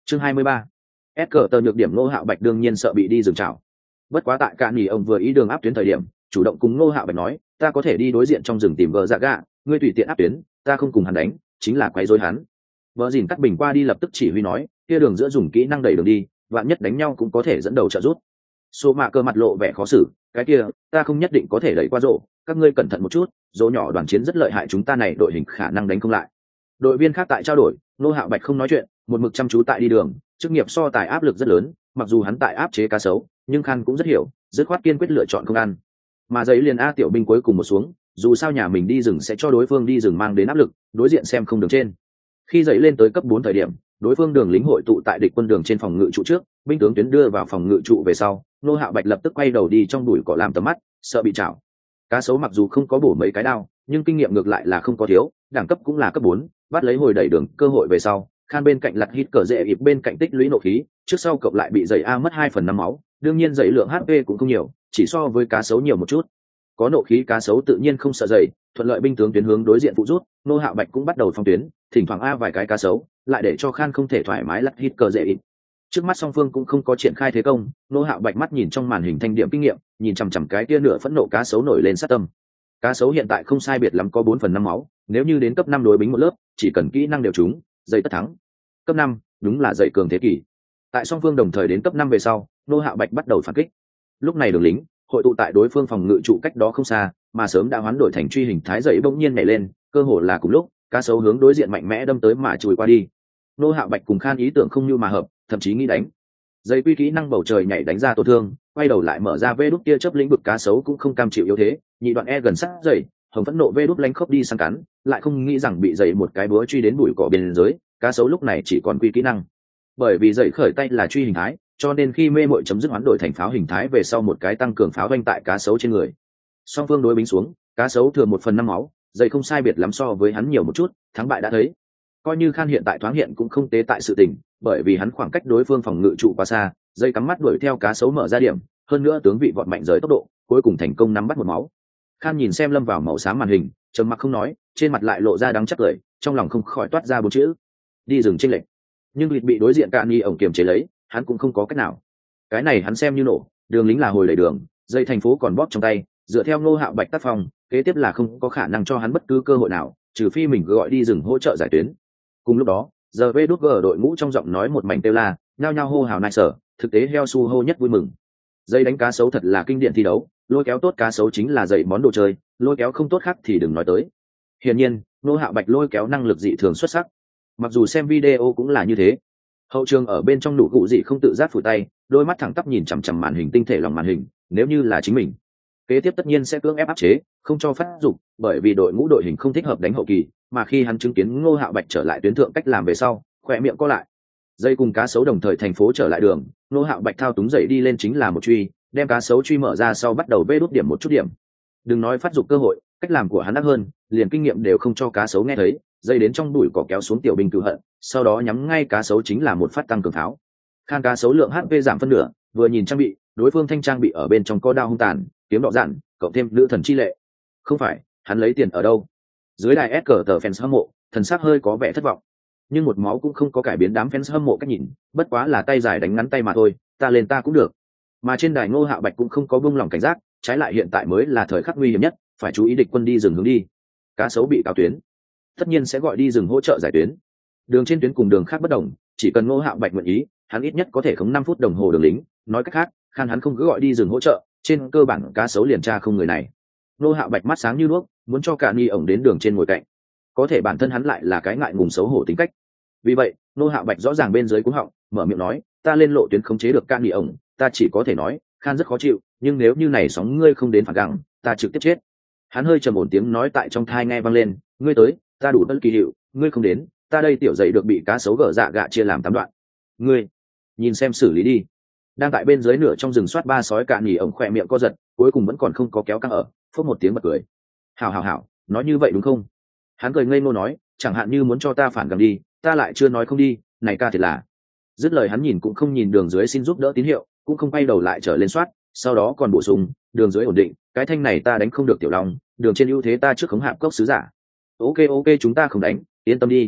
Chương 23. S cờ tờ nhược điểm Ngô Hạo Bạch đương nhiên sợ bị đi rừng chảo. Bất quá tại Cạn Nhỉ ông vừa ý đường áp tuyến thời điểm, chủ động cùng Ngô Hạo Bạch nói, ta có thể đi đối diện trong rừng tìm vợ dạ gạ, ngươi tùy tiện áp tuyến, ta không cùng hắn đánh, chính là quấy rối hắn. Vợ dìn cắt bình qua đi lập tức chỉ huy nói, kia đường giữa dùng kỹ năng đẩy đường đi, vạn nhất đánh nhau cũng có thể dẫn đầu trợ giúp. Số mạ cơ mặt lộ vẻ khó xử, cái kia, ta không nhất định có thể đẩy qua rổ, các ngươi cẩn thận một chút, rổ nhỏ đoàn chiến rất lợi hại, chúng ta này đội hình khả năng đánh không lại. Đội viên khác tại trao đổi, Ngô Hạo Bạch không nói chuyện, một mực chăm chú tại đi đường, chức nghiệp so tài áp lực rất lớn, mặc dù hắn tại áp chế cá sấu, nhưng Khan cũng rất hiểu, dứt khoát kiên quyết lựa chọn không ăn. Mà giấy liền A tiểu binh cuối cùng một xuống, dù sao nhà mình đi rừng sẽ cho đối phương đi rừng mang đến áp lực, đối diện xem không đường trên. Khi giấy lên tới cấp 4 thời điểm, đối phương đường lính hội tụ tại địch quân đường trên phòng ngự trụ trước, binh tướng tuyến đưa vào phòng ngự trụ về sau, Ngô Hạo Bạch lập tức quay đầu đi trong bụi cỏ làm tầm mắt, sợ bị chảo. Cá sấu mặc dù không có bổ mấy cái đao, nhưng kinh nghiệm ngược lại là không có thiếu, đẳng cấp cũng là cấp 4, bắt lấy hồi đẩy đường cơ hội về sau, Khan bên cạnh lật hít cờ dễ ịp bên cạnh tích lũy nộ khí, trước sau cộng lại bị giày A mất 2/5 máu, đương nhiên giày lượng HP cũng không nhiều, chỉ so với cá sấu nhiều một chút. Có nộ khí cá sấu tự nhiên không sợ giày, thuận lợi binh tướng tuyến hướng đối diện phụ rút, Ngô Hạo Bạch cũng bắt đầu phong tuyến, thỉnh thoảng A vài cái cá sấu, lại để cho Khan không thể thoải mái lật hít cờ dễ ịp. Trước mắt song phương cũng không có triển khai thế công, Ngô Hạo Bạch mắt nhìn trong màn hình thanh điểm kinh nghiệm, nhìn chằm chằm cái kia nửa phẫn nộ cá sấu nổi lên sát tâm. Cá sấu hiện tại không sai biệt lắm có 4/5 máu, nếu như đến cấp 5 đối bính một lớp, chỉ cần kỹ năng đều trúng, giày tất thắng. Cấp 5, đúng là giày cường thế kỷ. Tại song phương đồng thời đến cấp 5 về sau, Ngô Hạo Bạch bắt đầu phản kích. Lúc này đường lính hội tụ tại đối phương phòng ngự trụ cách đó không xa, mà sớm đã hoán đổi thành truy hình thái giày bỗng nhiên nhảy lên, cơ hồ là cùng lúc, cá sấu hướng đối diện mạnh mẽ đâm tới mà chùi qua đi. Ngô Hạo Bạch cùng Khan ý tưởng không như mà hợp, thậm chí nghĩ đánh. Giày quy kỹ năng bầu trời nhảy đánh ra tổn thương, quay đầu lại mở ra vê đút tia chớp lĩnh vực cá sấu cũng không cam chịu yếu thế, nhị đoạn e gần sát giày, hồng phẫn nộ vê đút lánh khớp đi săn cắn, lại không nghĩ rằng bị giày một cái búa truy đến bụi cỏ bên dưới, cá sấu lúc này chỉ còn quy kỹ năng. Bởi vì giày khởi tay là truy hình thái, cho nên khi mê mội chấm dứt hoán đổi thành pháo hình thái về sau một cái tăng cường pháo vanh tại cá sấu trên người. Song phương đối bính xuống, cá sấu thừa 1/5 máu, giày không sai biệt lắm so với hắn nhiều một chút, thắng bại đã thấy. Coi như Khan hiện tại thoáng hiện cũng không tế tại sự tình, bởi vì hắn khoảng cách đối phương phòng ngự trụ quá xa, dây cắm mắt đuổi theo cá sấu mở ra điểm, hơn nữa tướng vị vọt mạnh rời tốc độ, cuối cùng thành công nắm bắt một máu. Khan nhìn xem lâm vào màu xám màn hình, trầm mặc không nói, trên mặt lại lộ ra đắng chắc cười, trong lòng không khỏi toát ra bốn chữ: đi rừng chênh lệch. Nhưng lịch bị đối diện Cạn Nhi ổng kiềm chế lấy, hắn cũng không có cách nào. Cái này hắn xem như nổ, đường lính là hồi đẩy đường, dây thành phố còn bóp trong tay, dựa theo Ngô Hạo Bạch tác phong, kế tiếp là không có khả năng cho hắn bất cứ cơ hội nào, trừ phi mình gọi đi rừng hỗ trợ giải tuyến. Cùng lúc đó, giờ vê đút ở đội ngũ trong giọng nói một mảnh kêu la, nhao nhao hô hào nại sở, thực tế heo su hô nhất vui mừng. Dây đánh cá sấu thật là kinh điển thi đấu, lôi kéo tốt cá sấu chính là dạy món đồ chơi, lôi kéo không tốt khác thì đừng nói tới. Hiển nhiên, Ngô Hạo Bạch lôi kéo năng lực dị thường xuất sắc. Mặc dù xem video cũng là như thế. Hậu trường ở bên trong nụ cụ dị không tự giác phủi tay, đôi mắt thẳng tắp nhìn chằm chằm màn hình tinh thể lòng màn hình, nếu như là chính mình, kế tiếp tất nhiên sẽ cưỡng ép áp chế, không cho phát dục, bởi vì đội ngũ đội hình không thích hợp đánh hậu kỳ, mà khi hắn chứng kiến Ngô Hạo Bạch trở lại tuyến thượng cách làm về sau, khỏe miệng co lại. Dây cùng cá sấu đồng thời thành phố trở lại đường, Ngô Hạo Bạch thao túng dậy đi lên chính là một truy, đem cá sấu truy mở ra sau bắt đầu vê đút điểm một chút điểm. Đừng nói phát dục cơ hội, cách làm của hắn đắt hơn, liền kinh nghiệm đều không cho cá sấu nghe thấy, dây đến trong bụi cỏ kéo xuống tiểu binh cự hận, sau đó nhắm ngay cá sấu chính là một phát tăng cường tháo. Khan cá sấu lượng HP giảm phân nửa, vừa nhìn trang bị, đối phương thanh trang bị ở bên trong có đao hung tàn, kiếm đỏ dạn, cộng thêm nữ thần chi lệ. Không phải, hắn lấy tiền ở đâu? Dưới đài S cờ tờ fans hâm mộ, thần sắc hơi có vẻ thất vọng. Nhưng một máu cũng không có cải biến đám fans hâm mộ cách nhìn, bất quá là tay dài đánh ngắn tay mà thôi, ta lên ta cũng được. Mà trên đài Ngô Hạo Bạch cũng không có buông lỏng cảnh giác, trái lại hiện tại mới là thời khắc nguy hiểm nhất, phải chú ý địch quân đi rừng hướng đi. Cá sấu bị cao tuyến, tất nhiên sẽ gọi đi rừng hỗ trợ giải tuyến. Đường trên tuyến cùng đường khác bất đồng, chỉ cần Ngô Hạo Bạch nguyện ý, hắn ít nhất có thể khống 5 phút đồng hồ đường lính, nói cách khác, Khan hắn không cứ gọi đi rừng hỗ trợ, trên cơ bản cá sấu liền tra không người này. Ngô Hạo Bạch mắt sáng như đuốc, muốn cho Cạn Nhi ổng đến đường trên ngồi cạnh, có thể bản thân hắn lại là cái ngại ngùng xấu hổ tính cách. Vì vậy, Ngô Hạo Bạch rõ ràng bên dưới cúng họng, mở miệng nói, ta lên lộ tuyến khống chế được Cạn Nhi ổng, ta chỉ có thể nói, Khan rất khó chịu, nhưng nếu như này sóng ngươi không đến phản gặng, ta trực tiếp chết. Hắn hơi trầm ổn tiếng nói tại trong thai nghe vang lên, ngươi tới, ta đủ tân kỳ hiệu, ngươi không đến, ta đây tiểu dậy được bị cá sấu gở dạ gạ chia làm 8 đoạn. Ngươi, nhìn xem xử lý đi. Đang tại bên dưới nửa trong rừng soát ba sói Cạn Nhi ổng khỏe miệng co giật, cuối cùng vẫn còn không có kéo căng ở, phốc một tiếng bật cười. Hảo, nói như vậy đúng không? Hắn cười ngây ngô nói, chẳng hạn như muốn cho ta phản gặng đi, ta lại chưa nói không đi, này ca thiệt là. Dứt lời hắn nhìn cũng không nhìn đường dưới xin giúp đỡ tín hiệu, cũng không quay đầu lại trở lên soát, sau đó còn bổ sung, đường dưới ổn định, cái thanh này ta đánh không được tiểu long, đường trên ưu thế ta trước khống hạp cốc sứ giả. Ok, chúng ta không đánh, yên tâm đi.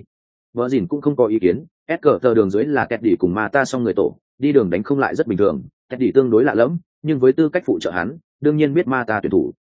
Vợ dìn cũng không có ý kiến, S cờ tờ đường dưới là kẹt đỉ cùng Mata song người tổ, đi đường đánh không lại rất bình thường, kẹt đỉ tương đối lạ lẫm, nhưng với tư cách phụ trợ hắn, đương nhiên biết Mata tuyển thủ.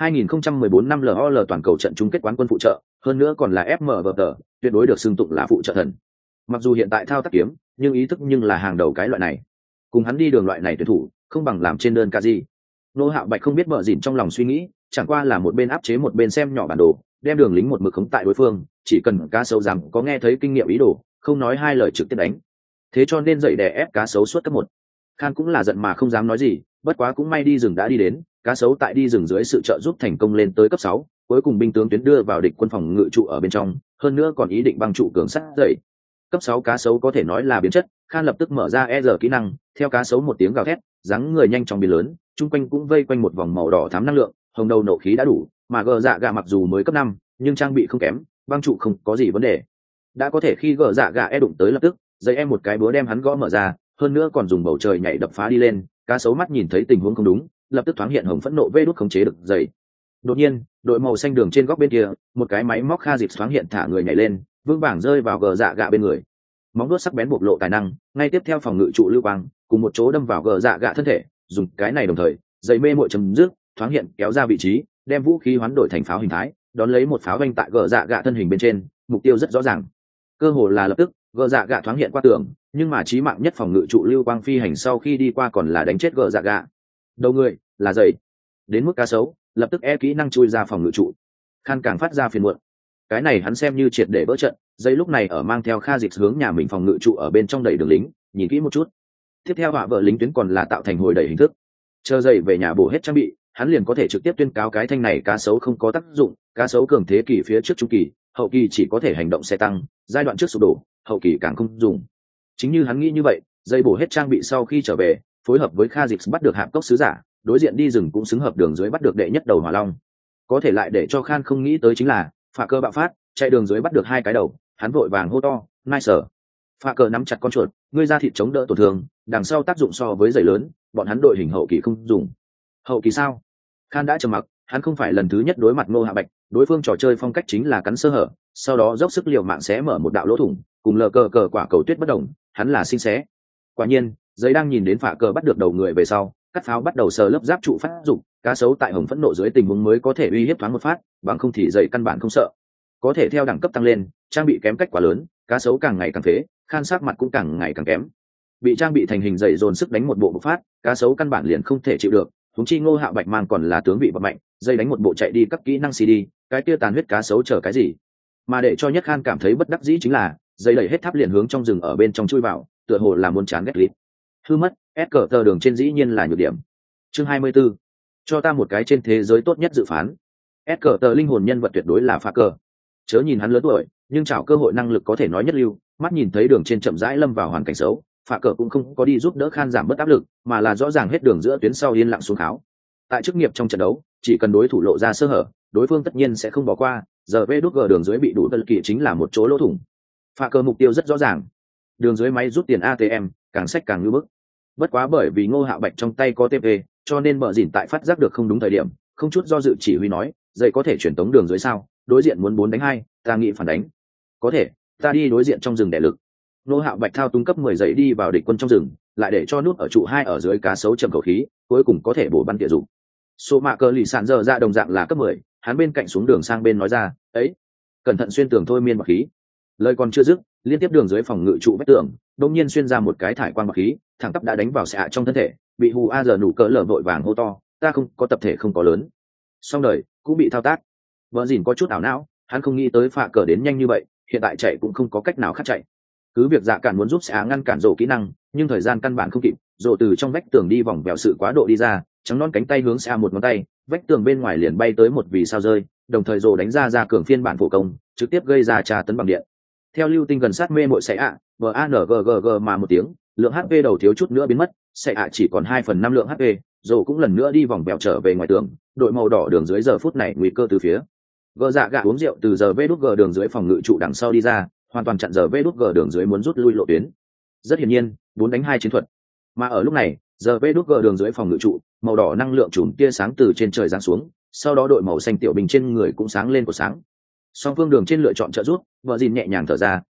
2014 năm LOL toàn cầu trận chung kết quán quân phụ trợ, hơn nữa còn là FMVT, tuyệt đối được xưng tụng là phụ trợ thần. Mặc dù hiện tại thao tác kiếm, nhưng ý thức nhưng là hàng đầu cái loại này. Cùng hắn đi đường loại này tuyển thủ, không bằng làm trên đơn ca gì. Nô Hạo Bạch không biết vợ dìn trong lòng suy nghĩ, chẳng qua là một bên áp chế một bên xem nhỏ bản đồ, đem đường lính một mực khống tại đối phương, chỉ cần cá sấu rằng có nghe thấy kinh nghiệm ý đồ, không nói hai lời trực tiếp đánh. Thế cho nên dậy đè ép cá sấu suốt cấp 1. Khan cũng là giận mà không dám nói gì, bất quá cũng may đi rừng đã đi đến, cá sấu tại đi rừng dưới sự trợ giúp thành công lên tới cấp 6, cuối cùng binh tướng tuyến đưa vào địch quân phòng ngự trụ ở bên trong, hơn nữa còn ý định băng trụ cường sắt dậy. Cấp 6 cá sấu có thể nói là biến chất, Khan lập tức mở ra ER kỹ năng, theo cá sấu một tiếng gào thét, dáng người nhanh chóng biến lớn, chung quanh cũng vây quanh một vòng màu đỏ thắm năng lượng, hồng đầu nộ khí đã đủ, mà gờ dạ gà mặc dù mới cấp 5, nhưng trang bị không kém, băng trụ không có gì vấn đề. Đã có thể khi gờ dạ gà đụng tới lập tức, dây em một cái búa đem hắn gõ mở ra, hơn nữa còn dùng bầu trời nhảy đập phá đi lên, cá sấu mắt nhìn thấy tình huống không đúng, lập tức thoáng hiện hồng phẫn nộ vê đút khống chế được dậy. Đột nhiên, đội màu xanh đường trên góc bên kia, một cái máy móc kha dịp thoáng hiện thả người nhảy lên, vững vàng rơi vào gờ dạ gà bên người. Móng vuốt sắc bén bộc lộ tài năng, ngay tiếp theo phòng ngự trụ lưu quang, cùng một chỗ đâm vào gờ dạ gà thân thể, dùng cái này đồng thời, dây mê mội chấm dứt, thoáng hiện kéo ra vị trí, đem vũ khí hoán đổi thành pháo hình thái, đón lấy một pháo vanh tại gờ dạ gà thân hình bên trên, mục tiêu rất rõ ràng. Cơ hồ là lập tức, gờ dạ gà thoáng hiện qua tường, nhưng mà chí mạng nhất phòng ngự trụ lưu quang phi hành sau khi đi qua còn là đánh chết gờ dạ gà. Đầu người là dày, đến mức cá sấu, lập tức kỹ năng chui ra phòng ngự trụ. Khan càng phát ra phiền muộn. Cái này hắn xem như triệt để vỡ trận, dây lúc này ở mang theo kha dịch hướng nhà mình phòng ngự trụ ở bên trong đẩy đường lính, nhìn kỹ một chút. Tiếp theo họa vợ lính tuyến còn là tạo thành hồi đẩy hình thức. Chờ dậy về nhà bổ hết trang bị, hắn liền có thể trực tiếp tuyên cáo cái thanh này cá sấu không có tác dụng, cá sấu cường thế kỳ phía trước trung kỳ, hậu kỳ chỉ có thể hành động xe tăng, giai đoạn trước sụp đổ, hậu kỳ càng không dùng. Chính như hắn nghĩ như vậy, dây bổ hết trang bị sau khi trở về, phối hợp với kha dịch bắt được hạp cốc sứ giả, đối diện đi rừng cũng xứng hợp đường dưới bắt được đệ nhất đầu hỏa long. Có thể lại để cho Khan không nghĩ tới chính là phạ cơ bạo phát, chạy đường dưới bắt được 2 cái đầu, hắn vội vàng hô to, nice. Phạ cơ nắm chặt con chuột, ngươi ra thịt chống đỡ tổn thương, đằng sau tác dụng so với giày lớn, bọn hắn đội hình hậu kỳ không dùng. Hậu kỳ sao? Khan đã trầm mặc, hắn không phải lần thứ nhất đối mặt Ngô Hạ Bạch, đối phương trò chơi phong cách chính là cắn sơ hở, sau đó dốc sức liều mạng xé mở một đạo lỗ thủng, cùng lờ cờ cờ quả cầu tuyết bất động, hắn là xin xé. Quả nhiên, giấy đang nhìn đến phạ cơ bắt được đầu người về sau, cắt pháo bắt đầu sờ lớp giáp trụ phát dụng, cá sấu tại hồng phẫn nộ dưới tình huống mới có thể uy hiếp thoáng một phát, bằng không thì dậy căn bản không sợ. Có thể theo đẳng cấp tăng lên, trang bị kém cách quá lớn, cá sấu càng ngày càng phế, Khan sắc mặt cũng càng ngày càng kém. Bị trang bị thành hình dậy dồn sức đánh một bộ bộc phát, cá sấu căn bản liền không thể chịu được, huống chi Ngô Hạo Bạch mang còn là tướng vị bậc mạnh, dây đánh một bộ chạy đi các kỹ năng CD, cái kia tàn huyết cá sấu chờ cái gì? Mà để cho Nhất Khan cảm thấy bất đắc dĩ chính là, dây đẩy hết tháp liền hướng trong rừng ở bên trong chui vào, tựa hồ là muốn chán ghét lít. Hư mất, cờ tờ đường trên dĩ nhiên là nhược điểm. Chương 24. Cho ta một cái trên thế giới tốt nhất dự phán. Cờ tờ linh hồn nhân vật tuyệt đối là phá cờ. Chớ nhìn hắn lớn tuổi, nhưng chảo cơ hội năng lực có thể nói nhất lưu, mắt nhìn thấy đường trên chậm rãi lâm vào hoàn cảnh xấu, phá cờ cũng không có đi giúp đỡ Khan giảm bớt áp lực, mà là rõ ràng hết đường giữa tuyến sau yên lặng xuống kháo. Tại chức nghiệp trong trận đấu, chỉ cần đối thủ lộ ra sơ hở, đối phương tất nhiên sẽ không bỏ qua, giờ vê đút gờ đường dưới bị đủ tần kỳ chính là một chỗ lỗ thủng. Phá cờ mục tiêu rất rõ ràng. Đường dưới máy rút tiền ATM, càng sách càng ngưỡng bức. Bất quá bởi vì Ngô Hạo Bạch trong tay có TP, cho nên Bờ Dìn tại phát giác được không đúng thời điểm, không chút do dự chỉ huy nói, dậy có thể chuyển tống đường dưới sao? Đối diện muốn 4 đánh 2, ta nghĩ phản đánh. Có thể, ta đi đối diện trong rừng đè lực. Ngô Hạo Bạch thao túng cấp 10 dậy đi vào địch quân trong rừng, lại để cho nút ở trụ 2 ở dưới cá sấu chậm khẩu khí, cuối cùng có thể bổ bắn tiện dụng. Số mạ cơ lì sạn giờ ra đồng dạng là cấp 10, hắn bên cạnh xuống đường sang bên nói ra, ấy, cẩn thận xuyên tường thôi miên bạc khí. Lời còn chưa dứt, liên tiếp đường dưới phòng ngự trụ vách tường, đột nhiên xuyên ra một cái thải quang bạc khí, thẳng tắp đã đánh vào xạ trong thân thể, bị hù a giờ nụ cỡ lở vội vàng hô to, ta không có tập thể không có lớn. Xong đời, cũng bị thao tác. Vợ dìn có chút ảo não, hắn không nghĩ tới phạ cờ đến nhanh như vậy, hiện tại chạy cũng không có cách nào khác chạy. Cứ việc Dạ Cản muốn giúp xạ ngăn cản rổ kỹ năng, nhưng thời gian căn bản không kịp, rổ từ trong vách tường đi vòng vèo sự quá độ đi ra, trắng non cánh tay hướng xạ một ngón tay, vách tường bên ngoài liền bay tới một vì sao rơi, đồng thời rổ đánh ra cường phiên bản phổ công, trực tiếp gây ra trà tấn bằng điện. Theo lưu tinh gần sát mê mội xạ ạ, VANGGG mà một tiếng, lượng HP đầu thiếu chút nữa biến mất, xạ ạ chỉ còn 2/5 lượng HP, rổ cũng lần nữa đi vòng vèo trở về ngoài tường, đội màu đỏ đường dưới giờ phút này nguy cơ từ phía. Gờ Dạ Gà uống rượu từ giờ vê đút g đường dưới phòng ngự trụ đằng sau đi ra, hoàn toàn chặn giờ vê đút g đường dưới muốn rút lui lộ tuyến. Rất hiển nhiên, 4 đánh 2 chiến thuật. Mà ở lúc này, giờ vê đút g đường dưới phòng ngự trụ, màu đỏ năng lượng chùm tia sáng từ trên trời giáng xuống, sau đó đội màu xanh tiểu bình trên người cũng sáng lên của sáng. Song phương đường trên lựa chọn trợ rút, vợ dìn nhẹ nhàng thở ra,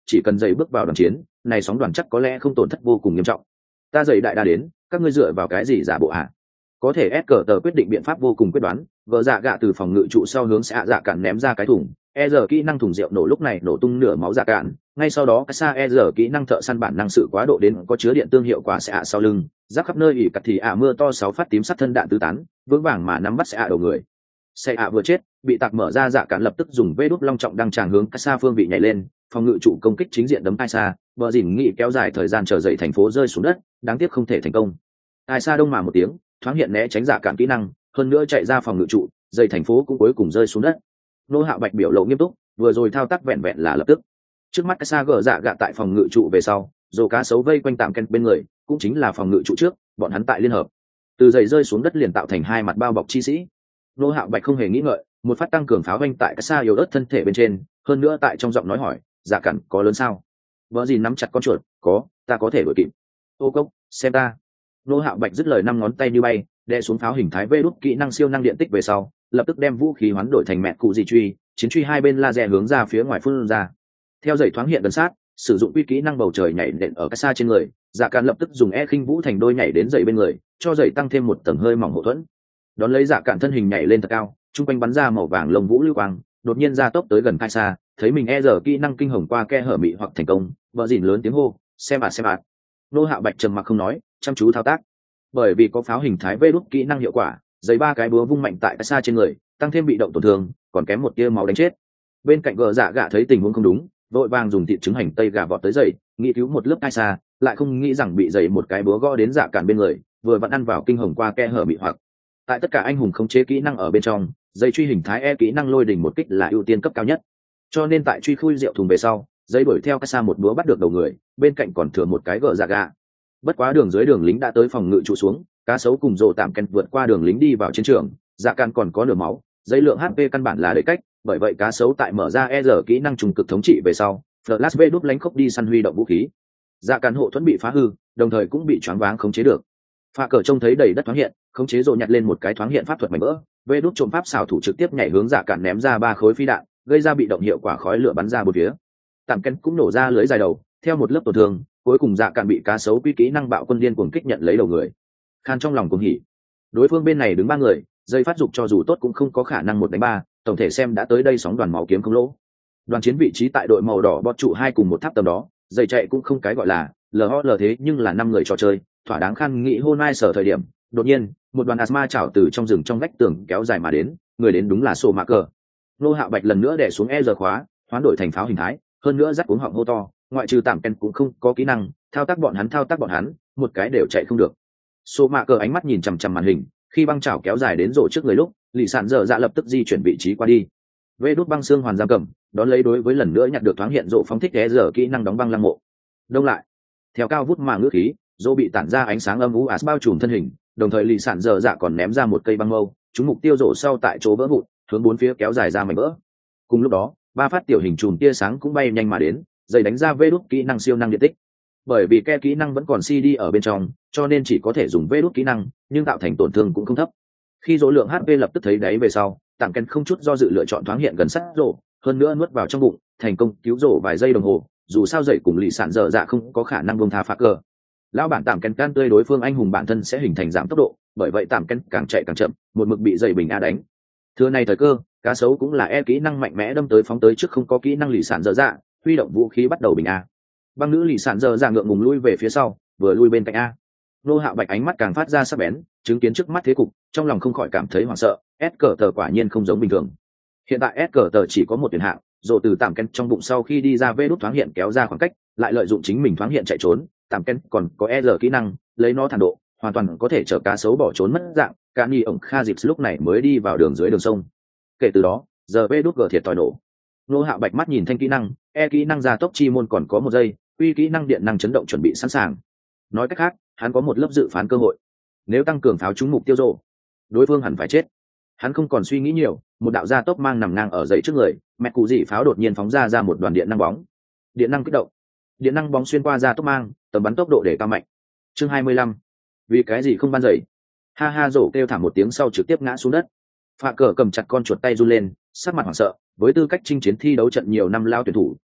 chỉ cần dậy bước vào đoàn chiến này sóng đoàn chắc có lẽ không tổn thất vô cùng nghiêm trọng. Ta dậy đại đa đến, các ngươi dựa vào cái gì giả bộ hả? Có thể ép cờ tờ quyết định biện pháp vô cùng quyết đoán, vợ dạ gạ từ phòng ngự trụ sau hướng xạ dạ cạn ném ra cái thùng, e giờ kỹ năng thùng rượu nổ lúc này nổ tung nửa máu dạ cạn, ngay sau đó cái xa e giờ kỹ năng thợ săn bản năng sự quá độ đến có chứa điện tương hiệu quả xạ sau lưng, giáp khắp nơi ỉ cặt thì mưa to 6 phát tím sắt thân đạn tứ tán, vững vàng mà nắm bắt xạ đầu người. Xạ vừa chết, bị tạc mở ra dạ cạn lập tức dùng vê đút long trọng đăng tràng hướng cái xa phương vị nhảy lên, phòng ngự trụ công kích chính diện đấm ai xa, vợ dỉn nghị kéo dài thời gian chờ dậy thành phố rơi xuống đất, đáng tiếc không thể thành công. Ai xa đông mà một tiếng, thoáng hiện né tránh dạ cạn kỹ năng, hơn nữa chạy ra phòng ngự trụ, dây thành phố cũng cuối cùng rơi xuống đất. Nô Hạo Bạch biểu lộ nghiêm túc, vừa rồi thao tác vẹn vẹn là lập tức. Trước mắt cái xa gỡ dạ gạ tại phòng ngự trụ về sau, dồ cá sấu vây quanh tạm ken bên người, cũng chính là phòng ngự trụ trước, bọn hắn tại liên hợp. Từ dây rơi xuống đất liền tạo thành hai mặt bao bọc chi sĩ. Nô Hạo Bạch không hề nghĩ ngợi, một phát tăng cường pháo vanh tại cái xa yếu ớt thân thể bên trên, hơn nữa tại trong giọng nói hỏi, dạ cạn có lớn sao? Vợ gì nắm chặt con chuột, có, ta có thể đuổi kịp. Ô cốc, xem ta. Nô Hạo Bạch dứt lời 5 ngón tay như bay, đè xuống pháo hình thái vê đút kỹ năng siêu năng điện tích về sau, lập tức đem vũ khí hoán đổi thành mẹ cụ gì truy, chiến truy hai bên laser hướng ra phía ngoài phun ra. Theo dãy thoáng hiện gần sát, sử dụng quy kỹ năng bầu trời nhảy nện ở cái xa trên người, Dạ Càn lập tức dùng khinh vũ thành đôi nhảy đến dãy bên người, cho dãy tăng thêm một tầng hơi mỏng hậu thuẫn. Đón lấy Dạ Càn thân hình nhảy lên thật cao, trung quanh bắn ra màu vàng lông vũ lưu quang, đột nhiên ra tốc tới gần Kai Sa, thấy mình giờ kỹ năng kinh hồng qua khe hở mị hoặc thành công, vợ dỉn lớn tiếng hô, xem ạ. Nô Hạo Bạch trầm mặc không nói, chăm chú thao tác. Bởi vì có pháo hình thái vê đút kỹ năng hiệu quả, giấy 3 cái búa vung mạnh tại cái xa trên người, tăng thêm bị động tổn thương, còn kém một tia máu đánh chết. Bên cạnh gờ dạ gạ thấy tình huống không đúng, vội vàng dùng thịt trứng hành tây gà vọt tới dậy, nghĩ cứu một lớp Kai Sa, lại không nghĩ rằng bị dậy một cái búa gõ đến Dạ Càn bên người, vừa vặn ăn vào kinh hồng qua khe hở mị hoặc. Tại tất cả anh hùng khống chế kỹ năng ở bên trong, dây truy hình thái kỹ năng lôi đỉnh một kích là ưu tiên cấp cao nhất, cho nên tại truy khui rượu thùng về sau, dây đuổi theo Kai Sa một búa bắt được đầu người, bên cạnh còn thừa một cái gờ dạ gạ. Bất quá đường dưới đường lính đã tới phòng ngự trụ xuống, cá sấu cùng rồ tạm ken vượt qua đường lính đi vào chiến trường, Dạ Càn còn có nửa máu, dây lượng HP căn bản là đợi cách, bởi vậy cá sấu tại mở ra kỹ năng trùng cực thống trị về sau, Flash V đúp lánh khốc đi săn huy động vũ khí. Dạ Càn hộ thuẫn bị phá hư, đồng thời cũng bị choáng váng khống chế được. Pha cờ trông thấy đầy đất thoáng hiện, khống chế rồ nhặt lên một cái thoáng hiện pháp thuật mảnh vỡ, V đúp trộm pháp xảo thủ trực tiếp nhảy hướng Dạ Càn ném ra 3 khối phi đạn, gây ra bị động hiệu quả khói lửa bắn ra bốn phía. Tạm ken cũng nổ ra lưới dài đầu, theo một lớp tổn thương, cuối cùng Dạ Càn bị cá sấu quy kỹ năng bạo quân điên cuồng kích nhận lấy đầu người. Khan trong lòng cuồng hỉ. Đối phương bên này đứng 3 người, dây phát dục cho dù tốt cũng không có khả năng 1 đánh 3, tổng thể xem đã tới đây sóng đoàn máu kiếm không lỗ. Đoàn chiến vị trí tại đội màu đỏ bọt trụ 2 cùng một tháp tầm đó, dây chạy cũng không cái gọi là LOL thế nhưng là 5 người trò chơi, thỏa đáng Khan nghĩ hôn ai sở thời điểm, đột nhiên, một đoàn asma chảo từ trong rừng trong vách tường kéo dài mà đến, người đến đúng là Sô Mạ Cờ. Nô Hạo Bạch lần nữa đè xuống giờ khóa, hoán đổi thành pháo hình thái, hơn nữa dắt cuống họng hô to, ngoại trừ tạm ken cũng không có kỹ năng, thao tác bọn hắn, một cái đều chạy không được. Sô Mạ Cờ ánh mắt nhìn chằm chằm màn hình, khi băng chảo kéo dài đến rổ trước người lúc, lì sản dở dạ lập tức di chuyển vị trí qua đi. Vê đút băng xương hoàn giam cầm, đón lấy đối với lần nữa nhặt được thoáng hiện rộ phóng thích giờ kỹ năng đóng băng lăng mộ. Đông lại, theo cao vút mà ngữ khí, rộ bị tản ra ánh sáng âm u bao trùm thân hình, đồng thời lì sản dở dạ còn ném ra một cây băng mâu, chúng mục tiêu rộ sau tại chỗ vỡ vụn, hướng bốn phía kéo dài ra mảnh vỡ. Cùng lúc đó, 3 phát tiểu hình chùm tia sáng cũng bay nhanh mà đến, dây đánh ra vê đút kỹ năng siêu năng điện tích. Bởi vì ke kỹ năng vẫn còn CD ở bên trong, cho nên chỉ có thể dùng vê đút kỹ năng, nhưng tạo thành tổn thương cũng không thấp. Khi số lượng HP lập tức thấy đáy về sau, tạm ken không chút do dự lựa chọn thoáng hiện gần sát rổ, hơn nữa nuốt vào trong bụng, thành công cứu rổ vài giây đồng hồ. Dù sao dậy cùng lì sản dở dạ không có khả năng buông tha phá cờ. Lão bản tạm ken can tươi đối phương anh hùng bản thân sẽ hình thành giảm tốc độ, bởi vậy tạm ken càng chạy càng chậm, một mực bị dậy bình a đánh. Thừa này thời cơ, cá sấu cũng là kỹ năng mạnh mẽ đâm tới phóng tới trước không có kỹ năng lì sản dở dạ, huy động vũ khí bắt đầu bình a. Băng nữ lì sản dở dạ ngượng ngùng lui về phía sau, vừa lui bên cạnh a. Nô Hạo Bạch ánh mắt càng phát ra sắc bén, chứng kiến trước mắt thế cục, trong lòng không khỏi cảm thấy hoảng sợ. Cờ tờ quả nhiên không giống bình thường. Hiện tại Cờ tờ chỉ có một tuyển hạng, rồi từ tạm ken trong bụng sau khi đi ra vê đút thoáng hiện kéo ra khoảng cách, lại lợi dụng chính mình thoáng hiện chạy trốn. Tạm ken còn có kỹ năng, lấy nó thản độ, hoàn toàn có thể chở cá sấu bỏ trốn mất dạng. Cả nghi ổng Kha dịp lúc này mới đi vào đường dưới đường sông. Kể từ đó, giờ vê đút gờ thiệt tỏi nổ. Nô Hạo Bạch mắt nhìn thanh kỹ năng, kỹ năng gia tốc chi môn còn có 1 giây, uy kỹ năng điện năng chấn động chuẩn bị sẵn sàng. Nói cách khác, hắn có một lớp dự phán cơ hội. Nếu tăng cường pháo trúng mục tiêu rồ, đối phương hẳn phải chết. Hắn không còn suy nghĩ nhiều, một đạo gia tốc mang nằm ngang ở dậy trước người, mẹ cụ dị pháo đột nhiên phóng ra một đoàn điện năng bóng. Điện năng kích động, điện năng bóng xuyên qua gia tốc mang, tầm bắn tốc độ để cao mạnh. Chương 25. Vì cái gì không ban dậy? Ha ha rồ kêu thảm một tiếng sau trực tiếp ngã xuống đất. Phạ cờ cầm chặt con chuột tay run lên, sắc mặt hoảng sợ, với tư cách chinh chiến thi đấu trận nhiều năm lao tuyển thủ,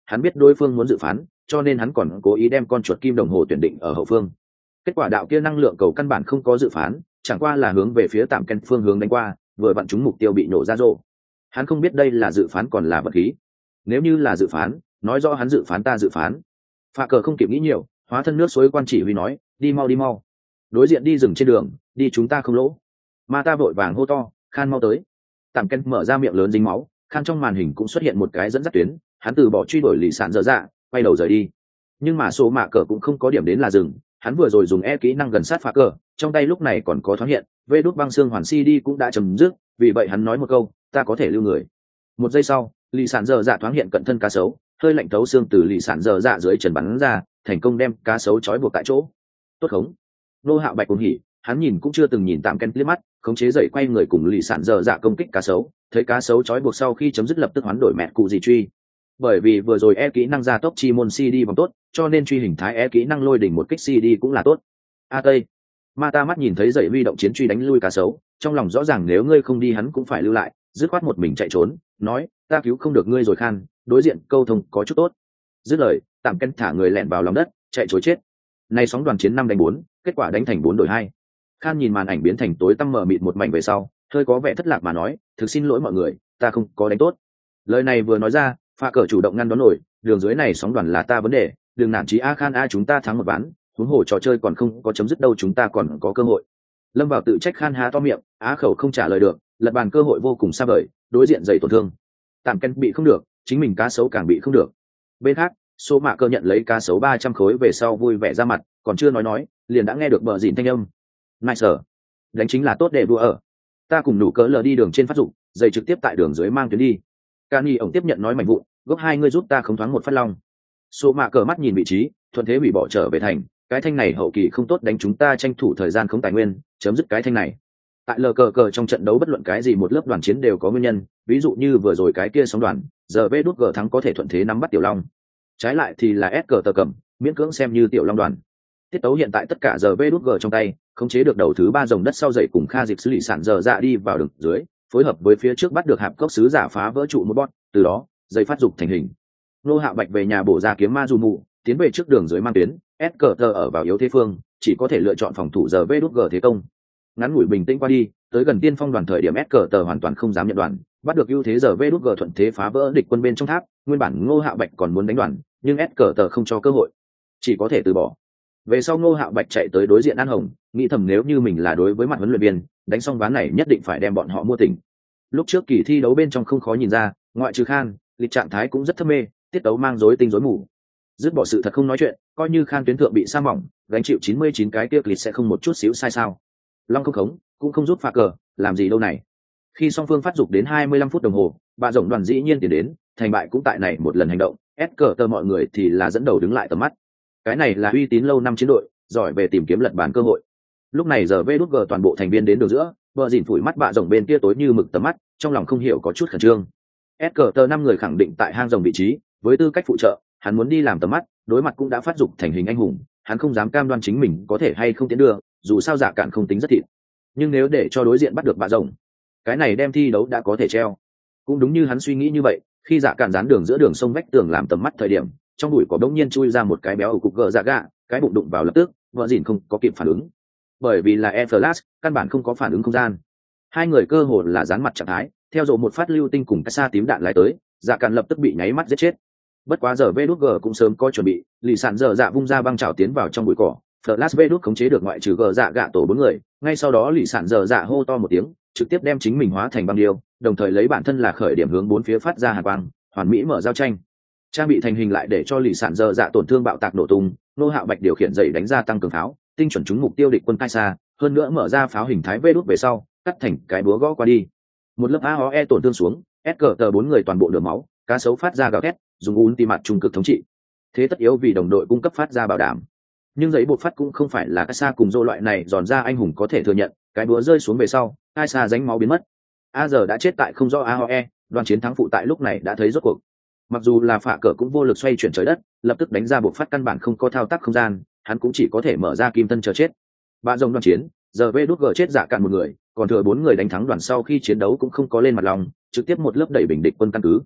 hắn biết đối phương muốn dự phán, cho nên hắn còn cố ý đem con chuột kim đồng hồ tuyển định ở hậu phương. Kết quả đạo kia năng lượng cầu căn bản không có dự phán, chẳng qua là hướng về phía tạm Ken phương hướng đánh qua, vừa vặn trúng mục tiêu bị nổ ra rộ. Hắn không biết đây là dự phán còn là vật khí. Nếu như là dự phán, nói rõ hắn dự phán ta dự phán. Phạ cờ không kịp nghĩ nhiều, hóa thân nước suối quan chỉ huy nói, đi mau đi mau. Đối diện đi rừng trên đường, đi chúng ta không lỗ. Ma ta vội vàng hô to, Khan mau tới. Tạm Ken mở ra miệng lớn dính máu, Khan trong màn hình cũng xuất hiện một cái dẫn dắt tuyến, hắn từ bỏ truy đuổi lì sản dở dạ, quay đầu rời đi. Nhưng mà số mạ cờ cũng không có điểm đến là rừng, hắn vừa rồi dùng kỹ năng gần sát Phạ cờ, trong tay lúc này còn có thoáng hiện, vê đút băng xương hoàn CD cũng đã chấm dứt, vì vậy hắn nói một câu, ta có thể lưu người. Một giây sau, lì sản dở dạ thoáng hiện cận thân cá sấu, hơi lạnh thấu xương từ lì sản dở dạ dưới chân bắn ra, thành công đem cá sấu trói buộc tại chỗ. Tốt khống. Nô Hạo Bạch cuồng hỉ, hắn nhìn cũng chưa từng nhìn tạm Ken liếc mắt, khống chế dậy quay người cùng lì sản dở dạ công kích cá sấu, thấy cá sấu trói buộc sau khi chấm dứt lập tức hoán đổi mẹ cụ gì truy. Bởi vì vừa rồi kỹ năng gia tốc chi môn CD vòng tốt, cho nên truy hình thái kỹ năng lôi đỉnh một kích CD cũng là tốt. A Tây, ma ta mắt nhìn thấy dậy huy động chiến truy đánh lui cá sấu, trong lòng rõ ràng nếu ngươi không đi hắn cũng phải lưu lại, dứt khoát một mình chạy trốn, nói, ta cứu không được ngươi rồi Khan, đối diện câu thông có chút tốt. Dứt lời, tạm Ken thả người lẹn vào lòng đất, chạy trối chết. Nay sóng đoàn chiến 5-4, kết quả đánh thành 4-2. Khan nhìn màn ảnh biến thành tối tăm mờ mịt một mảnh về sau, hơi có vẻ thất lạc mà nói, thực xin lỗi mọi người, ta không có đánh tốt. Lời này vừa nói ra, Phạ cờ chủ động ngăn đón nổi, đường dưới này sóng đoàn là ta vấn đề, đừng nản chí a Khan a chúng ta thắng một ván, huống hồ trò chơi còn không có chấm dứt đâu chúng ta còn có cơ hội. Lâm vào tự trách Khan há to miệng, á khẩu không trả lời được, lật bàn cơ hội vô cùng xa vời, đối diện dày tổn thương. Tạm Ken bị không được, chính mình cá sấu càng bị không được. Bên khác, số mạ cơ nhận lấy cá sấu 300 khối về sau vui vẻ ra mặt, còn chưa nói, liền đã nghe được bờ dịn thanh âm. Nice, đánh chính là tốt để đua ở. Ta cùng đủ cỡ lờ đi đường trên phát dụng, giày trực tiếp tại đường dưới mang tuyến đi. Cani ổng tiếp nhận nói mảnh vụn, gốc hai ngươi giúp ta không thoáng một phát long. Số mạ cờ mắt nhìn vị trí, thuận thế hủy bỏ trở về thành, cái thanh này hậu kỳ không tốt đánh chúng ta tranh thủ thời gian không tài nguyên, chấm dứt cái thanh này. Tại lờ cờ trong trận đấu bất luận cái gì một lớp đoàn chiến đều có nguyên nhân, ví dụ như vừa rồi cái kia sóng đoàn, giờ vê đút g thắng có thể thuận thế nắm bắt tiểu long. Trái lại thì là s cờ tờ cầm, miễn cưỡng xem như tiểu long đoàn. Tiết tấu hiện tại tất cả giờ vê đút g trong tay, khống chế được đầu thứ 3 dòng đất sau dậy cùng Kha dịch xử lý sản giờ dạ đi vào đường dưới, phối hợp với phía trước bắt được hạp cốc sứ giả phá vỡ trụ một bot, từ đó dây phát dục thành hình. Nô Hạo Bạch về nhà bổ ra kiếm ma dù mù, tiến về trước đường dưới mang tuyến, s cờ tờ ở vào yếu thế phương, chỉ có thể lựa chọn phòng thủ giờ vê đút g thế công. Ngắn ngủi bình tĩnh qua đi, tới gần tiên phong đoàn thời điểm s cờ tờ hoàn toàn không dám nhận đoàn, bắt được ưu thế giờ vê đút g thuận thế phá vỡ địch quân bên trong tháp. Nguyên bản Ngô Hạo Bạch còn muốn đánh đoàn, nhưng s cờ tờ không cho cơ hội, chỉ có thể từ bỏ. Về sau Ngô Hạo Bạch chạy tới đối diện An Hồng, nghĩ thầm nếu như mình là đối với mặt huấn luyện viên, đánh xong ván này nhất định phải đem bọn họ mua tỉnh. Lúc trước kỳ thi đấu bên trong không khó nhìn ra, ngoại trừ Khan, lịch trạng thái cũng rất thâm mê, tiết đấu mang rối tinh rối mù. Dứt bỏ sự thật không nói chuyện, coi như Khan tuyến thượng bị sa mỏng, gánh chịu 99 cái kia lịch sẽ không một chút xíu sai sao. Long không khống, cũng không rút phá cờ, làm gì đâu này. Khi song phương phát dục đến 25 phút đồng hồ, bà rộng đoàn dĩ nhiên tiến đến, thành bại cũng tại này một lần hành động, S cờ tờ mọi người thì là dẫn đầu đứng lại tầm mắt. Cái này là uy tín lâu năm chiến đội, giỏi về tìm kiếm lật bàn cơ hội. Lúc này giờ vê đút g toàn bộ thành viên đến đường giữa, bờ dìn phủi mắt bạ rồng bên kia tối như mực tầm mắt, trong lòng không hiểu có chút khẩn trương. S cờ tờ 5 người khẳng định tại hang rồng vị trí, với tư cách phụ trợ, hắn muốn đi làm tầm mắt, đối mặt cũng đã phát dục thành hình anh hùng, hắn không dám cam đoan chính mình có thể hay không tiến đường, dù sao giả cản không tính rất thịt. Nhưng nếu để cho đối diện bắt được bạ rồng, cái này đem thi đấu đã có thể treo. Cũng đúng như hắn suy nghĩ như vậy, khi giả cản dán đường giữa đường sông vách tường làm tầm mắt thời điểm, trong bụi có đống nhiên chui ra một cái béo ở cục gờ dạ gạ, cái bụng đụng vào lập tức, vợ dìn không có kịp phản ứng, bởi vì là e-flash, căn bản không có phản ứng không gian. Hai người cơ hồ là dán mặt trạng thái, theo dụ một phát lưu tinh cùng cái xa tím đạn lái tới, dạ càn lập tức bị nháy mắt giết chết. Bất quá giờ vđg cũng sớm có chuẩn bị, lì sản giờ dạ vung ra băng chảo tiến vào trong bụi cỏ, flash vđ khống chế được ngoại trừ gờ dạ gạ tổ 4 người, ngay sau đó lì sản giờ dạ hô to một tiếng, trực tiếp đem chính mình hóa thành băng điêu, đồng thời lấy bản thân là khởi điểm hướng bốn phía phát ra hàn quang, hoàn mỹ mở giao tranh. Trang bị thành hình lại để cho lì sản giờ dạ tổn thương bạo tạc nổ tung, Nô Hạo Bạch điều khiển dậy đánh ra tăng cường pháo, tinh chuẩn trúng mục tiêu địch quân kai xa, hơn nữa mở ra pháo hình thái vê đút về sau, cắt thành cái búa gõ qua đi. Một lớp AOE tổn thương xuống, SCT 4 người toàn bộ nửa máu, cá sấu phát ra gào thét, dùng ultimate trung cực thống trị. Thế tất yếu vì đồng đội cung cấp phát ra bảo đảm. Nhưng giấy bột phát cũng không phải là cái xa cùng dô loại này giòn ra anh hùng có thể thừa nhận, cái búa rơi xuống về sau, kai xa ránh máu biến mất. A giờ đã chết tại không do AOE, đoàn chiến thắng phụ tại lúc này đã thấy rốt cuộc. Mặc dù là phạ cờ cũng vô lực xoay chuyển trời đất, lập tức đánh ra buộc phát căn bản không có thao tác không gian, hắn cũng chỉ có thể mở ra kim thân chờ chết. Ba dòng đoàn chiến, giờ vđg chết dạ cạn một người, còn thừa 4 người đánh thắng đoàn sau khi chiến đấu cũng không có lên mặt lòng, trực tiếp một lớp đẩy bình địch quân căn cứ.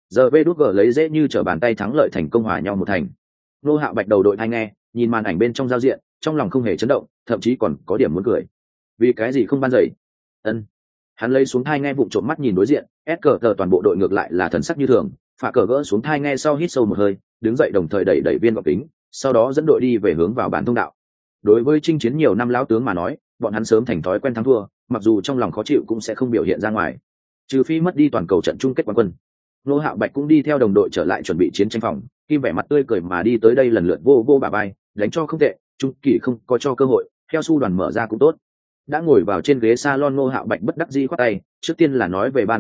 giờ vê đút g lấy dễ như trở bàn tay thắng lợi thành công hòa nhau một thành. Ngô Hạo Bạch đầu đội thai nghe, nhìn màn ảnh bên trong giao diện, trong lòng không hề chấn động, thậm chí còn có điểm muốn cười. Vì cái gì không ban dậy? Ân. Hắn lấy xuống thai nghe vụng trộm mắt nhìn đối diện, SKT toàn bộ đội ngược lại là thần sắc như thường, phạ cờ gỡ xuống thai nghe sau hít sâu một hơi, đứng dậy đồng thời đẩy viên gọc kính, sau đó dẫn đội đi về hướng vào bản thông đạo. Đối với chinh chiến nhiều năm lão tướng mà nói, bọn hắn sớm thành thói quen thắng thua, mặc dù trong lòng khó chịu cũng sẽ không biểu hiện ra ngoài, trừ phi mất đi toàn cầu trận chung kết quán quân. Ngô Hạo Bạch cũng đi theo đồng đội trở lại chuẩn bị chiến tranh phòng, Kim vẻ mặt tươi cười mà đi tới đây lần lượt vô bà bay, đánh cho không tệ, trung kỳ không có cho cơ hội, theo su đoàn mở ra cũng tốt. Đã ngồi vào trên ghế salon Ngô Hạo Bạch bất đắc dĩ khoát tay, trước tiên là nói về ban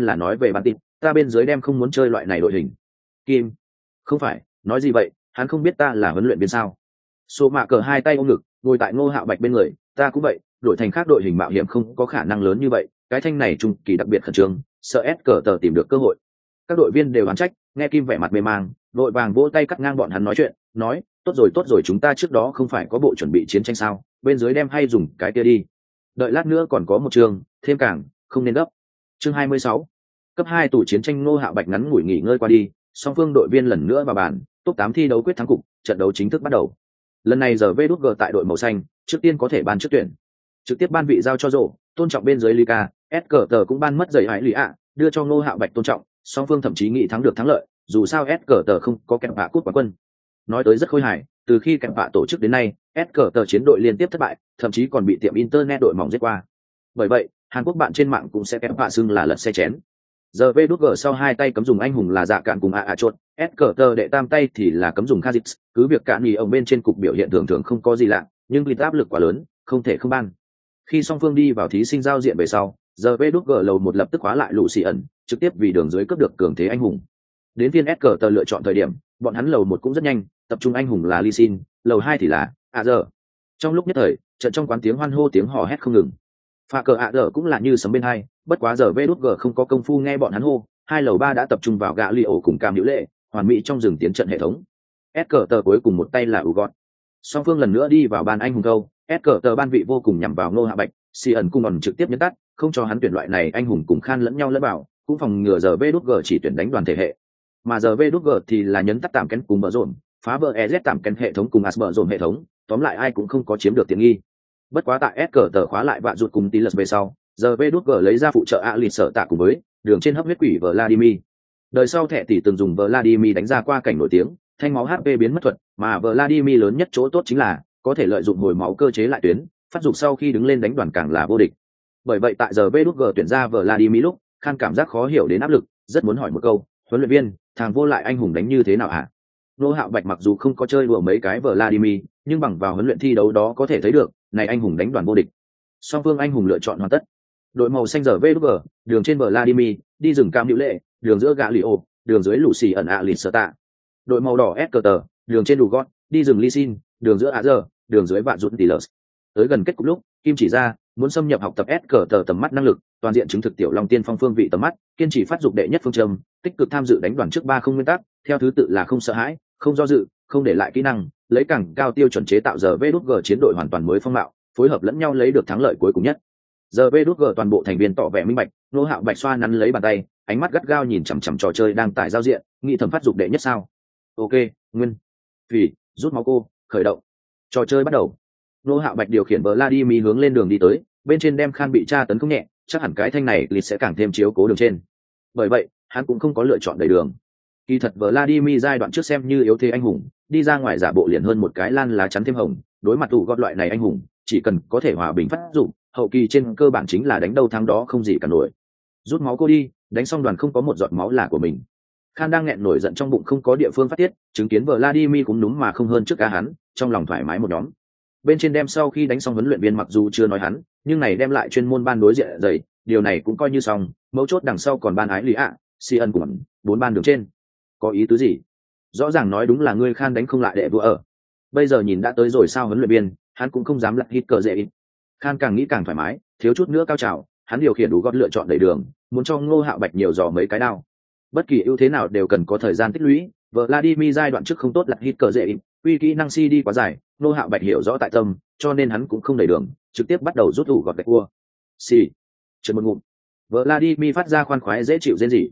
tịt, ta bên dưới đem không muốn chơi loại này đội hình. Kim, không phải, nói gì vậy, hắn không biết ta là huấn luyện viên sao? Số mạ cờ hai tay ôm ngực, ngồi tại Ngô Hạo Bạch bên người, ta cũng vậy, đội thành khác đội hình mạo hiểm không có khả năng lớn như vậy, cái thanh này trung kỳ đặc biệt khẩn trương, sợ SKT tìm được cơ hội. Các đội viên đều oán trách, nghe Kim vẻ mặt mê mang, đội vàng vỗ tay cắt ngang bọn hắn nói chuyện, nói, tốt rồi, chúng ta trước đó không phải có bộ chuẩn bị chiến tranh sao, bên dưới đem hay dùng cái kia đi. Đợi lát nữa còn có một chương, thêm càng, không nên gấp. Chương 26. Cấp 2 tủ chiến tranh. Ngô Hạo Bạch ngắn ngủi nghỉ ngơi qua đi, song phương đội viên lần nữa vào bàn, top 8 thi đấu quyết thắng cục, trận đấu chính thức bắt đầu. Lần này giờ VđG tại đội màu xanh, trước tiên có thể ban trước tuyển. Trực tiếp ban vị giao cho rổ, tôn trọng bên dưới Liga, SKT cũng ban mất giày hải lì ạ, đưa cho Ngô Hạo Bạch tôn trọng, song phương thậm chí nghĩ thắng được thắng lợi, dù sao SKT không có kèm bạ cúp quán quân. Nói tới rất khôi hài, từ khi kèm bạ tổ chức đến nay, SKT chiến đội liên tiếp thất bại, thậm chí còn bị tiệm internet đội mỏng giết qua. Bởi vậy, Hàn Quốc bạn trên mạng cũng sẽ kèm bạ xưng là lật xe chén. Giờ VđG sau hai tay cấm dùng anh hùng là Dạ Cạn cùng chốt, SKT đệ tam tay thì là cấm dùng Khazix, cứ việc Cạn nhì ông bên trên cục biểu hiện thường không có gì lạ, nhưng vì áp lực quá lớn, không thể không ban. Khi song phương đi vào thí sinh giao diện về sau, giờ VđG lầu một lập tức khóa lại lũ xì ẩn, trực tiếp vì đường dưới cướp được cường thế anh hùng. Đến phiên SKT lựa chọn thời điểm, bọn hắn lầu một cũng rất nhanh, tập trung anh hùng là Lee Sin, lầu hai thì là giờ. Trong lúc nhất thời, trận trong quán tiếng hoan hô tiếng hò hét không ngừng. Pha cờ giờ cũng là như sấm bên hai, bất quá giờ VđG không có công phu nghe bọn hắn hô, hai lầu ba đã tập trung vào gã li ổ cùng Cam Hữu Lệ, hoàn mỹ trong rừng tiến trận hệ thống. SKT cuối cùng một tay là Ugot. Song phương lần nữa đi vào ban anh hùng câu, SKT ban vị vô cùng nhằm vào Ngô Hạ Bạch, Si ẩn cung ẩn trực tiếp nhấn tắt, không cho hắn tuyển loại này anh hùng cùng khan lẫn nhau lẫn vào, cũng phòng ngừa giờ VđG chỉ tuyển đánh đoàn thể hệ. Mà giờ VđG thì là nhấn tắt tạm kén cùng bờ rộn, phá vỡ EZ tạm kén hệ thống cùng Asbờ rộn hệ thống, tóm lại ai cũng không có chiếm được tiện nghi. Bất quá tại SKT khóa lại vạ rụt cùng Tilus về sau, giờ VđG lấy ra phụ trợ Alin sở tạ cùng với đường trên hấp huyết quỷ Vladimir. Đời sau thẻ tỷ từng dùng Vladimir đánh ra qua cảnh nổi tiếng, thanh máu HP biến mất thuật, mà Vladimir lớn nhất chỗ tốt chính là có thể lợi dụng hồi máu cơ chế lại tuyến, phát dục sau khi đứng lên đánh đoàn càng là vô địch. Bởi vậy tại giờ VđG tuyển ra Vladimir lúc, Khan cảm giác khó hiểu đến áp lực, rất muốn hỏi một câu, huấn luyện viên, thằng vô lại anh hùng đánh như thế nào hả? Ngô Hạo Bạch mặc dù không có chơi đùa mấy cái Vladimir, nhưng bằng vào huấn luyện thi đấu đó có thể thấy được, này anh hùng đánh đoàn vô địch. Song phương anh hùng lựa chọn hoàn tất. Đội màu xanh giờ VđG, đường trên Vladimir, đi rừng Cam Hữu Lệ, đường giữa Galio, đường dưới lũ xì ẩn Alin sở tạ. Đội màu đỏ SKT, đường trên Ugot, đi rừng Lee Sin, đường giữa Azer, đường dưới vạn rút Tilus. Tới gần kết cục lúc, Kim chỉ ra, muốn xâm nhập học tập SKT tầm mắt năng lực, toàn diện chứng thực tiểu long tiên phong phương vị tầm mắt, kiên trì phát dục đệ nhất phương châm, tích cực tham dự đánh đoàn trước 3 không nguyên tắc, theo thứ tự là không sợ hãi, không do dự, không để lại kỹ năng, lấy càng cao tiêu chuẩn chế tạo giờ VđG chiến đội hoàn toàn mới phong mạo, phối hợp lẫn nhau lấy được thắng lợi cuối cùng nhất. Giờ VđG toàn bộ thành viên tỏ vẻ minh bạch, Ngô Hạo Bạch xoa nắn lấy bàn tay, ánh mắt gắt gao nhìn chằm chằm trò chơi đang tải giao diện, nghĩ thầm phát dục đệ nhất sao? Ok, nguyên, vì rút máu cô, khởi động. Trò chơi bắt đầu. Ngô Hạo Bạch điều khiển Vladimir hướng lên đường đi tới, bên trên đem Khan bị tra tấn không nhẹ, chắc hẳn cái thanh này lịch sẽ càng thêm chiếu cố đường trên. Bởi vậy, hắn cũng không có lựa chọn đẩy đường. Kỳ thật Vladimir giai đoạn trước xem như yếu thế anh hùng, đi ra ngoài giả bộ liền hơn một cái lan lá chắn thêm hồng, đối mặt tụ gót loại này anh hùng, chỉ cần có thể hòa bình phát dụng, hậu kỳ trên cơ bản chính là đánh đâu thắng đó không gì cả nổi. Rút máu cô đi, đánh xong đoàn không có một giọt máu là của mình. Khan đang nghẹn nổi giận trong bụng không có địa phương phát tiết, chứng kiến Vladimir cũng núm mà không hơn trước cả hắn, trong lòng thoải mái một nhóm. Bên trên đem sau khi đánh xong huấn luyện viên mặc dù chưa nói hắn, nhưng này đem lại chuyên môn ban đối diện dày, điều này cũng coi như xong, mấu chốt đằng sau còn ban ái lý ạ, si ân cùng 4 ban đường trên. Có ý tứ gì? Rõ ràng nói đúng là ngươi Khan đánh không lại đệ vua ở. Bây giờ nhìn đã tới rồi sao huấn luyện viên, hắn cũng không dám lật hít cờ dễ. Khan càng nghĩ càng thoải mái, thiếu chút nữa cao trào, hắn điều khiển đủ gót lựa chọn đẩy đường, muốn cho Ngô Hạo Bạch nhiều dò mấy cái đao. Bất kỳ ưu thế nào đều cần có thời gian tích lũy, Vladimir giai đoạn trước không tốt lật hít cờ dễ, quy kỹ năng si đi quá dài, Ngô Hạo Bạch hiểu rõ tại tâm, cho nên hắn cũng không đẩy đường, trực tiếp bắt đầu rút đủ gọt gạch cua. Si, trượt một ngụm. Vladimir phát ra khoan khoái dễ chịu rên rỉ.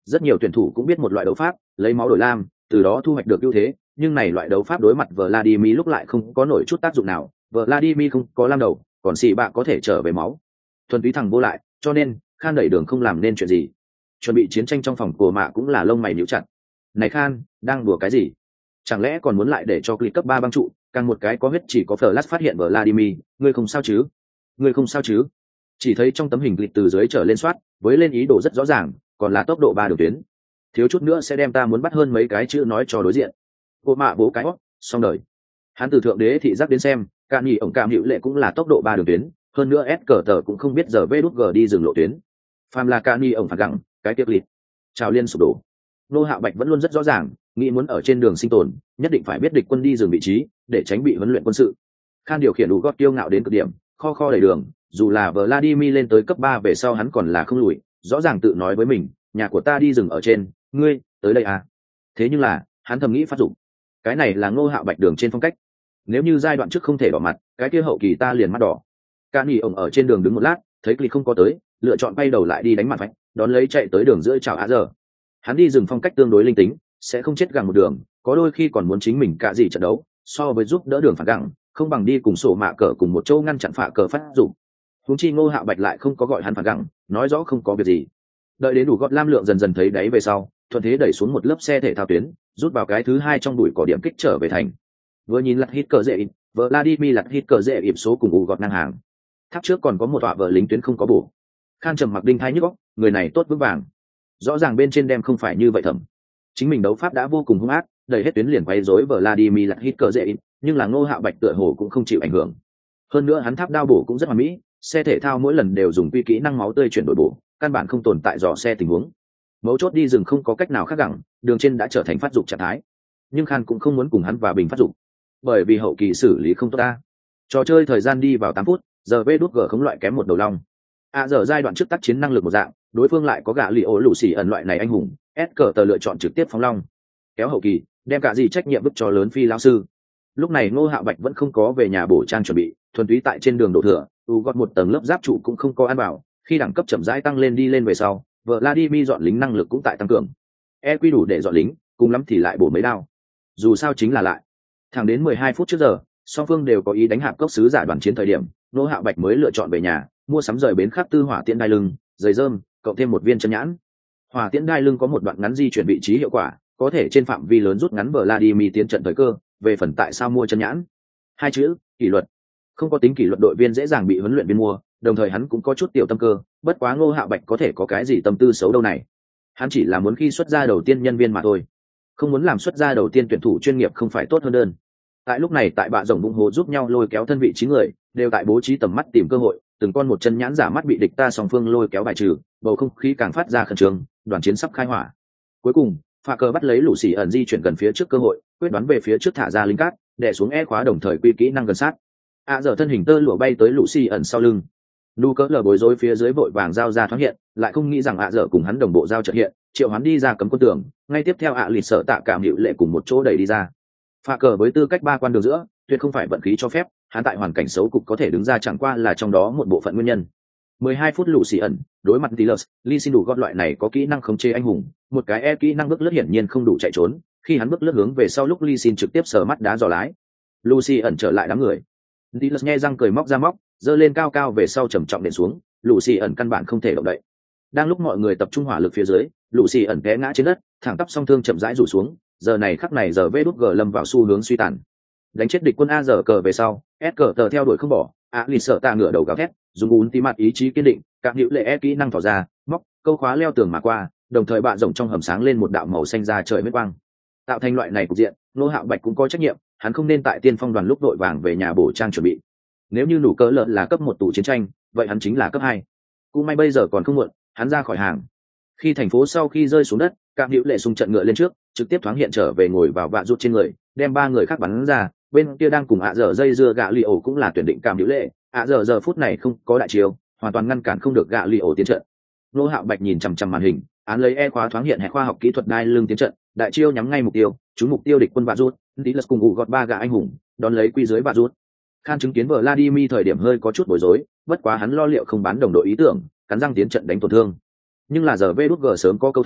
Rất nhiều tuyển thủ cũng biết một loại đấu pháp, lấy máu đổi lam, từ đó thu hoạch được ưu thế, nhưng này loại đấu pháp đối mặt Vladimir lúc lại không có nổi chút tác dụng nào. Vladimir không có lam đầu, còn xì bạ có thể trở về máu. Thuần túy thằng vô lại, cho nên Khan đẩy đường không làm nên chuyện gì. Chuẩn bị chiến tranh trong phòng của mạ cũng là lông mày nhíu chặt. Này Khan, đang đùa cái gì? Chẳng lẽ còn muốn lại để cho clip cấp 3 băng trụ, càng một cái có huyết chỉ có Flash phát hiện Vladimir, ngươi không sao chứ? Ngươi không sao chứ? Chỉ thấy trong tấm hình clip từ dưới trở lên soát, với lên ý đồ rất rõ ràng, còn là tốc độ 3 đường tuyến. Thiếu chút nữa sẽ đem ta muốn bắt hơn mấy cái chữ nói cho đối diện. Cô mạ bố cái hót, xong đời. Hắn từ thượng đế thị giác đến xem, Cạn nhỉ ổng Cảm hữu lệ cũng là tốc độ 3 đường tuyến, hơn nữa S cờ tờ cũng không biết giờ V đút G đi dừng lộ tuyến. Phàm là Cạn nhỉ ổng phản gặng, cái tiếp liệt. Trào liên sụp đổ. Nô Hạo Bạch vẫn luôn rất rõ ràng, nghĩ muốn ở trên đường sinh tồn, nhất định phải biết địch quân đi dừng vị trí, để tránh bị huấn luyện quân sự. Khan điều khiển đủ gót tiêu ngạo đến cực điểm, kho đẩy đường, dù là Vladimir lên tới cấp 3 về sau hắn còn là không lùi, rõ ràng tự nói với mình, nhà của ta đi dừng ở trên, ngươi tới đây à? Thế nhưng là, hắn thầm nghĩ phát dụng. Cái này là Ngô Hạo Bạch đường trên phong cách. Nếu như giai đoạn trước không thể đỏ mặt, cái kia hậu kỳ ta liền mắt đỏ. Cạn nhỉ ổng ở trên đường đứng một lát, thấy Clip không có tới, lựa chọn bay đầu lại đi đánh mặt vạch, đón lấy chạy tới đường giữa chào á giờ. Hắn đi dừng phong cách tương đối linh tính, sẽ không chết gặng một đường, có đôi khi còn muốn chính mình cả gì trận đấu, so với giúp đỡ đường phản gặng, không bằng đi cùng sổ mạ cờ cùng một chỗ ngăn chặn phạ cờ phát dụng. Huống chi Ngô Hạo Bạch lại không có gọi hắn phản gặng, nói rõ không có việc gì. Đợi đến đủ gót lam lượng dần dần thấy đáy về sau, thuận thế đẩy xuống một lớp xe thể thao tuyến, rút vào cái thứ hai trong đùi cỏ điểm kích trở về thành. Vừa nhìn lật hít cờ dễ ịp, Vladimir lật hít cờ dễ ịp số cùng ủ gọt ngang hàng. Tháp trước còn có một tọa vợ lính tuyến không có bổ. Khan trầm mặc đinh thái nhức óc, người này tốt vững vàng. Rõ ràng bên trên đem không phải như vậy thầm. Chính mình đấu pháp đã vô cùng hung ác, đẩy hết tuyến liền quay rối Vladimir lật hít cờ dễ ịp, nhưng là Ngô Hạo Bạch tựa hồ cũng không chịu ảnh hưởng. Hơn nữa hắn tháp đao bổ cũng rất hoàn mỹ, xe thể thao mỗi lần đều dùng quy kỹ năng máu tươi chuyển đổi bổ, căn bản không tồn tại dò xe tình huống. Mấu chốt đi rừng không có cách nào khác gẳng, đường trên đã trở thành phát dục trạng thái. Nhưng Khan cũng không muốn cùng hắn và bình phát dục, bởi vì hậu kỳ xử lý không tốt ta. Trò chơi thời gian đi vào 8 phút, giờ vê đút g không loại kém một đầu long. Giờ giai đoạn trước tác chiến năng lực một dạng, đối phương lại có gã lì ổ lũ xỉ ẩn loại này anh hùng, S cờ tờ lựa chọn trực tiếp phóng long. Kéo hậu kỳ, đem cả gì trách nhiệm bức cho lớn phi lao sư. Lúc này Ngô Hạo Bạch vẫn không có về nhà bổ trang chuẩn bị, thuần túy tại trên đường đổ thừa, gọt một tầng lớp giáp trụ cũng không có ăn bảo, khi đẳng cấp chậm rãi tăng lên đi lên về sau, Vladimir dọn lính năng lực cũng tại tăng cường. EQ đủ để dọn lính, cùng lắm thì lại bổ mấy đao. Dù sao chính là lại. Thẳng đến 12 phút trước giờ, song phương đều có ý đánh hạp cốc sứ giả đoàn chiến thời điểm, Ngô Hạo Bạch mới lựa chọn về nhà, mua sắm rời bến khắc tư hỏa tiễn đai lưng, giày rơm, cộng thêm một viên chân nhãn. Hỏa tiễn đai lưng có một đoạn ngắn di chuyển vị trí hiệu quả, có thể trên phạm vi lớn rút ngắn Vladimir tiến trận thời cơ, về phần tại sao mua chân nhãn. Hai chữ, kỷ luật. Không có tính kỷ luật đội viên dễ dàng bị huấn luyện viên mua, đồng thời hắn cũng có chút tiểu tâm cơ, bất quá Ngô Hạo Bạch có thể có cái gì tâm tư xấu đâu này. Hắn chỉ là muốn khi xuất ra đầu tiên nhân viên mà thôi, không muốn làm xuất ra đầu tiên tuyển thủ chuyên nghiệp không phải tốt hơn đơn. Tại lúc này tại bạ rồng bung hồ giúp nhau lôi kéo thân vị 9 người, đều tại bố trí tầm mắt tìm cơ hội, từng con một chân nhãn giả mắt bị địch ta song phương lôi kéo bài trừ, bầu không khí càng phát ra khẩn trương, đoàn chiến sắp khai hỏa. Cuối cùng, Phạ cờ bắt lấy lũ xỉ ẩn di chuyển gần phía trước cơ hội, quyết đoán về phía trước thả ra lính cát, đè xuống e khóa đồng thời quy kỹ năng gần sát. Giờ thân hình tơ lụa bay tới lũ xỉ ẩn sau lưng. Nu cỡ lờ bối rối phía dưới vội vàng giao ra thoáng hiện, lại không nghĩ rằng giờ cùng hắn đồng bộ giao trợ hiện, triệu hắn đi ra cấm quân tường, ngay tiếp theo lịt sợ tạ cảm hiệu lệ cùng một chỗ đẩy đi ra. Phạ cờ với tư cách 3 quan đường giữa, tuyệt không phải vận khí cho phép, hắn tại hoàn cảnh xấu cục có thể đứng ra chẳng qua là trong đó một bộ phận nguyên nhân. 12 phút lũ xỉ ẩn, đối mặt Tilus, Lee xin đủ gót loại này có kỹ năng khống chế anh hùng, một cái kỹ năng bước lướt hiển nhiên không đủ chạy trốn, khi hắn bước lướt hướng về sau lúc Lee xin trực tiếp sờ mắt đá dò lái. Lucy ẩn trở lại đám người. Tilus nghe răng cười móc ra móc, giơ lên cao cao về sau trầm trọng đệm xuống, Lucy ẩn căn bản không thể động đậy. Đang lúc mọi người tập trung hỏa lực phía dưới, Lucy ẩn té ngã trên đất, thẳng tắp song thương chậm rãi rủ xuống, giờ này khắc này giờ vê đút g lâm vào xu hướng suy tàn. Đánh chết địch quân giờ cờ về sau, S cờ tờ theo đuổi không bỏ, lì sợ tạ ngửa đầu gào thét, dùng ún tí mặt ý chí kiên định, các hữu lệ kỹ năng thỏ ra, móc câu khóa leo tường mà qua, đồng thời bạ rộng trong hầm sáng lên một đạo màu xanh ra trời huyết quang. Tạo thành loại này cục diện, Ngô Hạo Bạch cũng có trách nhiệm, hắn không nên tại tiên phong đoàn lúc đội vàng về nhà bổ trang chuẩn bị. Nếu như nủ cỡ lợn là cấp 1 tù chiến tranh, vậy hắn chính là cấp 2. Cũng may bây giờ còn không muộn, hắn ra khỏi hàng. Khi thành phố sau khi rơi xuống đất, các hữu lệ xung trận ngựa lên trước, trực tiếp thoáng hiện trở về ngồi vào vạ rút trên người, đem 3 người khác bắn ra, bên kia đang cùng dở dây dưa gạ li ổ cũng là tuyển định cảm hữu lệ, giờ phút này không có đại chiêu, hoàn toàn ngăn cản không được gạ li ổ tiến trận. Ngô Hạo Bạch nhìn chằm chằm màn hình, án lấy khóa thoáng hiện hệ khoa học kỹ thuật đai lưng tiến trận, đại chiêu nhắm ngay mục tiêu, trúng mục tiêu địch quân vạ rút, Tilus cùng gọt 3 gã anh hùng, đón lấy quy dưới vạ rút. Khan chứng kiến Vladimir thời điểm hơi có chút bối rối, bất quá hắn lo liệu không bán đồng đội ý tưởng, cắn răng tiến trận đánh tổn thương. Nhưng là giờ vê đút g sớm có câu thông,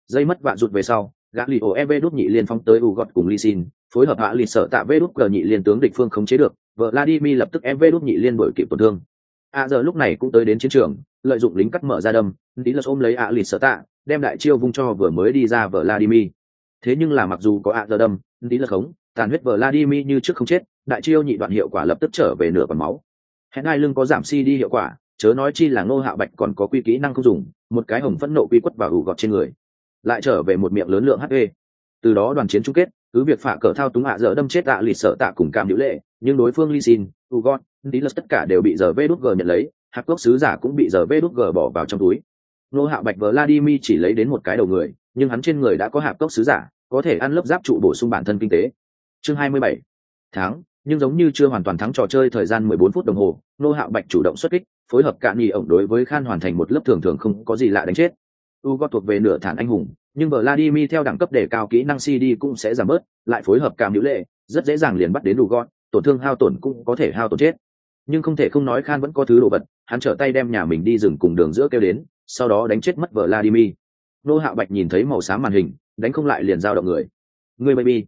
Dây mất vạ rụt về sau, gã lì ổ ev đút nhị liên phóng tới u gọt cùng ly xin, phối hợp hạ lì sợ tạ vê đút cờ nhị liên tướng địch phương khống chế được, Vladimir lập tức ev đút nhị liên đuổi kịp tổn thương. Giờ lúc này cũng tới đến chiến trường, lợi dụng lính cắt mở ra đâm, tí lật ôm lấy lì sợ tạ, đem đại chiêu vung cho vừa mới đi ra Vladimir. Thế nhưng là mặc dù có giờ đâm, tí lật khống, tàn huyết Vladimir như trước không chết, đại chiêu nhị đoạn hiệu quả lập tức trở về nửa còn máu. Hẹn hai lưng có giảm si đi hiệu quả, chớ nói chi là Ngô Hạo Bạch còn có quy kỹ năng không dùng, một cái hồng phẫn nộ quy quất vào ủ gọt trên người, lại trở về một miệng lớn lượng HP. Từ đó đoàn chiến chung kết, cứ việc phạ cờ thao túng dở đâm chết lì sợ tạ cùng cảm hữu lệ, nhưng đối phương ly xin, ủ gọt, tí lật tất cả đều bị giờ vê đút g nhận lấy, hạt cốc sứ giả cũng bị giờ vê đút g bỏ vào trong túi. Ngô Hạo Bạch Vladimir chỉ lấy đến một cái đầu người, nhưng hắn trên người đã có hạt cốc sứ giả, có thể ăn lớp giáp trụ bổ sung bản thân kinh tế. Chương 27. Tháng, nhưng giống như chưa hoàn toàn thắng trò chơi thời gian 14 phút đồng hồ, Ngô Hạo Bạch chủ động xuất kích, phối hợp cạn nhì ổng đối với Khan hoàn thành một lớp thường thường không có gì lạ đánh chết. Ugot thuộc về nửa thản anh hùng, nhưng Vladimir theo đẳng cấp để cao kỹ năng CD cũng sẽ giảm bớt, lại phối hợp cảm hữu lệ, rất dễ dàng liền bắt đến Ugot, tổn thương hao tổn cũng có thể hao tổn chết. Nhưng không thể không nói Khan vẫn có thứ đồ vật, hắn trở tay đem nhà mình đi rừng cùng đường giữa kêu đến, sau đó đánh chết mất Vladimir. Ngô Hạo Bạch nhìn thấy màu xám màn hình, đánh không lại liền dao động người. Người baby.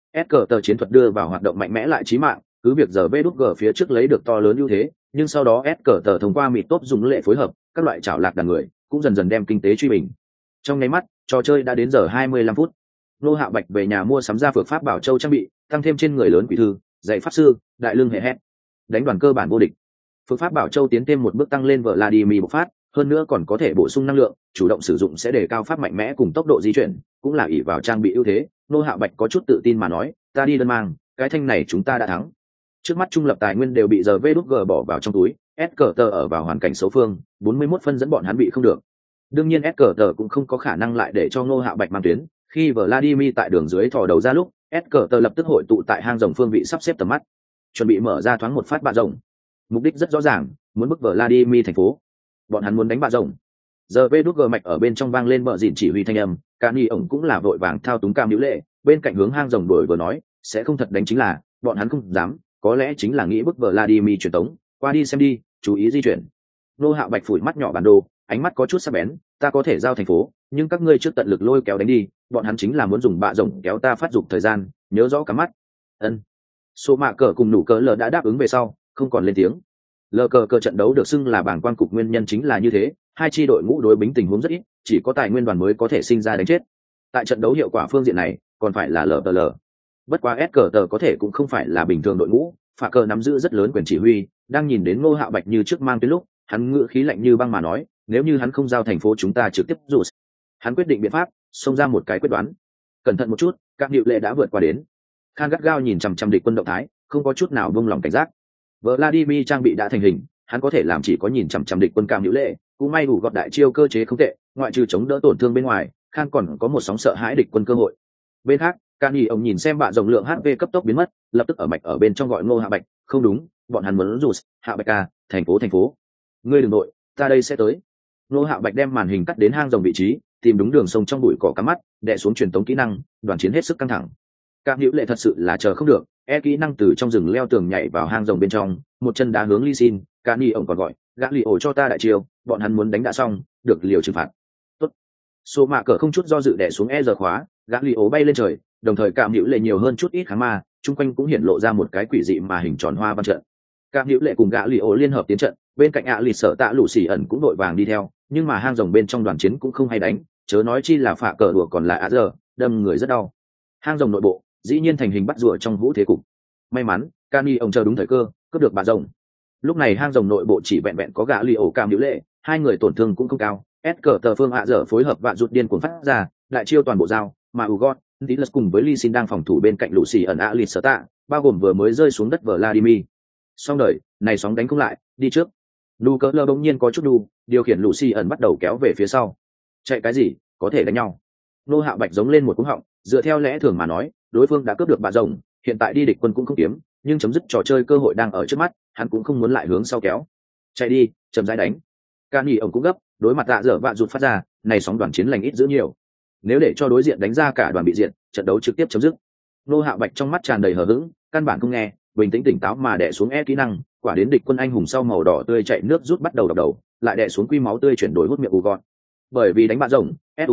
Tờ chiến thuật đưa vào hoạt động mạnh mẽ lại chí mạng, cứ việc giờ VG phía trước lấy được to lớn ưu thế, nhưng sau đó tờ thông qua mịt tốt dùng lệ phối hợp, các loại chảo lạc đàn người, cũng dần dần đem kinh tế truy bình. Trong nháy mắt, trò chơi đã đến giờ 25 phút. Ngô Hạo Bạch về nhà mua sắm ra phược pháp bảo châu trang bị, tăng thêm trên người lớn quỷ thư, dạy pháp sư, đại lương hệ hét, đánh đoàn cơ bản vô địch. Phược pháp bảo châu tiến thêm một bước tăng lên Vladimir bộc phát, hơn nữa còn có thể bổ sung năng lượng, chủ động sử dụng sẽ đề cao pháp mạnh mẽ cùng tốc độ di chuyển, cũng là ỷ vào trang bị ưu thế. Ngô Hạo Bạch có chút tự tin mà nói, ta đi đơn mang, cái thanh này chúng ta đã thắng. Trước mắt trung lập tài nguyên đều bị giờ VG bỏ vào trong túi, tờ ở vào hoàn cảnh xấu phương, 41 phân dẫn bọn hắn bị không được. Đương nhiên tờ cũng không có khả năng lại để cho Ngô Hạo Bạch mang tuyến, khi Vladimir tại đường dưới thò đầu ra lúc, tờ lập tức hội tụ tại hang rồng phương vị sắp xếp tầm mắt, chuẩn bị mở ra thoáng một phát bạ rồng. Mục đích rất rõ ràng, muốn bức Vladimir thành phố. Bọn hắn muốn đánh bạ rồng. Giờ VG mạch ở bên trong vang lên bờ dịn chỉ huy thanh âm, Cani ổng cũng là vội vàng thao túng cam hữu lệ, bên cạnh hướng hang rồng đuổi vừa nói, sẽ không thật đánh chính là, bọn hắn không dám, có lẽ chính là nghĩ bức Vladimir truyền tống, qua đi xem đi, chú ý di chuyển. Ngô Hạo Bạch phủi mắt nhỏ bản đồ, ánh mắt có chút sắc bén, ta có thể giao thành phố, nhưng các ngươi trước tận lực lôi kéo đánh đi, bọn hắn chính là muốn dùng bạ rồng kéo ta phát dục thời gian, nhớ rõ cả mắt. Ân. Số mạ cờ cùng nụ cờ lờ đã đáp ứng về sau, không còn lên tiếng. Lờ cờ trận đấu được xưng là bảng quan cục nguyên nhân chính là như thế, hai chi đội ngũ đối bính tình huống rất ít, chỉ có tài nguyên đoàn mới có thể sinh ra đánh chết. Tại trận đấu hiệu quả phương diện này, còn phải là LPL. Bất quá tờ có thể cũng không phải là bình thường đội ngũ, phạ cờ nắm giữ rất lớn quyền chỉ huy, đang nhìn đến Ngô Hạo Bạch như trước mang tới lúc, hắn ngữ khí lạnh như băng mà nói, nếu như hắn không giao thành phố chúng ta trực tiếp rủ. Hắn quyết định biện pháp, xông ra một cái quyết đoán. Cẩn thận một chút, các điệu lệ đã vượt qua đến. Khan gắt gao nhìn chằm chằm địch quân động thái, không có chút nào buông lòng cảnh giác. Vladimir trang bị đã thành hình, hắn có thể làm chỉ có nhìn chằm chằm địch quân cam hữu lệ, cũng may đủ gọt đại chiêu cơ chế không tệ, ngoại trừ chống đỡ tổn thương bên ngoài, Khan còn có một sóng sợ hãi địch quân cơ hội. Bên khác, Cani ông nhìn xem bạn rồng lượng HP cấp tốc biến mất, lập tức ở mạch ở bên trong gọi Ngô Hạ Bạch, không đúng, bọn hắn muốn rủ Hạ Bạch à, thành phố. Ngươi đừng nội, ta đây sẽ tới. Ngô Hạ Bạch đem màn hình cắt đến hang rồng vị trí, tìm đúng đường sông trong bụi cỏ cắm mắt, đè xuống truyền tống kỹ năng, đoàn chiến hết sức căng thẳng. Cam hữu lệ thật sự là chờ không được, kỹ năng từ trong rừng leo tường nhảy vào hang rồng bên trong, một chân đá hướng Ly Sin, Cani ông còn gọi, gã lì ổ cho ta đại chiêu, bọn hắn muốn đánh đã xong, được liều trừng phạt. Tốt. Số mạ cờ không chút do dự đè xuống giờ khóa, gã lì ổ bay lên trời, đồng thời Cam hữu lệ nhiều hơn chút ít kháng ma, chung quanh cũng hiển lộ ra một cái quỷ dị mà hình tròn hoa văn trận. Cam hữu lệ cùng gã lì ổ liên hợp tiến trận, bên cạnh lì sợ tạ lũ xỉ ẩn cũng đội vàng đi theo, nhưng mà hang rồng bên trong đoàn chiến cũng không hay đánh, chớ nói chi là phạ cờ đùa còn là giờ, đâm người rất đau. Hang rồng nội bộ dĩ nhiên thành hình bắt rùa trong vũ thế cục. May mắn, Cani ông chờ đúng thời cơ, cướp được bà rồng. Lúc này hang rồng nội bộ chỉ vẹn vẹn có gã lì ổ Cam hữu lệ, hai người tổn thương cũng không cao. Tờ phương dở phối hợp và rụt điên cuồng phát ra, đại chiêu toàn bộ dao, mà Ugot, Tilas cùng với Ly Sin đang phòng thủ bên cạnh lũ xì ẩn lì sợ tạ, bao gồm vừa mới rơi xuống đất Vladimir. Xong đời, này sóng đánh không lại, đi trước. Nụ cỡ lơ bỗng nhiên có chút đu, điều khiển lũ xì ẩn bắt đầu kéo về phía sau. Chạy cái gì, có thể đánh nhau. Ngô Hạo Bạch giống lên một cú họng, dựa theo lẽ thường mà nói, đối phương đã cướp được bà rồng, hiện tại đi địch quân cũng không kiếm, nhưng chấm dứt trò chơi cơ hội đang ở trước mắt, hắn cũng không muốn lại hướng sau kéo. Chạy đi, chậm rãi đánh. Cani ông cũng gấp, đối mặt dở vạ rụt phát ra, này sóng đoàn chiến lành ít giữ nhiều. Nếu để cho đối diện đánh ra cả đoàn bị diện, trận đấu trực tiếp chấm dứt. Ngô Hạo Bạch trong mắt tràn đầy hờ hững, căn bản không nghe, bình tĩnh tỉnh táo mà đè xuống kỹ năng, quả đến địch quân anh hùng sau màu đỏ tươi chạy nước rút bắt đầu đập đầu, lại đè xuống quy máu tươi chuyển đổi hút miệng Ugot. Bởi vì đánh bạ rồng, Ugot,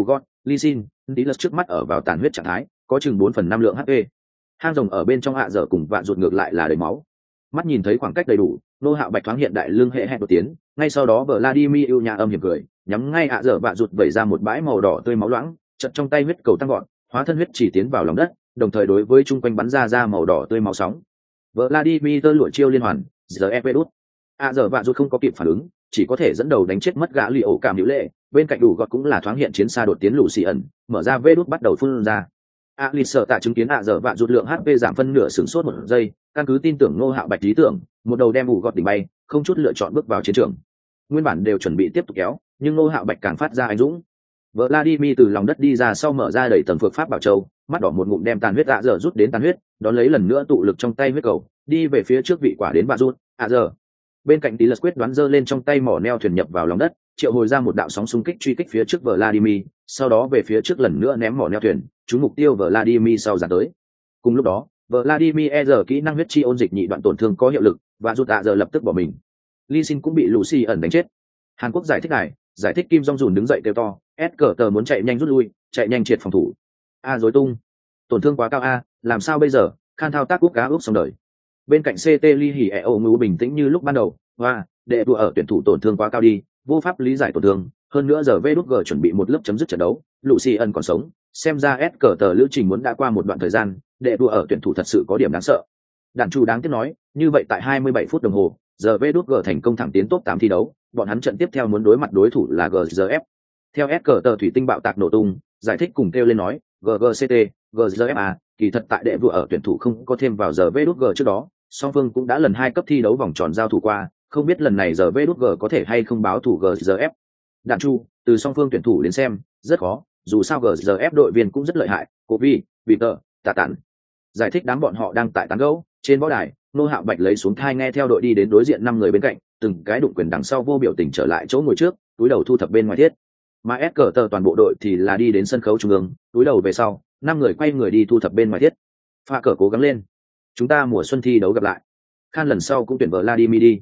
Lee Sin, tí lật trước mắt ở vào tàn huyết trạng thái, có chừng 4/5 lượng HP. Hang rồng ở bên trong hạ dở cùng vạn ruột ngược lại là đầy máu. Mắt nhìn thấy khoảng cách đầy đủ, nô hạo bạch thoáng hiện đại lương hệ hẹn đột tiến, ngay sau đó Vladimir yêu nhà âm hiểm cười, nhắm ngay hạ dở vạn ruột vẩy ra một bãi màu đỏ tươi máu loãng, chợt trong tay huyết cầu tăng gọn, hóa thân huyết chỉ tiến vào lòng đất, đồng thời đối với chung quanh bắn ra màu đỏ tươi máu sóng. Vladimir lụa chiêu liên hoàn, giờ ép đút. Hạ dở vạn ruột không có kịp phản ứng, chỉ có thể dẫn đầu đánh chết mất gã lì ổ cảm hữu lệ, bên cạnh đủ gọt cũng là thoáng hiện chiến xa đột tiến lũ xì ẩn, mở ra vê đút bắt đầu phun ra. Alin sợ tạ chứng kiến hạ dở vạn rụt lượng HP giảm phân nửa sửng sốt một giây, căn cứ tin tưởng Ngô Hạo Bạch lý tưởng, một đầu đem ủ gọt đỉnh bay, không chút lựa chọn bước vào chiến trường. Nguyên bản đều chuẩn bị tiếp tục kéo, nhưng Ngô Hạo Bạch càng phát ra anh dũng. Vladimir từ lòng đất đi ra sau mở ra đẩy tầng phược pháp bảo châu, mắt đỏ một ngụm đem tàn huyết hạ dở rút đến tàn huyết, đón lấy lần nữa tụ lực trong tay huyết cầu, đi về phía trước vị quả đến vạn rút, hạ dở. Bên cạnh tí lật quyết đoán giơ lên trong tay mỏ neo thuyền nhập vào lòng đất, triệu hồi ra một đạo sóng xung kích truy kích phía trước Vladimir, sau đó về phía trước lần nữa ném mỏ neo thuyền, trúng mục tiêu Vladimir sau giàn tới. Cùng lúc đó, Vladimir giờ kỹ năng huyết chi ôn dịch nhị đoạn tổn thương có hiệu lực, và rút tạ giờ lập tức bỏ mình. Lee Sin cũng bị Lucy ẩn đánh chết. Hàn Quốc giải thích này, giải thích Kim Jong Dùn đứng dậy kêu to, Tờ muốn chạy nhanh rút lui, chạy nhanh triệt phòng thủ. Rối tung, tổn thương quá cao làm sao bây giờ? Khan thao tác úp cá úp xong đời. Bên cạnh CT Lee Hỉ Eo ngủ bình tĩnh như lúc ban đầu, và đệ đùa ở tuyển thủ tổn thương quá cao đi, vô pháp lý giải tổn thương. Hơn nữa giờ VG chuẩn bị một lớp chấm dứt trận đấu, Lucy ẩn còn sống, xem ra tờ lữ trình muốn đã qua một đoạn thời gian, đệ đùa ở tuyển thủ thật sự có điểm đáng sợ. Đàn chủ đáng tiếc nói, như vậy tại 27 phút đồng hồ, giờ VG thành công thẳng tiến top 8 thi đấu, bọn hắn trận tiếp theo muốn đối mặt đối thủ là GZF. Theo tờ thủy tinh bạo tạc nổ tung, giải thích cùng kêu lên nói, GGCT, GZF kỳ thật tại đệ đùa ở tuyển thủ không có thêm vào giờ VG trước đó, song phương cũng đã lần 2 cấp thi đấu vòng tròn giao thủ qua, không biết lần này giờ VG có thể hay không báo thủ GZF. Đạn chu, từ song phương tuyển thủ đến xem, rất khó, dù sao GZF đội viên cũng rất lợi hại, Cô Vi, Peter, Tạ Tản. Giải thích đám bọn họ đang tại tán gẫu, trên võ đài, Nô Hạo Bạch lấy xuống thai nghe theo đội đi đến đối diện 5 người bên cạnh, từng cái đụng quyền đằng sau vô biểu tình trở lại chỗ ngồi trước, túi đầu thu thập bên ngoài thiết. Mà tờ toàn bộ đội thì là đi đến sân khấu trung ương, túi đầu về sau, 5 người quay người đi thu thập bên ngoài thiết. Pha cờ cố gắng lên. Chúng ta mùa xuân thi đấu gặp lại. Khan lần sau cũng tuyển Vladimir đi.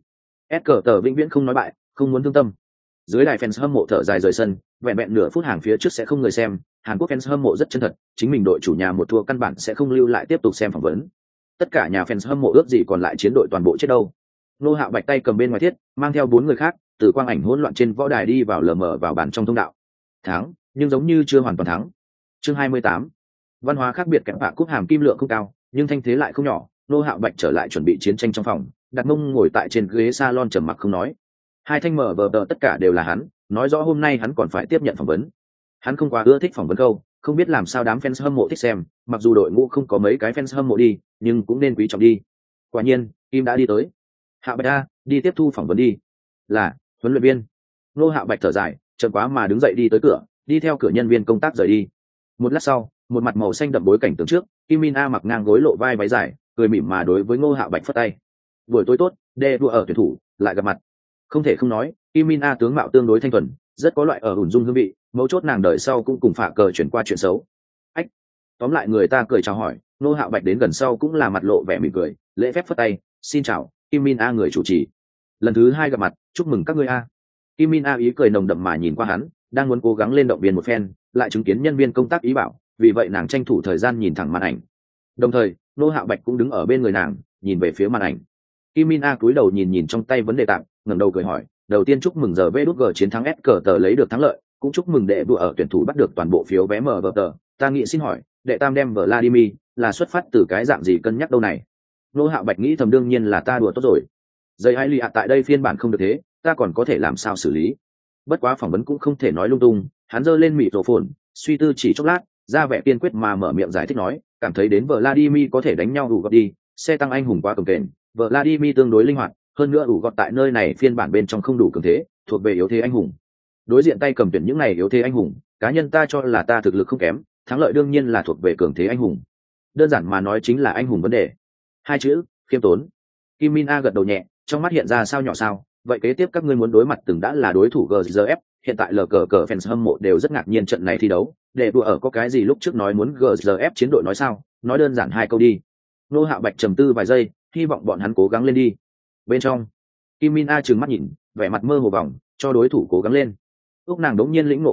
Tờ vĩnh viễn không nói bại, không muốn thương tâm. Dưới đài fans hâm mộ thở dài rời sân, vẹn vẹn nửa phút hàng phía trước sẽ không người xem. Hàn Quốc fans hâm mộ rất chân thật, chính mình đội chủ nhà một thua căn bản sẽ không lưu lại tiếp tục xem phỏng vấn. Tất cả nhà fans hâm mộ ước gì còn lại chiến đội toàn bộ chết đâu. Nô Hạo Bạch tay cầm bên ngoài thiết, mang theo 4 người khác, từ quang ảnh hỗn loạn trên võ đài đi vào lờ mờ vào bàn trong thông đạo. Thắng, nhưng giống như chưa hoàn toàn thắng. Chương 28. Văn hóa khác biệt kẹp bạ cúp hàm kim lượng không cao, nhưng thanh thế lại không nhỏ. Nô Hạo Bạch trở lại chuẩn bị chiến tranh trong phòng, đặt mông ngồi tại trên ghế salon trầm mặc không nói. Hai thanh mở vờ tờ tất cả đều là hắn, nói rõ hôm nay hắn còn phải tiếp nhận phỏng vấn. Hắn không quá ưa thích phỏng vấn câu, không biết làm sao đám fans hâm mộ thích xem, mặc dù đội ngũ không có mấy cái fans hâm mộ đi, nhưng cũng nên quý trọng đi. Quả nhiên, Kim đã đi tới. Hạo Bạch đi tiếp thu phỏng vấn đi. Là, huấn luyện viên. Nô Hạo Bạch thở dài, chậm quá mà đứng dậy đi tới cửa, đi theo cửa nhân viên công tác rời đi. Một lát sau, một mặt màu xanh đậm bối cảnh tường trước, Kim Min A mặc ngang gối lộ vai váy dài, cười mỉm mà đối với Ngô Hạo Bạch phất tay. Buổi tối tốt, đê đua ở tuyển thủ, lại gặp mặt. Không thể không nói, Kim Min A tướng mạo tương đối thanh thuần, rất có loại ở ủn dung hương vị, mấu chốt nàng đời sau cũng cùng phả cờ chuyển qua chuyện xấu. Ách, tóm lại người ta cười chào hỏi, Ngô Hạo Bạch đến gần sau cũng là mặt lộ vẻ mỉm cười, lễ phép phất tay, xin chào, Kim Min A người chủ trì. Lần thứ 2 gặp mặt, chúc mừng các ngươi a. Kim Min A ý cười nồng đậm mà nhìn qua hắn, đang muốn cố gắng lên động viên một phen, lại chứng kiến nhân viên công tác ý bảo, vì vậy nàng tranh thủ thời gian nhìn thẳng màn ảnh. Đồng thời, Nô Hạo Bạch cũng đứng ở bên người nàng, nhìn về phía màn ảnh. Kim Min A cúi đầu nhìn trong tay vấn đề tạm, ngẩng đầu cười hỏi, đầu tiên chúc mừng giờ VG chiến thắng tờ lấy được thắng lợi, cũng chúc mừng đệ đua ở tuyển thủ bắt được toàn bộ phiếu vé mở tờ. Ta nghĩ xin hỏi, đệ tam đem Vladimir là xuất phát từ cái dạng gì cân nhắc đâu này? Nô Hạo Bạch nghĩ thầm đương nhiên là ta đùa tốt rồi. Dây ai lì tại đây phiên bản không được thế, ta còn có thể làm sao xử lý? Bất quá phỏng vấn cũng không thể nói lung tung, hắn giơ lên mịt rổ phồn, suy tư chỉ chốc lát, ra vẻ kiên quyết mà mở miệng giải thích nói, cảm thấy đến Vladimir có thể đánh nhau đủ gọt đi, xe tăng anh hùng quá cồng kềnh, Vladimir tương đối linh hoạt, hơn nữa đủ gọt tại nơi này phiên bản bên trong không đủ cường thế, thuộc về yếu thế anh hùng. Đối diện tay cầm tuyển những này yếu thế anh hùng, cá nhân ta cho là ta thực lực không kém, thắng lợi đương nhiên là thuộc về cường thế anh hùng. Đơn giản mà nói chính là anh hùng vấn đề. 2 chữ, khiêm tốn. Kim Min A gật đầu nhẹ, trong mắt hiện ra sao nhỏ sao, vậy kế tiếp các ngươi muốn đối mặt từng đã là đối thủ GZF, hiện tại lờ cờ fans hâm mộ đều rất ngạc nhiên trận này thi đấu, để đùa ở có cái gì lúc trước nói muốn GZF chiến đội nói sao, nói đơn giản 2 câu đi. Nô Hạo Bạch trầm tư vài giây, hy vọng bọn hắn cố gắng lên đi. Bên trong, Kim Min A trừng mắt nhìn, vẻ mặt mơ hồ vòng, cho đối thủ cố gắng lên. Úc nàng đống nhiên lĩnh ngộ một chút,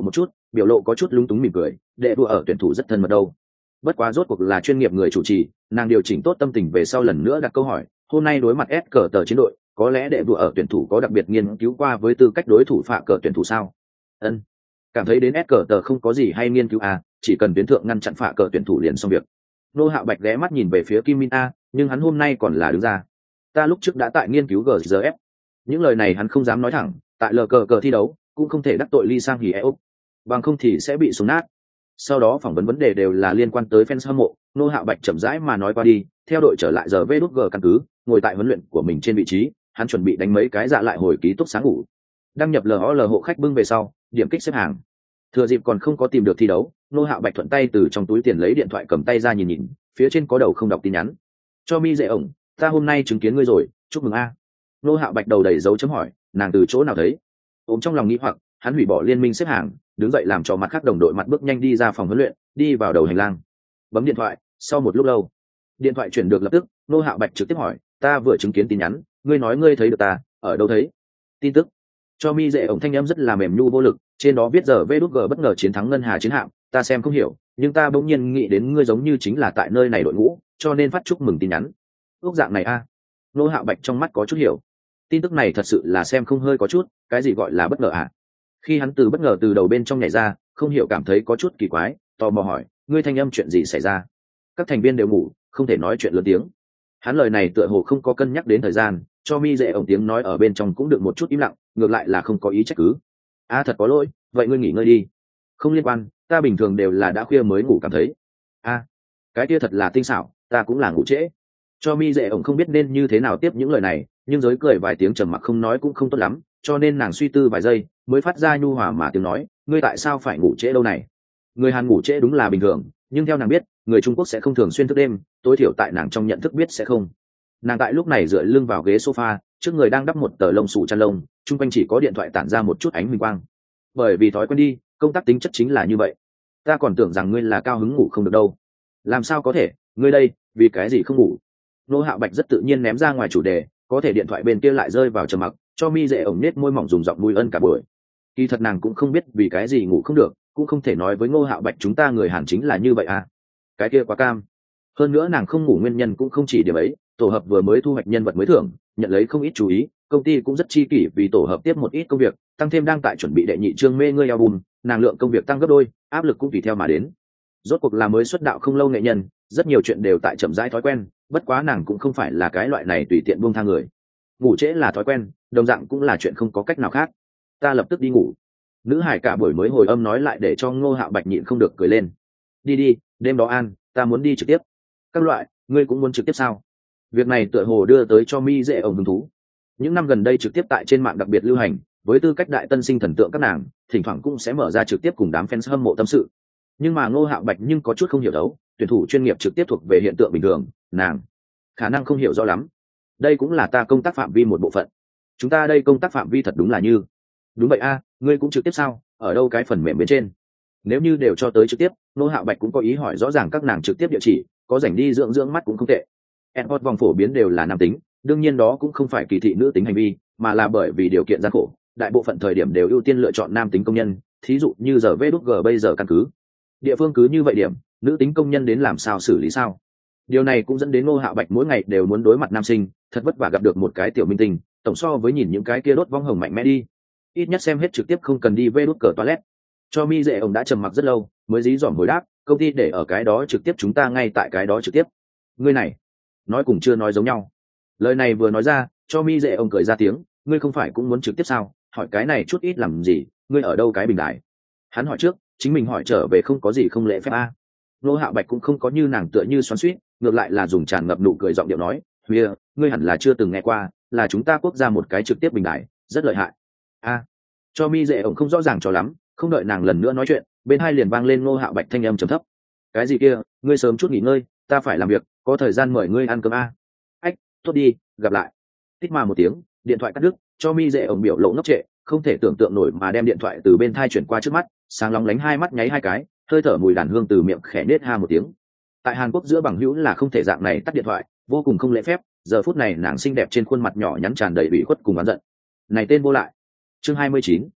biểu lộ có chút lúng túng mỉm cười, đệ đua ở tuyển thủ rất thân mật đâu. Bất quá rốt cuộc là chuyên nghiệp người chủ trì, nàng điều chỉnh tốt tâm tình về sau lần nữa đặt câu hỏi, hôm nay đối mặt S cờ tờ chiến đội, có lẽ đệ đua ở tuyển thủ có đặc biệt nghiên cứu qua với tư cách đối thủ phạ cờ tuyển thủ sao? Ân, cảm thấy đến S cờ tờ không có gì hay nghiên cứu à, chỉ cần tuyến thượng ngăn chặn phạ cờ tuyển thủ liền xong việc. Nô Hạo Bạch ghé mắt nhìn về phía Kim Min A, nhưng hắn hôm nay còn là đứng ra. Ta lúc trước đã tại nghiên cứu GZF. Những lời này hắn không dám nói thẳng, tại lờ cờ cờ thi đấu cũng không thể đắc tội Lee Sang Hee Eop, bằng không thì sẽ bị xuống nát. Sau đó phỏng vấn vấn đề đều là liên quan tới fans hâm mộ, Nô Hạo Bạch chậm rãi mà nói qua đi, theo đội trở lại giờ VG căn cứ, ngồi tại huấn luyện của mình trên vị trí, hắn chuẩn bị đánh mấy cái dạ lại hồi ký túc sáng ngủ. Đăng nhập LOL hộ khách bưng về sau, điểm kích xếp hàng. Thừa dịp còn không có tìm được thi đấu, Nô Hạo Bạch thuận tay từ trong túi tiền lấy điện thoại cầm tay ra nhìn nhìn, phía trên có đầu không đọc tin nhắn. Cho mi dễ ổng, ta hôm nay chứng kiến ngươi rồi, chúc mừng a. Nô Hạo Bạch đầu đầy dấu chấm hỏi, nàng từ chỗ nào thấy? Ôm trong lòng nghĩ hoặc, hắn hủy bỏ liên minh xếp hàng, đứng dậy làm cho mặt khác đồng đội mặt bước nhanh đi ra phòng huấn luyện, đi vào đầu hành lang. Bấm điện thoại, sau một lúc lâu, điện thoại chuyển được lập tức, Nô Hạo Bạch trực tiếp hỏi, ta vừa chứng kiến tin nhắn, ngươi nói ngươi thấy được ta, ở đâu thấy? Tin tức. Cho mi dễ ổng thanh âm rất là mềm nhu vô lực, trên đó viết giờ VG bất ngờ chiến thắng ngân hà chiến hạm, ta xem không hiểu, nhưng ta bỗng nhiên nghĩ đến ngươi giống như chính là tại nơi này đội ngũ, cho nên phát chúc mừng tin nhắn. Ước dạng này a. Nô Hạo Bạch trong mắt có chút hiểu. Tin tức này thật sự là xem không hơi có chút, cái gì gọi là bất ngờ à? Khi hắn từ bất ngờ từ đầu bên trong nhảy ra, không hiểu cảm thấy có chút kỳ quái, tò mò hỏi, ngươi thanh âm chuyện gì xảy ra? Các thành viên đều ngủ, không thể nói chuyện lớn tiếng. Hắn lời này tựa hồ không có cân nhắc đến thời gian, cho mi dễ ổng tiếng nói ở bên trong cũng được một chút im lặng, ngược lại là không có ý trách cứ. A thật có lỗi, vậy ngươi nghỉ ngơi đi. Không liên quan, ta bình thường đều là đã khuya mới ngủ cảm thấy. A, cái kia thật là tinh xảo, ta cũng là ngủ trễ. Cho mi dễ ổng không biết nên như thế nào tiếp những lời này, nhưng giới cười vài tiếng trầm mặc không nói cũng không tốt lắm, cho nên nàng suy tư vài giây mới phát ra nhu hòa mà tiếng nói, ngươi tại sao phải ngủ trễ đâu này? Người Hàn ngủ trễ đúng là bình thường, nhưng theo nàng biết, người Trung Quốc sẽ không thường xuyên thức đêm, tối thiểu tại nàng trong nhận thức biết sẽ không. Nàng tại lúc này dựa lưng vào ghế sofa, trước người đang đắp một tờ lông xù chăn lông, chung quanh chỉ có điện thoại tản ra một chút ánh huỳnh quang. Bởi vì thói quen đi, công tác tính chất chính là như vậy. Ta còn tưởng rằng ngươi là cao hứng ngủ không được đâu. Làm sao có thể, ngươi đây, vì cái gì không ngủ? Nô Hạo Bạch rất tự nhiên ném ra ngoài chủ đề, có thể điện thoại bên kia lại rơi vào trầm mặc, cho mi dễ ổng nết môi mỏng dùng giọng mùi ân cả buổi. Kỳ thật nàng cũng không biết vì cái gì ngủ không được, cũng không thể nói với Ngô Hạo Bạch chúng ta người Hàn chính là như vậy à. Cái kia quá cam. Hơn nữa nàng không ngủ nguyên nhân cũng không chỉ điểm ấy, tổ hợp vừa mới thu hoạch nhân vật mới thưởng, nhận lấy không ít chú ý, công ty cũng rất chi kỷ vì tổ hợp tiếp một ít công việc, tăng thêm đang tại chuẩn bị đệ nhị chương mê ngươi album, nàng lượng công việc tăng gấp đôi, áp lực cũng tùy theo mà đến. Rốt cuộc là mới xuất đạo không lâu nghệ nhân, rất nhiều chuyện đều tại chậm rãi thói quen, bất quá nàng cũng không phải là cái loại này tùy tiện buông tha người. Ngủ trễ là thói quen, đồng dạng cũng là chuyện không có cách nào khác. Ta lập tức đi ngủ. Nữ hải cả buổi mới hồi âm nói lại để cho Ngô Hạo Bạch nhịn không được cười lên. Đi đi, đêm đó an, ta muốn đi trực tiếp. Các loại, ngươi cũng muốn trực tiếp sao? Việc này tựa hồ đưa tới cho mi dễ ổng hứng thú. Những năm gần đây trực tiếp tại trên mạng đặc biệt lưu hành, với tư cách đại tân sinh thần tượng các nàng, thỉnh thoảng cũng sẽ mở ra trực tiếp cùng đám fans hâm mộ tâm sự. Nhưng mà Ngô Hạo Bạch nhưng có chút không hiểu đấu, tuyển thủ chuyên nghiệp trực tiếp thuộc về hiện tượng bình thường, nàng khả năng không hiểu rõ lắm. Đây cũng là ta công tác phạm vi một bộ phận. Chúng ta đây công tác phạm vi thật đúng là như. Đúng vậy a, ngươi cũng trực tiếp sao? Ở đâu cái phần mềm bên trên? Nếu như đều cho tới trực tiếp, Ngô Hạo Bạch cũng có ý hỏi rõ ràng các nàng trực tiếp địa chỉ, có rảnh đi dưỡng dưỡng mắt cũng không tệ. Airport vòng phổ biến đều là nam tính, đương nhiên đó cũng không phải kỳ thị nữ tính hành vi, mà là bởi vì điều kiện gian khổ, đại bộ phận thời điểm đều ưu tiên lựa chọn nam tính công nhân, thí dụ như giờ VG bây giờ căn cứ. Địa phương cứ như vậy điểm, nữ tính công nhân đến làm sao xử lý sao? Điều này cũng dẫn đến Ngô Hạo Bạch mỗi ngày đều muốn đối mặt nam sinh, thật vất vả gặp được một cái tiểu minh tinh, tổng so với nhìn những cái kia đốt vong hồng mạnh mẽ đi. Ít nhất xem hết trực tiếp không cần đi vê đốt cờ toilet. Cho mi dễ ông đã trầm mặc rất lâu, mới dí dỏm hồi đáp, công ty để ở cái đó trực tiếp chúng ta ngay tại cái đó trực tiếp. Ngươi này, nói cùng chưa nói giống nhau. Lời này vừa nói ra, cho mi dễ ông cười ra tiếng, ngươi không phải cũng muốn trực tiếp sao? Hỏi cái này chút ít làm gì? Ngươi ở đâu cái bình đại? Hắn hỏi trước, chính mình hỏi trở về không có gì không lễ phép a. Ngô Hạo Bạch cũng không có như nàng tựa như xoắn xuýt, ngược lại là dùng tràn ngập nụ cười giọng điệu nói, "Huya, ngươi hẳn là chưa từng nghe qua, là chúng ta quốc gia một cái trực tiếp bình đại, rất lợi hại." A. Cho mi dễ ổng không rõ ràng cho lắm, không đợi nàng lần nữa nói chuyện, bên hai liền vang lên Ngô Hạo Bạch thanh âm trầm thấp. "Cái gì kia, ngươi sớm chút nghỉ ngơi, ta phải làm việc, có thời gian mời ngươi ăn cơm a." "Ách, tốt đi, gặp lại." Tích mà một tiếng, điện thoại cắt đứt, cho mi dễ ổng biểu lộ ngốc trệ, không thể tưởng tượng nổi mà đem điện thoại từ bên thai chuyển qua trước mắt, sáng lóng lánh hai mắt nháy hai cái, hơi thở mùi đàn hương từ miệng khẽ nết ha một tiếng. Tại Hàn Quốc giữa bằng hữu là không thể dạng này tắt điện thoại, vô cùng không lễ phép. Giờ phút này nàng xinh đẹp trên khuôn mặt nhỏ nhắn tràn đầy ủy khuất cùng oán giận. Này tên vô lại. Chương 29.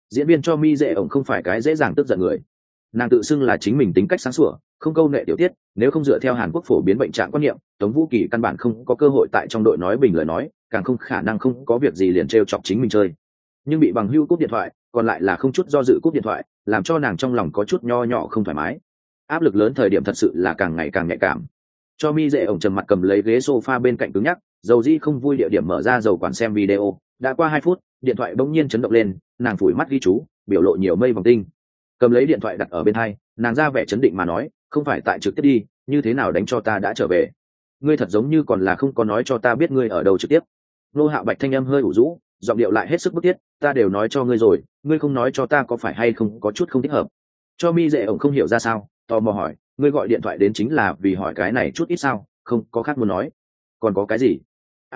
Diễn viên cho mi dễ ổng không phải cái dễ dàng tức giận người, nàng tự xưng là chính mình tính cách sáng sủa, không câu nệ tiểu tiết, nếu không dựa theo Hàn Quốc phổ biến bệnh trạng quan niệm, Tống Vũ Kỳ căn bản không có cơ hội tại trong đội nói bình lời nói, càng không khả năng không có việc gì liền trêu chọc chính mình chơi. Nhưng bị bằng hưu cúp điện thoại, còn lại là không chút do dự cúp điện thoại, làm cho nàng trong lòng có chút nho nhỏ không thoải mái. Áp lực lớn thời điểm thật sự là càng ngày càng nhạy cảm. Cho mi dễ ổng trầm mặt cầm lấy ghế sofa bên cạnh cứng nhắc, dầu di không vui địa điểm mở ra dầu quản xem video. Đã qua 2 phút, điện thoại bỗng nhiên chấn động lên, nàng phủi mắt ghi chú, biểu lộ nhiều mây vòng tinh. Cầm lấy điện thoại đặt ở bên hai, nàng ra vẻ chấn định mà nói, không phải tại trực tiếp đi, như thế nào đánh cho ta đã trở về. Ngươi thật giống như còn là không có nói cho ta biết ngươi ở đâu trực tiếp. Nô Hạo Bạch thanh âm hơi ủ rũ, giọng điệu lại hết sức bức thiết, ta đều nói cho ngươi rồi, ngươi không nói cho ta có phải hay không có chút không thích hợp. Cho mi dễ ổng không hiểu ra sao, tò mò hỏi, ngươi gọi điện thoại đến chính là vì hỏi cái này chút ít sao, không có khác muốn nói. Còn có cái gì?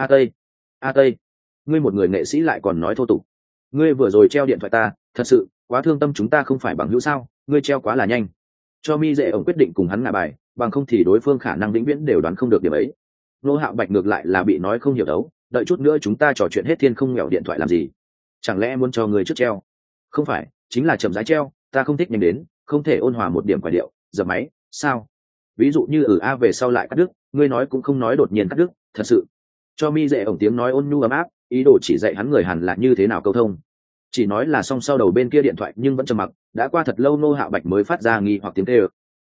A Tây, ngươi một người nghệ sĩ lại còn nói thô tục. Ngươi vừa rồi treo điện thoại ta, thật sự quá thương tâm, chúng ta không phải bằng hữu sao, ngươi treo quá là nhanh. Cho mi dễ ổng quyết định cùng hắn ngả bài, bằng không thì đối phương khả năng vĩnh viễn đều đoán không được điểm ấy. Nô Hạo Bạch ngược lại là bị nói không hiểu đấu, đợi chút nữa chúng ta trò chuyện hết thiên không mèo điện thoại làm gì, chẳng lẽ muốn cho người trước treo? Không phải, chính là chậm rãi treo, ta không thích nhanh đến, không thể ôn hòa một điểm quả điệu, dập máy sao? Ví dụ như a về sau lại cắt đứt, ngươi nói cũng không nói đột nhiên cắt đứt, thật sự. Cho mi dễ ổng tiếng nói ôn nhu ấm áp, ý đồ chỉ dạy hắn người Hàn là như thế nào câu thông, chỉ nói là xong sau đầu bên kia điện thoại nhưng vẫn trầm mặc. Đã qua thật lâu Nô Hạo Bạch mới phát ra nghi hoặc tiếng kêu.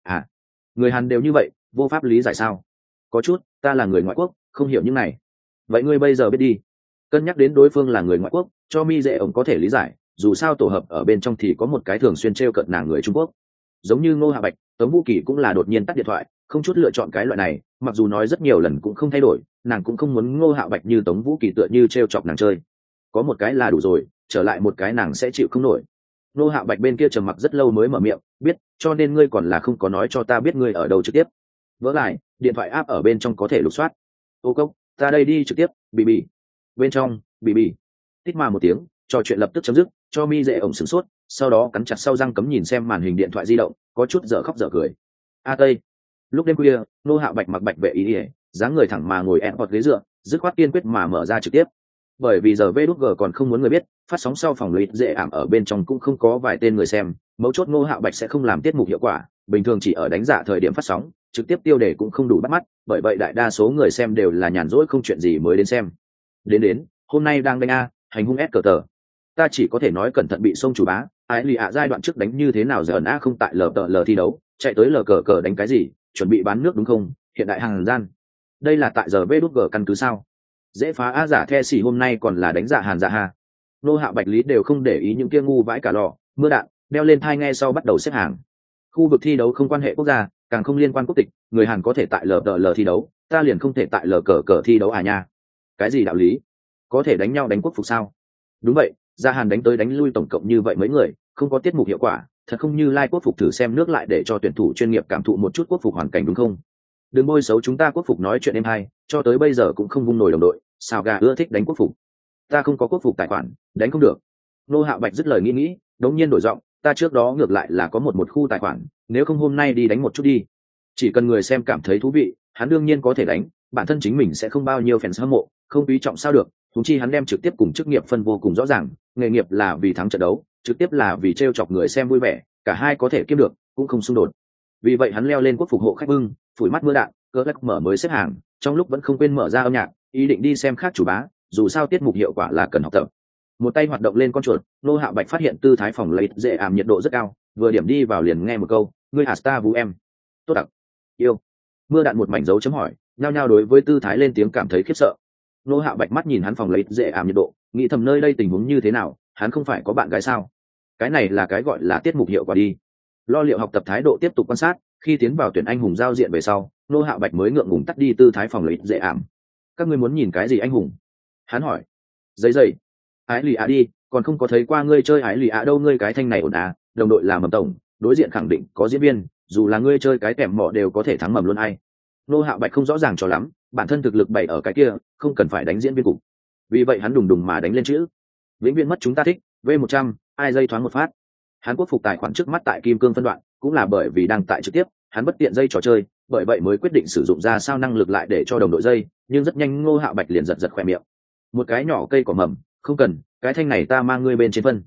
Người Hàn đều như vậy, vô pháp lý giải sao? Có chút, ta là người ngoại quốc, không hiểu những này. Vậy ngươi bây giờ biết đi. Cân nhắc đến đối phương là người ngoại quốc, cho mi dễ ổng có thể lý giải, dù sao tổ hợp ở bên trong thì có một cái thường xuyên trêu cợt nàng người Trung Quốc. Giống như Ngô Hạ Bạch, Tống Vũ Kỳ cũng là đột nhiên tắt điện thoại, không chút lựa chọn cái loại này, mặc dù nói rất nhiều lần cũng không thay đổi, nàng cũng không muốn Ngô Hạ Bạch như Tống Vũ Kỳ tựa như trêu chọc nàng chơi. Có một cái là đủ rồi, trở lại một cái nàng sẽ chịu không nổi. Ngô Hạ Bạch bên kia trầm mặc rất lâu mới mở miệng, biết, cho nên ngươi còn là không có nói cho ta biết ngươi ở đâu trực tiếp. Vỡ lại, điện thoại app ở bên trong có thể lục soát. Ô cốc, ta đây đi trực tiếp, bị. Bên trong, bị. Tít mà một tiếng, trò chuyện lập tức chấm dứt, cho mi dễ ổng sửng sốt, sau đó cắn chặt sau răng cấm nhìn xem màn hình điện thoại di động, có chút dở khóc dở cười. Tây. Lúc đêm khuya, Nô Hạo Bạch mặc bạch vệ ý ỉa, dáng người thẳng mà ngồi ẹn hoặc ghế dựa, dứt khoát kiên quyết mà mở ra trực tiếp. Bởi vì giờ VG còn không muốn người biết, phát sóng sau phòng lợi dễ ảm ở bên trong cũng không có vài tên người xem, mấu chốt Nô Hạo Bạch sẽ không làm tiết mục hiệu quả, bình thường chỉ ở đánh giả thời điểm phát sóng, trực tiếp tiêu đề cũng không đủ bắt mắt, bởi vậy đại đa số người xem đều là nhàn rỗi không chuyện gì mới đến xem. Đến, hôm nay đang đánh hành hung S cờ tờ. Ta chỉ có thể nói cẩn thận bị xông chủ bá, ái lì giai đoạn trước đánh như thế nào giờ ẩn không tại lờ thi đấu, chạy tới lờ cờ đánh cái gì, chuẩn bị bán nước đúng không? Hiện đại hàng gian. Đây là tại giờ VG căn cứ sao? Dễ phá giả the xỉ hôm nay còn là đánh giả Hàn giả ha. Nô Hạo Bạch Lý đều không để ý những kia ngu vãi cả lò, mưa đạn, đeo lên thai nghe sau bắt đầu xếp hàng. Khu vực thi đấu không quan hệ quốc gia, càng không liên quan quốc tịch, người Hàn có thể tại lờ thi đấu, ta liền không thể tại lờ cờ thi đấu nha. Cái gì đạo lý? Có thể đánh nhau đánh quốc phục sao? Đúng vậy, ra Hàn đánh tới đánh lui tổng cộng như vậy mấy người, không có tiết mục hiệu quả, thật không như quốc phục thử xem nước lại để cho tuyển thủ chuyên nghiệp cảm thụ một chút quốc phục hoàn cảnh đúng không? Đừng bôi xấu chúng ta quốc phục nói chuyện êm hay, cho tới bây giờ cũng không vung nổi đồng đội, sao gà ưa thích đánh quốc phục. Ta không có quốc phục tài khoản, đánh không được. Nô Hạo Bạch dứt lời nghĩ, đống nhiên đổi giọng, ta trước đó ngược lại là có một khu tài khoản, nếu không hôm nay đi đánh một chút đi. Chỉ cần người xem cảm thấy thú vị, hắn đương nhiên có thể đánh, bản thân chính mình sẽ không bao nhiêu fans hâm mộ, không quý trọng sao được, huống chi hắn đem trực tiếp cùng chức nghiệp phân vô cùng rõ ràng, nghề nghiệp là vì thắng trận đấu, trực tiếp là vì trêu chọc người xem vui vẻ, cả hai có thể kiếm được, cũng không xung đột. Vì vậy hắn leo lên quốc phục hộ khách bưng, phủi mắt mưa đạn, cỡ lắc mở mới xếp hàng, trong lúc vẫn không quên mở ra âm nhạc, ý định đi xem khác chủ bá, dù sao tiết mục hiệu quả là cần học tập. Một tay hoạt động lên con chuột, Nô Hạo Bạch phát hiện tư thái phòng lấy dễ ảm nhiệt độ rất cao, vừa điểm đi vào liền nghe một câu, ngươi Asta vũ em. Tốt đặc. Yêu. Mưa đạn một mảnh dấu chấm hỏi, nhao nhao đối với tư thái lên tiếng cảm thấy khiếp sợ. Nô Hạo Bạch mắt nhìn hắn phòng lấy dễ ảm nhiệt độ, nghĩ thầm nơi đây tình huống như thế nào, hắn không phải có bạn gái sao? Cái này là cái gọi là tiết mục hiệu quả đi. Lo liệu học tập thái độ tiếp tục quan sát, khi tiến vào tuyển anh hùng giao diện về sau, Nô Hạo Bạch mới ngượng ngùng tắt đi tư thái phòng lấy dễ ảm. Các ngươi muốn nhìn cái gì anh hùng? Hắn hỏi. Giấy. Ái lì đi, còn không có thấy qua ngươi chơi ái lì đâu, ngươi cái thanh này ổn đồng đội là mầm tổng, đối diện khẳng định có diễn viên, dù là ngươi chơi cái kèm mỏ đều có thể thắng mầm luôn ai. Nô Hạo Bạch không rõ ràng cho lắm, bản thân thực lực bày ở cái kia, không cần phải đánh diễn viên cục. Vì vậy hắn đùng mà đánh lên chữ. Vĩnh viễn mất chúng ta thích, V100, ai dây thoáng một phát. Hắn quốc phục tài khoản trước mắt tại Kim Cương phân đoạn, cũng là bởi vì đang tại trực tiếp, hắn bất tiện dây trò chơi, bởi vậy mới quyết định sử dụng ra sao năng lực lại để cho đồng đội dây, nhưng rất nhanh Ngô Hạo Bạch liền giật khỏe miệng. Một cái nhỏ cây cỏ mầm, không cần, cái thanh này ta mang ngươi bên trên phân.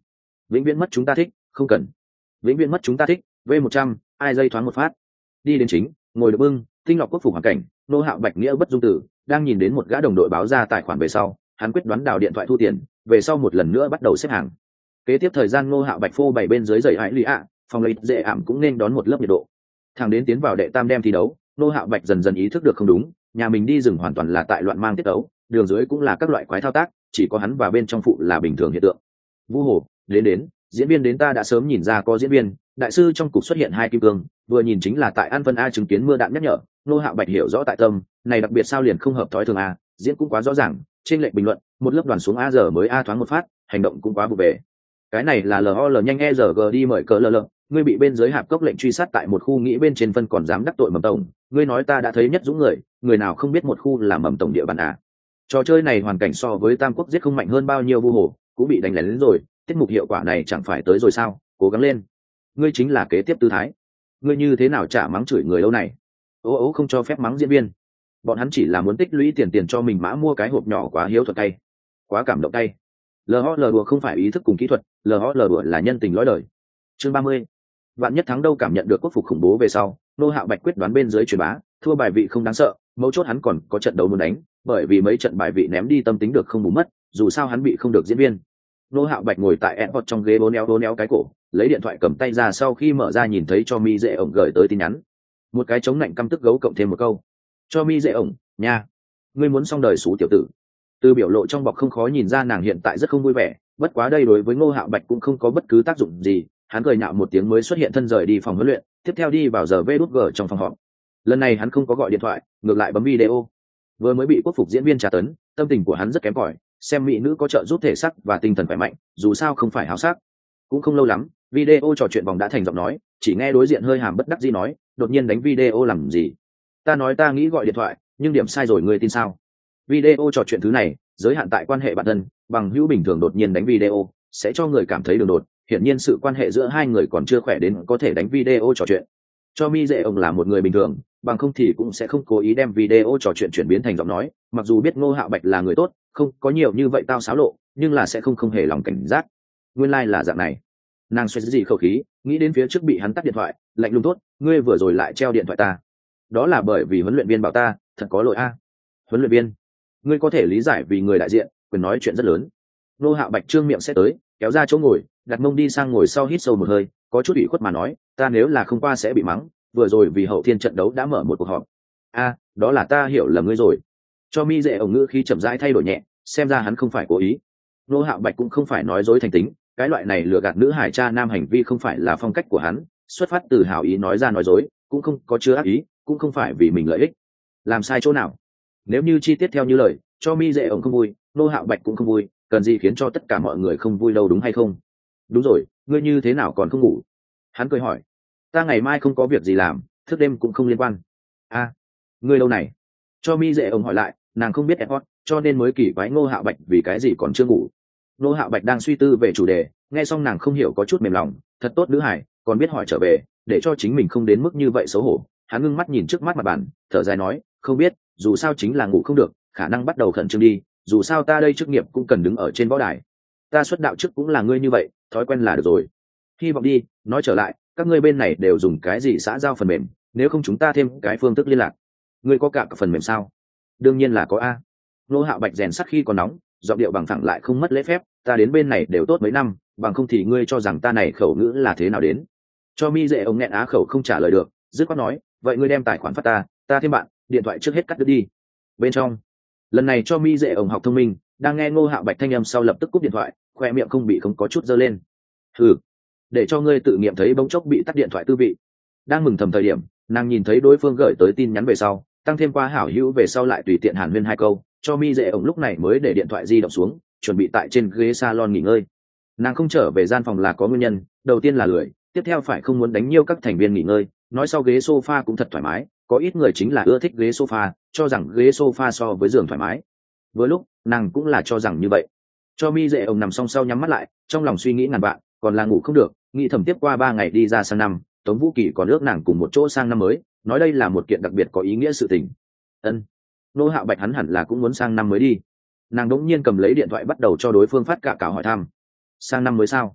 vĩnh viễn mất chúng ta thích, không cần. Vĩnh viễn mất chúng ta thích, V100, ai dây thoáng một phát. Đi đến chính, ngồi được bưng, tinh lọc quốc phục hoàn cảnh, nô hạo bạch nghĩa bất dung tử, đang nhìn đến một gã đồng đội báo ra tài khoản về sau, hắn quyết đoán đào điện thoại thu tiền, về sau một lần nữa bắt đầu xếp hàng. Kế tiếp thời gian nô hạo bạch phô bày bên dưới giày hãi lì ạ, phòng lấy dễ ảm cũng nên đón một lớp nhiệt độ. Thằng đến tiến vào đệ tam đem thi đấu, nô hạo bạch dần dần ý thức được không đúng, nhà mình đi rừng hoàn toàn là tại loạn mang tiết đấu, đường dưới cũng là các loại quái thao tác, chỉ có hắn và bên trong phụ là bình thường hiện tượng. Vu hồ, đến, diễn viên đến, ta đã sớm nhìn ra có diễn viên. Đại sư trong cục xuất hiện hai kim cương, vừa nhìn chính là tại An Vân A chứng kiến mưa đạn nhắc nhở, nô hạo bạch hiểu rõ tại tâm, này đặc biệt sao liền không hợp thói thường a, diễn cũng quá rõ ràng, trên lệnh bình luận, một lớp đoàn xuống A giờ mới A thoáng một phát, hành động cũng quá vụ về. Cái này là LOL nhanh ERG đi mời cỡ LL, ngươi bị bên dưới hạp cốc lệnh truy sát tại một khu nghĩ bên trên phân còn dám đắc tội Mầm tổng, ngươi nói ta đã thấy nhất dũng người nào không biết một khu là Mầm tổng địa bàn à. Trò chơi này hoàn cảnh so với Tam Quốc giết không mạnh hơn bao nhiêu, Vu hồ cũng bị đánh lén đến rồi, tiết mục hiệu quả này chẳng phải tới rồi sao, cố gắng lên. Ngươi chính là kế tiếp tư thái. Ngươi như thế nào chả mắng chửi người lâu này. Ố không cho phép mắng diễn viên. Bọn hắn chỉ là muốn tích lũy tiền cho mình mã mua cái hộp nhỏ quá hiếu thuận tay. Quá cảm động tay. LOL đùa không phải ý thức cùng kỹ thuật, LOL đùa là nhân tình lõi đời. Chương 30. Vạn nhất thắng đâu, cảm nhận được quốc phục khủng bố về sau, nô hạo bạch quyết đoán bên dưới truyền bá, thua bài vị không đáng sợ, mấu chốt hắn còn có trận đấu muốn đánh, bởi vì mấy trận bài vị ném đi tâm tính được không bù mất, dù sao hắn bị không được diễn viên. Nô hạo bạch ngồi tại airport trong ghế bốn éo cái cổ, lấy điện thoại cầm tay ra, sau khi mở ra nhìn thấy cho mi dễ ổng gửi tới tin nhắn, một cái chống lạnh căm tức gấu cộng thêm một câu: cho mi dễ ổng nha, ngươi muốn xong đời xú tiểu tử. Từ biểu lộ trong bọc không khó nhìn ra nàng hiện tại rất không vui vẻ, bất quá đây đối với Ngô Hạo Bạch cũng không có bất cứ tác dụng gì, hắn cười nhạo một tiếng mới xuất hiện thân rời đi phòng huấn luyện, tiếp theo đi vào giờ VG trong phòng họp. Lần này hắn không có gọi điện thoại, ngược lại bấm video. Vừa mới bị quốc phục diễn viên tra tấn, tâm tình của hắn rất kém cỏi, xem mỹ nữ có trợ giúp thể sắc và tinh thần khỏe mạnh, dù sao không phải háo sắc. Cũng không lâu lắm, video trò chuyện vòng đã thành giọng nói, chỉ nghe đối diện hơi hàm bất đắc dĩ nói, đột nhiên đánh video làm gì? Ta nói ta nghĩ gọi điện thoại, nhưng điểm sai rồi, ngươi tin sao? Video trò chuyện thứ này, giới hạn tại quan hệ bạn thân, bằng hữu bình thường đột nhiên đánh video, sẽ cho người cảm thấy đường đột, hiển nhiên sự quan hệ giữa hai người còn chưa khỏe đến có thể đánh video trò chuyện. Cho mi dễ ông là một người bình thường, bằng không thì cũng sẽ không cố ý đem video trò chuyện chuyển biến thành giọng nói, mặc dù biết Ngô Hạo Bạch là người tốt, không có nhiều như vậy tao xáo lộ, nhưng là sẽ không hề lòng cảnh giác. Nguyên lai là dạng này. Nàng xoay gì khẩu khí, nghĩ đến phía trước bị hắn tắt điện thoại, lạnh lùng tốt, ngươi vừa rồi lại treo điện thoại ta. Đó là bởi vì huấn luyện viên bảo ta, thật có lỗi a. Huấn luyện viên, ngươi có thể lý giải vì người đại diện, quyền nói chuyện rất lớn. Ngô Hạo Bạch trương miệng sẽ tới, kéo ra chỗ ngồi, đặt mông đi sang ngồi sau, hít sâu một hơi, có chút ủy khuất mà nói, ta nếu là không qua sẽ bị mắng, vừa rồi vì hậu thiên trận đấu đã mở một cuộc họp. A, đó là ta hiểu lầm ngươi rồi. Cho mi dễ ổng ngữ khi chậm rãi thay đổi nhẹ, xem ra hắn không phải cố ý. Ngô Hạo Bạch cũng không phải nói dối thành tính, cái loại này lừa gạt nữ hải cha nam hành vi không phải là phong cách của hắn, xuất phát từ hảo ý nói ra nói dối, cũng không có chứa ác ý, cũng không phải vì mình lợi ích. Làm sai chỗ nào? Nếu như chi tiết theo như lời, cho mi dễ ổng không vui, Ngô Hạo Bạch cũng không vui, cần gì khiến cho tất cả mọi người không vui đâu, đúng hay không? Đúng rồi, ngươi như thế nào còn không ngủ? Hắn cười hỏi. Ta ngày mai không có việc gì làm, thức đêm cũng không liên quan. A, ngươi lâu này? Cho mi dễ ổng hỏi lại, nàng không biết Airport, cho nên mới kỳ quái Ngô Hạo Bạch vì cái gì còn chưa ngủ. Ngô Hạo Bạch đang suy tư về chủ đề, nghe xong nàng không hiểu có chút mềm lòng, thật tốt nữ hải, còn biết hỏi trở về, để cho chính mình không đến mức như vậy xấu hổ. Hắn ngưng mắt nhìn trước mắt mặt bàn, thở dài nói, không biết, dù sao chính là ngủ không được, khả năng bắt đầu khẩn trương đi, dù sao ta đây chức nghiệp cũng cần đứng ở trên võ đài. Ta xuất đạo trước cũng là ngươi như vậy, thói quen là được rồi. Hy vọng đi, nói trở lại, các ngươi bên này đều dùng cái gì xã giao phần mềm, nếu không chúng ta thêm cái phương thức liên lạc. Ngươi có cả phần mềm sao? Đương nhiên là có a. Ngô Hạo Bạch rèn sắt khi còn nóng, giọng điệu bằng phẳng lại không mất lễ phép, ta đến bên này đều tốt mấy năm, bằng không thì ngươi cho rằng ta này khẩu ngữ là thế nào đến? Cho mi dễ ông nghẹn á khẩu không trả lời được, dứt khoát nói, vậy ngươi đem tài khoản phát ta thêm bạn, điện thoại trước hết cắt đứt đi. Bên trong, lần này cho mi dễ ông học thông minh, đang nghe Ngô Hạo Bạch thanh âm sau lập tức cúp điện thoại, khoe miệng không có chút dơ lên. Ừ, để cho ngươi tự nghiệm thấy bỗng chốc bị tắt điện thoại tư vị. Đang mừng thầm thời điểm, nàng nhìn thấy đối phương gửi tới tin nhắn về sau, tăng thêm qua hảo hữu về sau lại tùy tiện hàn huyên hai câu, cho mi dễ ổng lúc này mới để điện thoại di động xuống, chuẩn bị tại trên ghế salon nghỉ ngơi. Nàng không trở về gian phòng là có nguyên nhân, đầu tiên là lười, tiếp theo phải không muốn đánh nhiêu các thành viên nghỉ ngơi, nói sau ghế sofa cũng thật thoải mái, có ít người chính là ưa thích ghế sofa, cho rằng ghế sofa so với giường thoải mái. Với lúc, nàng cũng là cho rằng như vậy. Cho mi dễ ổng nằm song sau nhắm mắt lại, trong lòng suy nghĩ ngàn vạn, còn là ngủ không được, nghĩ thầm tiếp qua 3 ngày đi ra sang năm, Tống Vũ Kỳ còn ước nàng cùng một chỗ sang năm mới, nói đây là một kiện đặc biệt có ý nghĩa sự tình. Ân, Ngô Hạo Bạch hắn hẳn là cũng muốn sang năm mới đi. Nàng đỗng nhiên cầm lấy điện thoại bắt đầu cho đối phương phát cả hỏi thăm. Sang năm mới sao?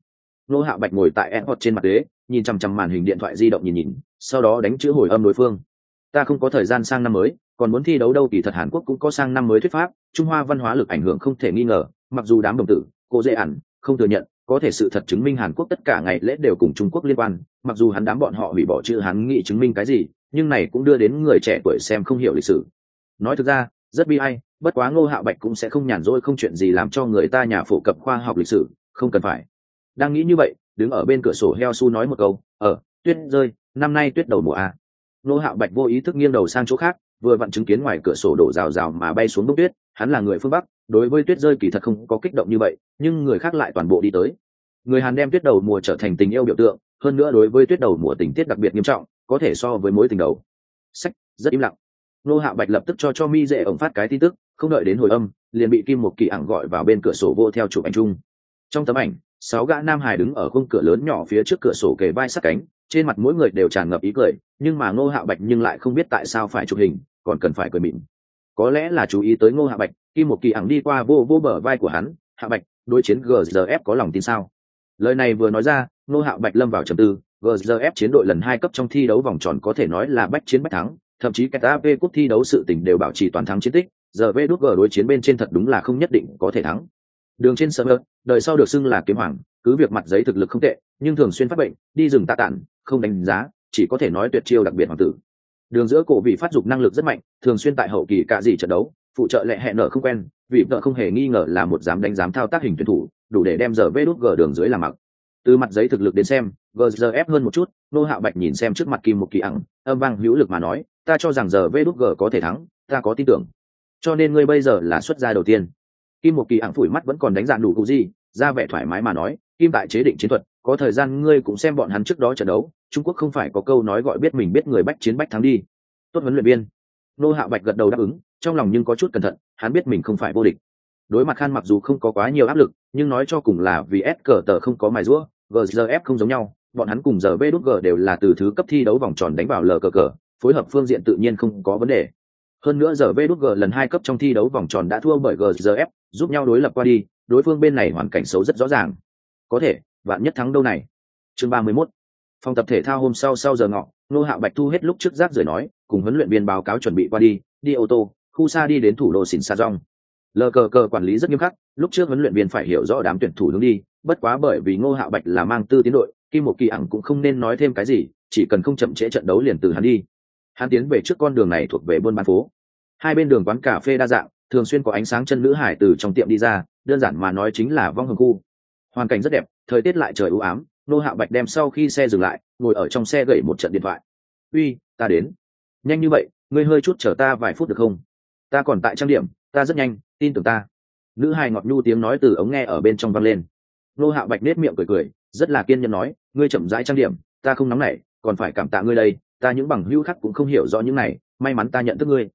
Ngô Hạo Bạch ngồi tại airport trên mặt ghế, nhìn chằm chằm màn hình điện thoại di động nhìn, sau đó đánh chữ hồi âm đối phương. Ta không có thời gian sang năm mới, còn muốn thi đấu đâu. Kỳ thật Hàn Quốc cũng có sang năm mới thuyết pháp, Trung Hoa văn hóa lực ảnh hưởng không thể nghi ngờ, mặc dù đám đồng tử, cô dễ ẩn không thừa nhận, có thể sự thật chứng minh Hàn Quốc tất cả ngày lễ đều cùng Trung Quốc liên quan, mặc dù hắn đám bọn họ hủy bỏ chữ hắn nghĩ chứng minh cái gì, nhưng này cũng đưa đến người trẻ tuổi xem không hiểu lịch sử. Nói thực ra, rất bi ai, bất quá Ngô Hạo Bạch cũng sẽ không nhàn rỗi không chuyện gì làm cho người ta nhà phổ cập khoa học lịch sử, không cần phải. Đang nghĩ như vậy, đứng ở bên cửa sổ heo su nói một câu, tuyết rơi, năm nay tuyết đầu mùa a. Ngô Hạo Bạch vô ý thức nghiêng đầu sang chỗ khác, vừa vặn chứng kiến ngoài cửa sổ đổ rào rào mà bay xuống bông tuyết, hắn là người phương Bắc, đối với tuyết rơi kỳ thật không có kích động như vậy, nhưng người khác lại toàn bộ đi tới. Người Hàn đem tuyết đầu mùa trở thành tình yêu biểu tượng, hơn nữa đối với tuyết đầu mùa tình tiết đặc biệt nghiêm trọng, có thể so với mối tình đầu. Sách, rất im lặng. Ngô Hạo Bạch lập tức cho Mi Dệ ổng phát cái tin tức, không đợi đến hồi âm, liền bị Kim Một Kỳ ẳng gọi vào bên cửa sổ vô theo chụp ảnh chung. Trong tấm ảnh, 6 gã nam hài đứng ở khung cửa lớn nhỏ phía trước cửa sổ kề vai sát cánh, trên mặt mỗi người đều tràn ngập ý cười, nhưng mà Ngô Hạo Bạch nhưng lại không biết tại sao phải chụp hình, còn cần phải cười mỉm. Có lẽ là chú ý tới Ngô Hạo Bạch, Kim Một Kỳ ẳng đi qua vô bờ vai của hắn, "Hạo Bạch, đối chiến GZF có lòng tin sao?" Lời này vừa nói ra, Ngô Hạo Bạch lâm vào trầm tư. GZF chiến đội lần 2 cấp trong thi đấu vòng tròn có thể nói là bách chiến bách thắng, thậm chí cái AP cúp thi đấu sự tình đều bảo trì toàn thắng chiến tích, giờ VđG đối chiến bên trên thật đúng là không nhất định có thể thắng. Đường trên server, đời sau được xưng là kiếm hoàng, cứ việc mặt giấy thực lực không tệ, nhưng thường xuyên phát bệnh, đi rừng tạ tản, không đánh giá, chỉ có thể nói tuyệt chiêu đặc biệt hoàng tử. Đường giữa cổ vị phát dục năng lực rất mạnh, thường xuyên tại hậu kỳ cả gì trận đấu, phụ trợ lệ hẹn nở không quen, vị vợ không hề nghi ngờ là một dám thao tác hình tuyển thủ, đủ để đem giờ VđG đường dưới làm mặc. Từ mặt giấy thực lực đến xem, GZF hơn một chút. Ngô Hạo Bạch nhìn xem trước mặt Kim Một Kỳ ẳng, âm vang hữu lực mà nói, ta cho rằng giờ VđG có thể thắng, ta có tin tưởng. Cho nên ngươi bây giờ là xuất gia đầu tiên. Kim Một Kỳ ẳng phủi mắt vẫn còn đánh dạng đủ cụ gì, ra vẻ thoải mái mà nói, Kim tại chế định chiến thuật, có thời gian ngươi cũng xem bọn hắn trước đó trận đấu, Trung Quốc không phải có câu nói gọi biết mình biết người bách chiến bách thắng đi. Tốt huấn luyện viên. Ngô Hạo Bạch gật đầu đáp ứng, trong lòng nhưng có chút cẩn thận, hắn biết mình không phải vô địch. Đối mặt Khan mặc dù không có quá nhiều áp lực, nhưng nói cho cùng là vì S cờ tờ không có mài rũa, GZF không giống nhau, bọn hắn cùng giờ VđG đều là từ thứ cấp thi đấu vòng tròn đánh vào lờ cờ cờ, phối hợp phương diện tự nhiên không có vấn đề. Hơn nữa giờ VđG lần 2 cấp trong thi đấu vòng tròn đã thua bởi GZF, giúp nhau đối lập qua đi, đối phương bên này hoàn cảnh xấu rất rõ ràng. Có thể, vạn nhất thắng đâu này. Chương 31. Phòng tập thể thao hôm sau giờ ngọ, Ngô Hạo Bạch thu hết lúc trước rác rưởi nói, cùng huấn luyện viên báo cáo chuẩn bị qua đi ô tô, khu xa đi đến thủ đô Xỉn Sa Dong. Lờ cờ cờ quản lý rất nghiêm khắc, lúc trước huấn luyện viên phải hiểu rõ đám tuyển thủ hướng đi, bất quá bởi vì Ngô Hạo Bạch là mang tư tiến đội, Kim Một Kỳ ẳng cũng không nên nói thêm cái gì, chỉ cần không chậm trễ trận đấu liền từ hắn đi. Hắn tiến về trước con đường này thuộc về buôn bán phố. Hai bên đường quán cà phê đa dạng, thường xuyên có ánh sáng chân nữ hải từ trong tiệm đi ra, đơn giản mà nói chính là vong hồng khu. Hoàn cảnh rất đẹp, thời tiết lại trời u ám. Ngô Hạo Bạch đem sau khi xe dừng lại, ngồi ở trong xe gậy một trận điện thoại. "Uy, ta đến." "Nhanh như vậy, ngươi hơi chút chờ ta vài phút được không? Ta còn tại trang điểm, ta rất nhanh, tin tưởng ta." Nữ hài ngọt nhu tiếng nói từ ống nghe ở bên trong vang lên. Ngô Hạo Bạch nết miệng cười, rất là kiên nhẫn nói, "Ngươi chậm rãi trang điểm, ta không nóng nảy, còn phải cảm tạ ngươi đây, ta những bằng hữu khác cũng không hiểu rõ những này, may mắn ta nhận thức ngươi."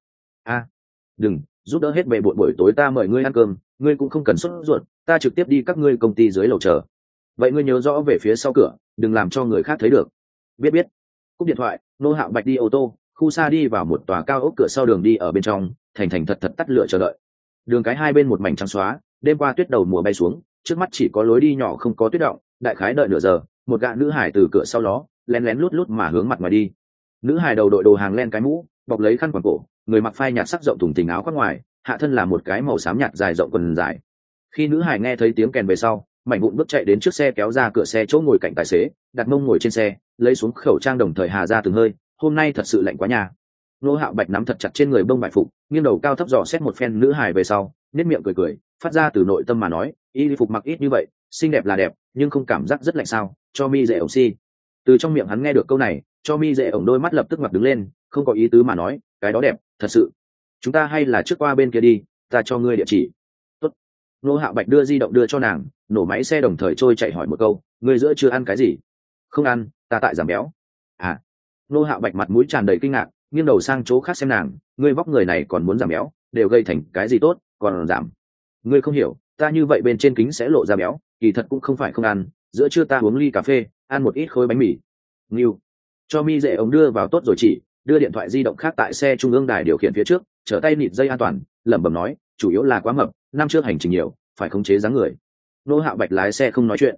Đừng, giúp đỡ hết bề bộn, buổi tối ta mời ngươi ăn cơm, ngươi cũng không cần sốt ruột, ta trực tiếp đi các ngươi công ty dưới lầu chờ. Vậy ngươi nhớ rõ về phía sau cửa, đừng làm cho người khác thấy được." Biết. Cúp điện thoại, Ngô Hạo Bạch đi ô tô, khu xa đi vào một tòa cao ốc cửa sau đường đi ở bên trong, thành thật tắt lửa chờ đợi. Đường cái hai bên một mảnh trắng xóa, đêm qua tuyết đầu mùa bay xuống, trước mắt chỉ có lối đi nhỏ không có tuyết động, đại khái đợi nửa giờ, một gã nữ hải từ cửa sau ló, lén lút mà hướng mặt ngoài đi. Nữ hải đầu đội đồ hàng len cái mũ, bọc lấy khăn quàng cổ, người mặc phai nhạt sắc rộng thùng thình áo khoác ngoài, hạ thân là một cái màu xám nhạt dài rộng quần dài. Khi nữ hải nghe thấy tiếng kèn về sau, mảnh vụn bước chạy đến trước xe, kéo ra cửa xe chỗ ngồi cạnh tài xế, đặt mông ngồi trên xe, lấy xuống khẩu trang đồng thời hà ra từng hơi, "Hôm nay thật sự lạnh quá nhà." Ngô Hạo Bạch nắm thật chặt trên người bông vải phục, nghiêng đầu cao thấp dò xét một phen nữ hải về sau, nét miệng cười, phát ra từ nội tâm mà nói, "Y phục mặc ít như vậy, xinh đẹp là đẹp, nhưng không cảm giác rất lạnh sao?" Cho Mi Dệ ổng si. Từ trong miệng hắn nghe được câu này, cho Mi Dệ ổng đôi mắt lập tức ngoặt đứng lên, không có ý tứ mà nói, "Cái đó đẹp, thật sự. Chúng ta hay là trước qua bên kia đi, ta cho ngươi địa chỉ." Tốt. Ngô Hạo Bạch đưa di động đưa cho nàng, nổ máy xe đồng thời trôi chạy hỏi một câu, "Ngươi giữa chưa ăn cái gì?" "Không ăn, ta tại giảm béo." Ngô Hạo Bạch mặt mũi tràn đầy kinh ngạc, nghiêng đầu sang chỗ khác xem nàng, "Ngươi vóc người này còn muốn giảm béo, đều gây thành cái gì tốt, còn giảm. Ngươi không hiểu, ta như vậy bên trên kính sẽ lộ ra béo, kỳ thật cũng không phải không ăn, giữa trưa ta uống ly cà phê, ăn một ít khối bánh mì." Nghiêu. Cho Mi Dệ ống đưa vào tốt rồi chỉ, đưa điện thoại di động khác tại xe trung ương đài điều khiển phía trước, trở tay nịt dây an toàn, lẩm bẩm nói, "Chủ yếu là quá mập, năm trước hành trình nhiều, phải khống chế dáng người." Ngô Hạo Bạch lái xe không nói chuyện.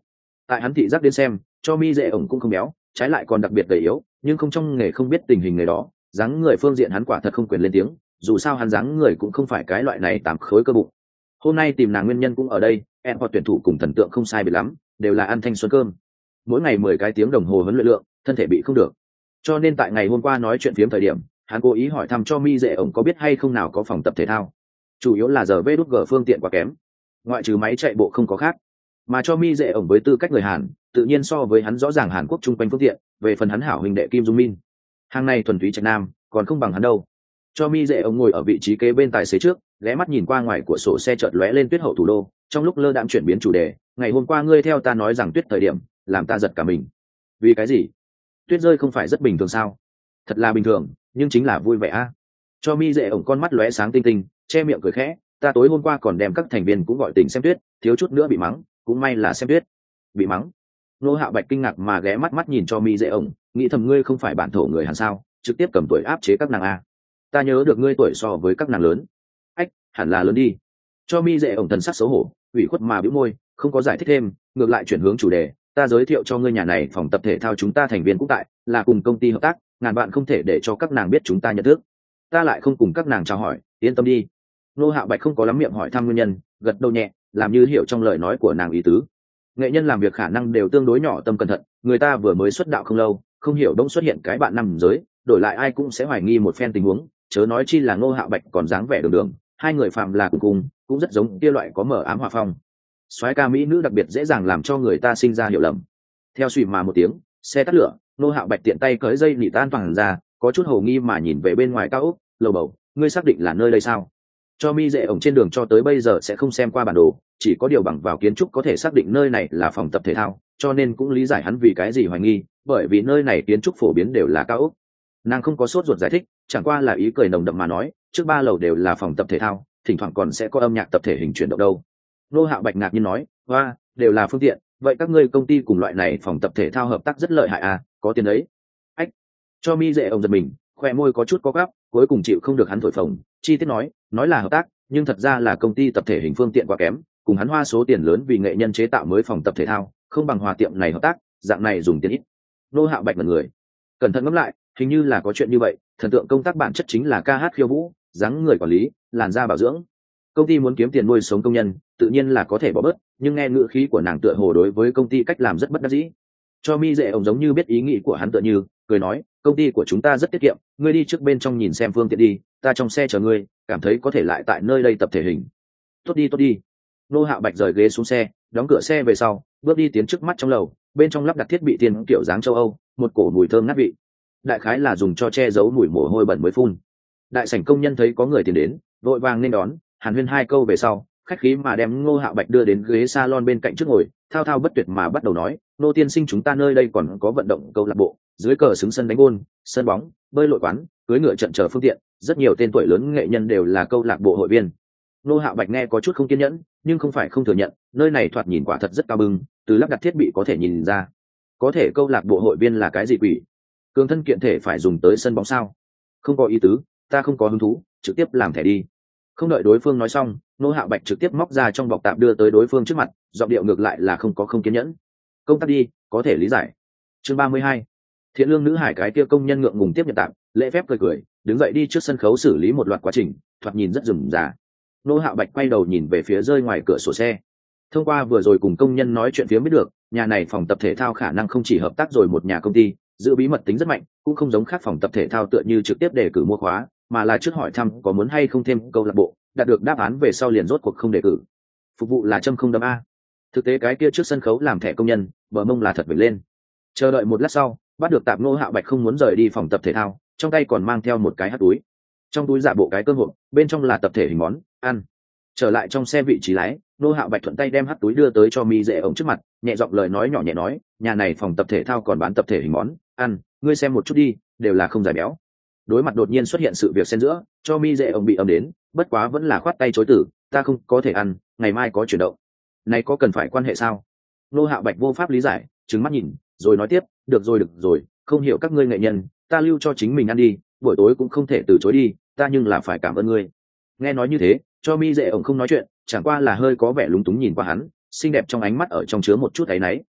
Tại hắn thị giác đến xem, cho mi dễ ổng cũng không béo, trái lại còn đặc biệt gầy yếu, nhưng không trong nghề không biết tình hình người đó, dáng người phương diện hắn quả thật không quyền lên tiếng, dù sao hắn dáng người cũng không phải cái loại này tám khối cơ bụng. Hôm nay tìm nàng nguyên nhân cũng ở đây, em hoặc tuyển thủ cùng thần tượng không sai biệt lắm, đều là ăn thanh xuân cơm. Mỗi ngày 10 cái tiếng đồng hồ huấn luyện lượng, thân thể bị không được. Cho nên tại ngày hôm qua nói chuyện phiếm thời điểm, hắn cố ý hỏi thăm cho mi dễ ổng có biết hay không nào có phòng tập thể thao. Chủ yếu là giờ vê đút gờ phương tiện quá kém, ngoại trừ máy chạy bộ không có khác. Mà cho mi dễ ổng với tư cách người Hàn, tự nhiên so với hắn rõ ràng Hàn Quốc chung quanh phương tiện, về phần hắn hảo huynh đệ Kim Dung Min. Hàng này thuần túy trạch nam, còn không bằng hắn đâu. Cho mi dễ ổng ngồi ở vị trí kế bên tài xế trước, ghé mắt nhìn qua ngoài của sổ xe chợt lóe lên tuyết hậu thủ đô, trong lúc lơ đãng chuyển biến chủ đề, ngày hôm qua ngươi theo ta nói rằng tuyết thời điểm, làm ta giật cả mình. Vì cái gì? Tuyết rơi không phải rất bình thường sao? Thật là bình thường, nhưng chính là vui vẻ a. Cho mi dễ ổng con mắt lóe sáng tinh tinh, che miệng cười khẽ, ta tối hôm qua còn đem các thành viên cũng gọi tỉnh xem tuyết, thiếu chút nữa bị mắng, cũng may là xem tuyết. Bị mắng? Nô Hạo Bạch kinh ngạc mà ghé mắt mắt nhìn cho mi dễ ổng, nghĩ thầm ngươi không phải bản thổ người Hàn sao, trực tiếp cầm tuổi áp chế các nàng a. Ta nhớ được ngươi tuổi so với các nàng lớn. Ách, hẳn là lớn đi. Cho mi dễ ổng thần sắc xấu hổ, ủy khuất mà bĩu môi, không có giải thích thêm, ngược lại chuyển hướng chủ đề, ta giới thiệu cho ngươi nhà này phòng tập thể thao chúng ta thành viên cũng tại, là cùng công ty hợp tác, ngàn bạn không thể để cho các nàng biết chúng ta nhận thức. Ta lại không cùng các nàng chào hỏi, yên tâm đi. Nô Hạo Bạch không có lắm miệng hỏi thăm nguyên nhân, gật đầu nhẹ, làm như hiểu trong lời nói của nàng ý tứ. Nghệ nhân làm việc khả năng đều tương đối nhỏ tâm cẩn thận, người ta vừa mới xuất đạo không lâu, không hiểu đông xuất hiện cái bạn nằm giới, đổi lại ai cũng sẽ hoài nghi một phen tình huống, chớ nói chi là Nô Hạo Bạch còn dáng vẻ đường đường, hai người phạm là cùng cũng rất giống kia loại có mở ám hòa phong. Soái ca mỹ nữ đặc biệt dễ dàng làm cho người ta sinh ra hiểu lầm. Theo suy mà một tiếng, xe tắt lửa, Nô Hạo Bạch tiện tay cởi dây nỉ tan toàn ra, có chút hồ nghi mà nhìn về bên ngoài cao ốc, lầu bầu, ngươi xác định là nơi đây sao? Cho mi dễ ổng trên đường cho tới bây giờ sẽ không xem qua bản đồ, chỉ có điều bằng vào kiến trúc có thể xác định nơi này là phòng tập thể thao, cho nên cũng lý giải hắn vì cái gì hoài nghi, bởi vì nơi này kiến trúc phổ biến đều là cao ốc. Nàng không có sốt ruột giải thích, chẳng qua là ý cười nồng đậm mà nói, trước 3 lầu đều là phòng tập thể thao, thỉnh thoảng còn sẽ có âm nhạc tập thể hình chuyển động đâu. Nô Hạo Bạch ngạc nhiên nói, hoa, đều là phương tiện, vậy các ngươi công ty cùng loại này phòng tập thể thao hợp tác rất lợi hại à, có tiền đấy. Ách, cho mi dễ ổng giật mình, khoe môi có chút có gắp, cuối cùng chịu không được hắn thổi phồng, chi tiết nói là hợp tác, nhưng thật ra là công ty tập thể hình phương tiện quá kém, cùng hắn hoa số tiền lớn vì nghệ nhân chế tạo mới phòng tập thể thao, không bằng hòa tiệm này hợp tác, dạng này dùng tiền ít. Nô Hạo Bạch mật người, cẩn thận ngẫm lại, hình như là có chuyện như vậy, thần tượng công tác bản chất chính là ca hát khiêu vũ, dáng người quản lý, làn da bảo dưỡng. Công ty muốn kiếm tiền nuôi sống công nhân, tự nhiên là có thể bỏ bớt, nhưng nghe ngữ khí của nàng tựa hồ đối với công ty cách làm rất bất đắc dĩ. Cho mi dễ ổng giống như biết ý nghĩ của hắn tựa như, cười nói, công ty của chúng ta rất tiết kiệm, ngươi đi trước bên trong nhìn xem phương tiện đi, ta trong xe chờ ngươi, cảm thấy có thể lại tại nơi đây tập thể hình. Tốt đi. Nô Hạo Bạch rời ghế xuống xe, đóng cửa xe về sau, bước đi tiến trước mắt trong lầu, bên trong lắp đặt thiết bị tiên kiểu dáng châu Âu, một cổ mùi thơm ngát vị. Đại khái là dùng cho che giấu mùi mồ hôi bẩn mới phun. Đại sảnh công nhân thấy có người tiến đến, vội vàng nên đón, hàn huyên 2 câu về sau, khách khí mà đem Ngô Hạo Bạch đưa đến ghế salon bên cạnh trước ngồi, thao thao bất tuyệt mà bắt đầu nói, nô tiên sinh chúng ta nơi đây còn có vận động câu lạc bộ, dưới cờ xứng sân đánh gôn, sân bóng, bơi lội quán, cưới ngựa trận chờ phương tiện, rất nhiều tên tuổi lớn nghệ nhân đều là câu lạc bộ hội viên. Ngô Hạo Bạch nghe có chút không kiên nhẫn, nhưng không phải không thừa nhận, nơi này thoạt nhìn quả thật rất cao bưng, từ lắp đặt thiết bị có thể nhìn ra. Có thể câu lạc bộ hội viên là cái gì quỷ? Cường thân kiện thể phải dùng tới sân bóng sao? Không có ý tứ, ta không có hứng thú, trực tiếp làm thẻ đi. Không đợi đối phương nói xong, Ngô Hạo Bạch trực tiếp móc ra trong bọc tạp đưa tới đối phương trước mặt, giọng điệu ngược lại là không có không kiên nhẫn. Công tác đi, có thể lý giải. Chương 32. Thiện lương nữ hải cái kia công nhân ngượng ngùng tiếp nhận tạp, lễ phép cười, đứng dậy đi trước sân khấu xử lý một loạt quá trình, thoạt nhìn rất rườm rà. Ngô Hạo Bạch quay đầu nhìn về phía rơi ngoài cửa sổ xe. Thông qua vừa rồi cùng công nhân nói chuyện phía biết được, nhà này phòng tập thể thao khả năng không chỉ hợp tác rồi một nhà công ty, giữ bí mật tính rất mạnh, cũng không giống khác phòng tập thể thao tựa như trực tiếp đề cử mua khóa, mà là trước hỏi thăm có muốn hay không thêm câu lạc bộ, đạt được đáp án về sau liền rốt cuộc không đề cử. Phục vụ là châm không đâm a. Thực tế cái kia trước sân khấu làm thẻ công nhân, bờ mông là thật vểnh lên. Chờ đợi một lát sau, bắt được tạp Ngô Hạo Bạch không muốn rời đi phòng tập thể thao, trong tay còn mang theo một cái hắt túi. Trong túi giả bộ cái cơm hộp, bên trong là tập thể hình món ăn. Trở lại trong xe vị trí lái, Ngô Hạo Bạch thuận tay đem hắt túi đưa tới cho mi dễ ổng trước mặt, nhẹ giọng lời nói nhỏ nhẹ nói, nhà này phòng tập thể thao còn bán tập thể hình món ăn, ngươi xem một chút đi, đều là không giải béo. Đối mặt đột nhiên xuất hiện sự việc xen giữa, cho mi dễ ổng bị ầm đến, bất quá vẫn là khoát tay chối từ, ta không có thể ăn, ngày mai có chuyển động. Này có cần phải quan hệ sao? Ngô Hạo Bạch vô pháp lý giải, trừng mắt nhìn, rồi nói tiếp, được rồi, không hiểu các ngươi nghệ nhân, ta lưu cho chính mình ăn đi, buổi tối cũng không thể từ chối đi, ta nhưng là phải cảm ơn ngươi. Nghe nói như thế, cho mi dễ ổng không nói chuyện, chẳng qua là hơi có vẻ lúng túng nhìn qua hắn, xinh đẹp trong ánh mắt ở trong chứa một chút áy náy.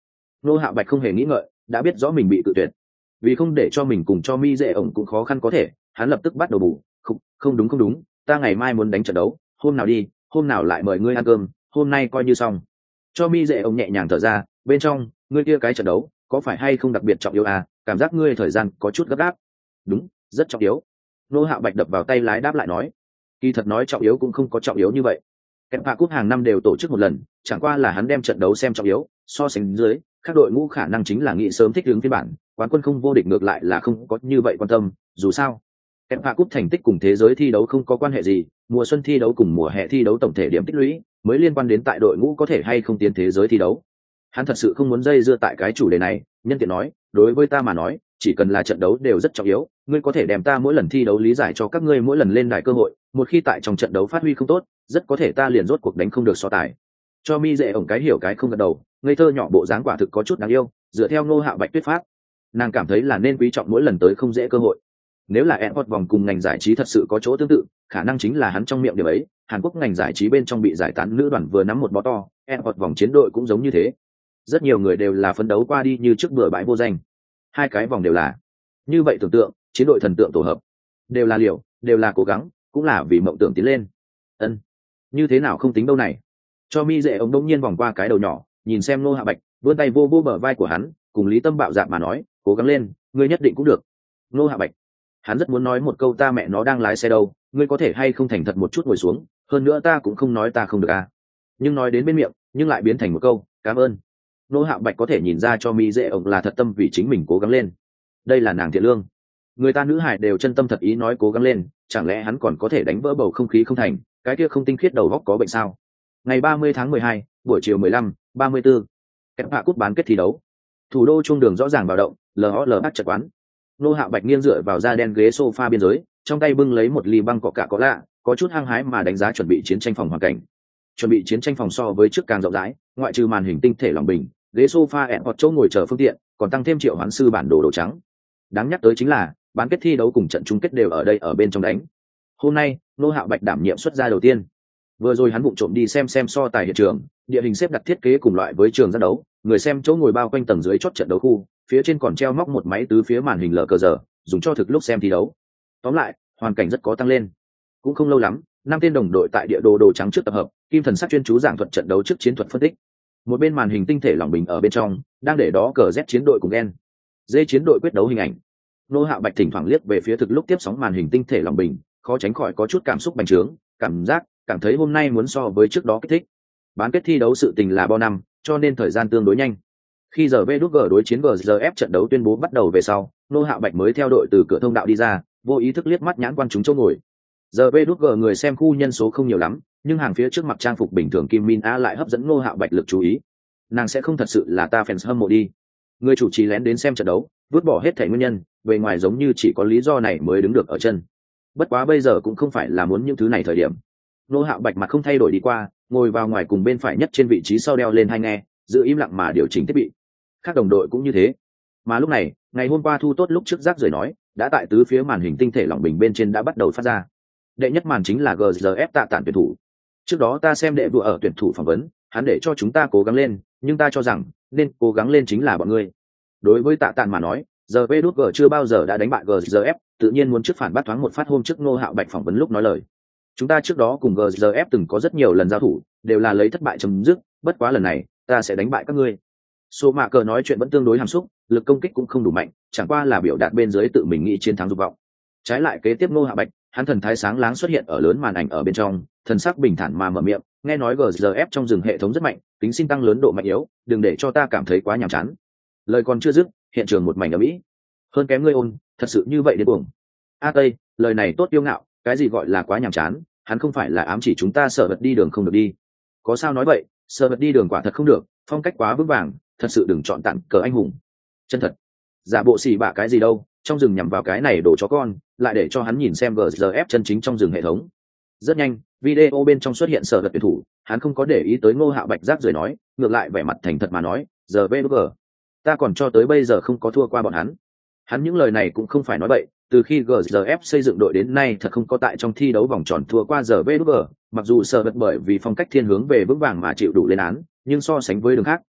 Ngô Hạo Bạch không hề nghĩ ngợi, đã biết rõ mình bị tự tuyệt. Vì không để cho mình cùng cho mi dễ ổng cũng khó khăn có thể, hắn lập tức bắt đầu bù. Không đúng, ta ngày mai muốn đánh trận đấu, hôm nào đi, hôm nào lại mời ngươi ăn cơm, hôm nay coi như xong. Cho mi dễ ổng nhẹ nhàng thở ra, bên trong, ngươi kia cái trận đấu, có phải hay không đặc biệt trọng yếu à? Cảm giác ngươi thời gian có chút gấp gáp. Đúng, rất trọng yếu. Ngô Hạo Bạch đập vào tay lái đáp lại nói, kỳ thật nói trọng yếu cũng không có trọng yếu như vậy. Kempa Cup hàng năm đều tổ chức một lần, chẳng qua là hắn đem trận đấu xem trọng yếu, so sánh dưới, các đội ngũ khả năng chính là nghĩ sớm thích ứng phiên bản, quán quân không vô địch ngược lại là không có như vậy quan tâm, dù sao, Kempa Cup thành tích cùng thế giới thi đấu không có quan hệ gì, mùa xuân thi đấu cùng mùa hè thi đấu tổng thể điểm tích lũy, mới liên quan đến tại đội ngũ có thể hay không tiến thế giới thi đấu. Hắn thật sự không muốn dây dưa tại cái chủ đề này, nhân tiện nói, đối với ta mà nói, chỉ cần là trận đấu đều rất trọng yếu, ngươi có thể đem ta mỗi lần thi đấu lý giải cho các ngươi mỗi lần lên đài cơ hội, một khi tại trong trận đấu phát huy không tốt, rất có thể ta liền rốt cuộc đánh không được so tài. Cho mi dễ ổng cái hiểu cái không gật đầu, ngây thơ nhỏ bộ dáng quả thực có chút đáng yêu, dựa theo Ngô Hạo Bạch tuyết pháp, nàng cảm thấy là nên quý trọng mỗi lần tới không dễ cơ hội. Nếu là Esports vòng cùng ngành giải trí thật sự có chỗ tương tự, khả năng chính là hắn trong miệng điểm ấy. Hàn Quốc ngành giải trí bên trong bị giải tán nữ đoàn vừa nắm một bó to, Esports vòng chiến đội cũng giống như thế. Rất nhiều người đều là phấn đấu qua đi như trước bừa bãi vô danh. Hai cái vòng đều là như vậy, tưởng tượng chiến đội thần tượng tổ hợp, đều là liều, đều là cố gắng, cũng là vì mộng tưởng tiến lên. Ân, như thế nào không tính đâu này. Cho mi dễ ông đông nhiên vòng qua cái đầu nhỏ, nhìn xem Ngô Hạ Bạch, vươn tay vô vô bờ vai của hắn, cùng Lý Tâm bạo dạn mà nói, cố gắng lên, ngươi nhất định cũng được. Ngô Hạ Bạch, hắn rất muốn nói một câu ta mẹ nó đang lái xe đâu, ngươi có thể hay không thành thật một chút ngồi xuống, hơn nữa ta cũng không nói ta không được à. Nhưng nói đến bên miệng, nhưng lại biến thành một câu cảm ơn. Ngô Hạ Bạch có thể nhìn ra cho mi dễ ông là thật tâm vì chính mình cố gắng lên. Đây là nàng thiện lương. Người ta nữ hải đều chân tâm thật ý nói cố gắng lên, chẳng lẽ hắn còn có thể đánh vỡ bầu không khí không thành, cái kia không tinh khiết đầu góc có bệnh sao? Ngày 30 tháng 12, buổi chiều 15:34, kẹp hạ cúp bán kết thi đấu. Thủ đô trung đường rõ ràng vào động, LOL bắt chợt quán. Ngô Hạo Bạch nghiêng dựa vào da đen ghế sofa biên giới, trong tay bưng lấy một ly băng coca có lạ, có chút hăng hái mà đánh giá chuẩn bị chiến tranh phòng hoàn cảnh. Chuẩn bị chiến tranh phòng so với trước càng rộng rãi, ngoại trừ màn hình tinh thể lỏng bình, ghế sofa ẹn hoặc chỗ ngồi chờ phương tiện, còn tăng thêm triệu hoán sư bản đồ đồ trắng. Đáng nhắc tới chính là bán kết thi đấu cùng trận chung kết đều ở đây ở bên trong đánh. Hôm nay, Ngô Hạo Bạch đảm nhiệm xuất ra đầu tiên. Vừa rồi hắn vụng trộm đi xem so tài hiện trường, địa hình xếp đặt thiết kế cùng loại với trường ra đấu, người xem chỗ ngồi bao quanh tầng dưới chót trận đấu khu, phía trên còn treo móc một máy tứ phía màn hình lờ cờ giờ, dùng cho thực lúc xem thi đấu. Tóm lại, hoàn cảnh rất có tăng lên. Cũng không lâu lắm, năm tên đồng đội tại địa đồ đồ trắng trước tập hợp, Kim Thần sắc chuyên chú giảng thuật trận đấu trước chiến thuật phân tích. Một bên màn hình tinh thể lỏng bình ở bên trong, đang để đó cờ Z chiến đội cùng Gen D chiến đội quyết đấu hình ảnh. Ngô Hạo Bạch thỉnh thoảng liếc về phía thực lúc tiếp sóng màn hình tinh thể lỏng bình, khó tránh khỏi có chút cảm xúc bành trướng, cảm thấy hôm nay muốn so với trước đó kích thích. Bán kết thi đấu sự tình là bao năm, cho nên thời gian tương đối nhanh. Khi giờ VG đối chiến GZF trận đấu tuyên bố bắt đầu về sau, Ngô Hạo Bạch mới theo đội từ cửa thông đạo đi ra, vô ý thức liếc mắt nhãn quan chúng chỗ ngồi. Giờ VG người xem khu nhân số không nhiều lắm, nhưng hàng phía trước mặc trang phục bình thường Kim Min A lại hấp dẫn Ngô Hạo Bạch lực chú ý. Nàng sẽ không thật sự là ta fans hâm mộ đi. Người chủ trì lén đến xem trận đấu, vứt bỏ hết thảy nguyên nhân, về ngoài giống như chỉ có lý do này mới đứng được ở chân. Bất quá bây giờ cũng không phải là muốn những thứ này thời điểm. Ngô Hạo Bạch mặt không thay đổi đi qua, ngồi vào ngoài cùng bên phải nhất trên vị trí sau đeo lên hai nghe, giữ im lặng mà điều chỉnh thiết bị. Các đồng đội cũng như thế. Mà lúc này, ngày hôm qua thu tốt lúc trước rác rời nói, đã tại tứ phía màn hình tinh thể lỏng bình bên trên đã bắt đầu phát ra. Đệ nhất màn chính là GZF Tạ Tản tuyển thủ. Trước đó ta xem đệ đùa ở tuyển thủ phỏng vấn, hắn để cho chúng ta cố gắng lên, nhưng ta cho rằng nên cố gắng lên chính là bọn ngươi. Đối với Tạ Tản mà nói, giờ VG chưa bao giờ đã đánh bại GZF, tự nhiên muốn trước phản bác thoáng một phát hôm trước Ngô Hạo Bạch phỏng vấn lúc nói lời. Chúng ta trước đó cùng GZF từng có rất nhiều lần giao thủ, đều là lấy thất bại chấm dứt, bất quá lần này, ta sẽ đánh bại các ngươi. Số mạ cờ nói chuyện vẫn tương đối hàm xúc, lực công kích cũng không đủ mạnh, chẳng qua là biểu đạt bên dưới tự mình nghĩ chiến thắng dục vọng. Trái lại kế tiếp Ngô Hạo Bạch, hắn thần thái sáng láng xuất hiện ở lớn màn ảnh ở bên trong, thần sắc bình thản mà mở miệng, nghe nói GZF trong rừng hệ thống rất mạnh, tính xin tăng lớn độ mạnh yếu, đừng để cho ta cảm thấy quá nhàm chán. Lời còn chưa dứt, hiện trường một mảnh ầm ĩ. Hơn kém ngươi ôn, thật sự như vậy đến cuồng. A Tây, lời này tốt kiêu ngạo, cái gì gọi là quá nhàm chán, hắn không phải là ám chỉ chúng ta sợ vật đi đường không được đi. Có sao nói vậy, sợ vật đi đường quả thật không được, phong cách quá vững vàng, thật sự đừng chọn tặng cờ anh hùng. Chân thật. Giả bộ xì bạ cái gì đâu, trong rừng nhằm vào cái này đổ chó con, lại để cho hắn nhìn xem GZF chân chính trong rừng hệ thống. Rất nhanh, video bên trong xuất hiện sở vật tuyển thủ, hắn không có để ý tới Ngô Hạo Bạch rác rời nói, ngược lại vẻ mặt thành thật mà nói, giờ VG, ta còn cho tới bây giờ không có thua qua bọn hắn. Hắn những lời này cũng không phải nói bậy, từ khi GZF xây dựng đội đến nay thật không có tại trong thi đấu vòng tròn thua qua giờ VG, mặc dù sở vật bởi vì phong cách thiên hướng về vững vàng mà chịu đủ lên án, nhưng so sánh với đường khác,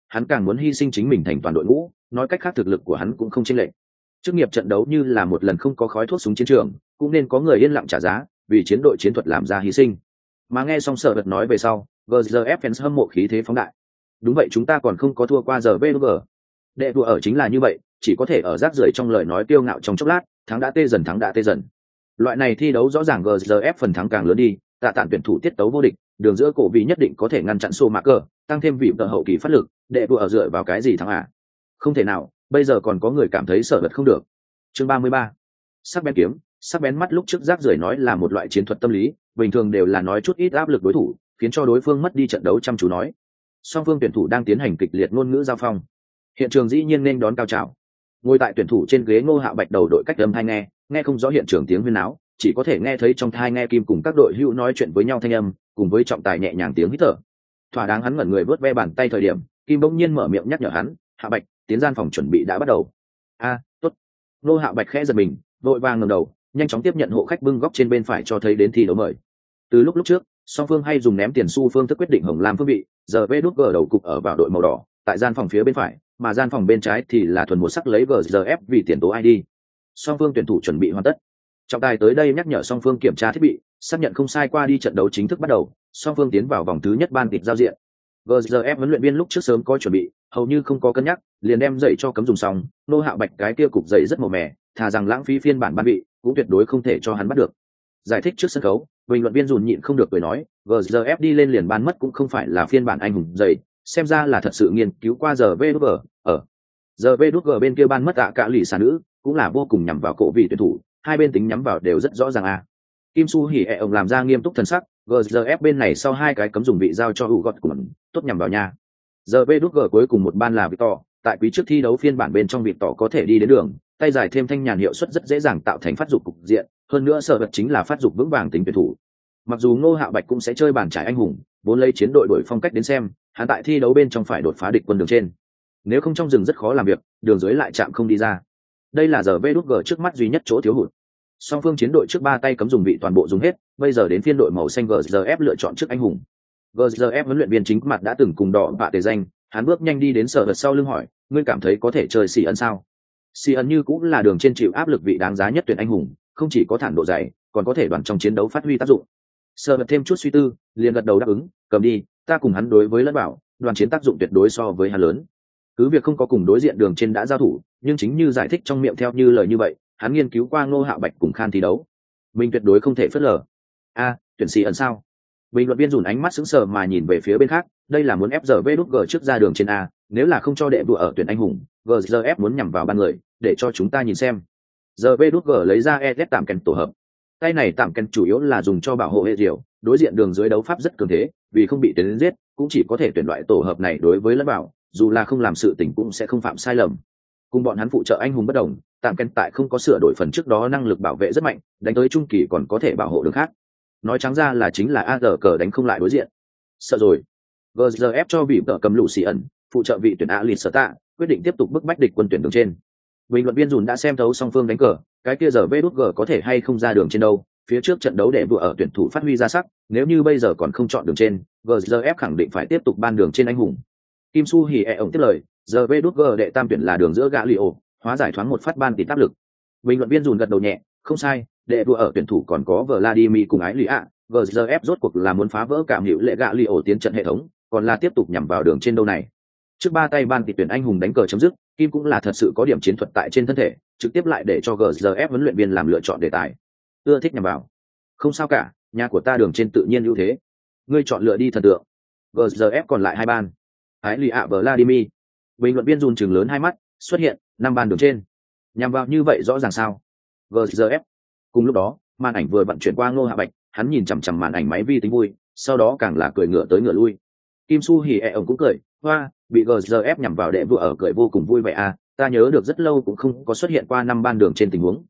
hắn càng muốn hy sinh chính mình thành toàn đội ngũ, nói cách khác thực lực của hắn cũng không chênh lệch. Chức nghiệp trận đấu như là một lần không có khói thuốc súng chiến trường, cũng nên có người yên lặng trả giá, vì chiến đội chiến thuật làm ra hy sinh. Mà nghe xong Sở Vật nói về sau, GZF fans hâm mộ khí thế phóng đại. Đúng vậy, chúng ta còn không có thua qua giờ VG. Đệ đùa ở chính là như vậy, chỉ có thể ở rác rưởi trong lời nói kiêu ngạo trong chốc lát, thắng đã tê dần. Loại này thi đấu rõ ràng GZF phần thắng càng lớn đi, tạ tản tuyển thủ tiết tấu vô địch, đường giữa cổ vị nhất định có thể ngăn chặn xô mạc cờ, tăng thêm vị tờ hậu kỳ phát lực, đệ đùa ở dựa vào cái gì thắng à? Không thể nào, bây giờ còn có người cảm thấy Sở Vật không được. Chương 33. Sắc bén kiếm, sắc bén mắt lúc trước rác rưởi nói là một loại chiến thuật tâm lý, bình thường đều là nói chút ít áp lực đối thủ, khiến cho đối phương mất đi trận đấu chăm chú nói. Song phương tuyển thủ đang tiến hành kịch liệt ngôn ngữ giao phong. Hiện trường dĩ nhiên nên đón cao trào. Ngồi tại tuyển thủ trên ghế Ngô Hạo Bạch đầu đội cách âm tai nghe không rõ hiện trường tiếng huyên náo, chỉ có thể nghe thấy trong tai nghe Kim cùng các đội hữu nói chuyện với nhau thanh âm, cùng với trọng tài nhẹ nhàng tiếng hít thở. Thỏa đáng hắn ngẩn người vớt ve bàn tay thời điểm, Kim bỗng nhiên mở miệng nhắc nhở hắn, "Hạ Bạch, tiến gian phòng chuẩn bị đã bắt đầu." Tốt. Ngô Hạo Bạch khẽ giật mình, vội vàng ngẩng đầu, nhanh chóng tiếp nhận hộ khách bưng góc trên bên phải cho thấy đến thi đấu mời. Từ lúc trước, song phương hay dùng ném tiền xu phương thức quyết định hồng lam phương vị, giờ vê đút gờ đầu cục ở vào đội màu đỏ, tại gian phòng phía bên phải, mà gian phòng bên trái thì là thuần một sắc lấy GZF vì tiền tố ID. Song phương tuyển thủ chuẩn bị hoàn tất. Trọng tài tới đây nhắc nhở song phương kiểm tra thiết bị, xác nhận không sai qua đi trận đấu chính thức bắt đầu, song phương tiến vào vòng thứ nhất ban kịch giao diện. GZF huấn luyện viên lúc trước sớm có chuẩn bị, hầu như không có cân nhắc, liền đem dậy cho cấm dùng xong, Nô Hạo Bạch cái kia cục dậy rất màu mè, thà rằng lãng phí phiên bản ban vị, cũng tuyệt đối không thể cho hắn bắt được. Giải thích trước sân khấu, bình luận viên dùn nhịn không được cười nói, GZF đi lên liền ban mất cũng không phải là phiên bản anh hùng dậy, xem ra là thật sự nghiên cứu qua giờ VG, ở giờ VG bên kia ban mất cả lì xà nữ, cũng là vô cùng nhắm vào cổ vị tuyển thủ, hai bên tính nhắm vào đều rất rõ ràng à. Kim Su Hỉ ông làm ra nghiêm túc thần sắc, GZF bên này sau hai cái cấm dùng vị giao cho hữu gọt của mình, tốt nhằm vào nhà. Giờ VG cuối cùng một ban là Victor, tại quý trước thi đấu phiên bản bên trong Victor có thể đi đến đường, tay giải thêm thanh nhàn hiệu suất rất dễ dàng tạo thành phát dục cục diện, hơn nữa Sở Vật chính là phát dục vững vàng tính tuyển thủ. Mặc dù Ngô Hạo Bạch cũng sẽ chơi bàn trải anh hùng, vốn lấy chiến đội đổi phong cách đến xem, hắn tại thi đấu bên trong phải đột phá địch quân đường trên. Nếu không trong rừng rất khó làm việc, đường dưới lại chạm không đi ra. Đây là giờ VG trước mắt duy nhất chỗ thiếu hụt. Song phương chiến đội trước ba tay cấm dùng vị toàn bộ dùng hết, bây giờ đến phiên đội màu xanh GZF lựa chọn trước anh hùng. GZF huấn luyện viên chính mặt đã từng cùng đỏ bạ tề danh, hắn bước nhanh đi đến Sở Vật sau lưng hỏi, ngươi cảm thấy có thể chơi xì ẩn sao? Xì ẩn như cũng là đường trên chịu áp lực vị đáng giá nhất tuyển anh hùng, không chỉ có thản độ dày, còn có thể đoàn trong chiến đấu phát huy tác dụng. Sở Vật thêm chút suy tư, liền gật đầu đáp ứng, cầm đi, ta cùng hắn đối với lẫn bảo, đoàn chiến tác dụng tuyệt đối so với hắn lớn. Cứ việc không có cùng đối diện đường trên đã giao thủ, nhưng chính như giải thích trong miệng theo như lời như vậy, hắn nghiên cứu qua Ngô Hạo Bạch cùng Khan thi đấu, mình tuyệt đối không thể phớt lờ. Tuyển xì ẩn sao? Bình luận viên dùn ánh mắt sững sờ mà nhìn về phía bên khác, đây là muốn ép giờ VG trước ra đường trên a, nếu là không cho đệ đùa ở tuyển anh hùng, GZF muốn nhằm vào ban người, để cho chúng ta nhìn xem. Giờ VG lấy ra EZ tạm kèn tổ hợp. Tay này tạm kèn chủ yếu là dùng cho bảo hộ hệ diệu, đối diện đường dưới đấu pháp rất cường thế, vì không bị tiến giết, cũng chỉ có thể tuyển loại tổ hợp này đối với lẫn bảo, dù là không làm sự tình cũng sẽ không phạm sai lầm. Cùng bọn hắn phụ trợ anh hùng bất đồng, tạm kèn tại không có sửa đổi phần trước đó năng lực bảo vệ rất mạnh, đánh tới trung kỳ còn có thể bảo hộ đường khác. Nói trắng ra là chính là AR cờ đánh không lại đối diện. Sợ rồi. GZF cho vị tợ cầm lũ xì ẩn, phụ trợ vị tuyển Alin Sở Tạ, quyết định tiếp tục bức bách địch quân tuyển đường trên. Bình luận viên dùn đã xem thấu song phương đánh cờ, cái kia giờ VG có thể hay không ra đường trên đâu, phía trước trận đấu để vừa ở tuyển thủ phát huy ra sắc, nếu như bây giờ còn không chọn đường trên, GZF khẳng định phải tiếp tục ban đường trên anh hùng. Kim Su Hỉ ông tiếp lời, giờ VG đệ tam tuyển là đường giữa gã Lio, hóa giải thoáng một phát ban tỷ áp lực. Bình luận viên dùn gật đầu nhẹ, không sai, đệ đua ở tuyển thủ còn có Vladimir cùng ái lì ạ, GZF rốt cuộc là muốn phá vỡ cảm hữu lệ gạ Lio tiến trận hệ thống, còn là tiếp tục nhằm vào đường trên đâu này. Trước ba tay ban tỷ tuyển anh hùng đánh cờ chấm dứt, Kim cũng là thật sự có điểm chiến thuật tại trên thân thể, trực tiếp lại để cho GZF huấn luyện viên làm lựa chọn đề tài. Ưa thích nhằm vào. Không sao cả, nhà của ta đường trên tự nhiên ưu thế. Ngươi chọn lựa đi thần tượng. GZF còn lại hai ban. Ái lì ạ Vladimir. Bình luận viên dùn trừng lớn hai mắt, xuất hiện năm ban đường trên. Nhằm vào như vậy rõ ràng sao? GZF. Cùng lúc đó, màn ảnh vừa vận chuyển qua Ngô Hạ Bạch, hắn nhìn chằm chằm màn ảnh máy vi tính vui, sau đó càng là cười ngửa tới ngửa lui. Kim Su Hỉ ông cũng cười, hoa, bị GZF nhằm vào đệ vừa ở cười vô cùng vui vậy à, ta nhớ được rất lâu cũng không có xuất hiện qua năm ban đường trên tình huống.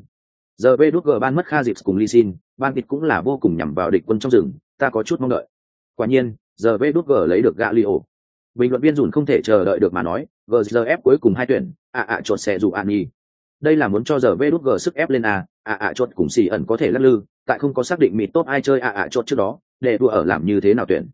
Giờ VG ban mất Kha Dịp cùng Lee Sin, ban kịch cũng là vô cùng nhằm vào địch quân trong rừng, ta có chút mong đợi. Quả nhiên, giờ VG lấy được Galio. Bình luận viên dùn không thể chờ đợi được mà nói, GZF cuối cùng hai tuyển, chột xe dù an nhi. Đây là muốn cho giờ VG sức ép lên chột cùng xì ẩn có thể lắc lư, tại không có xác định mịt tốt ai chơi chột trước đó, để đua ở làm như thế nào tuyển.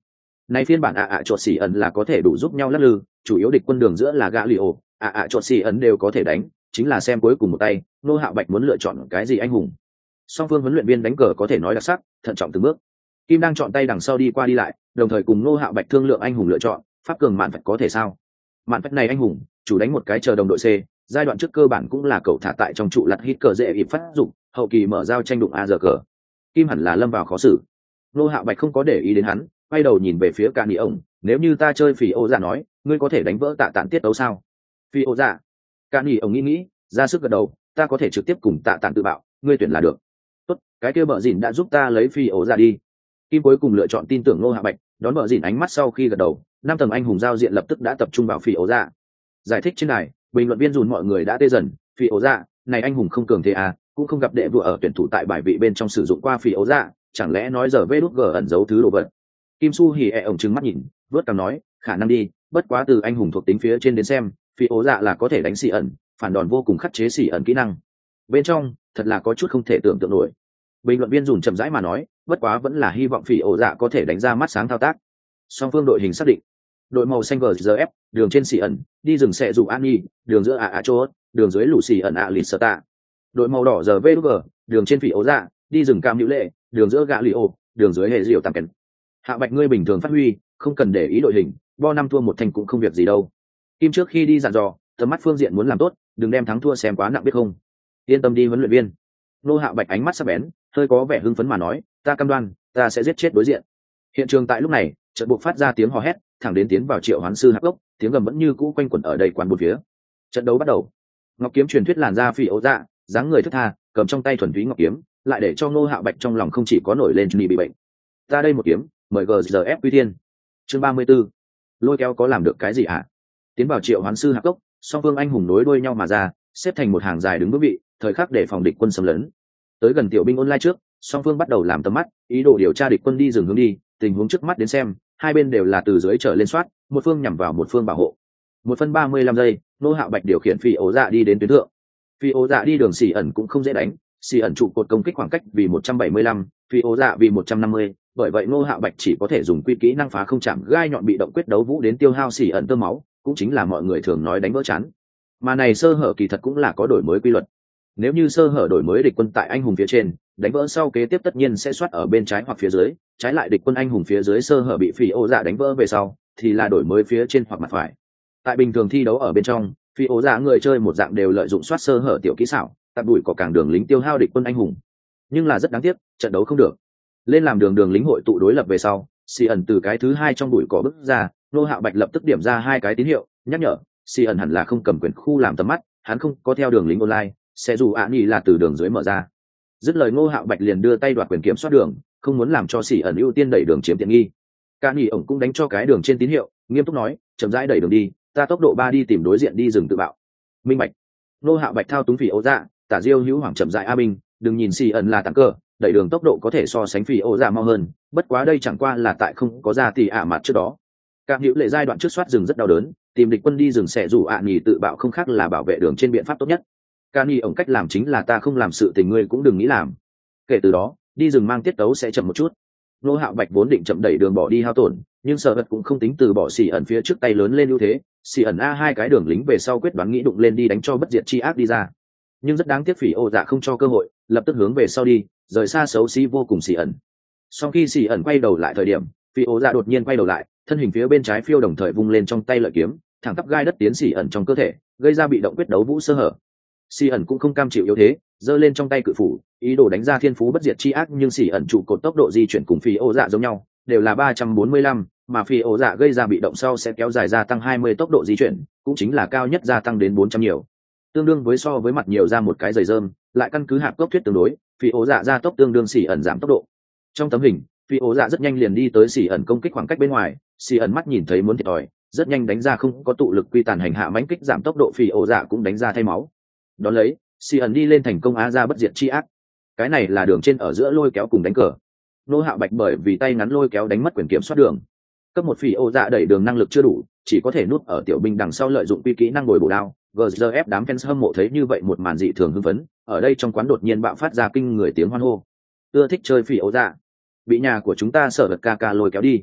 Này phiên bản chột xỉ ẩn là có thể đủ giúp nhau lắc lư, chủ yếu địch quân đường giữa là gã lì ổ, chột xỉ ẩn đều có thể đánh, chính là xem cuối cùng một tay, Ngô Hạo Bạch muốn lựa chọn cái gì anh hùng. Song phương huấn luyện viên đánh cờ có thể nói đặc sắc, thận trọng từng bước. Kim đang chọn tay đằng sau đi qua đi lại, đồng thời cùng Ngô Hạo Bạch thương lượng anh hùng lựa chọn, pháp cường mạn phách có thể sao? Mạn phách này anh hùng, chủ đánh một cái chờ đồng đội C, giai đoạn trước cơ bản cũng là cậu thả tại trong trụ lật hít cờ dễ ịp phát dụng, hậu kỳ mở giao tranh đụng a giờ cờ. Kim hẳn là lâm vào khó xử. Ngô Hạo Bạch không có để ý đến hắn, quay đầu nhìn về phía Cạn Nghị ổng, nếu như ta chơi Phỉ Ô Dạ nói, ngươi có thể đánh vỡ Tạ Tản tiết đấu sao? Phỉ Ô Dạ. Cạn Nghị ổng nghĩ, ra sức gật đầu, ta có thể trực tiếp cùng Tạ Tản tự bạo, ngươi tuyển là được. Tốt, cái kia bợ dịn đã giúp ta lấy Phỉ Ô Dạ đi. Kim cuối cùng lựa chọn tin tưởng Ngô Hạo Bạch, đón bợ dịn ánh mắt sau khi gật đầu, năm tầng anh hùng giao diện lập tức đã tập trung vào Phỉ Ô Dạ. Giải thích trên này, bình luận viên dùn mọi người đã tê dần, Phỉ Ô Dạ, này anh hùng không cường thế à, cũng không gặp đệ vua ở tuyển thủ tại bài vị bên trong sử dụng qua Phỉ Ô Dạ, chẳng lẽ nói giờ vê đút g ẩn giấu thứ đồ vật. Kim Su Hỉ ổng trừng mắt nhìn, vớt cằm nói, khả năng đi, bất quá từ anh hùng thuộc tính phía trên đến xem, Phỉ Ô Dạ là có thể đánh xỉ ẩn, phản đòn vô cùng khắc chế xỉ ẩn kỹ năng. Bên trong, thật là có chút không thể tưởng tượng nổi. Bình luận viên dùn chậm rãi mà nói, bất quá vẫn là hy vọng Phỉ Ô Dạ có thể đánh ra mắt sáng thao tác. Song phương đội hình xác định, đội màu xanh GZF, đường trên xỉ ẩn, đi rừng sẽ dụ An Nhi, đường giữa Chốt, đường dưới lũ xỉ ẩn Lissata. Đội màu đỏ giờ VG, đường trên Phỉ Ô Dạ, đi rừng Cam Hữu Lệ, đường giữa gã Lì Ô, đường dưới hệ diệu tạm kèn. Hạ Bạch ngươi bình thường phát huy, không cần để ý đội hình, bo năm thua một thành cũng không việc gì đâu. Kim trước khi đi dặn dò, tầm mắt phương diện muốn làm tốt, đừng đem thắng thua xem quá nặng biết không. Yên tâm đi huấn luyện viên. Nô Hạ Bạch ánh mắt sắc bén, hơi có vẻ hưng phấn mà nói, ta cam đoan, ta sẽ giết chết đối diện. Hiện trường tại lúc này, chợt buộc phát ra tiếng hò hét, thẳng đến tiến vào Triệu Hoán sư Hắc Gốc, tiếng gầm vẫn như cũ quanh quẩn ở đầy quán bốn phía. Trận đấu bắt đầu. Ngọc kiếm truyền thuyết làn ra Phỉ Ô Dạ, dáng người thướt tha, cầm trong tay thuần túy ngọc kiếm, lại để cho Ngô Hạo Bạch trong lòng không chỉ có nổi lên bị bệnh. Ta đây một kiếm, mời GZF Quy Thiên. Chương 34. Lôi kéo có làm được cái gì hả? Tiến vào Triệu Hoán sư Hạc Cốc, song phương anh hùng nối đuôi nhau mà ra, xếp thành một hàng dài đứng vững vị, thời khắc để phòng địch quân xâm lấn. Tới gần tiểu binh online trước, song phương bắt đầu làm tầm mắt, ý đồ điều tra địch quân đi dừng hướng đi, tình huống trước mắt đến xem, hai bên đều là từ dưới trở lên soát, một phương nhằm vào một phương bảo hộ. 1 phân 35 giây, Ngô Hạo Bạch điều khiển Phỉ Ô Dạ đi đến tuyến thượng. Phỉ Ô Dạ đi đường xỉ ẩn cũng không dễ đánh, xỉ ẩn trụ cột công kích khoảng cách vì 175, Phỉ Ô Dạ vì 150, bởi vậy Ngô Hạo Bạch chỉ có thể dùng quy kỹ năng phá không chạm gai nhọn bị động quyết đấu vũ đến tiêu hao xỉ ẩn tơ máu, cũng chính là mọi người thường nói đánh vỡ chán. Mà này sơ hở kỳ thật cũng là có đổi mới quy luật. Nếu như sơ hở đổi mới địch quân tại anh hùng phía trên, đánh vỡ sau kế tiếp tất nhiên sẽ soát ở bên trái hoặc phía dưới, trái lại địch quân anh hùng phía dưới sơ hở bị Phỉ Ô Dạ đánh vỡ về sau, thì là đổi mới phía trên hoặc mặt phải. Tại bình thường thi đấu ở bên trong, Phỉ Ô Dạ người chơi một dạng đều lợi dụng soát sơ hở tiểu kỹ xảo, tạt đuổi có càng đường lính tiêu hao địch quân anh hùng. Nhưng là rất đáng tiếc, trận đấu không được. Lên làm đường lính hội tụ đối lập về sau, xì ẩn từ cái thứ hai trong bụi cỏ bước ra, Ngô Hạo Bạch lập tức điểm ra hai cái tín hiệu nhắc nhở, xì ẩn hẳn là không cầm quyền khu làm tầm mắt, hắn không có theo đường lính online, sẽ dù Nhi là từ đường dưới mở ra. Dứt lời Ngô Hạo Bạch liền đưa tay đoạt quyền kiểm soát đường, không muốn làm cho xì ẩn ưu tiên đẩy đường chiếm tiện nghi. Cạn Nghị ổng cũng đánh cho cái đường trên tín hiệu, nghiêm túc nói, chậm rãi đẩy đường đi, ta tốc độ 3 đi tìm đối diện đi rừng tự bạo. Minh bạch. Ngô Hạo Bạch thao túng Phỉ Ô Dạ, Tả Diêu hữu hoàng chậm rãi a minh, đừng nhìn xì ẩn là tặng cờ, đẩy đường tốc độ có thể so sánh Phỉ Ô Dạ mau hơn, bất quá đây chẳng qua là tại không có ra tỷ mặt trước đó. Cạn Hữu Lệ giai đoạn trước soát rừng rất đau đớn, tìm địch quân đi rừng sẽ rủ nhì tự bạo không khác là bảo vệ đường trên biện pháp tốt nhất. Cạn Nghị ổng cách làm chính là ta không làm sự tình ngươi cũng đừng nghĩ làm. Kể từ đó, đi rừng mang tiết tấu sẽ chậm một chút. Ngô Hạo Bạch vốn định chậm đẩy đường bỏ đi hao tổn, nhưng sợ vật cũng không tính từ bỏ xì ẩn phía trước tay lớn lên ưu thế, xì ẩn a hai cái đường lính về sau quyết đoán nghĩ đụng lên đi đánh cho bất diệt chi ác đi ra. Nhưng rất đáng tiếc Phỉ Ô Dạ không cho cơ hội, lập tức hướng về sau đi, rời xa xấu xí vô cùng xì ẩn. Sau khi xì ẩn quay đầu lại thời điểm, Phỉ Ô Dạ đột nhiên quay đầu lại, thân hình phía bên trái phiêu đồng thời vung lên trong tay lợi kiếm, thẳng tắp gai đất tiến xì ẩn trong cơ thể, gây ra bị động quyết đấu vũ sơ hở. Xì ẩn cũng không cam chịu yếu thế, giơ lên trong tay cự phủ, ý đồ đánh ra thiên phú bất diệt chi ác, nhưng xì ẩn trụ cột tốc độ di chuyển cùng Phỉ Ô Dạ giống nhau, đều là 345, mà Phỉ Ô Dạ gây ra bị động sau sẽ kéo dài gia tăng 20 tốc độ di chuyển, cũng chính là cao nhất gia tăng đến 400 nhiều. Tương đương với so với mặt nhiều ra một cái giày rơm, lại căn cứ hạp tốc thuyết tương đối, Phỉ Ô Dạ gia tốc tương đương xì ẩn giảm tốc độ. Trong tấm hình, Phỉ Ô Dạ rất nhanh liền đi tới xì ẩn công kích khoảng cách bên ngoài, xì ẩn mắt nhìn thấy muốn thiệt thòi, rất nhanh đánh ra không có tụ lực quy tàn hành hạ mãnh kích giảm tốc độ, Phỉ Ô Dạ cũng đánh ra thay máu. Đón lấy, xì ẩn đi lên thành công á ra bất diệt chi ác. Cái này là đường trên ở giữa lôi kéo cùng đánh cờ. Ngô Hạo Bạch bởi vì tay ngắn lôi kéo đánh mất quyền kiểm soát đường. Cấp 1 Phỉ Ô Dạ đẩy đường năng lực chưa đủ, chỉ có thể núp ở tiểu binh đằng sau lợi dụng quy kỹ năng bồi bổ đao. GZF đám fans hâm mộ thấy như vậy một màn dị thường hưng phấn, ở đây trong quán đột nhiên bạo phát ra kinh người tiếng hoan hô. Ưa thích chơi Phỉ Ô Dạ, bị nhà của chúng ta sợ vật ca ca lôi kéo đi.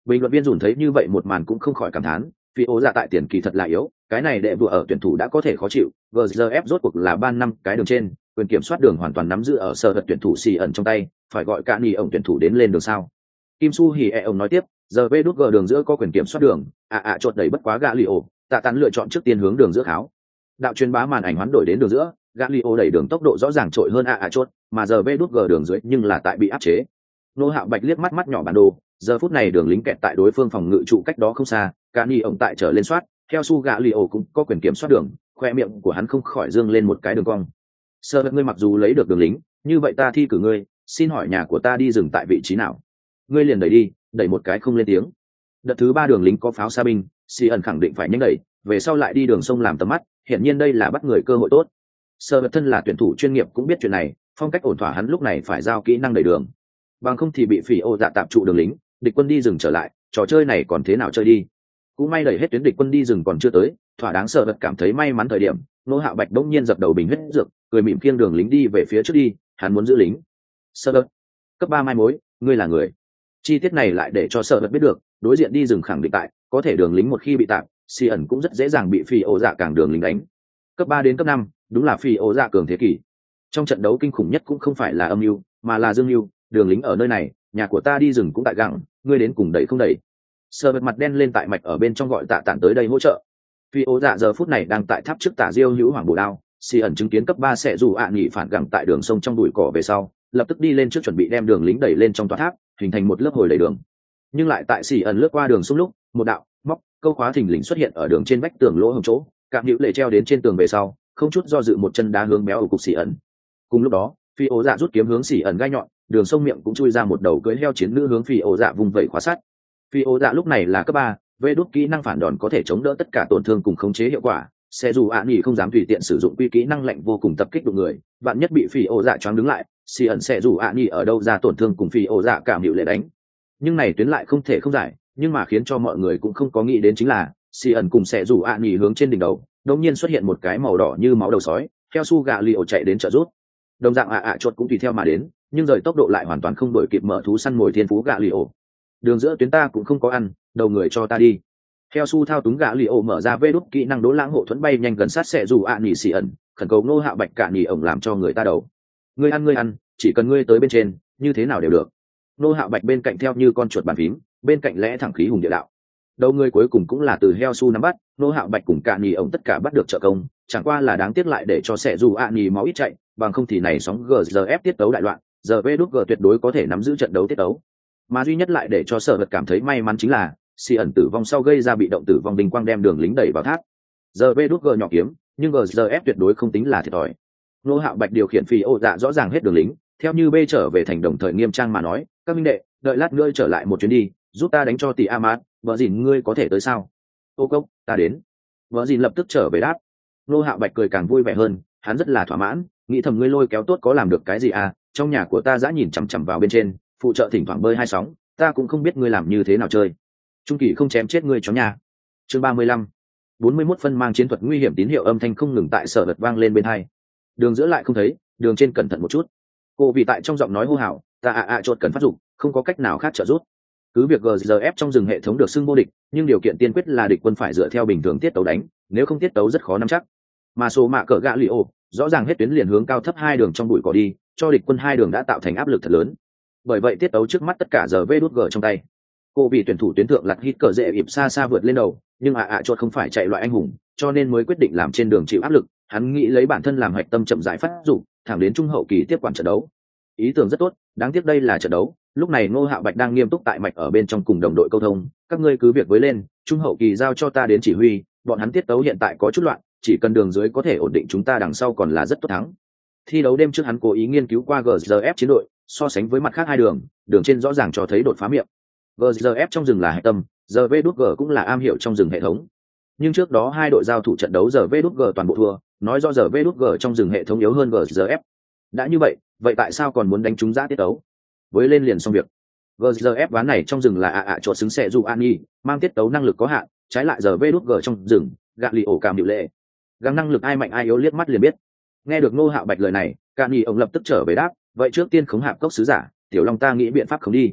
Bình luận viên dùn thấy như vậy một màn cũng không khỏi cảm thán, vì ố dạ tại tiền kỳ thật là yếu, cái này đệ vừa ở tuyển thủ đã có thể khó chịu, GZF rốt cuộc là ban năm cái đường trên, quyền kiểm soát đường hoàn toàn nắm giữ ở sở vật tuyển thủ xì ẩn trong tay, phải gọi cả nhì ổng tuyển thủ đến lên đường sao. Kim Su Hỉ ông nói tiếp, giờ vê đút g đường giữa có quyền kiểm soát đường, chột đẩy bất quá gã li ổ, tạ tán lựa chọn trước tiên hướng đường giữa kháo. Đạo truyền bá màn ảnh hoán đổi đến đường giữa, gã li ổ đẩy đường tốc độ rõ ràng trội hơn chột, mà giờ vê đút g đường dưới nhưng là tại bị áp chế. Nô Hạo Bạch liếc mắt mắt nhỏ bản đồ, giờ phút này đường lính kẹt tại đối phương phòng ngự trụ cách đó không xa, cả nhì ổng tại trở lên soát, theo su gã li ổ cũng có quyền kiểm soát đường, khoe miệng của hắn không khỏi dương lên một cái đường cong. Sơ vật ngươi mặc dù lấy được đường lính, như vậy ta thi cử ngươi, xin hỏi nhà của ta đi dừng tại vị trí nào? Ngươi liền đẩy đi, đẩy một cái không lên tiếng. Đợt thứ 3 đường lính có pháo xa binh, xì ẩn khẳng định phải nhanh đẩy, về sau lại đi đường sông làm tầm mắt, hiện nhiên đây là bắt người cơ hội tốt. Sơ vật thân là tuyển thủ chuyên nghiệp cũng biết chuyện này, phong cách ổn thỏa hắn lúc này phải giao kỹ năng đẩy đường, bằng không thì bị phỉ ô dạ tạm trụ đường lính, địch quân đi dừng trở lại, trò chơi này còn thế nào chơi đi. Cũng may đẩy hết tuyến địch quân đi rừng còn chưa tới, thỏa đáng Sơ vật cảm thấy may mắn thời điểm, Nô Hạo Bạch đống nhiên dập đầu bình huyết dược, cười mỉm khiêng đường lính đi về phía trước đi, hắn muốn giữ lính. Sơ vật, cấp 3 mai mối, ngươi là người. Chi tiết này lại để cho Sở vật biết được, đối diện đi rừng khẳng định tại, có thể đường lính một khi bị tạm, xì ẩn cũng rất dễ dàng bị phi ổ dạ càng đường lính đánh. Cấp 3 đến cấp 5, đúng là phi ổ dạ cường thế kỷ. Trong trận đấu kinh khủng nhất cũng không phải là âm mưu, mà là dương mưu, đường lính ở nơi này, nhà của ta đi rừng cũng tại gặng, ngươi đến cùng đẩy không đẩy. Sở vật mặt đen lên tại mạch ở bên trong gọi tạ tản tới đây hỗ trợ. Phi ổ dạ giờ phút này đang tại tháp trước tả diêu hữu hoàng bổ đao, xì ẩn chứng kiến cấp 3 sẽ dù nghỉ phản gặng tại đường sông trong bụi cỏ về sau, lập tức đi lên trước chuẩn bị đem đường lính đẩy lên trong tòa tháp, hình thành một lớp hồi đẩy đường. Nhưng lại tại xì ẩn lướt qua đường sông lúc, một đạo móc câu khóa thình lình xuất hiện ở đường trên vách tường lỗ hổng chỗ, cạm hữu lệ treo đến trên tường về sau, không chút do dự một chân đá hướng béo ở cục xì ẩn. Cùng lúc đó, phi ố dạ rút kiếm hướng xì ẩn gai nhọn, đường sông miệng cũng chui ra một đầu cưỡi heo chiến nữ hướng phi ố dạ vùng vẫy khóa sát. Phi ố dạ lúc này là cấp 3, vê đốt kỹ năng phản đòn có thể chống đỡ tất cả tổn thương cùng khống chế hiệu quả. Sẽ dù nghỉ không dám tùy tiện sử dụng quy kỹ năng lạnh vô cùng tập kích đụng người, bạn nhất bị phi ố dạ choáng đứng lại, xì ẩn sẽ dù nghỉ ở đâu ra tổn thương cùng phi ố dạ cảm hữu lệ đánh. Nhưng này tuyến lại không thể không giải, nhưng mà khiến cho mọi người cũng không có nghĩ đến chính là xì ẩn cùng sẽ dù nghỉ hướng trên đỉnh đầu đột nhiên xuất hiện một cái màu đỏ như máu đầu sói, theo su gà li ổ chạy đến trợ rút. Đồng dạng chốt cũng tùy theo mà đến, nhưng rời tốc độ lại hoàn toàn không đổi kịp mở thú săn mồi thiên phú gà li ổ. Đường giữa tuyến ta cũng không có ăn, đầu người cho ta đi. Theo su thao túng gã li ổ mở ra vê đút kỹ năng đố lãng hộ thuẫn bay nhanh gần sát sẽ dù nghỉ xì ẩn, khẩn cầu Nô Hạo Bạch cả nghỉ ổng làm cho người ta đầu. Ngươi ăn, chỉ cần ngươi tới bên trên, như thế nào đều được. Nô Hạo Bạch bên cạnh theo như con chuột bàn phím, bên cạnh lẽ thẳng khí hùng địa đạo. Đầu người cuối cùng cũng là từ heo su nắm bắt, Nô Hạo Bạch cùng cả nghỉ ổng tất cả bắt được trợ công, chẳng qua là đáng tiếc lại để cho sẽ dù nghỉ máu ít chạy, bằng không thì này sóng GZF tiết tấu đại loạn, giờ vê đút G tuyệt đối có thể nắm giữ trận đấu tiết tấu. Mà duy nhất lại để cho Sở vật cảm thấy may mắn chính là xì ẩn tử vong sau gây ra bị động tử vong đình quang đem đường lính đẩy vào tháp. Giờ vê đút G nhỏ kiếm, nhưng GZF tuyệt đối không tính là thiệt thòi. Nô Hạo Bạch điều khiển phi ô dạ rõ ràng hết đường lính, theo như B trở về thành đồng thời nghiêm trang mà nói, các minh đệ, đợi lát nữa trở lại một chuyến đi, giúp ta đánh cho tỷ Amat, vợ dìn ngươi có thể tới sao? Ô cốc, ta đến. Vợ dìn lập tức trở về đáp. Nô Hạo Bạch cười càng vui vẻ hơn, hắn rất là thỏa mãn, nghĩ thầm ngươi lôi kéo tốt có làm được cái gì à? Trong nhà của ta dã nhìn chằm chằm vào bên trên, phụ trợ thỉnh thoảng bơi hai sóng, ta cũng không biết ngươi làm như thế nào chơi. Trung kỳ không chém chết ngươi chó nhà. Chương 35. 41 phân mang chiến thuật nguy hiểm, tín hiệu âm thanh không ngừng tại Sở vật vang lên bên hai. Đường giữa lại không thấy, đường trên cẩn thận một chút. Cô vì tại trong giọng nói hô hào, ta chốt cần phát dụng, không có cách nào khác trợ giúp. Cứ việc GZF trong rừng hệ thống được xưng vô địch, nhưng điều kiện tiên quyết là địch quân phải dựa theo bình thường tiết tấu đánh, nếu không tiết tấu rất khó nắm chắc. Mà số mạ cỡ gạ li ổ, rõ ràng hết tuyến liền hướng cao thấp hai đường trong bụi cỏ đi, cho địch quân hai đường đã tạo thành áp lực thật lớn. Bởi vậy tiết tấu trước mắt tất cả giờ vê đút G trong tay. Cô vì tuyển thủ tuyến thượng lặt hít cờ dễ ịp xa xa vượt lên đầu, nhưng chốt không phải chạy loại anh hùng, cho nên mới quyết định làm trên đường chịu áp lực. Hắn nghĩ lấy bản thân làm hạch tâm chậm rãi phát dụng, thẳng đến trung hậu kỳ tiếp quản trận đấu. Ý tưởng rất tốt, đáng tiếc đây là trận đấu. Lúc này Ngô Hạo Bạch đang nghiêm túc tại mạch ở bên trong cùng đồng đội câu thông, các ngươi cứ việc với lên, trung hậu kỳ giao cho ta đến chỉ huy, bọn hắn tiết tấu hiện tại có chút loạn, chỉ cần đường dưới có thể ổn định chúng ta đằng sau còn là rất tốt thắng. Thi đấu đêm trước hắn cố ý nghiên cứu qua GZF chiến đội, so sánh với mặt khác hai đường, đường trên rõ ràng cho thấy đột phá miệng. GZF trong rừng là hệ tâm, giờ VđG cũng là am hiểu trong rừng hệ thống. Nhưng trước đó hai đội giao thủ trận đấu giờ VđG toàn bộ thua, nói do giờ VđG trong rừng hệ thống yếu hơn GZF. Đã như vậy, vậy tại sao còn muốn đánh trúng giã tiết tấu? Với lên liền xong việc. GZF ván này trong rừng là chỗ xứng xệ dù Ani, mang tiết tấu năng lực có hạn, trái lại giờ VđG trong rừng, gạ lì ổ cảm hiệu lệ. Gắng năng lực ai mạnh ai yếu liếc mắt liền biết. Nghe được Ngô Hạo Bạch lời này, Cạn Nhì ông lập tức trở về đáp, vậy trước tiên khống hạp cốc sứ giả, Tiểu Long ta nghĩ biện pháp khống đi.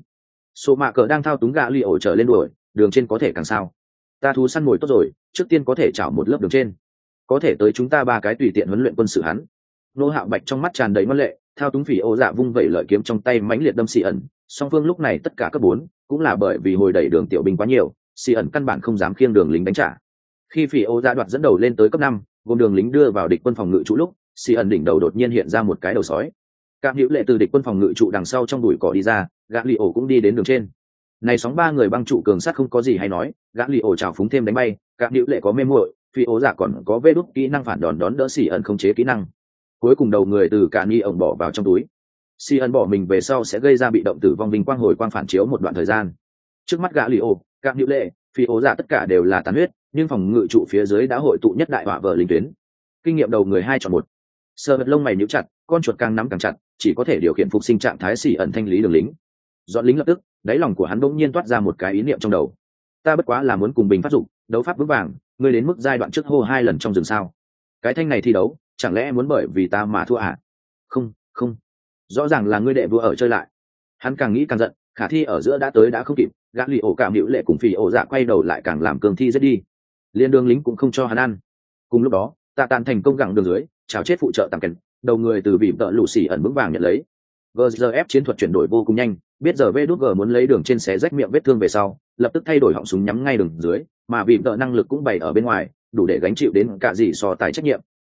Số mạ cờ đang thao túng gã li ổ trở lên đuổi, đường trên có thể càng sao. Ta thú săn mồi tốt rồi, trước tiên có thể chảo một lớp đường trên. Có thể tới chúng ta ba cái tùy tiện huấn luyện quân sự hắn. Nô Hạo Bạch trong mắt tràn đầy ngoan lệ, thao túng phỉ ô dạ vung vẩy lợi kiếm trong tay mãnh liệt đâm xì ẩn. Song phương lúc này tất cả cấp 4, cũng là bởi vì hồi đẩy đường tiểu binh quá nhiều, xì ẩn căn bản không dám khiêng đường lính đánh trả. Khi phỉ ô dạ đoạt dẫn đầu lên tới cấp 5, gồm đường lính đưa vào địch quân phòng ngự trụ lúc, xì ẩn đỉnh đầu đột nhiên hiện ra một cái đầu sói. Cạm Hữu Lệ từ địch quân phòng ngự trụ đằng sau trong bụi cỏ đi ra, gã lì ổ cũng đi đến đường trên. Này sóng ba người băng trụ cường sát không có gì hay nói, gã lì ổ trào phúng thêm đánh bay, Cạm Hữu Lệ có mê muội, phi ố giả còn có vê đúc kỹ năng phản đòn đón đỡ xì ẩn không chế kỹ năng. Cuối cùng đầu người từ cả ni ổng bỏ vào trong túi. Xì ẩn bỏ mình về sau sẽ gây ra bị động tử vong vinh quang hồi quang phản chiếu một đoạn thời gian. Trước mắt gã lì ổ, Cạm Hữu Lệ, phi ố giả tất cả đều là tàn huyết, nhưng phòng ngự trụ phía dưới đã hội tụ nhất đại hỏa vợ linh tuyến. Kinh nghiệm đầu người 2 chọn 1. Sờ vật lông mày nhíu chặt, con chuột càng nắm càng chặt, chỉ có thể điều khiển phục sinh trạng thái xì ẩn thanh lý đường lính. Dọn lính lập tức, đáy lòng của hắn bỗng nhiên toát ra một cái ý niệm trong đầu. Ta bất quá là muốn cùng bình phát dụng, đấu pháp vững vàng, ngươi đến mức giai đoạn trước hô 2 lần trong rừng sao? Cái thanh này thi đấu, chẳng lẽ muốn bởi vì ta mà thua à? Không, không. Rõ ràng là ngươi đệ vua ở chơi lại. Hắn càng nghĩ càng giận, khả thi ở giữa đã tới đã không kịp, gã lì ổ Cạm Hữu Lệ cùng phỉ ổ dạ quay đầu lại càng làm cường thi rất đi. Liên đường lính cũng không cho hắn ăn. Cùng lúc đó, Tạ Tàn thành công gặng đường dưới, chào chết phụ trợ tàng kèn, đầu người từ bìm tợ lũ xỉ ẩn vững vàng nhận lấy. GZF chiến thuật chuyển đổi vô cùng nhanh, biết giờ VđG muốn lấy đường trên xé rách miệng vết thương về sau, lập tức thay đổi họng súng nhắm ngay đường dưới, mà bìm tợ năng lực cũng bày ở bên ngoài, đủ để gánh chịu đến cả gì so tài trách nhiệm.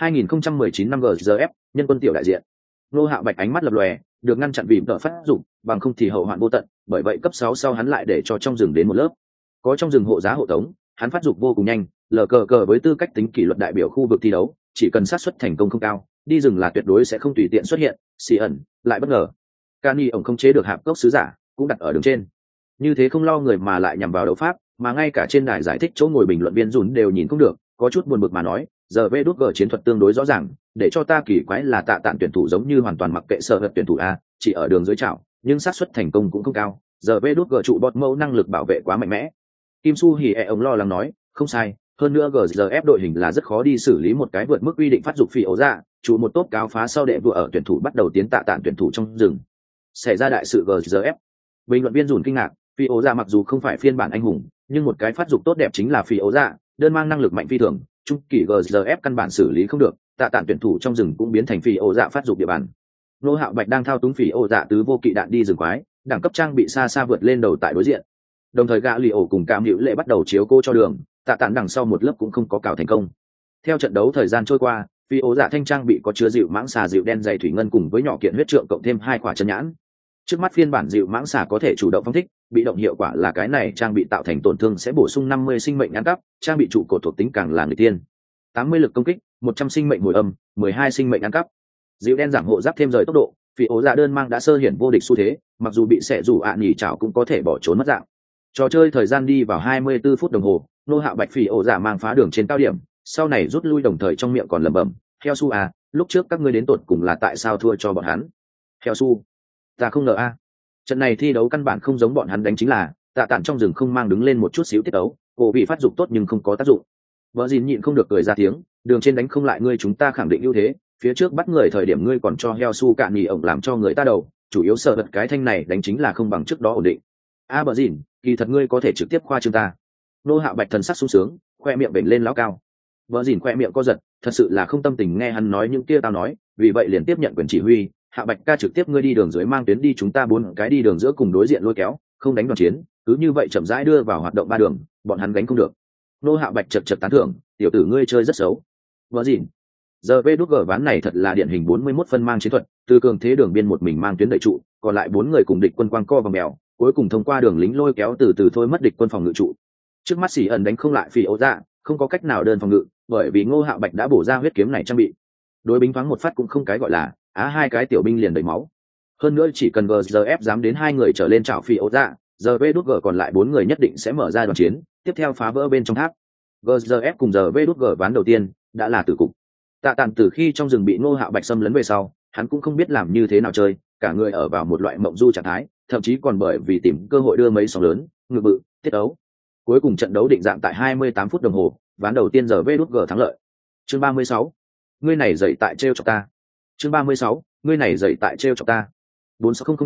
2019 năm GZF, nhân quân tiểu đại diện. Nô Hạo Bạch ánh mắt lập lòe, được ngăn chặn bìm tợ phát dụng, bằng không thì hậu hoạn vô tận, bởi vậy cấp 6 sau hắn lại để cho trong rừng đến một lớp. Có trong rừng hộ giá hộ tống, hắn phát dụng vô cùng nhanh, lờ cờ với tư cách tính kỷ luật đại biểu khu vực thi đấu, chỉ cần xác suất thành công không cao, đi rừng là tuyệt đối sẽ không tùy tiện xuất hiện. Xì ẩn lại bất ngờ, Cani ổng không chế được hạp cốc sứ giả, cũng đặt ở đường trên. Như thế không lo người mà lại nhằm vào đấu pháp, mà ngay cả trên đài giải thích chỗ ngồi bình luận viên dùn đều nhìn không được, có chút buồn bực mà nói, giờ VđG chiến thuật tương đối rõ ràng, để cho ta kỳ quái là Tạ Tạn tuyển thủ giống như hoàn toàn mặc kệ sở vật tuyển thủ a, chỉ ở đường dưới chảo, nhưng xác suất thành công cũng không cao. Giờ VđG trụ bọt mâu năng lực bảo vệ quá mạnh mẽ. Kim Su Hỉ ông lo lắng nói, không sai, hơn nữa GZF đội hình là rất khó đi xử lý một cái vượt mức quy định phát dục phi ấu ra, trụ một tốt cáo phá sau đệ vừa ở tuyển thủ bắt đầu tiến Tạ Tạn tuyển thủ trong rừng. Xảy ra đại sự GZF. Bình luận viên dùn kinh ngạc, phi ấu ra mặc dù không phải phiên bản anh hùng, nhưng một cái phát dục tốt đẹp chính là phi ấu ra, đơn mang năng lực mạnh phi thường, trung kỳ GZF căn bản xử lý không được, Tạ Tạn tuyển thủ trong rừng cũng biến thành phi ấu dạ phát dục địa bàn. Nô Hạo Bạch đang thao túng phi ấu dạ tứ vô kỵ đạn đi rừng quái, đẳng cấp trang bị xa xa vượt lên đầu tại đối diện. Đồng thời gã lì ổ cùng Cam Hữu Lệ bắt đầu chiếu cô cho đường, Tạ Tạn đằng sau một lớp cũng không có cào thành công. Theo trận đấu thời gian trôi qua, phi ấu dạ thanh trang bị có chứa dịu mãng xà dịu đen dày thủy ngân cùng với nhỏ kiện huyết trượng cộng thêm 2 quả chân nhãn. Trước mắt phiên bản dịu mãng xà có thể chủ động phóng thích, bị động hiệu quả là cái này trang bị tạo thành tổn thương sẽ bổ sung 50 sinh mệnh ngăn cấp, trang bị trụ cột thuộc tính càng là người tiên. 80 lực công kích, 100 sinh mệnh hồi âm, 12 sinh mệnh ngăn cấp. Dịu đen giảm hộ giáp thêm rời tốc độ, phi ấu dạ đơn mang đã sơ hiển vô địch xu thế, mặc dù bị xẻ rủ nhỉ chảo cũng có thể bỏ trốn mất dạng. Trò chơi thời gian đi vào 24 phút đồng hồ, Nô Hạo Bạch phi ấu dạ mang phá đường trên cao điểm, sau này rút lui đồng thời trong miệng còn lẩm bẩm, "Heo su à, lúc trước các ngươi đến tột cùng là tại sao thua cho bọn hắn?" Heo su, ta không ngờ a. Trận này thi đấu căn bản không giống bọn hắn đánh chính là, Tạ Tạn trong rừng không mang đứng lên một chút xíu tiết đấu, cổ vị phát dục tốt nhưng không có tác dụng. Vợ Dìn nhịn không được cười ra tiếng, đường trên đánh không lại ngươi chúng ta khẳng định ưu thế, phía trước bắt người thời điểm ngươi còn cho heo su cạn nhì ổng làm cho người ta đầu, chủ yếu sợ vật cái thanh này đánh chính là không bằng trước đó ổn định. Vợ Dìn, kỳ thật ngươi có thể trực tiếp khoa trương ta. Nô Hạo Bạch thần sắc sung sướng, khoe miệng bệnh lên lão cao. Vợ Dìn khoe miệng co giật, thật sự là không tâm tình nghe hắn nói những kia tao nói, vì vậy liền tiếp nhận quyền chỉ huy. Hạ Bạch ca trực tiếp ngươi đi đường dưới mang tuyến đi, chúng ta 4 cái đi đường giữa cùng đối diện lôi kéo, không đánh đoàn chiến, cứ như vậy chậm rãi đưa vào hoạt động 3 đường, bọn hắn gánh không được. Nô Hạ Bạch chật tán thưởng, tiểu tử ngươi chơi rất xấu. Vợ Dìn, giờ VđG ván này thật là điển hình 41 phân mang chiến thuật, từ cường thế đường biên một mình mang tuyến đẩy trụ, còn lại 4 người cùng địch quân quang co vòng mèo, cuối cùng thông qua đường lính lôi kéo từ từ thôi mất địch quân phòng ngự trụ. Trước mắt Xỉ ẩn đánh không lại phi ấu dạ, không có cách nào đơn phòng ngự, bởi vì Ngô Hạo Bạch đã bổ ra huyết kiếm này trang bị. Đối binh thoáng một phát cũng không cái gọi là, hai cái tiểu binh liền đầy máu. Hơn nữa chỉ cần GZF dám đến 2 người trở lên chảo phi ấu dạ, giờ VđG còn lại 4 người nhất định sẽ mở ra đoàn chiến, tiếp theo phá vỡ bên trong tháp. GZF cùng giờ VđG ván đầu tiên đã là tử cục. Tạ Tạn từ khi trong rừng bị Ngô Hạo Bạch xâm lấn về sau, hắn cũng không biết làm như thế nào chơi, cả người ở vào một loại mộng du trạng thái, thậm chí còn bởi vì tìm cơ hội đưa mấy sóng lớn, ngự bự, tiết đấu. Cuối cùng trận đấu định dạng tại 28 phút đồng hồ, ván đầu tiên giờ VđG thắng lợi. Chương 36. Ngươi này dậy tại treo chọc ta. Chương 36. Ngươi này dậy tại treo chọc ta. 4600 chữ,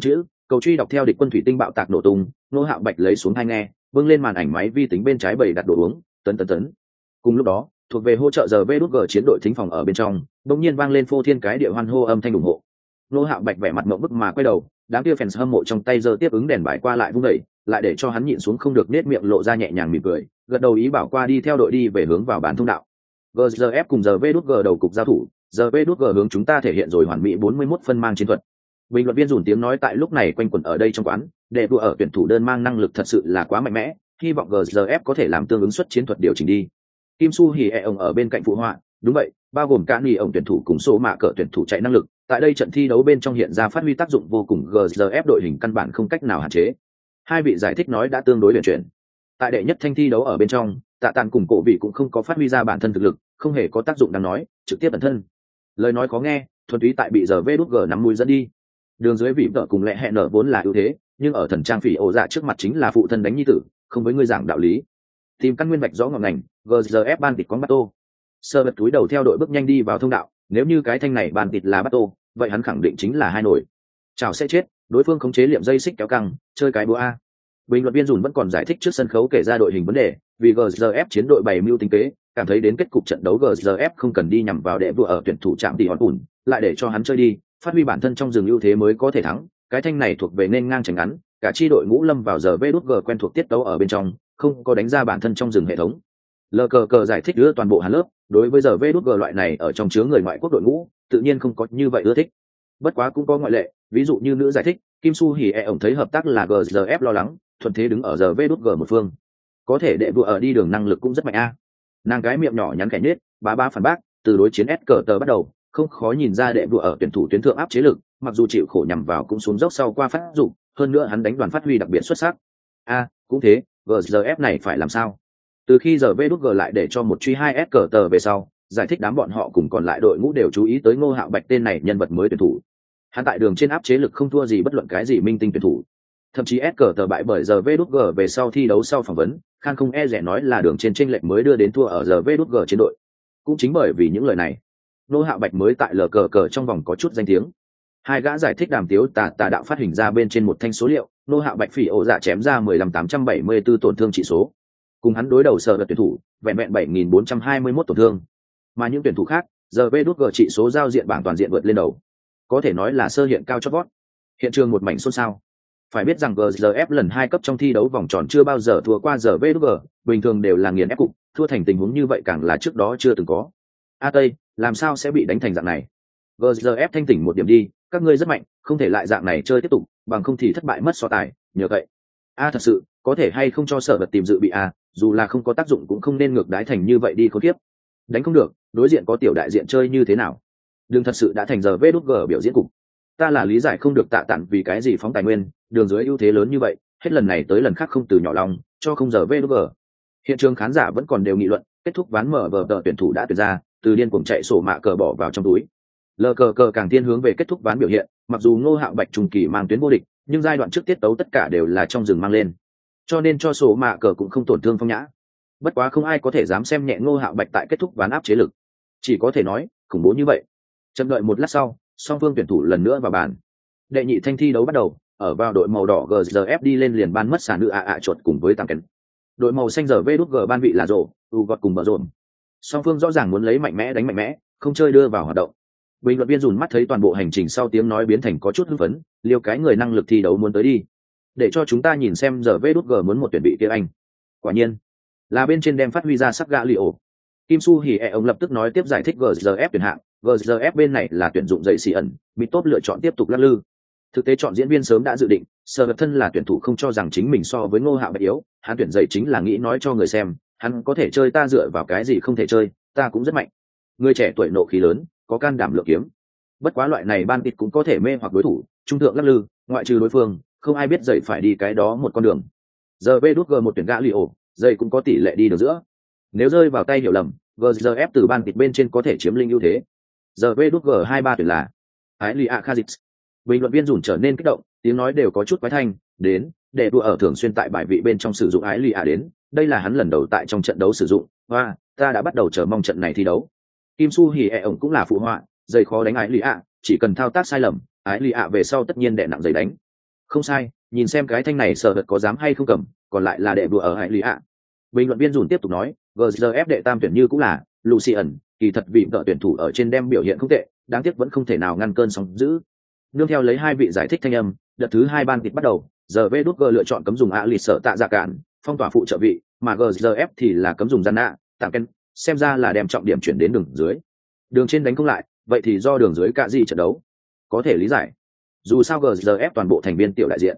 cầu truy đọc theo địch quân thủy tinh bạo tạc nổ tung, Ngô Hạo Bạch lấy xuống hai nghe, vâng lên màn ảnh máy vi tính bên trái bày đặt đồ uống, tấn tấn tấn. Cùng lúc đó, thuộc về hỗ trợ giờ VđG chiến đội thính phòng ở bên trong, đột nhiên vang lên phô thiên cái địa hoan hô âm thanh ủng hộ. Ngô Hạo Bạch vẻ mặt ngộp bức mà quay đầu, đám kia fans hâm mộ trong tay giơ tiếp ứng đèn bài qua lại vung đẩy, lại để cho hắn nhịn xuống không được nết miệng lộ ra nhẹ nhàng mỉm cười, gật đầu ý bảo qua đi theo đội đi về hướng vào bàn thông đạo. GZF cùng giờ VđG đầu cục giao thủ, giờ VđG hướng chúng ta thể hiện rồi hoàn mỹ 41 phân mang chiến thuật. Bình luận viên dùn tiếng nói tại lúc này quanh quẩn ở đây trong quán, để đua ở tuyển thủ đơn mang năng lực thật sự là quá mạnh mẽ, hy vọng GZF có thể làm tương ứng xuất chiến thuật điều chỉnh đi. Kim Su Hỉ ông ở bên cạnh phụ họa, đúng vậy, bao gồm cả nghỉ ông tuyển thủ cùng số mạ cỡ tuyển thủ chạy năng lực, tại đây trận thi đấu bên trong hiện ra phát huy tác dụng vô cùng, GZF đội hình căn bản không cách nào hạn chế. Hai vị giải thích nói đã tương đối huyền chuyển. Tại đệ nhất thanh thi đấu ở bên trong, Tạ Tàn cùng Cổ Vị cũng không có phát huy ra bản thân thực lực, không hề có tác dụng đáng nói, trực tiếp bản thân. Lời nói khó nghe, thuần túy tại bị giờ VđG nắm mũi dẫn đi. Đường dưới vị vợ cùng lẽ hẹn nở vốn là ưu thế, nhưng ở thần trang phỉ ổ dạ trước mặt chính là phụ thân đánh nhi tử, không với ngươi giảng đạo lý. Tìm căn nguyên vạch rõ ngọn ngành, GZF ban tịt quán bắt tô. Sơ bật túi đầu theo đội bước nhanh đi vào thông đạo, nếu như cái thanh này ban tịt là bắt tô, vậy hắn khẳng định chính là hai nổi. Chào sẽ chết, đối phương khống chế liệm dây xích kéo căng, chơi cái búa a. Bình luận viên dùn vẫn còn giải thích trước sân khấu kể ra đội hình vấn đề, vì GZF chiến đội bày mưu tính kế, cảm thấy đến kết cục trận đấu GZF không cần đi nhằm vào đệ vua ở tuyển thủ chạm tỷ hòn ủn, lại để cho hắn chơi đi, phát huy bản thân trong rừng ưu thế mới có thể thắng. Cái thanh này thuộc về nên ngang tránh ngắn, cả chi đội ngũ lâm vào giờ VđG quen thuộc tiết tấu ở bên trong, không có đánh ra bản thân trong rừng hệ thống. Lờ cờ giải thích đưa toàn bộ hàn lớp, đối với giờ VđG loại này ở trong chứa người ngoại quốc đội ngũ, tự nhiên không có như vậy ưa thích. Bất quá cũng có ngoại lệ, ví dụ như nữ giải thích, Kim Su Hỉ ổng thấy hợp tác là GZF lo lắng, thuận thế đứng ở giờ VđG một phương. Có thể đệ vua ở đi đường năng lực cũng rất mạnh a. Nàng cái miệng nhỏ nhắn kẻ nết, bá phản bác, từ đối chiến S cờ tờ bắt đầu, không khó nhìn ra đệ vua ở tuyển thủ tuyến thượng áp chế lực, mặc dù chịu khổ nhằm vào cũng xuống dốc sau qua phát dụng, hơn nữa hắn đánh đoàn phát huy đặc biệt xuất sắc. Cũng thế, GZF này phải làm sao? Từ khi giờ VđG lại để cho một truy 2 S cờ tờ về sau, giải thích đám bọn họ cùng còn lại đội ngũ đều chú ý tới Ngô Hạo Bạch tên này nhân vật mới tuyển thủ. Hắn tại đường trên áp chế lực không thua gì bất luận cái gì minh tinh tuyển thủ. Thậm chí S cờ tờ bại bởi giờ VđG về sau thi đấu sau phỏng vấn, Khang không e rẻ nói là đường trên chênh lệch mới đưa đến thua ở giờ VđG chiến đội. Cũng chính bởi vì những lời này, Ngô Hạo Bạch mới tại lờ cờ trong vòng có chút danh tiếng. Hai gã giải thích đàm tiếu tà đạo phát hình ra bên trên một thanh số liệu, Ngô Hạo Bạch phỉ ổ dạ chém ra 15.874 tổn thương trị số. Cùng hắn đối đầu sở tuyển thủ, vẹn 7.421 tổn thương. Mà những tuyển thủ khác, giờ VđG trị số giao diện bảng toàn diện vượt lên đầu. Có thể nói là sơ hiện cao chót vót. Hiện trường một mảnh xôn xao. Phải biết rằng GZF lần 2 cấp trong thi đấu vòng tròn chưa bao giờ thua qua giờ VđG, bình thường đều là nghiền ép cục, thua thành tình huống như vậy càng là trước đó chưa từng có. Tây, làm sao sẽ bị đánh thành dạng này? GZF thanh tỉnh một điểm đi, các ngươi rất mạnh, không thể lại dạng này chơi tiếp tục, bằng không thì thất bại mất so tài, nhờ vậy. Thật sự, có thể hay không cho sở vật tìm dự bị dù là không có tác dụng cũng không nên ngược đái thành như vậy đi khốn kiếp. Đánh không được, đối diện có tiểu đại diện chơi như thế nào? Đừng thật sự đã thành giờ VđG biểu diễn cục. Ta là lý giải không được Tạ Tản vì cái gì phóng tài nguyên, đường dưới ưu thế lớn như vậy, hết lần này tới lần khác không từ nhỏ lòng, cho không giờ VđG. Hiện trường khán giả vẫn còn đều nghị luận, kết thúc ván mở vở tờ tuyển thủ đã tuyển ra, từ điên cuồng chạy sổ mạ cờ bỏ vào trong túi. Lờ cờ càng thiên hướng về kết thúc ván biểu hiện, mặc dù Ngô Hạo Bạch trung kỳ mang tuyến vô địch, nhưng giai đoạn trước tiết tấu tất cả đều là trong rừng mang lên, cho nên cho sổ mạ cờ cũng không tổn thương phong nhã. Bất quá không ai có thể dám xem nhẹ Ngô Hạo Bạch tại kết thúc ván áp chế lực, chỉ có thể nói khủng bố như vậy. Chậm đợi một lát sau, song phương tuyển thủ lần nữa vào bàn. Đệ nhị thanh thi đấu bắt đầu, ở vào đội màu đỏ GZF đi lên liền ban mất xả nữ chuột cùng với tăng kén. Đội màu xanh giờ VđG ban vị là rổ, gọt cùng bờ rộn. Song phương rõ ràng muốn lấy mạnh mẽ đánh mạnh mẽ, không chơi đưa vào hoạt động. Bình luận viên dùn mắt thấy toàn bộ hành trình sau tiếng nói biến thành có chút hưng phấn, liều cái người năng lực thi đấu muốn tới đi, để cho chúng ta nhìn xem giờ VđG muốn một tuyển bị kia anh. Quả nhiên là bên trên đem phát huy ra sắc gã li ổ. Kim Su Hỉ ông lập tức nói tiếp giải thích GZF tuyển hạng, GZF bên này là tuyển dụng dậy xì ẩn, bị tốt lựa chọn tiếp tục lắc lư. Thực tế chọn diễn viên sớm đã dự định, sở vật thân là tuyển thủ không cho rằng chính mình so với Ngô Hạo Bạch yếu, hắn tuyển dậy chính là nghĩ nói cho người xem, hắn có thể chơi ta dựa vào cái gì không thể chơi, ta cũng rất mạnh. Người trẻ tuổi nộ khí lớn, có can đảm lựa kiếm. Bất quá loại này ban tịt cũng có thể mê hoặc đối thủ, trung thượng lắc lư, ngoại trừ đối phương, không ai biết dậy phải đi cái đó một con đường. Giờ VđG một tuyển gã li ổ, dậy cũng có tỷ lệ đi được giữa. Nếu rơi vào tay hiểu lầm, GZF từ ban tịt bên trên có thể chiếm linh ưu thế. Giờ VđG 2-3 tuyển là Ái Lì ạ Khazit. Bình luận viên dùn trở nên kích động, tiếng nói đều có chút quái thanh, đến, để đua ở thường xuyên tại bài vị bên trong sử dụng Ái Lì ạ đến, đây là hắn lần đầu tại trong trận đấu sử dụng, và ta đã bắt đầu chờ mong trận này thi đấu. Kim Su Hỉ ổng cũng là phụ họa, dây khó đánh Ái Lì ạ, chỉ cần thao tác sai lầm, Ái Lì ạ về sau tất nhiên đè nặng giày đánh. Không sai, nhìn xem cái thanh này sở vật có dám hay không cầm, còn lại là đệ đùa ở hải lý ạ. Bình luận viên dùn tiếp tục nói, GZF đệ tam tuyển như cũng là Lucian, kỳ thật vị vợ tuyển thủ ở trên đem biểu hiện không tệ, đáng tiếc vẫn không thể nào ngăn cơn sóng dữ. Nương theo lấy hai vị giải thích thanh âm, đợt thứ hai ban kịch bắt đầu, giờ Vđg lựa chọn cấm dùng ạ lịt sở tạ dạ cản, phong tỏa phụ trợ vị, mà GZF thì là cấm dùng gian nạ, tạm ken, xem ra là đem trọng điểm chuyển đến đường dưới. Đường trên đánh không lại, vậy thì do đường dưới cạ gì trận đấu. Có thể lý giải. Dù sao GZF toàn bộ thành viên tiểu đại diện.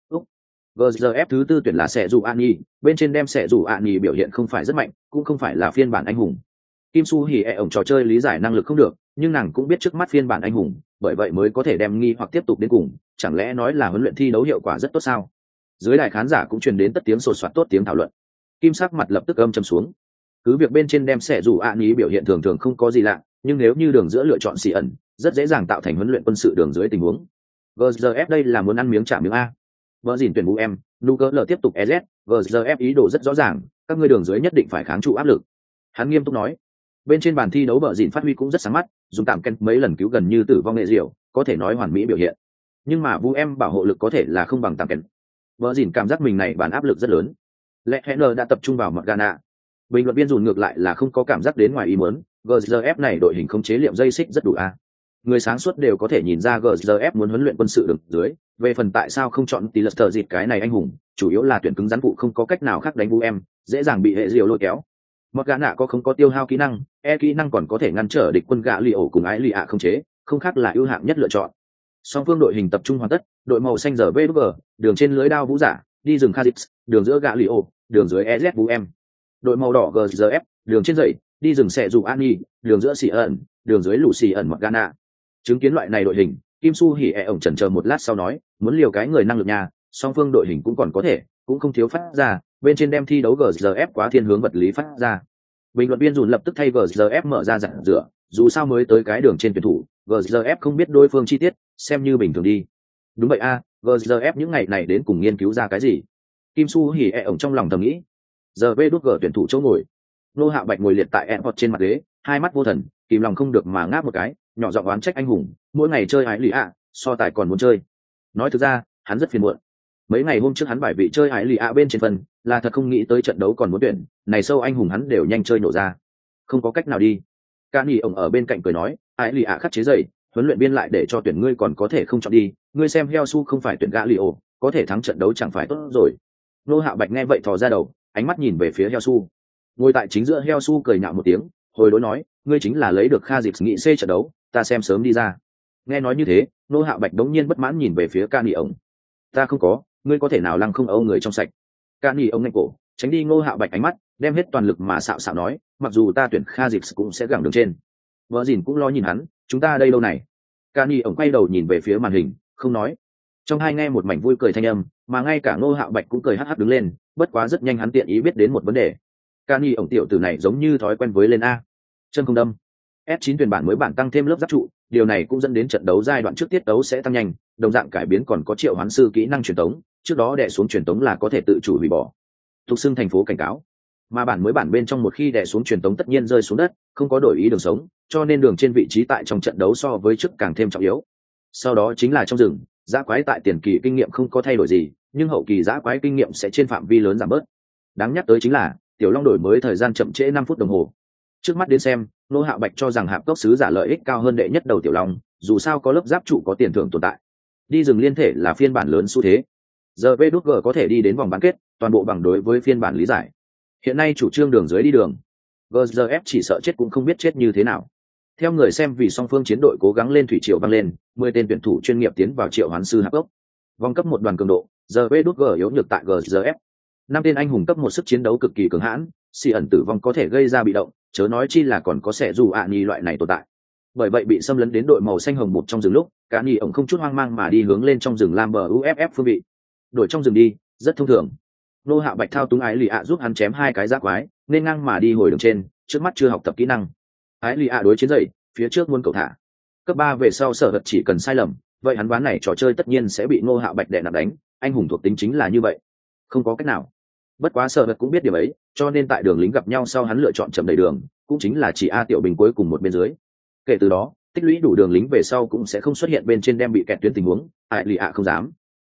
GZF thứ tư tuyển là Sẻ Dù Ani, bên trên đem Sẻ Dù Ani biểu hiện không phải rất mạnh, cũng không phải là phiên bản anh hùng. Kim Su Hỉ ổng trò chơi lý giải năng lực không được, nhưng nàng cũng biết trước mắt phiên bản anh hùng, bởi vậy mới có thể đem nghi hoặc tiếp tục đến cùng, chẳng lẽ nói là huấn luyện thi đấu hiệu quả rất tốt sao? Dưới đài khán giả cũng truyền đến tất tiếng sột soạt tốt tiếng thảo luận. Kim sắc mặt lập tức âm trầm xuống. Cứ việc bên trên đem Sẻ Dù Ani biểu hiện thường thường không có gì lạ, nhưng nếu như đường giữa lựa chọn xì ẩn, rất dễ dàng tạo thành huấn luyện quân sự đường dưới tình huống. GZF đây là muốn ăn miếng trả miếng a. Vợ dìn tuyển vũ em, Nuker tiếp tục EZ, GZF ý đồ rất rõ ràng, các ngươi đường dưới nhất định phải kháng trụ áp lực. Hắn nghiêm túc nói. Bên trên bàn thi đấu vợ dìn phát huy cũng rất sáng mắt, dùng tạm ken mấy lần cứu gần như tử vong nghệ diệu, có thể nói hoàn mỹ biểu hiện. Nhưng mà vũ em bảo hộ lực có thể là không bằng tạm ken. Vợ dìn cảm giác mình này bàn áp lực rất lớn. Lệ Henner đã tập trung vào mặt Ghana. Bình luận viên dùn ngược lại là không có cảm giác đến ngoài ý muốn, GZF này đội hình không chế liệm dây xích rất đủ a. Người sáng suốt đều có thể nhìn ra GZF muốn huấn luyện quân sự đường dưới, về phần tại sao không chọn Tiluster dịp cái này anh hùng, chủ yếu là tuyển cứng rắn vụ không có cách nào khác đánh vũ em, dễ dàng bị hệ diều lôi kéo. Một gã nạ có không có tiêu hao kỹ năng, kỹ năng còn có thể ngăn trở địch quân gã li ổ cùng ái lì ạ không chế, không khác là ưu hạng nhất lựa chọn. Song phương đội hình tập trung hoàn tất, đội màu xanh giờ VG, đường trên lưới đao vũ giả, đi rừng Khazix, đường giữa gã li ổ, đường dưới EZ vũ em. Đội màu đỏ GZF, đường trên dậy, đi rừng Sẻ Dù Ani, đường giữa xì ẩn, đường dưới lũ xì ẩn một gã nạ. Chứng kiến loại này đội hình, Kim Su Hỉ ổng chần chờ một lát sau nói, muốn liều cái người năng lực nhà, song phương đội hình cũng còn có thể, cũng không thiếu phát ra, bên trên đem thi đấu GZF quá thiên hướng vật lý phát ra. Bình luận viên dùn lập tức thay GZF mở ra giảng rửa, dù sao mới tới cái đường trên tuyển thủ, GZF không biết đối phương chi tiết, xem như bình thường đi. Đúng vậy a, GZF những ngày này đến cùng nghiên cứu ra cái gì? Kim Su Hỉ ổng trong lòng thầm nghĩ. Giờ Vđg tuyển thủ chỗ ngồi. Nô Hạo Bạch ngồi liệt tại airport trên mặt ghế, hai mắt vô thần, kìm lòng không được mà ngáp một cái, nhỏ giọng oán trách anh hùng, mỗi ngày chơi ái lì ạ, so tài còn muốn chơi. Nói thực ra, hắn rất phiền muộn. Mấy ngày hôm trước hắn bài vị chơi ái lì ạ bên trên phần, là thật không nghĩ tới trận đấu còn muốn tuyển, này sâu anh hùng hắn đều nhanh chơi nổ ra. Không có cách nào đi. Ca Nhi ổng ở bên cạnh cười nói, ái lì ạ khắc chế dậy, huấn luyện viên lại để cho tuyển ngươi còn có thể không chọn đi, ngươi xem Heo Su không phải tuyển gã lì ổ, có thể thắng trận đấu chẳng phải tốt rồi. Nô Hạo Bạch nghe vậy thò ra đầu, ánh mắt nhìn về phía Heo Su. Ngồi tại chính giữa Heo Su cười nhạo một tiếng, hồi đối nói, ngươi chính là lấy được Kha dịp nghị C trận đấu, ta xem sớm đi ra. Nghe nói như thế, Nô Hạo Bạch đống nhiên bất mãn nhìn về phía Ca Nhi ổng. Ta không có, ngươi có thể nào lăng không âu người trong sạch. Ca Nhi ổng ngạnh cổ, tránh đi Nô Hạo Bạch ánh mắt, đem hết toàn lực mà xạo xạo nói, mặc dù ta tuyển Kha dịp cũng sẽ gẳng đường trên. Vợ dìn cũng lo nhìn hắn, chúng ta đây lâu này. Ca Nhi ổng quay đầu nhìn về phía màn hình, không nói. Trong hai nghe một mảnh vui cười thanh âm, mà ngay cả Nô Hạo Bạch cũng cười hắc hắc đứng lên, bất quá rất nhanh hắn tiện ý biết đến một vấn đề. Ca Nhi ổng tiểu tử này giống như thói quen với lên A. Chân không đâm. S9 tuyển bản mới bản tăng thêm lớp giáp trụ, điều này cũng dẫn đến trận đấu giai đoạn trước tiết đấu sẽ tăng nhanh, đồng dạng cải biến còn có triệu hoán sư kỹ năng truyền tống, trước đó đè xuống truyền tống là có thể tự chủ hủy bỏ. Thuộc xưng thành phố cảnh cáo. Mà bản mới bản bên trong một khi đè xuống truyền tống tất nhiên rơi xuống đất, không có đổi ý đường sống, cho nên đường trên vị trí tại trong trận đấu so với trước càng thêm trọng yếu. Sau đó chính là trong rừng, dã quái tại tiền kỳ kinh nghiệm không có thay đổi gì, nhưng hậu kỳ dã quái kinh nghiệm sẽ trên phạm vi lớn giảm bớt. Đáng nhắc tới chính là, Tiểu Long đổi mới thời gian chậm trễ 5 phút đồng hồ. Trước mắt đến xem, Nô Hạo Bạch cho rằng hạp cốc sứ giả lợi ích cao hơn đệ nhất đầu Tiểu Long, dù sao có lớp giáp trụ có tiền thưởng tồn tại. Đi rừng liên thể là phiên bản lớn xu thế. Giờ Vđg có thể đi đến vòng bán kết, toàn bộ bằng đối với phiên bản lý giải. Hiện nay chủ trương đường dưới đi đường. GZF chỉ sợ chết cũng không biết chết như thế nào. Theo người xem vì song phương chiến đội cố gắng lên thủy triều vang lên, 10 tên tuyển thủ chuyên nghiệp tiến vào triệu hoán sư hạp cốc. Vòng cấp một đoàn cường độ, giờ Vđg yếu nhược tại GZF. 5 tên anh hùng cấp một sức chiến đấu cực kỳ cường hãn, xì ẩn tử vong có thể gây ra bị động, chớ nói chi là còn có Sẻ Dù Ani loại này tồn tại. Bởi vậy bị xâm lấn đến đội màu xanh hồng một trong rừng lúc, Ca Nhi ổng không chút hoang mang mà đi hướng lên trong rừng lam bờ UFF phương vị. Đổi trong rừng đi, rất thông thường. Nô Hạo Bạch thao túng ái lì ạ giúp hắn chém 2 cái giã quái, nên ngang mà đi hồi đường trên, trước mắt chưa học tập kỹ năng. Ái lì ạ đối chiến dậy, phía trước muốn cầu thả. Cấp 3 về sau sở vật chỉ cần sai lầm, vậy hắn ván này trò chơi tất nhiên sẽ bị Nô Hạo Bạch đè nặng đánh, anh hùng thuộc tính chính là như vậy. Không có cách nào. Bất quá sở vật cũng biết điểm ấy, cho nên tại đường lính gặp nhau sau hắn lựa chọn chậm đẩy đường, cũng chính là chỉ A tiểu bình cuối cùng một bên dưới. Kể từ đó, tích lũy đủ đường lính về sau cũng sẽ không xuất hiện bên trên đem bị kẹt tuyến tình huống, ái lì ạ không dám.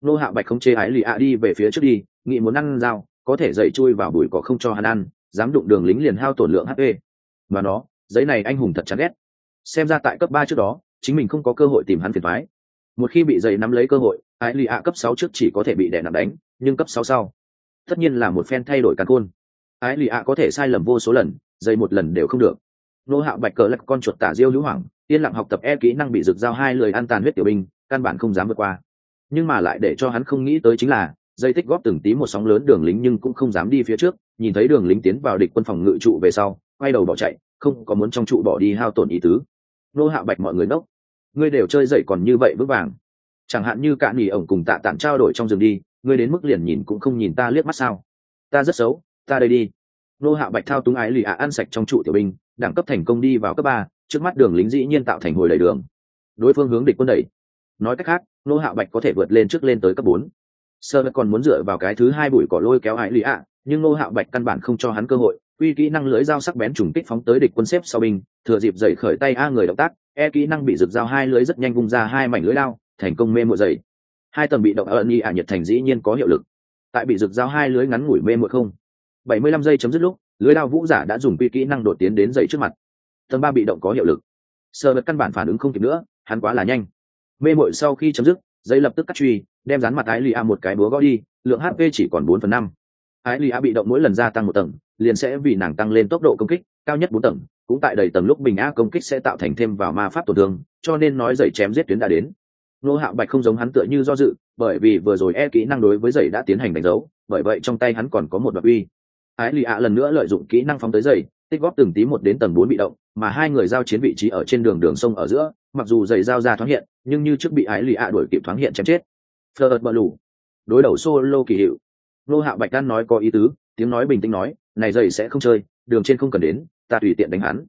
Nô Hạo Bạch không chê ái lì ạ đi về phía trước đi, nghĩ muốn ăn dao, có thể dậy chui vào bụi cỏ không cho hắn ăn, dám đụng đường lính liền hao tổn lượng HP. Mà nó, giấy này anh hùng thật chán ghét. Xem ra tại cấp 3 trước đó, chính mình không có cơ hội tìm hắn phiền toái. Một khi bị dậy nắm lấy cơ hội, ái lì ạ cấp 6 trước chỉ có thể bị đè nặng đánh, nhưng cấp 6 sau, tất nhiên là một phen thay đổi càn khôn. Ái lì ạ có thể sai lầm vô số lần, dậy một lần đều không được. Nô Hạo Bạch cờ lắc con chuột tả diêu hữu hoàng, yên lặng học tập kỹ năng bị rực dao hai lười ăn tàn huyết tiểu binh, căn bản không dám vượt qua. Nhưng mà lại để cho hắn không nghĩ tới chính là dây tích góp từng tí một sóng lớn đường lính nhưng cũng không dám đi phía trước, nhìn thấy đường lính tiến vào địch quân phòng ngự trụ về sau quay đầu bỏ chạy, không có muốn trong trụ bỏ đi hao tổn ý tứ. Nô Hạo Bạch mọi người nốc, ngươi đều chơi dậy còn như vậy vững vàng, chẳng hạn như Cạn Nhỉ ổng cùng Tạ Tản trao đổi trong rừng đi, ngươi đến mức liền nhìn cũng không nhìn ta liếc mắt sao? Ta rất xấu, ta đây đi. Nô Hạo Bạch thao túng ái lì ăn sạch trong trụ tiểu binh, đẳng cấp thành công đi vào cấp 3, trước mắt đường lính dĩ nhiên tạo thành hồi đẩy đường, đối phương hướng địch quân đẩy. Nói cách khác, Nô Hạo Bạch có thể vượt lên trước lên tới cấp 4. Sơ còn muốn dựa vào cái thứ hai bụi cỏ lôi kéo ái lì nhưng Nô Hạo Bạch căn bản không cho hắn cơ hội, quy kỹ năng lưới dao sắc bén trùng kích phóng tới địch quân xếp sau binh, thừa dịp dậy khởi tay người động tác, kỹ năng bị rực dao hai lưới rất nhanh vung ra hai mảnh lưới lao, thành công mê muội dậy. Hai tầng bị động ẩn nhiệt thành dĩ nhiên có hiệu lực. Tại bị rực dao hai lưới ngắn ngủi mê muội không 75 giây chấm dứt lúc, lưới lao vũ giả đã dùng quy kỹ năng đột tiến đến dậy trước mặt. Tầng 3 bị động có hiệu lực. Sơ căn bản phản ứng không kịp nữa, hắn quá là nhanh. Mê muội sau khi chấm dứt, dây lập tức cắt truy, đem dán mặt ái lì một cái búa gõ đi, lượng HP chỉ còn 4/5. Ái lì bị động mỗi lần gia tăng một tầng, liền sẽ vì nàng tăng lên tốc độ công kích cao nhất 4 tầng, cũng tại đầy tầng lúc bình công kích sẽ tạo thành thêm vào ma pháp tổn thương, cho nên nói dậy chém giết tuyến đã đến. Nô Hạo Bạch không giống hắn tựa như do dự, bởi vì vừa rồi kỹ năng đối với dậy đã tiến hành đánh dấu, bởi vậy trong tay hắn còn có một vật uy. Ái lì lần nữa lợi dụng kỹ năng phóng tới dậy, tích góp từng tí một đến tầng 4 bị động, mà hai người giao chiến vị trí ở trên đường sông ở giữa, mặc dù dậy giao ra thoáng hiện, nhưng như trước bị ái lì đuổi kịp thoáng hiện chém chết. Fleur bờ lù, đối đầu solo kỳ hiệu. Nô Hạo Bạch đang nói có ý tứ, tiếng nói bình tĩnh nói, này dậy sẽ không chơi, đường trên không cần đến, ta tùy tiện đánh hắn.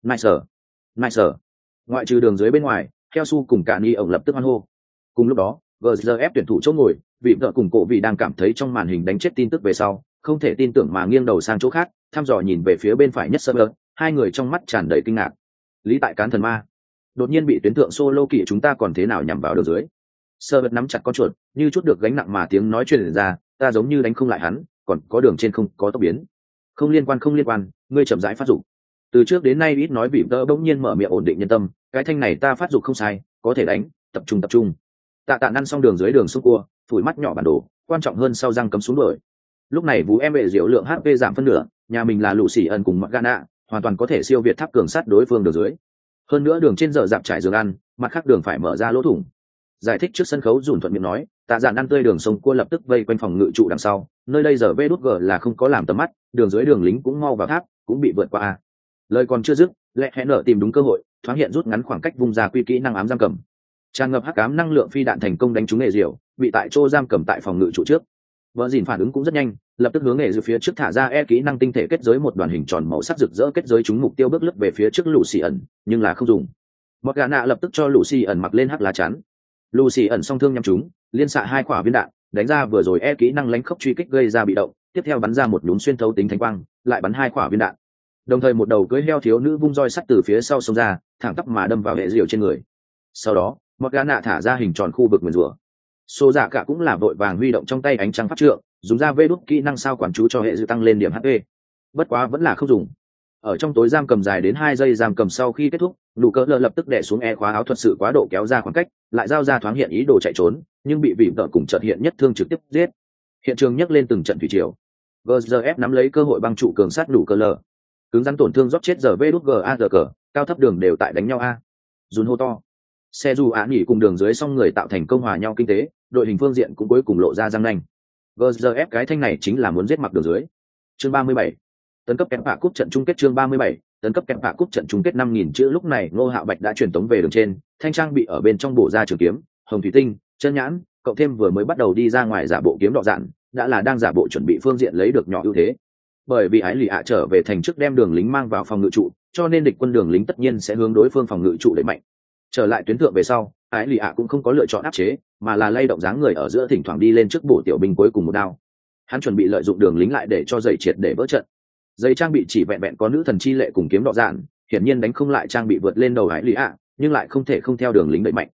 Nice. Ngoại trừ đường dưới bên ngoài, theo su cùng cả ni ổng lập tức hoan hô. Cùng lúc đó, GZF tuyển thủ chỗ ngồi, vị vợ cùng cổ vị đang cảm thấy trong màn hình đánh chết tin tức về sau, không thể tin tưởng mà nghiêng đầu sang chỗ khác, thăm dò nhìn về phía bên phải nhất server, hai người trong mắt tràn đầy kinh ngạc. Lý tại cán thần ma, đột nhiên bị tuyến thượng solo kỳ chúng ta còn thế nào nhằm vào đường dưới. Server nắm chặt con chuột, như chút được gánh nặng mà tiếng nói truyền ra, ta giống như đánh không lại hắn, còn có đường trên không có tốc biến. Không liên quan, ngươi chậm rãi phát dục. Từ trước đến nay ít nói bị đỡ bỗng nhiên mở miệng ổn định nhân tâm, cái thanh này ta phát dục không sai, có thể đánh, tập trung. Tạ ăn xong đường dưới đường xung cua, phủi mắt nhỏ bản đồ, quan trọng hơn sau răng cấm xuống đuổi. Lúc này Vũ em bệ diệu lượng HP giảm phân nửa, nhà mình là lũ xỉ ẩn cùng mặc Gana, hoàn toàn có thể siêu việt tháp cường sát đối phương đường dưới. Hơn nữa đường trên giờ dạp trải giường ăn, mặt khác đường phải mở ra lỗ thủng. Giải thích trước sân khấu dùn thuận miệng nói, Tạ Dạn ăn tươi đường sông cua lập tức vây quanh phòng ngự trụ đằng sau, nơi đây giờ vê đút g là không có làm tầm mắt, đường dưới đường lính cũng mau vào tháp, cũng bị vượt qua. Lời còn chưa dứt, lẹ hẹn nở tìm đúng cơ hội, thoáng hiện rút ngắn khoảng cách vung ra quy kỹ năng ám giam cầm. Tràn ngập hắc ám năng lượng phi đạn thành công đánh trúng nghề diệu, bị tại chỗ giam cầm tại phòng ngự trụ trước. Vợ dìn phản ứng cũng rất nhanh, lập tức hướng nghề diệu phía trước thả ra kỹ năng tinh thể kết giới một đoàn hình tròn màu sắc rực rỡ kết giới trúng mục tiêu bước lướt về phía trước Lucy ẩn, nhưng là không dùng. Morgana lập tức cho Lucy ẩn mặc lên hắc lá chắn. Lucy ẩn song thương nhắm trúng, liên xạ hai quả viên đạn, đánh ra vừa rồi kỹ năng lánh khốc truy kích gây ra bị động, tiếp theo bắn ra một nhún xuyên thấu tính thánh quang, lại bắn hai quả viên đạn. Đồng thời một đầu cưỡi heo thiếu nữ vung roi sắt từ phía sau xông ra, thẳng tắp mà đâm vào hệ diệu trên người. Sau đó, Morgana thả ra hình tròn khu vực nguyền rủa. Sô Dạ cả cũng là vội vàng huy động trong tay ánh trăng pháp trượng, dùng ra vê đút kỹ năng sao quản chú cho hệ diệu tăng lên điểm HP. Bất quá vẫn là không dùng. Ở trong tối giam cầm dài đến 2 giây giam cầm sau khi kết thúc, nụ cỡ lập tức đè xuống khóa áo thuật sự quá độ kéo ra khoảng cách, lại giao ra thoáng hiện ý đồ chạy trốn, nhưng bị vị vợ cùng chợt hiện nhất thương trực tiếp giết. Hiện trường nhấc lên từng trận thủy triều. GZF nắm lấy cơ hội băng trụ cường sát nụ cỡ cứng rắn tổn thương rót chết giờ vê đút gazg, cao thấp đường đều tại đánh nhau a. Dùn hô to. Xe dù nghỉ cùng đường dưới song người tạo thành công hòa nhau kinh tế, đội hình phương diện cũng cuối cùng lộ ra răng nanh. GZF cái thanh này chính là muốn giết mặc đường dưới. Chương 37. Tấn cấp kẹp phạ cúp trận chung kết chương 37. Tấn cấp kẹp phạ cúp trận chung kết 5000 chữ lúc này Ngô Hạo Bạch đã truyền tống về đường trên, thanh trang bị ở bên trong bổ ra trường kiếm, hồng thủy tinh, chân nhãn, cộng thêm vừa mới bắt đầu đi ra ngoài giả bộ kiếm đọ dạn, đã là đang giả bộ chuẩn bị phương diện lấy được nhỏ ưu thế. Bởi vì ái lì trở về thành trước đem đường lính mang vào phòng ngự trụ, cho nên địch quân đường lính tất nhiên sẽ hướng đối phương phòng ngự trụ đẩy mạnh. Trở lại tuyến thượng về sau, ái lì cũng không có lựa chọn áp chế, mà là lay động dáng người ở giữa thỉnh thoảng đi lên trước bổ tiểu binh cuối cùng một đao. Hắn chuẩn bị lợi dụng đường lính lại để cho dây triệt để vỡ trận. Dây trang bị chỉ vẹn vẹn có nữ thần chi lệ cùng kiếm đọ dạn, hiển nhiên đánh không lại trang bị vượt lên đầu ái lì nhưng lại không thể không theo đường lính đẩy mạnh.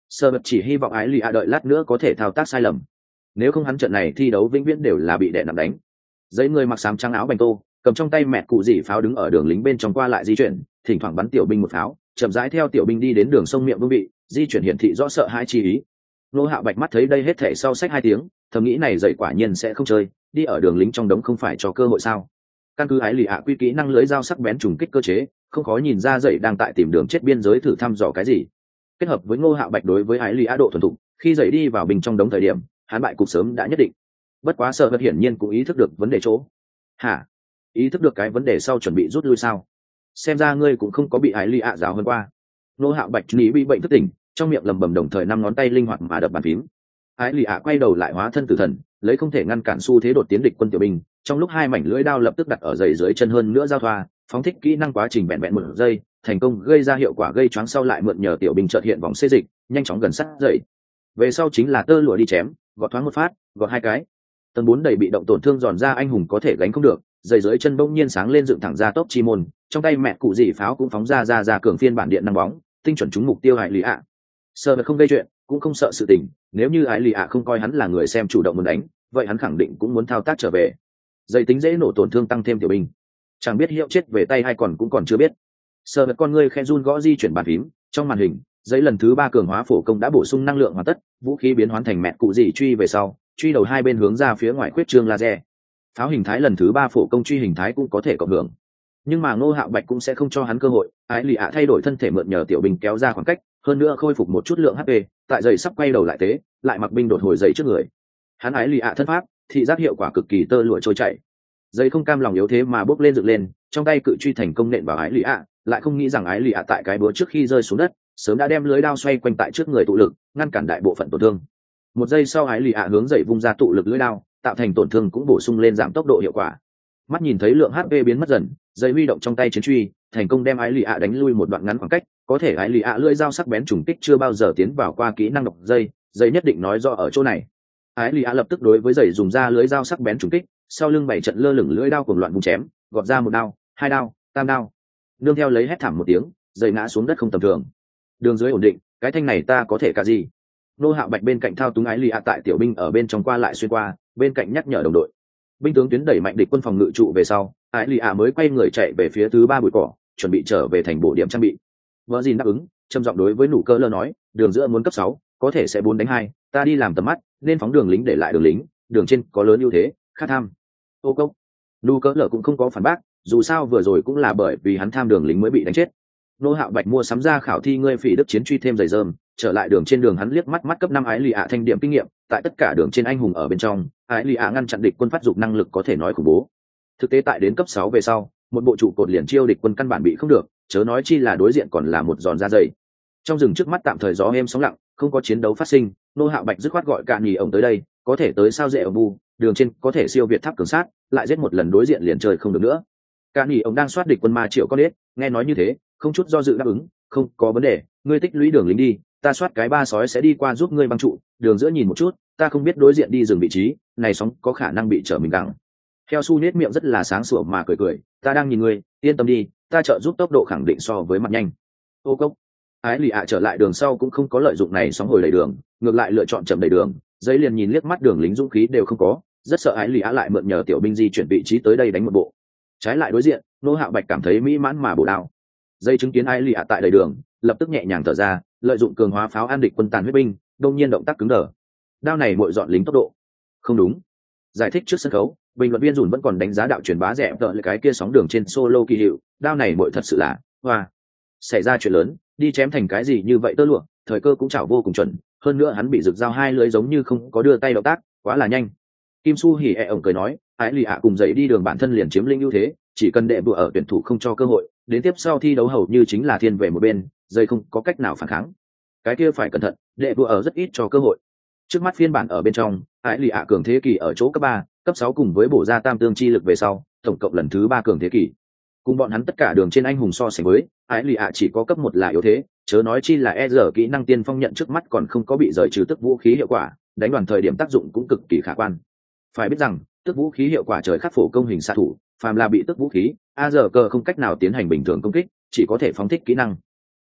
Sơ vật chỉ hy vọng ái lì ạ đợi lát nữa có thể thao tác sai lầm, nếu không hắn trận này thi đấu vĩnh viễn đều là bị đè nặng đánh. Giấy người mặc xám trắng áo bành tô, cầm trong tay mẹ cụ dỉ pháo đứng ở đường lính bên trong qua lại di chuyển, thỉnh thoảng bắn tiểu binh một pháo, chậm rãi theo tiểu binh đi đến đường sông miệng vương vị, di chuyển hiển thị rõ sợ hãi chi ý. Nô Hạo Bạch mắt thấy đây hết thể sau sách 2 tiếng, thầm nghĩ này dậy quả nhiên sẽ không chơi, đi ở đường lính trong đống không phải cho cơ hội sao? Căn cứ ái lì ạ quy kỹ năng lưới dao sắc bén trùng kích cơ chế, không khó nhìn ra dậy đang tại tìm đường chết biên giới thử thăm dò cái gì. Kết hợp với Ngô Hạo Bạch đối với ái lì ạ độ thuần thục, khi dậy đi vào bình trong đống thời điểm, hắn bại cục sớm đã nhất định. Bất quá sợ vật hiển nhiên cũng ý thức được vấn đề chỗ. Hả? Ý thức được cái vấn đề sau chuẩn bị rút lui sao? Xem ra ngươi cũng không có bị ái lì ạ giáo hơn qua. Ngô Hạo Bạch nghĩ bị bệnh thức tỉnh, trong miệng lầm bầm đồng thời 5 ngón tay linh hoạt mà đập bàn phím. Ái lì ạ quay đầu lại hóa thân tử thần, lấy không thể ngăn cản xu thế đột tiến địch quân tiểu binh, trong lúc hai mảnh lưỡi đao lập tức đặt ở dày dưới chân hơn nữa giao thoa, phóng thích kỹ năng quá trình vẹn vẹn 1 giây, thành công gây ra hiệu quả gây choáng sau lại mượn nhờ tiểu binh chợt hiện vòng xê dịch, nhanh chóng gần sát dậy. Về sau chính là tơ lụa đi chém, gọt thoáng một phát, gọt 2 cái. Tầng 4 đầy bị động tổn thương giòn ra anh hùng có thể gánh không được, dày dưới chân bỗng nhiên sáng lên dựng thẳng ra tốc chi môn, trong tay mẹ cụ dị pháo cũng phóng ra cường phiên bản điện năng bóng, tinh chuẩn trúng mục tiêu Ái lì ạ. Sợ vật không gây chuyện, cũng không sợ sự tình, nếu như Ái lì ạ không coi hắn là người xem chủ động muốn đánh, vậy hắn khẳng định cũng muốn thao tác trở về. Dây tính dễ nổ tổn thương tăng thêm tiểu binh, chẳng biết hiệu chết về tay hay cũng còn chưa biết. Sợ vật con ngươi khe run gõ di chuyển bàn phím, trong màn hình, giấy lần thứ 3 cường hóa phổ công đã bổ sung năng lượng hoàn tất, vũ khí biến hóa thành mẹ cụ dị truy về sau, truy đầu hai bên hướng ra phía ngoài khuyết trương laser. Pháo hình thái lần thứ 3 phổ công truy hình thái cũng có thể cộng hưởng, nhưng mà Ngô Hạo Bạch cũng sẽ không cho hắn cơ hội. Ái lì ạ thay đổi thân thể mượn nhờ tiểu binh kéo ra khoảng cách, hơn nữa khôi phục một chút lượng HP, tại giày sắp quay đầu lại tế, lại mặc binh đột hồi giày trước người. Hắn ái lì ạ thân pháp, thị giác hiệu quả cực kỳ tơ lụa trôi chảy. Giày không cam lòng yếu thế mà bốc lên dựng lên, trong tay cự truy thành công nện vào ái lì ạ, lại không nghĩ rằng ái lì ạ tại cái búa trước khi rơi xuống đất, sớm đã đem lưới đao xoay quanh tại trước người tụ lực, ngăn cản đại bộ phận tổn thương. 1 giây sau ái lì ạ hướng dậy vung ra tụ lực lưới đao, tạo thành tổn thương cũng bổ sung lên giảm tốc độ hiệu quả. Mắt nhìn thấy lượng HP biến mất dần, dây huy động trong tay chiến truy, thành công đem ái lì ạ đánh lui một đoạn ngắn khoảng cách. Có thể ái lì ạ lưỡi dao sắc bén trùng kích chưa bao giờ tiến vào qua kỹ năng độc dây nhất định nói rõ ở chỗ này. Ái lì ạ lập tức đối với dây dùng ra lưỡi dao sắc bén trùng kích, sau lưng 7 trận lơ lửng lưỡi đao cuồng loạn vung chém, gọt ra 1 đao, 2 đao, 3 đao. Nương theo lấy hét thảm một tiếng, dây ngã xuống đất không tầm thường. Đường dưới ổn định, cái thanh này ta có thể cả gì? Nô Hạo Bạch bên cạnh thao túng ái lì ạ tại tiểu binh ở bên trong qua lại xuyên qua, bên cạnh nhắc nhở đồng đội. Binh tướng tuyến đẩy mạnh địch quân phòng ngự trụ về sau, ái lì ạ mới quay người chạy về phía thứ 3 bụi cỏ, chuẩn bị trở về thành bộ điểm trang bị. Vợ gì đáp ứng, trầm giọng đối với nụ cơ lơ nói, đường giữa muốn cấp 6, có thể sẽ 4 đánh 2, ta đi làm tầm mắt, nên phóng đường lính để lại đường lính, đường trên có lớn ưu thế, khát tham. Ô cốc. Nụ cơ lơ cũng không có phản bác, dù sao vừa rồi cũng là bởi vì hắn tham đường lính mới bị đánh chết. Nô Hạo Bạch mua sắm ra khảo thi ngươi phỉ đức chiến truy thêm giày rơm, trở lại đường trên đường hắn liếc mắt cấp 5 ái lì ạ thanh điểm kinh nghiệm, tại tất cả đường trên anh hùng ở bên trong, ái lì ạ ngăn chặn địch quân phát dục năng lực có thể nói khủng bố. Thực tế tại đến cấp 6 về sau, một bộ trụ cột liền chiêu địch quân căn bản bị không được, chớ nói chi là đối diện còn là một giòn da dày. Trong rừng trước mắt tạm thời gió êm sóng lặng, không có chiến đấu phát sinh, Nô Hạo Bạch dứt khoát gọi Cạn Nhì ổng tới đây, có thể tới sao dễ ở bu, đường trên có thể siêu việt tháp cường sát, lại giết một lần đối diện liền chơi không được nữa. Cạn Nhì ổng đang soát địch quân ma triệu con đết, nghe nói như thế, không chút do dự đáp ứng, không có vấn đề, ngươi tích lũy đường lính đi, ta soát cái 3 sói sẽ đi qua giúp ngươi băng trụ, đường giữa nhìn một chút, ta không biết đối diện đi dừng vị trí, này sóng có khả năng bị trở mình gặng. Theo Su nết miệng rất là sáng sủa mà cười, ta đang nhìn ngươi, yên tâm đi, ta trợ giúp tốc độ khẳng định so với mặt nhanh. Ô cốc. Ái lì ạ trở lại đường sau cũng không có lợi dụng này sóng hồi đẩy đường, ngược lại lựa chọn chậm đẩy đường, giấy liền nhìn liếc mắt đường lính dũng khí đều không có, rất sợ ái lì ạ lại mượn nhờ tiểu binh di chuyển vị trí tới đây đánh một bộ. Trái lại đối diện, Nô Hạo Bạch cảm thấy mỹ mãn mà bổ đao. Dây chứng kiến ái lì ạ tại đầy đường, lập tức nhẹ nhàng thở ra, lợi dụng cường hóa pháo an địch quân tàn huyết binh, đông nhiên động tác cứng đờ. Đao này muội dọn lính tốc độ. Không đúng. Giải thích trước sân khấu, bình luận viên dùn vẫn còn đánh giá đạo truyền bá rẻ tợ lại cái kia sóng đường trên solo kỳ hiệu, đao này muội thật sự là, hoa. Xảy ra chuyện lớn, đi chém thành cái gì như vậy tơ lụa, thời cơ cũng chảo vô cùng chuẩn, hơn nữa hắn bị rực dao 2 lưỡi giống như không có đưa tay động tác, quá là nhanh. Kim Su hỉ ổng cười nói, ái lì ạ cùng dậy đi đường bản thân liền chiếm lĩnh ưu thế, chỉ cần đệ bùa ở tuyển thủ không cho cơ hội, đến tiếp sau thi đấu hầu như chính là thiên về một bên, dây không có cách nào phản kháng. Cái kia phải cẩn thận, đệ bùa ở rất ít cho cơ hội. Trước mắt phiên bản ở bên trong, ái lì ạ cường thế kỷ ở chỗ cấp 3, cấp 6 cùng với bổ ra tam tương chi lực về sau, tổng cộng lần thứ 3 cường thế kỷ. Cùng bọn hắn tất cả đường trên anh hùng so sánh với, ái lì ạ chỉ có cấp 1 là yếu thế, chớ nói chi là e giờ kỹ năng tiên phong nhận trước mắt còn không có bị rời trừ tức vũ khí hiệu quả, đánh đoàn thời điểm tác dụng cũng cực kỳ khả quan. Phải biết rằng, tức vũ khí hiệu quả trời khắc phổ công hình xạ thủ, phàm là bị tức vũ khí, a giờ cờ không cách nào tiến hành bình thường công kích, chỉ có thể phóng thích kỹ năng.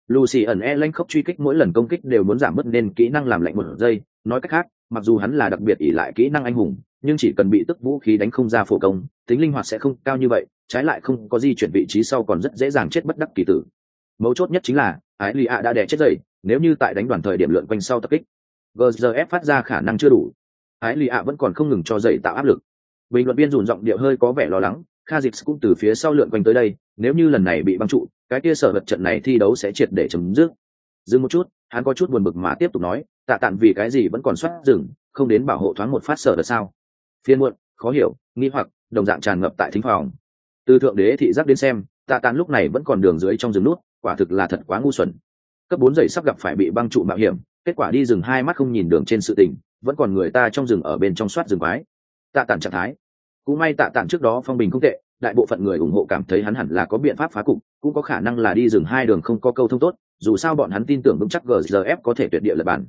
Lucy ẩn lanh khốc truy kích mỗi lần công kích đều muốn giảm bớt nên kỹ năng làm lạnh 1 giây, nói cách khác mặc dù hắn là đặc biệt ỷ lại kỹ năng anh hùng nhưng chỉ cần bị tức vũ khí đánh không ra phổ công tính linh hoạt sẽ không cao như vậy, trái lại không có di chuyển vị trí sau còn rất dễ dàng chết bất đắc kỳ tử. Mấu chốt nhất chính là ái lì ạ đã đè chết dậy, nếu như tại đánh đoàn thời điểm lượn quanh sau tập kích gzf phát ra khả năng chưa đủ, ái lì ạ vẫn còn không ngừng cho dậy tạo áp lực. Bình luận viên dùn giọng điệu hơi có vẻ lo lắng, Kha'Zix cũng từ phía sau lượn quanh tới đây, nếu như lần này bị băng trụ cái kia sở vật trận này thi đấu sẽ triệt để chấm dứt. Dừng một chút, hắn có chút buồn bực mà tiếp tục nói, tạ tạn vì cái gì vẫn còn soát rừng, không đến bảo hộ thoáng một phát sở vật sao? Phiên muộn, khó hiểu, nghi hoặc đồng dạng tràn ngập tại thính phòng. Từ thượng đế thị giác đến xem, tạ tạn lúc này vẫn còn đường dưới trong rừng nút, quả thực là thật quá ngu xuẩn. Cấp 4 giày sắp gặp phải bị băng trụ mạo hiểm, kết quả đi rừng hai mắt không nhìn đường trên sự tình, vẫn còn người ta trong rừng ở bên trong soát rừng quái. Tạ tạn trạng thái, cũng may tạ tạn trước đó phong bình không tệ, đại bộ phận người ủng hộ cảm thấy hắn hẳn là có biện pháp phá cục, cũng có khả năng là đi rừng hai đường không có câu thông tốt, dù sao bọn hắn tin tưởng vững chắc GZF có thể tuyệt địa lập bản.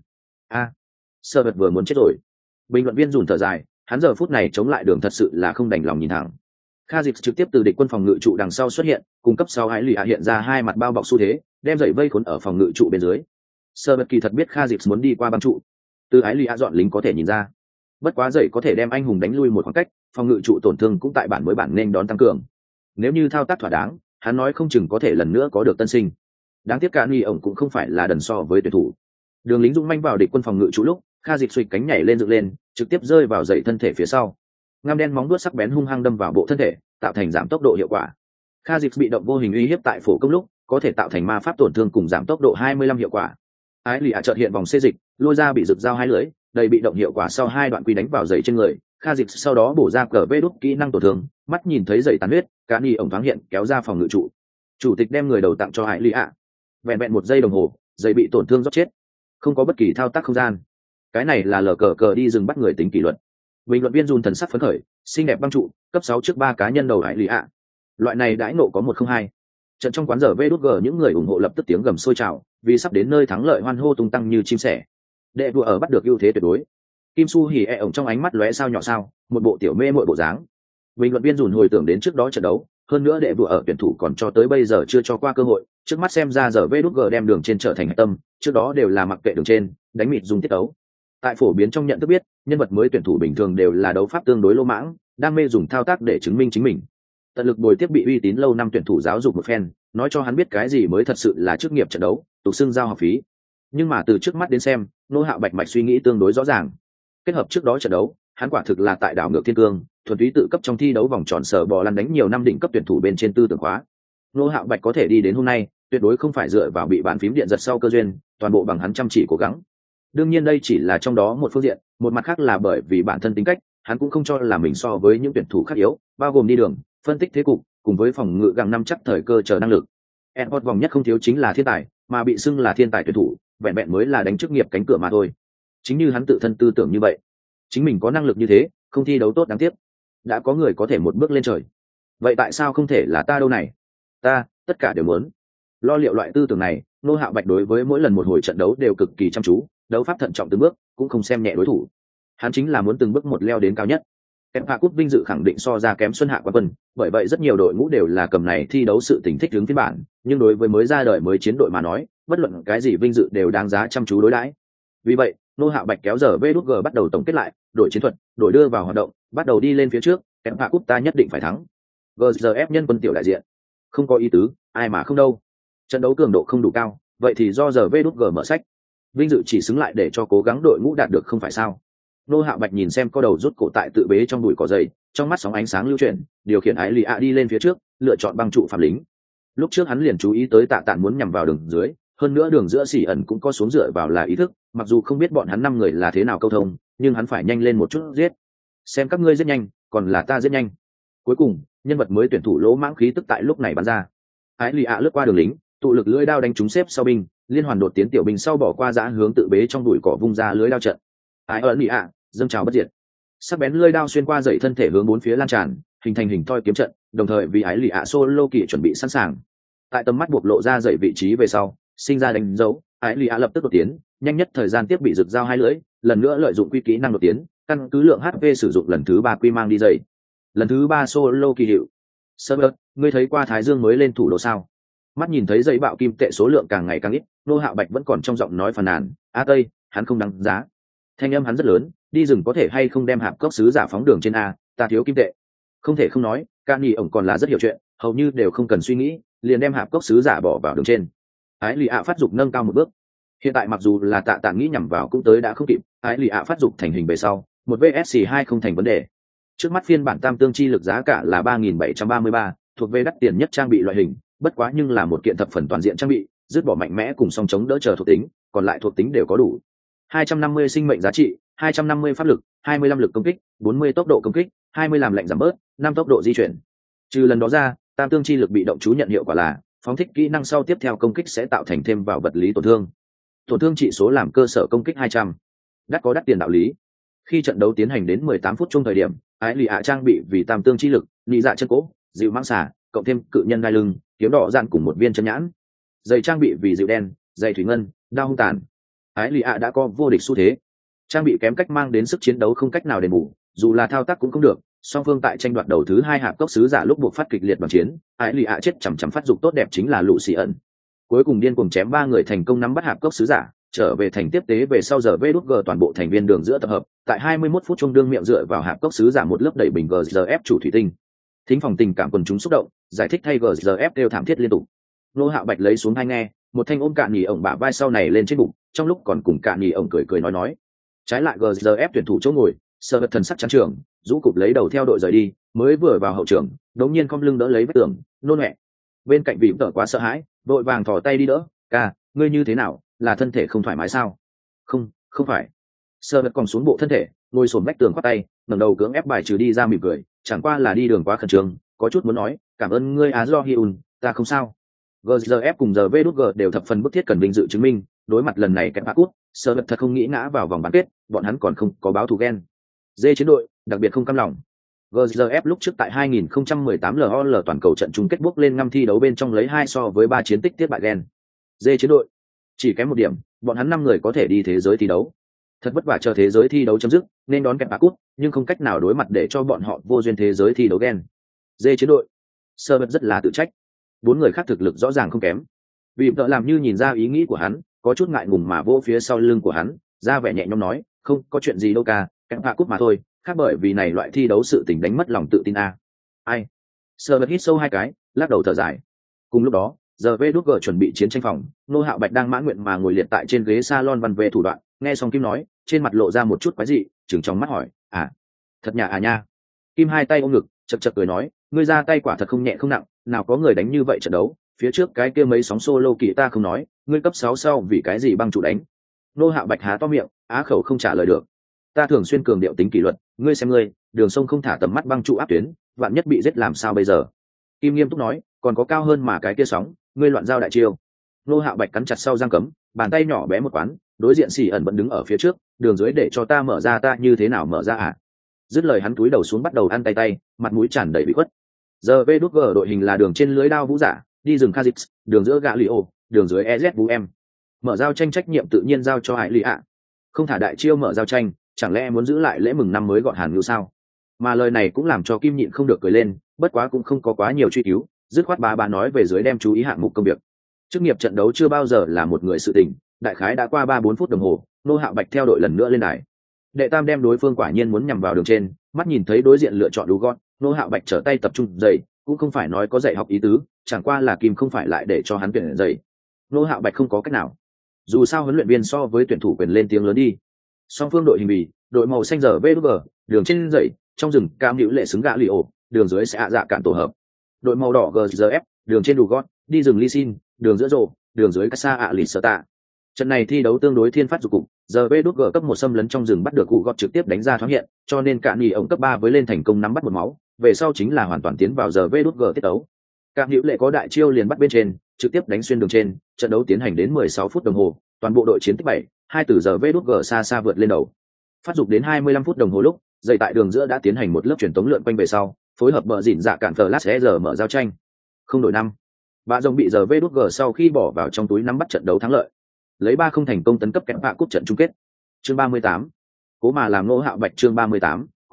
Sơ vật vừa muốn chết rồi. Bình luận viên dùn thở dài, hắn giờ phút này chống lại đường thật sự là không đành lòng nhìn thẳng. Kha'Zix trực tiếp từ địch quân phòng ngự trụ đằng sau xuất hiện, cung cấp sau ái lì hiện ra hai mặt bao bọc xu thế, đem dậy vây khốn ở phòng ngự trụ bên dưới. Sơ vật kỳ thật biết Kha'Zix muốn đi qua băng trụ, từ ái lì dọn lính có thể nhìn ra. Bất quá dậy có thể đem anh hùng đánh lui một khoảng cách, phòng ngự trụ tổn thương cũng tại bản mới bản nên đón tăng cường. Nếu như thao tác thỏa đáng, hắn nói không chừng có thể lần nữa có được tân sinh. Đáng tiếc cả nghi ổng cũng không phải là đần so với tuyển thủ. Đường lính dũng manh vào địch quân phòng ngự trụ lúc, Kha'Zix xuịch cánh nhảy lên dựng lên, trực tiếp rơi vào dậy thân thể phía sau. Ngăm đen móng vuốt sắc bén hung hăng đâm vào bộ thân thể, tạo thành giảm tốc độ hiệu quả. Kha'Zix bị động vô hình uy hiếp tại phổ công lúc, có thể tạo thành ma pháp tổn thương cùng giảm tốc độ 25 hiệu quả. Ái lì chợt hiện vòng xê dịch, lôi ra bị rực dao hai lưỡi, đầy bị động hiệu quả sau hai đoạn quy đánh vào dậy trên người. Kha'Zix sau đó bổ ra cờ vê đúc kỹ năng tổn thương, mắt nhìn thấy dậy tàn huyết, cả nghi ổng thoáng hiện kéo ra phòng ngự trụ. Chủ tịch đem người đầu tặng cho Ái lì vẹn vẹn 1 giây đồng hồ, dậy bị tổn thương rót chết, không có bất kỳ thao tác không gian. Cái này là lờ cờ đi rừng bắt người tính kỷ luật. Bình luận viên dùn thần sắc phấn khởi, xinh đẹp băng trụ, cấp 6 trước 3 cá nhân đầu Ái lì loại này đãi nộ có 1-0-2. Trận trong quán giờ VG những người ủng hộ lập tức tiếng gầm sôi trào, vì sắp đến nơi thắng lợi hoan hô tung tăng như chim sẻ. Đệ đùa ở bắt được ưu thế tuyệt đối. Kim Su hỉ ổng trong ánh mắt lóe sao nhỏ sao, một bộ tiểu mê muội bộ dáng. Bình luận viên dùn hồi tưởng đến trước đó trận đấu, hơn nữa đệ đùa ở tuyển thủ còn cho tới bây giờ chưa cho qua cơ hội, trước mắt xem ra giờ VG đem đường trên trở thành tâm, trước đó đều là mặc kệ đường trên, đánh mịt dùng tiết đấu. Tại phổ biến trong nhận thức biết, nhân vật mới tuyển thủ bình thường đều là đấu pháp tương đối lô mãng, đam mê dùng thao tác để chứng minh chính mình. Tận lực bồi tiếp bị uy tín lâu năm tuyển thủ giáo dục một phen, nói cho hắn biết cái gì mới thật sự là chức nghiệp trận đấu, tục xưng giao học phí. Nhưng mà từ trước mắt đến xem, Nô Hạo Bạch mạch suy nghĩ tương đối rõ ràng. Kết hợp trước đó trận đấu, hắn quả thực là tại đảo ngược thiên cương, thuần túy tự cấp trong thi đấu vòng tròn sở bò lăn đánh nhiều năm đỉnh cấp tuyển thủ bên trên tư tưởng khóa. Nô Hạo Bạch có thể đi đến hôm nay, tuyệt đối không phải dựa vào bị bàn phím điện giật sau cơ duyên, toàn bộ bằng hắn chăm chỉ cố gắng. Đương nhiên đây chỉ là trong đó một phương diện, một mặt khác là bởi vì bản thân tính cách, hắn cũng không cho là mình so với những tuyển thủ khác yếu, bao gồm đi đường, phân tích thế cục, cùng với phòng ngự gặng năm chắc thời cơ chờ năng lực. Edward vòng nhất không thiếu chính là thiên tài, mà bị xưng là thiên tài tuyển thủ, vẹn vẹn mới là đánh chức nghiệp cánh cửa mà thôi. Chính như hắn tự thân tư tưởng như vậy, chính mình có năng lực như thế, không thi đấu tốt đáng tiếc. Đã có người có thể một bước lên trời, vậy tại sao không thể là ta đâu này? Ta, tất cả đều muốn. Lo liệu loại tư tưởng này, Nô Hạo Bạch đối với mỗi lần một hồi trận đấu đều cực kỳ chăm chú, đấu pháp thận trọng từng bước, cũng không xem nhẹ đối thủ. Hắn chính là muốn từng bước một leo đến cao nhất. Kepa Cup vinh dự khẳng định so ra kém Xuân Hạ Quán Quân, bởi vậy rất nhiều đội ngũ đều là cầm này thi đấu sự tình thích ứng phiên bản, nhưng đối với mới ra đời mới chiến đội mà nói, bất luận cái gì vinh dự đều đáng giá chăm chú đối đãi. Vì vậy, Nô Hạo Bạch kéo giờ VG bắt đầu tổng kết lại, đổi chiến thuật, đổi đưa vào hoạt động, bắt đầu đi lên phía trước, Kepa Cup ta nhất định phải thắng. GZF nhân quân tiểu đại diện. Không có ý tứ, ai mà không đâu. Trận đấu cường độ không đủ cao, vậy thì do giờ VG mở sách. Vinh dự chỉ xứng lại để cho cố gắng đội ngũ đạt được không phải sao? Nô Hạo Bạch nhìn xem có đầu rút cổ tại tự bế trong bụi cỏ dày, trong mắt sóng ánh sáng lưu chuyển, điều khiển ái lì đi lên phía trước, lựa chọn băng trụ phạm lính. Lúc trước hắn liền chú ý tới Tạ Tạn muốn nhằm vào đường dưới, hơn nữa đường giữa xỉ ẩn cũng có xuống dựa vào là ý thức, mặc dù không biết bọn hắn 5 người là thế nào câu thông, nhưng hắn phải nhanh lên một chút giết. Xem các ngươi giết nhanh, còn là ta giết nhanh. Cuối cùng, nhân vật mới tuyển thủ lỗ mãng khí tức tại lúc này bắn ra. Ái lì lướt qua đường lính, tụ lực lưỡi đao đánh trúng xếp sau binh, liên hoàn đột tiến tiểu binh sau bỏ qua giã hướng tự bế trong bụi cỏ vung ra lưới đao trận. Ái lì dâng trào bất diệt, sắc bén lưỡi đao xuyên qua dậy thân thể hướng bốn phía lan tràn, hình thành hình thoi kiếm trận, đồng thời vì ái lì solo kỳ chuẩn bị sẵn sàng. Tại tầm mắt buộc lộ ra dậy vị trí về sau, sinh ra đánh dấu, ái lì lập tức đột tiến, nhanh nhất thời gian tiếp bị rực dao hai lưỡi, lần nữa lợi dụng quy kỹ năng đột tiến, căn cứ lượng HP sử dụng lần thứ 3 quy mang đi dậy. Lần thứ 3 solo kỳ hiệu. Server, ngươi thấy qua Thái Dương mới lên thủ đô sao? Mắt nhìn thấy dây bạo kim tệ số lượng càng ngày càng ít, Ngô Hạo Bạch vẫn còn trong giọng nói phàn nàn, "A Tây, hắn không đáng giá." Thanh âm hắn rất lớn, "Đi rừng có thể hay không đem hạp cốc sứ giả phóng đường trên a, ta thiếu kim tệ." Không thể không nói, Ca Nhi ổng còn là rất hiểu chuyện, hầu như đều không cần suy nghĩ, liền đem hạp cốc sứ giả bỏ vào đường trên. Ái Lì ạ phát dục nâng cao một bước. Hiện tại mặc dù là Tạ Tản nghĩ nhằm vào cũng tới đã không kịp, Ái Lì ạ phát dục thành hình về sau, một VSC 2 không thành vấn đề. Trước mắt phiên bản tam tương chi lực giá cả là 3.733, thuộc về đắt tiền nhất trang bị loại hình, bất quá nhưng là một kiện thập phần toàn diện trang bị, dứt bỏ mạnh mẽ cùng song chống đỡ chờ thuộc tính, còn lại thuộc tính đều có đủ. 250 sinh mệnh giá trị, 250 pháp lực, 25 lực công kích, 40 tốc độ công kích, 20 làm lạnh giảm bớt, 5 tốc độ di chuyển. Trừ lần đó ra, tam tương chi lực bị động chú nhận hiệu quả là phóng thích kỹ năng sau tiếp theo công kích sẽ tạo thành thêm vào vật lý tổn thương. Tổn thương trị số làm cơ sở công kích 200. Đắt có đắt tiền đạo lý. Khi trận đấu tiến hành đến 18 phút chung thời điểm, Ái Lì ạ trang bị vì tam tương chi lực, nhị dạ chân cỗ, dịu mãng xà, cộng thêm cự nhân gai lưng, kiếm đỏ dạn cùng một viên chân nhãn. Giày trang bị vì dịu đen, giày thủy ngân, đao hung tàn. Ái Lì ạ đã có vô địch xu thế. Trang bị kém cách mang đến sức chiến đấu không cách nào đền bù, dù là thao tác cũng không được. Song phương tại tranh đoạt đầu thứ 2 hạp cốc sứ giả lúc buộc phát kịch liệt bằng chiến, Ái Lì ạ chết chằm chằm phát dục tốt đẹp chính là Lũ Xì ẩn. Cuối cùng điên cuồng chém 3 người thành công nắm bắt hạp cốc sứ giả, trở về thành tiếp tế về sau giờ VđG toàn bộ thành viên đường giữa tập hợp, tại 21 phút trung đương miệng dựa vào hạp cốc sứ giả một lớp đẩy bình GZF chủ thủy tinh. Thính phòng tình cảm quần chúng xúc động, giải thích thay GZF đều thảm thiết liên tục. Ngô Hạo Bạch lấy xuống hai nghe, một thanh ôm Cạn Nhì ổng bả vai sau này lên trên bụng, trong lúc còn cùng Cạn Nhì ổng cười cười nói. Trái lại GZF tuyển thủ chỗ ngồi, sợ vật thần sắc chán trường, rũ cụp lấy đầu theo đội rời đi, mới vừa vào hậu trường, đống nhiên cong lưng đỡ lấy vết tường, nôn mẹ. Bên cạnh vị tở quá sợ hãi, đội vàng thò tay đi đỡ, "Ca, ngươi như thế nào, là thân thể không thoải mái sao?" "Không, không phải." Sợ vật còn xuống bộ thân thể, ngồi xổm vách tường khoát tay, ngẩng đầu cưỡng ép bài trừ đi ra mỉm cười, chẳng qua là đi đường quá khẩn trương, có chút muốn nói, "Cảm ơn ngươi Á Do Hyun, ta không sao." GZF cùng giờ VđG đều thập phần bức thiết cần vinh dự chứng minh, đối mặt lần này kém bạc cút, sợ vật thật không nghĩ ngã vào vòng bán kết, bọn hắn còn không có báo thù ghen. Dê chiến đội, đặc biệt không cam lòng. GZF lúc trước tại 2018 LOL toàn cầu trận chung kết bước lên ngăm thi đấu bên trong lấy 2 so với 3 chiến tích tiếp bại ghen. Dê chiến đội, chỉ kém một điểm, bọn hắn 5 người có thể đi thế giới thi đấu. Thật vất vả chờ thế giới thi đấu chấm dứt, nên đón kẹp bạc cút, nhưng không cách nào đối mặt để cho bọn họ vô duyên thế giới thi đấu ghen. Dê chiến đội, sơ vật rất là tự trách. 4 người khác thực lực rõ ràng không kém. Vì vợ làm như nhìn ra ý nghĩ của hắn, có chút ngại ngùng mà vỗ phía sau lưng của hắn, ra vẻ nhẹ nhõm nói, "Không có chuyện gì đâu ca, kẹp bạc cút mà thôi, khác bởi vì này loại thi đấu sự tình đánh mất lòng tự tin a." Ai? Sơ vật hít sâu 2 cái, lắc đầu thở dài. Cùng lúc đó, giờ VđG chuẩn bị chiến tranh phòng, Ngô Hạo Bạch đang mãn nguyện mà ngồi liệt tại trên ghế salon văn về thủ đoạn, nghe xong Kim nói, trên mặt lộ ra một chút quái dị, chừng trong mắt hỏi, "À, thật nhà à nha?" Kim hai tay ôm ngực, chật chật cười nói, "Ngươi ra tay quả thật không nhẹ không nặng, nào có người đánh như vậy trận đấu, phía trước cái kia mấy sóng solo kỳ ta không nói, ngươi cấp 6 sau vì cái gì băng chủ đánh?" Ngô Hạo Bạch há to miệng, á khẩu không trả lời được. "Ta thường xuyên cường điệu tính kỷ luật, ngươi xem ngươi, đường sông không thả tầm mắt băng trụ áp tuyến, vạn nhất bị giết làm sao bây giờ?" Kim nghiêm túc nói, "Còn có cao hơn mà cái kia sóng, ngươi loạn giao đại chiêu." Ngô Hạo Bạch cắn chặt sau răng cấm, bàn tay nhỏ bé một quán, đối diện Xỉ ẩn vẫn đứng ở phía trước, "Đường dưới để cho ta mở ra, ta như thế nào mở ra à?" Dứt lời hắn cúi đầu xuống bắt đầu ăn tay tay, mặt mũi tràn đầy bị khuất. Giờ VđG đội hình là đường trên lưới đao vũ giả, đi rừng Khazix, đường giữa gã Lio, đường dưới EZVM. Mở giao tranh trách nhiệm tự nhiên giao cho Hải Lý ạ. Không thả đại chiêu mở giao tranh, chẳng lẽ muốn giữ lại lễ mừng năm mới gọn Hàn Ngưu sao? Mà lời này cũng làm cho Kim nhịn không được cười lên, bất quá cũng không có quá nhiều truy cứu, dứt khoát bà nói về dưới đem chú ý hạng mục công việc. Chức nghiệp trận đấu chưa bao giờ là một người sự tình, đại khái đã qua 3-4 phút đồng hồ, Ngô Hạo Bạch theo đội lần nữa lên đài. Đệ tam đem đối phương quả nhiên muốn nhằm vào đường trên, mắt nhìn thấy đối diện lựa chọn đu gót, Ngô Hạo Bạch trở tay tập trung dậy, cũng không phải nói có dạy học ý tứ, chẳng qua là Kim không phải lại để cho hắn tuyển dậy. Ngô Hạo Bạch không có cách nào, dù sao huấn luyện viên so với tuyển thủ quyền lên tiếng lớn đi. Song phương đội hình bì, đội màu xanh giờ VđG, đường trên dậy, trong rừng cam hữu lệ xứng gã Lì ổ, đường dưới sẽ dạ cản tổ hợp. Đội màu đỏ GZF, đường trên đu gót, đi rừng Ly Xin, đường giữa rộ, đường dưới Casa Lì Sở Tạ. Trận này thi đấu tương đối thiên phát dục cục, giờ VđG cấp 1 xâm lấn trong rừng bắt được cụ gọt trực tiếp đánh ra thoáng hiện, cho nên Cạn Nhì ổng cấp 3 với lên thành công nắm bắt một máu, về sau chính là hoàn toàn tiến vào giờ VđG tiết đấu. Cạn hữu lệ có đại chiêu liền bắt bên trên, trực tiếp đánh xuyên đường trên, trận đấu tiến hành đến 16 phút đồng hồ, toàn bộ đội chiến tích 7, hai từ giờ VđG xa xa vượt lên đầu. Phát dục đến 25 phút đồng hồ lúc, dậy tại đường giữa đã tiến hành một lớp truyền tống lượn quanh về sau, phối hợp bờ dỉn dạ cản Flash giờ mở giao tranh. Không đổi 5. Bạ rồng bị giờ VđG sau khi bỏ vào trong túi nắm bắt trận đấu thắng lợi. Lấy 3 không thành công tấn cấp kẹp bạ cúp trận chung kết. Chương 38. Cố mà làm Ngô Hạo Bạch chương 38.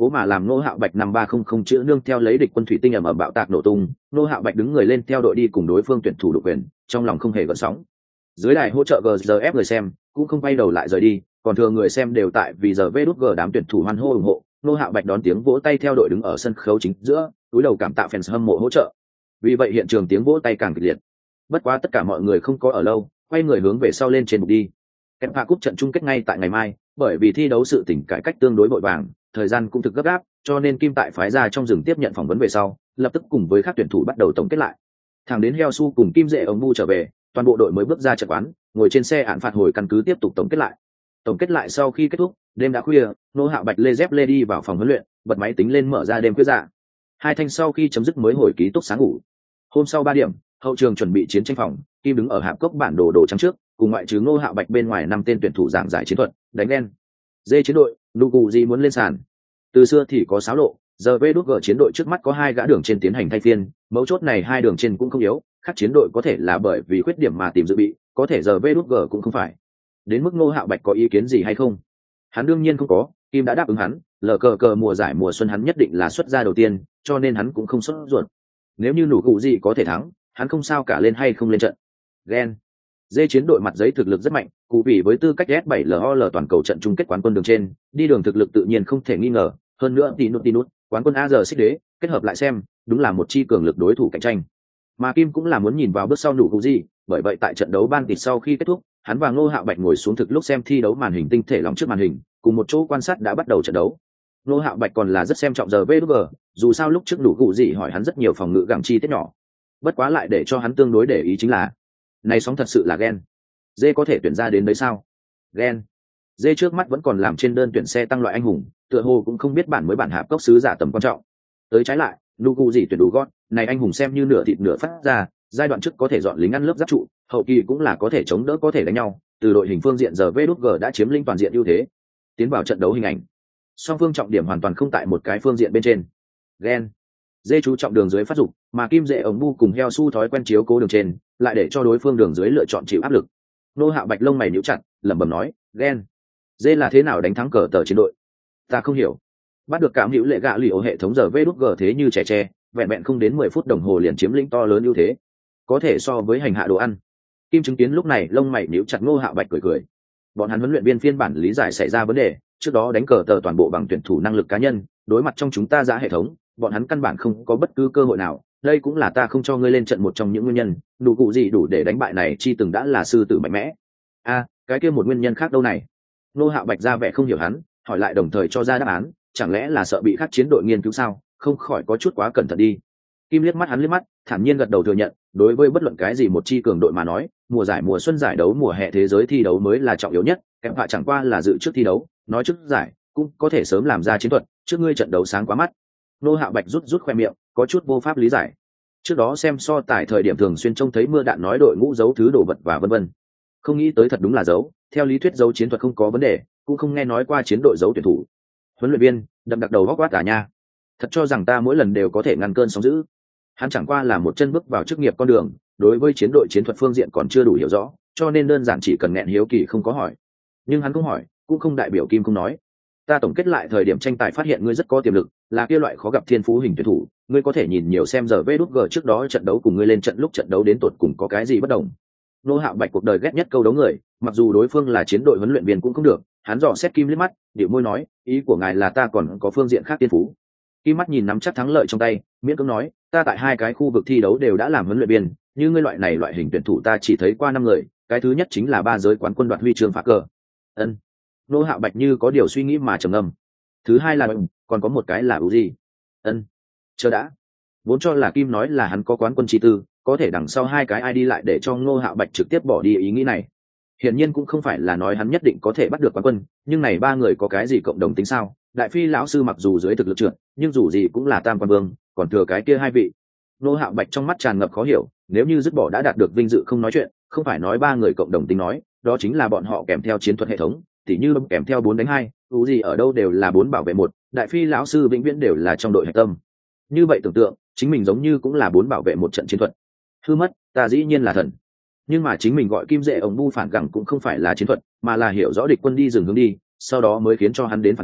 cố mà làm Ngô Hạo Bạch 5300 chữ nương theo lấy địch quân thủy tinh ầm bạo tạc nổ tung. Ngô Hạo Bạch đứng người lên theo đội đi cùng đối phương tuyển thủ độc quyền, trong lòng không hề gợn sóng. Dưới đài hỗ trợ GZF người xem cũng không quay đầu lại rời đi, còn thừa người xem đều tại vì giờ VđG đám tuyển thủ hoan hô ủng hộ. Ngô Hạo Bạch đón tiếng vỗ tay theo đội đứng ở sân khấu chính giữa, cúi đầu cảm tạ fans hâm mộ hỗ trợ. Vì vậy hiện trường tiếng vỗ tay càng kịch liệt. Bất quá tất cả mọi người không có ở lâu, quay người hướng về sau lên trên mục đi. Kepa Cup trận chung kết ngay tại ngày mai, bởi vì thi đấu sự tỉnh cải cách tương đối vội vàng, thời gian cũng thực gấp gáp, cho nên Kim tại phái ra trong rừng tiếp nhận phỏng vấn về sau, lập tức cùng với các tuyển thủ bắt đầu tổng kết lại. Thẳng đến Heo Su cùng Kim Dệ ông Bu trở về, toàn bộ đội mới bước ra trận quán, ngồi trên xe án phạt hồi căn cứ tiếp tục tổng kết lại. Tổng kết lại sau khi kết thúc, đêm đã khuya, Ngô Hạo Bạch lê dép lê đi vào phòng huấn luyện, bật máy tính lên mở ra đêm khuya dạ. Hai thanh sau khi chấm dứt mới hồi ký túc sáng ngủ. Hôm sau 3 điểm, hậu trường chuẩn bị chiến tranh phòng, Kim đứng ở hạp cốc bản đồ trắng trước, cùng ngoại trừ Ngô Hạo Bạch bên ngoài 5 tên tuyển thủ giảng giải chiến thuật, đánh đen. Dê chiến đội, nụ cụ gì muốn lên sàn. Từ xưa thì có xáo lộ, giờ VđG chiến đội trước mắt có 2 gã đường trên tiến hành thay phiên, mấu chốt này 2 đường trên cũng không yếu, khác chiến đội có thể là bởi vì khuyết điểm mà tìm dự bị, có thể giờ VđG cũng không phải. Đến mức Ngô Hạo Bạch có ý kiến gì hay không? Hắn đương nhiên không có, Kim đã đáp ứng hắn, lờ cờ cờ mùa giải mùa xuân hắn nhất định là xuất ra đầu tiên, cho nên hắn cũng không sốt ruột. Nếu như nụ cụ gì có thể thắng, hắn không sao cả lên hay không lên trận. Gen. Dê chiến đội mặt giấy thực lực rất mạnh, cụ vị với tư cách S7LOL toàn cầu trận chung kết quán quân đường trên, đi đường thực lực tự nhiên không thể nghi ngờ, hơn nữa Tinut, quán quân AZ xích đế, kết hợp lại xem, đúng là một chi cường lực đối thủ cạnh tranh. Mà Kim cũng là muốn nhìn vào bước sau nụ cụ gì, bởi vậy tại trận đấu ban tịt sau khi kết thúc, hắn và Ngô Hạo Bạch ngồi xuống thực lúc xem thi đấu màn hình tinh thể lòng trước màn hình, cùng một chỗ quan sát đã bắt đầu trận đấu. Ngô Hạo Bạch còn là rất xem trọng giờ VđG, dù sao lúc trước nụ cụ gì hỏi hắn rất nhiều phòng ngự gặng chi tiết nhỏ. Bất quá lại để cho hắn tương đối để ý chính là, này sóng thật sự là Gen. Dê có thể tuyển ra đến đấy sao? Gen. Dê trước mắt vẫn còn làm trên đơn tuyển xe tăng loại anh hùng, tựa hồ cũng không biết bản mới bản hạp cốc sứ giả tầm quan trọng. Tới trái lại, nụ cụ gì tuyển đủ gót, này anh hùng xem như nửa thịt nửa phát ra, giai đoạn trước có thể dọn lính ăn lớp giáp trụ, hậu kỳ cũng là có thể chống đỡ có thể đánh nhau, từ đội hình phương diện giờ VđG đã chiếm lĩnh toàn diện ưu thế. Tiến vào trận đấu hình ảnh, song phương trọng điểm hoàn toàn không tại một cái phương diện bên trên. Gen. Dê chú trọng đường dưới phát dục, mà Kim Dệ ống Bu cùng Heo Su thói quen chiếu cố đường trên, lại để cho đối phương đường dưới lựa chọn chịu áp lực. Ngô Hạo Bạch lông mày nhíu chặt, lẩm bẩm nói, Gen. Dê là thế nào đánh thắng cờ tờ chiến đội? Ta không hiểu. Bắt được cảm hữu lệ gạ lì ổ hệ thống giờ VđG thế như trẻ tre, vẹn vẹn không đến 10 phút đồng hồ liền chiếm lĩnh to lớn ưu thế, có thể so với hành hạ đồ ăn. Kim chứng kiến lúc này lông mày nhíu chặt, Ngô Hạo Bạch cười cười. Bọn hắn huấn luyện viên phiên bản lý giải xảy ra vấn đề, trước đó đánh cờ tờ toàn bộ bằng tuyển thủ năng lực cá nhân, đối mặt trong chúng ta giã hệ thống, bọn hắn căn bản không có bất cứ cơ hội nào, đây cũng là ta không cho ngươi lên trận một trong những nguyên nhân. Nụ cụ gì đủ để đánh bại này chi từng đã là sư tử mạnh mẽ. Cái kia một nguyên nhân khác đâu này? Ngô Hạo Bạch ra vẻ không hiểu hắn, hỏi lại đồng thời cho ra đáp án, chẳng lẽ là sợ bị khác chiến đội nghiên cứu sao? Không khỏi có chút quá cẩn thận đi. Kim liếc mắt hắn liếc mắt, thản nhiên gật đầu thừa nhận, đối với bất luận cái gì một chi cường đội mà nói, mùa giải mùa xuân giải đấu mùa hè thế giới thi đấu mới là trọng yếu nhất, kém họa chẳng qua là dự trước thi đấu, nói trước giải, cũng có thể sớm làm ra chiến thuật, trước ngươi trận đấu sáng quá mắt. Ngô Hạo Bạch rút khoe miệng, có chút vô pháp lý giải. Trước đó xem so tài thời điểm thường xuyên trông thấy mưa đạn nói đội ngũ giấu thứ đồ vật và vân vân, không nghĩ tới thật đúng là giấu, theo lý thuyết giấu chiến thuật không có vấn đề, cũng không nghe nói qua chiến đội giấu tuyển thủ. Huấn luyện viên đậm đặc đầu góc quát cả nha, thật cho rằng ta mỗi lần đều có thể ngăn cơn sóng dữ. Hắn chẳng qua là một chân bước vào chức nghiệp con đường, đối với chiến đội chiến thuật phương diện còn chưa đủ hiểu rõ, cho nên đơn giản chỉ cần nghẹn hiếu kỳ không có hỏi. Nhưng hắn không hỏi cũng không đại biểu Kim không nói. Ta tổng kết lại thời điểm tranh tài phát hiện ngươi rất có tiềm lực, là kia loại khó gặp thiên phú hình tuyển thủ, ngươi có thể nhìn nhiều xem giờ VđG trước đó trận đấu cùng ngươi lên trận lúc trận đấu đến tột cùng có cái gì bất đồng. Ngô Hạo Bạch cuộc đời ghét nhất câu đấu người, mặc dù đối phương là chiến đội huấn luyện viên cũng không được, hắn dò xét Kim liếc mắt, điệu môi nói, ý của ngài là ta còn có phương diện khác thiên phú. Kim mắt nhìn nắm chắc thắng lợi trong tay, miễn cưỡng nói, ta tại 2 cái khu vực thi đấu đều đã làm huấn luyện viên, như ngươi loại này loại hình tuyển thủ ta chỉ thấy qua 5 người, cái thứ nhất chính là 3 giới quán quân đoạt huy chương phá cờ. Ân. Ngô Hạo Bạch như có điều suy nghĩ mà trầm ngâm. Thứ hai là còn có một cái là Uzi. Ân. Chờ đã. Vốn cho là Kim nói là hắn có quán quân chi tư, có thể đằng sau 2 cái ai đi lại để cho Ngô Hạo Bạch trực tiếp bỏ đi ý nghĩ này. Hiển nhiên cũng không phải là nói hắn nhất định có thể bắt được quán quân, nhưng này 3 người có cái gì cộng đồng tính sao? Đại phi lão sư mặc dù dưới thực lực trượt, nhưng dù gì cũng là tam quan vương, còn thừa cái kia 2 vị. Ngô Hạo Bạch trong mắt tràn ngập khó hiểu, nếu như dứt bỏ đã đạt được vinh dự không nói chuyện, không phải nói 3 người cộng đồng tính nói, đó chính là bọn họ kèm theo chiến thuật hệ thống, tỉ như kèm theo 4 đánh 2, gì ở đâu đều là 4 bảo vệ 1, đại phi lão sư vĩnh viễn đều là trong đội hạch tâm. Như vậy tưởng tượng, chính mình giống như cũng là 4 bảo vệ 1 trận chiến thuật. Hư mất, ta dĩ nhiên là thần. Nhưng mà chính mình gọi Kim Dệ ổng Bu phản gẳng cũng không phải là chiến thuật, mà là hiểu rõ địch quân đi dừng hướng đi, sau đó mới khiến cho hắn đến phản gẳng,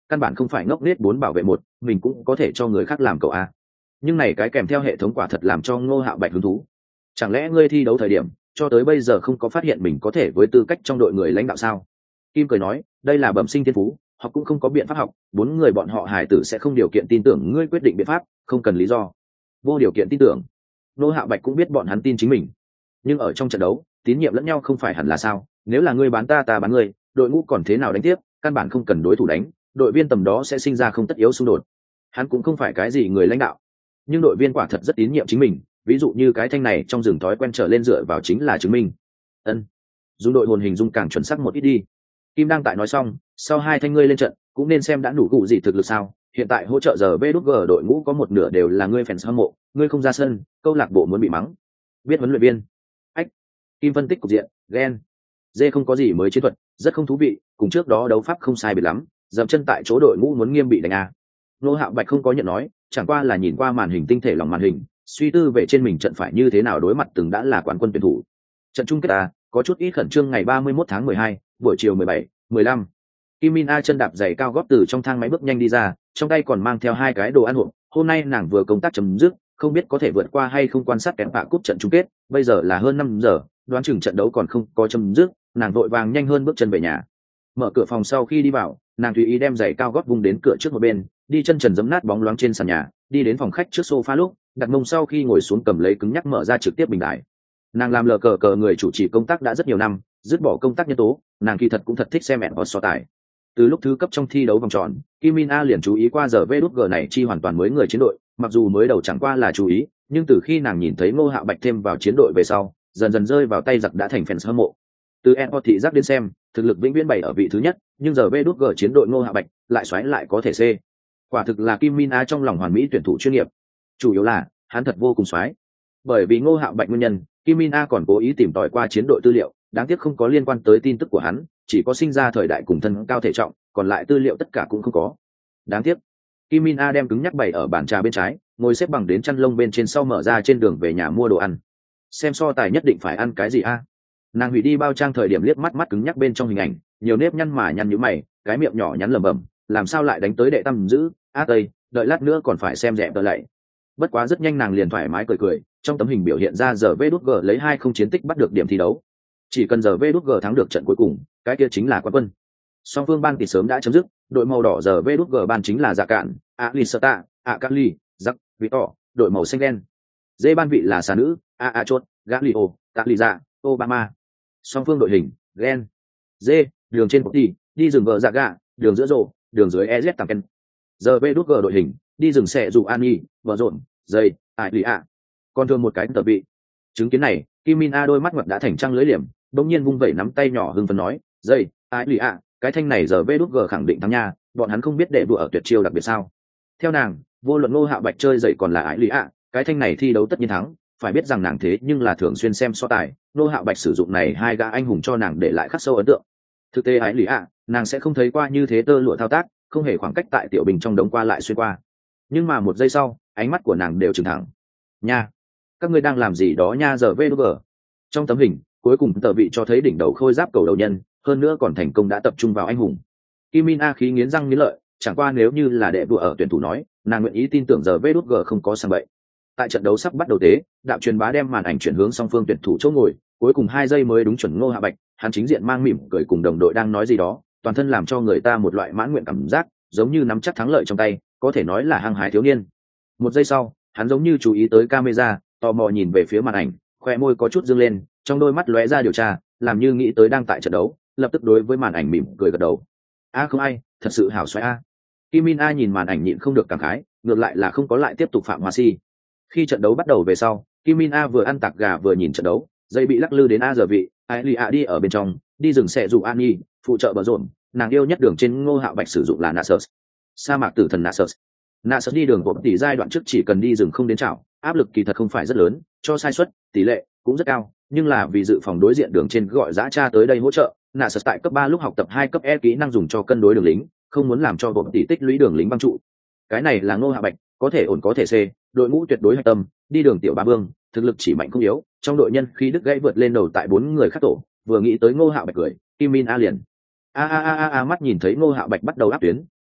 căn bản không phải ngốc nết 4 bảo vệ 1, mình cũng có thể cho người khác làm cậu a. Nhưng này cái kèm theo hệ thống quả thật làm cho Ngô Hạo Bạch hứng thú. Chẳng lẽ ngươi thi đấu thời điểm cho tới bây giờ không có phát hiện mình có thể với tư cách trong đội người lãnh đạo sao? Kim cười nói, đây là bẩm sinh thiên phú, họ cũng không có biện pháp học, 4 người bọn họ hài tử sẽ không điều kiện tin tưởng ngươi quyết định biện pháp, không cần lý do. Vô điều kiện tin tưởng. Ngô Hạo Bạch cũng biết bọn hắn tin chính mình, nhưng ở trong trận đấu tín nhiệm lẫn nhau không phải hẳn là sao? Nếu là ngươi bán ta, ta bán ngươi, đội ngũ còn thế nào đánh tiếp? Căn bản không cần đối thủ đánh, đội viên tầm đó sẽ sinh ra không tất yếu xung đột. Hắn cũng không phải cái gì người lãnh đạo, nhưng đội viên quả thật rất tín nhiệm chính mình, ví dụ như cái thanh này trong rừng thói quen trở lên dựa vào chính là chứng minh. Dùng đội hồn hình dung càng chuẩn xác một ít đi. Kim đang tại nói xong, sau 2 thanh ngươi lên trận cũng nên xem đã đủ cụ gì thực lực sao? Hiện tại hỗ trợ giờ VG đội ngũ có một nửa đều là ngươi fans hâm mộ, ngươi không ra sân, câu lạc bộ muốn bị mắng. Biết huấn luyện viên. Kim phân tích cục diện, ghen. Dê không có gì mới chiến thuật, rất không thú vị, cùng trước đó đấu pháp không sai biệt lắm, dậm chân tại chỗ đội ngũ muốn nghiêm bị đánh a. Ngô Hạo Bạch không có nhận nói, chẳng qua là nhìn qua màn hình tinh thể lòng màn hình, suy tư về trên mình trận phải như thế nào đối mặt từng đã là quán quân tuyển thủ. Trận chung kết có chút ít khẩn trương ngày 31 tháng 12, buổi chiều 17, 15. Kim Min A chân đạp giày cao gót từ trong thang máy bước nhanh đi ra, trong tay còn mang theo 2 cái đồ ăn hộp. Hôm nay nàng vừa công tác chấm dứt, không biết có thể vượt qua hay không quan sát kém bạ cúp trận chung kết, bây giờ là hơn 5 giờ, đoán chừng trận đấu còn không có chấm dứt, nàng vội vàng nhanh hơn bước chân về nhà. Mở cửa phòng sau khi đi vào, nàng tùy ý đem giày cao gót vung đến cửa trước một bên, đi chân trần giẫm nát bóng loáng trên sàn nhà, đi đến phòng khách trước sofa lúc, đặt mông sau khi ngồi xuống cầm lấy cứng nhắc mở ra trực tiếp bình đại. Nàng làm lờ cờ người chủ trì công tác đã rất nhiều năm, dứt bỏ công tác nhân tố, nàng kỳ thật cũng thật thích xem mẹn ở so tài. Từ lúc thứ cấp trong thi đấu vòng tròn, Kim Min A liền chú ý qua giờ VG này chi hoàn toàn mới người chiến đội, mặc dù mới đầu chẳng qua là chú ý, nhưng từ khi nàng nhìn thấy Ngô Hạo Bạch thêm vào chiến đội về sau, dần dần rơi vào tay giặc đã thành fans hâm mộ. Từ Enport thị giác đến xem, thực lực vĩnh viễn bày ở vị thứ nhất, nhưng giờ VG chiến đội Ngô Hạo Bạch lại xoáy lại có thể C. Quả thực là Kim Min A trong lòng hoàn mỹ tuyển thủ chuyên nghiệp. Chủ yếu là, hắn thật vô cùng xoáy. Bởi vì Ngô Hạo Bạch nguyên nhân, Kim Min A còn cố ý tìm tòi qua chiến đội tư liệu, đáng tiếc không có liên quan tới tin tức của hắn, chỉ có sinh ra thời đại cùng thân cao thể trọng, còn lại tư liệu tất cả cũng không có. Đáng tiếc. Kim Min A đem cứng nhắc bày ở bàn trà bên trái, ngồi xếp bằng đến chăn lông bên trên sau mở ra trên đường về nhà mua đồ ăn. Xem so tài nhất định phải ăn cái gì a? Nàng hủy đi bao trang thời điểm liếc mắt mắt cứng nhắc bên trong hình ảnh, nhiều nếp nhăn mà nhăn nhíu mày, cái miệng nhỏ nhắn lẩm bẩm, làm sao lại đánh tới đệ tam giữ, tây, đợi lát nữa còn phải xem rẻ tờ lại. Bất quá rất nhanh nàng liền thoải mái cười cười, trong tấm hình biểu hiện ra giờ VG lấy 2-0 chiến tích bắt được điểm thi đấu. Chỉ cần giờ VG thắng được trận cuối cùng, cái kia chính là quán quân. Song phương ban tỷ sớm đã chấm dứt, đội màu đỏ giờ VG ban chính là Dạ Cạn, Alisata, Akali, Giặc, Victor, đội màu xanh đen. Dê ban vị là xà nữ, Chốt, Galio, Taliza, Obama. Song phương đội hình, Gen. Dê, đường trên Potti, đi rừng vợ Dạ Gà, đường giữa rổ, đường dưới EZ Tamken. Giờ VG đội hình, đi rừng xẻ dù Ani, vợ rộn, dây, tại lì ạ. Còn thường một cái tờ vị. Chứng kiến này, Kim Min A đôi mắt ngoặt đã thành trăng lưới liềm, bỗng nhiên vung vẩy nắm tay nhỏ hưng phấn nói, dây, tại lì ạ, cái thanh này giờ VG khẳng định thắng nha, bọn hắn không biết đệ đùa ở tuyệt chiêu đặc biệt sao? Theo nàng, vô luận Ngô Hạo Bạch chơi dậy còn là ái lý ạ, cái thanh này thi đấu tất nhiên thắng, phải biết rằng nàng thế nhưng là thường xuyên xem so tài, Ngô Hạo Bạch sử dụng này 2 gã anh hùng cho nàng để lại khắc sâu ấn tượng. Thực tế ái lý ạ, nàng sẽ không thấy qua như thế tơ lụa thao tác, không hề khoảng cách tại tiểu bình trong đống qua lại xuyên qua. Nhưng mà một giây sau, ánh mắt của nàng đều trừng thẳng. Nha, các ngươi đang làm gì đó nha giờ VG. Trong tấm hình, cuối cùng tờ vị cho thấy đỉnh đầu khôi giáp cầu đầu nhân, hơn nữa còn thành công đã tập trung vào anh hùng. Kim Min A khí nghiến răng nghiến lợi, chẳng qua nếu như là đệ đùa ở tuyển thủ nói, nàng nguyện ý tin tưởng giờ VG không có sang bậy. Tại trận đấu sắp bắt đầu tế, đạo truyền bá đem màn ảnh chuyển hướng song phương tuyển thủ chỗ ngồi, cuối cùng 2 giây mới đúng chuẩn Ngô Hạ Bạch, hắn chính diện mang mỉm cười cùng đồng đội đang nói gì đó, toàn thân làm cho người ta một loại mãn nguyện cảm giác, giống như nắm chắc thắng lợi trong tay, có thể nói là hăng hái thiếu niên. Một giây sau, hắn giống như chú ý tới camera, tò mò nhìn về phía màn ảnh, khoe môi có chút dương lên, trong đôi mắt lóe ra điều tra, làm như nghĩ tới đang tại trận đấu, lập tức đối với màn ảnh mỉm cười gật đầu. Không ai, thật sự hảo xoay a. Kim Min A nhìn màn ảnh nhịn không được cảm khái, ngược lại là không có lại tiếp tục phạm hoa si. Khi trận đấu bắt đầu về sau, Kim Min A vừa ăn tạc gà vừa nhìn trận đấu, dây bị lắc lư đến A giờ vị, ai lì A đi ở bên trong, đi rừng xẻ dù Ani, phụ trợ bờ rộn, nàng yêu nhất đường trên Ngô Hạo Bạch sử dụng là Nasus. Sa mạc tử thần Nasus. Nasus đi đường của tỷ giai đoạn trước chỉ cần đi rừng không đến chảo, áp lực kỳ thật không phải rất lớn, cho sai suất, tỷ lệ cũng rất cao, nhưng là vì dự phòng đối diện đường trên gọi dã cha tới đây hỗ trợ, Nasus tại cấp 3 lúc học tập 2 cấp E kỹ năng dùng cho cân đối đường lính, không muốn làm cho bộ tỷ tích lũy đường lính băng trụ. Cái này là Ngô Hạo Bạch, có thể ổn có thể C, đội ngũ tuyệt đối hạch tâm, đi đường tiểu ba vương, thực lực chỉ mạnh không yếu, trong đội nhân khi đứt gãy vượt lên đầu tại 4 người khác tổ, vừa nghĩ tới Ngô Hạo Bạch cười, Kim Min A liền. Mắt nhìn thấy Ngô Hạo Bạch bắt đầu áp tuyến,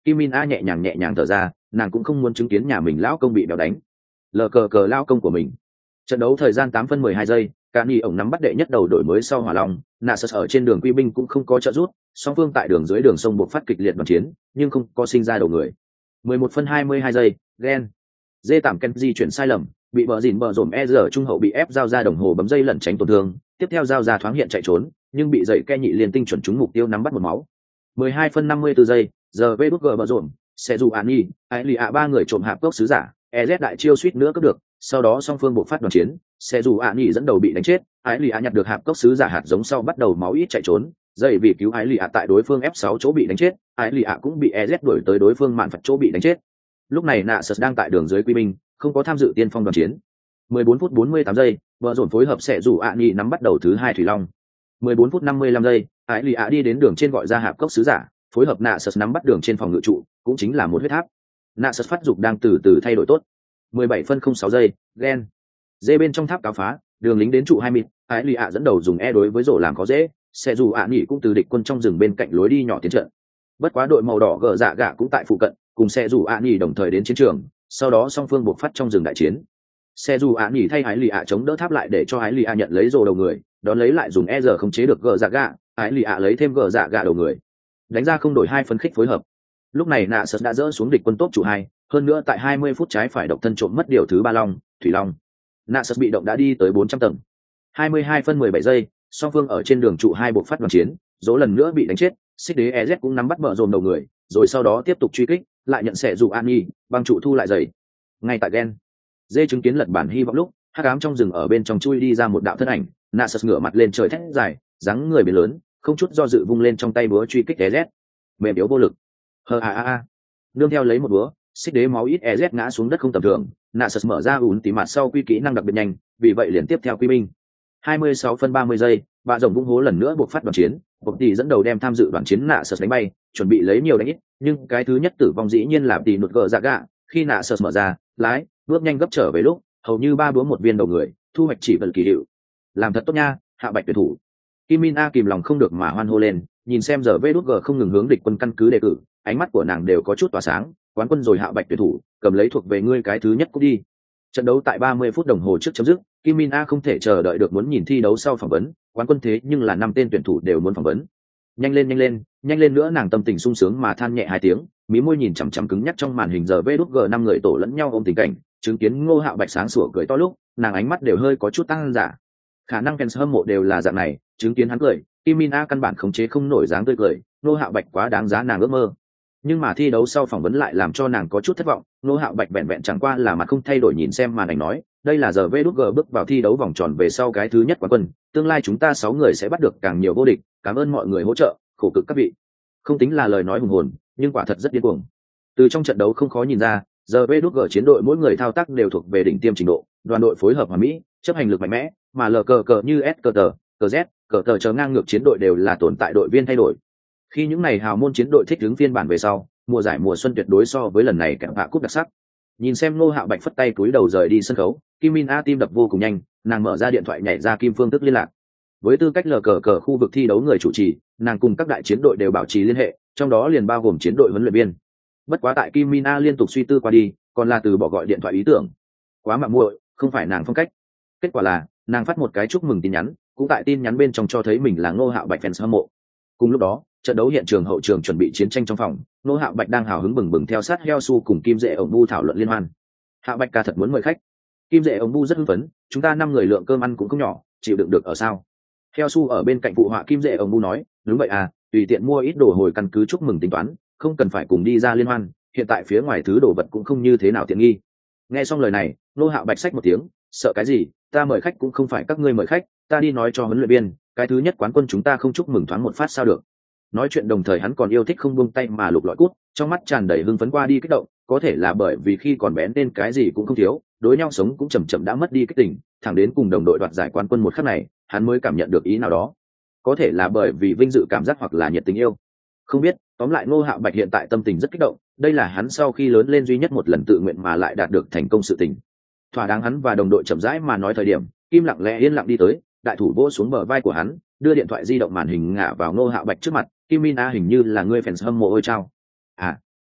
Kim Min A nhẹ nhàng thở ra, nàng cũng không muốn chứng kiến nhà mình lão công bị béo đánh. Lờ cờ cờ lao công của mình. Trận đấu thời gian 8 phân 12 giây, Cani ổng nắm bắt đệ nhất đầu đổi mới sau hỏa long, Nasus ở trên đường quy binh cũng không có trợ giúp, song phương tại đường dưới đường sông buộc phát kịch liệt đoàn chiến, nhưng không có sinh ra đầu người. 11 phân 22 giây, Gen. Dê tạm Kenji chuyển sai lầm, bị bờ dìn bờ rổm trung hậu bị ép giao ra đồng hồ bấm dây lẩn tránh tổn thương, tiếp theo giao ra thoáng hiện chạy trốn, nhưng bị dậy ke nhị liền tinh chuẩn trúng mục tiêu nắm bắt một máu. 12 phân 54 giây, giờ vê bờ rổm, sẽ dù Ani, ai lì ạ ba người trộm hạp cốc sứ giả, EZ đại chiêu suýt nữa cướp được, sau đó song phương buộc phát đoàn chiến, sẽ dù Ani dẫn đầu bị đánh chết, ai lì ạ nhặt được hạp cốc sứ giả hạt giống sau bắt đầu máu ít chạy trốn, dậy vì cứu ai lì ạ tại đối phương F6 chỗ bị đánh chết, ai lì ạ cũng bị EZ đuổi tới đối phương mạn phật chỗ bị đánh chết. Lúc này Nasus đang tại đường dưới quy binh, không có tham dự tiên phong đoàn chiến. 14 phút 48 giây, vợ dồn phối hợp sẽ rủ Ani nắm bắt đầu thứ hai thủy long. 14 phút 55 giây, Ái Lì ạ đi đến đường trên gọi ra hạp cốc sứ giả, phối hợp Nasus nắm bắt đường trên phòng ngự trụ, cũng chính là một huyết tháp. Nasus phát dục đang từ từ thay đổi tốt. 17 phân 06 giây, Gen. Dê bên trong tháp cáo phá, đường lính đến trụ 20, Ái Lì ạ dẫn đầu dùng E đối với rổ làm khó dễ, sẽ rủ Ani cũng từ địch quân trong rừng bên cạnh lối đi nhỏ tiến trận. Bất quá đội màu đỏ gờ dạ gạ cũng tại phụ cận, cùng sẽ rủ Ani đồng thời đến chiến trường, sau đó song phương buộc phát trong rừng đại chiến. Xe dù ạ nghỉ thay ái lì ạ chống đỡ tháp lại để cho ái lì ạ nhận lấy rồ đầu người, đón lấy lại dùng e giờ không chế được gờ dạ gạ, ái lì ạ lấy thêm gờ dạ gạ đầu người, đánh ra không đổi hai phân khích phối hợp. Lúc này nạ sật đã dỡ xuống địch quân tốt chủ hai, hơn nữa tại 20 phút trái phải độc thân trộm mất điều thứ ba long thủy long. Nạ sật bị động đã đi tới 400 tầng. 22 phân 17 giây, song phương ở trên đường trụ hai buộc phát đoàn chiến, dỗ lần nữa bị đánh chết, xích đế ez cũng nắm bắt bờ dồn đầu người, rồi sau đó tiếp tục truy kích, lại nhận xẻ dù an nhi băng trụ thu lại giày. Ngay tại gen dê chứng kiến lật bản hy vọng lúc hắc ám trong rừng ở bên trong chui đi ra một đạo thân ảnh, Nasus ngửa mặt lên trời thét dài, dáng người biến lớn, không chút do dự vung lên trong tay búa truy kích EZ. Mềm yếu vô lực. Nương theo lấy một búa, xích đế máu ít EZ ngã xuống đất không tầm thường, Nasus mở ra ủn tỉ mặt sau quy kỹ năng đặc biệt nhanh, vì vậy liền tiếp theo quy binh. 26 phân 30 giây, bà rồng vung hố lần nữa buộc phát đoàn chiến, Bộc tỷ dẫn đầu đem tham dự đoàn chiến Nasus đánh bay, chuẩn bị lấy nhiều đánh ít, nhưng cái thứ nhất tử vong dĩ nhiên là tỷ nụt gờ dạ gạ, khi Nasus mở ra, lái bước nhanh gấp trở về lúc hầu như ba búa một viên đầu người, thu hoạch chỉ vận kỳ hiệu. Làm thật tốt nha, hạ bạch tuyển thủ. Kim Min A kìm lòng không được mà hoan hô lên, nhìn xem giờ vê đút g không ngừng hướng địch quân căn cứ đề cử, ánh mắt của nàng đều có chút tỏa sáng. Quán quân rồi, hạ bạch tuyển thủ, cầm lấy thuộc về ngươi cái thứ nhất cũng đi. Trận đấu tại 30 phút đồng hồ trước chấm dứt, Kim Min A không thể chờ đợi được muốn nhìn thi đấu sau phỏng vấn, quán quân thế nhưng là 5 tên tuyển thủ đều muốn phỏng vấn. Nhanh lên nữa, nàng tâm tình sung sướng mà than nhẹ hai tiếng, mí môi nhìn chằm chằm cứng nhắc trong màn hình giờ vê đút g 5 người tổ lẫn nhau ôm tình cảnh, chứng kiến Ngô Hạo Bạch sáng sủa cười to lúc, nàng ánh mắt đều hơi có chút tăng giả. Khả năng fans hâm mộ đều là dạng này, chứng kiến hắn cười, Kim Min A căn bản khống chế không nổi dáng tươi cười, Ngô Hạo Bạch quá đáng giá nàng ước mơ. Nhưng mà thi đấu sau phỏng vấn lại làm cho nàng có chút thất vọng, Ngô Hạo Bạch vẹn vẹn chẳng qua là mặt không thay đổi nhìn xem màn ảnh nói, đây là giờ VđG bước vào thi đấu vòng tròn về sau cái thứ nhất quán quân, tương lai chúng ta 6 người sẽ bắt được càng nhiều vô địch, cảm ơn mọi người hỗ trợ, khổ cực các vị. Không tính là lời nói hùng hồn, nhưng quả thật rất điên cuồng. Từ trong trận đấu không khó nhìn ra, giờ VđG chiến đội mỗi người thao tác đều thuộc về đỉnh tiêm trình độ, đoàn đội phối hợp hòa mỹ, chấp hành lực mạnh mẽ, mà lờ cờ cờ như S cờ tờ, cờ Z, cờ tờ chờ ngang ngược chiến đội đều là tồn tại đội viên thay đổi. Khi những này hào môn chiến đội thích ứng phiên bản về sau, mùa giải mùa xuân tuyệt đối so với lần này kẻ hạ cúp đặc sắc. Nhìn xem Ngô Hạo Bạch phất tay cúi đầu rời đi sân khấu, Kim Min A tim đập vô cùng nhanh, nàng mở ra điện thoại nhảy ra Kim phương thức liên lạc. Với tư cách lờ cờ cờ khu vực thi đấu người chủ trì, nàng cùng các đại chiến đội đều bảo trì liên hệ, trong đó liền bao gồm chiến đội huấn luyện viên. Bất quá tại Kim Min A liên tục suy tư qua đi, còn là từ bỏ gọi điện thoại ý tưởng. Quá mạo muội, không phải nàng phong cách. Kết quả là, nàng phát một cái chúc mừng tin nhắn, cũng tại tin nhắn bên trong cho thấy mình là Ngô Hạo Bạch fans hâm mộ. Cùng lúc đó, trận đấu hiện trường hậu trường chuẩn bị chiến tranh trong phòng, Ngô Hạo Bạch đang hào hứng bừng bừng theo sát Heo Su cùng Kim Dệ ổng Bu thảo luận liên hoan. Hạo Bạch ca thật muốn mời khách. Kim Dệ ổng Bu rất hưng phấn, chúng ta 5 người lượng cơm ăn cũng không nhỏ, chịu đựng được ở sao? Heo Su ở bên cạnh phụ họa Kim Dệ ổng Bu nói, đúng vậy à, tùy tiện mua ít đồ hồi căn cứ chúc mừng tính toán, không cần phải cùng đi ra liên hoan, hiện tại phía ngoài thứ đồ vật cũng không như thế nào tiện nghi. Nghe xong lời này, Ngô Hạo Bạch xách một tiếng, sợ cái gì, ta mời khách cũng không phải các ngươi mời khách, ta đi nói cho huấn luyện viên, cái thứ nhất quán quân chúng ta không chúc mừng thoáng một phát sao được. Nói chuyện đồng thời hắn còn yêu thích không buông tay mà lục lọi cút, trong mắt tràn đầy hưng phấn qua đi kích động, có thể là bởi vì khi còn bé nên cái gì cũng không thiếu, đối nhau sống cũng chậm chậm đã mất đi kích tình, thẳng đến cùng đồng đội đoạt giải quán quân một khắc này, hắn mới cảm nhận được ý nào đó. Có thể là bởi vì vinh dự cảm giác hoặc là nhiệt tình yêu. Không biết, tóm lại Ngô Hạo Bạch hiện tại tâm tình rất kích động, đây là hắn sau khi lớn lên duy nhất một lần tự nguyện mà lại đạt được thành công sự tình. Thỏa đáng hắn và đồng đội chậm rãi mà nói thời điểm, Kim lặng lẽ yên lặng đi tới, đại thủ vỗ xuống bờ vai của hắn, đưa điện thoại di động màn hình ngả vào Ngô Hạo Bạch trước mặt, Kim Min A hình như là ngươi fans hâm mộ ôi chao. À,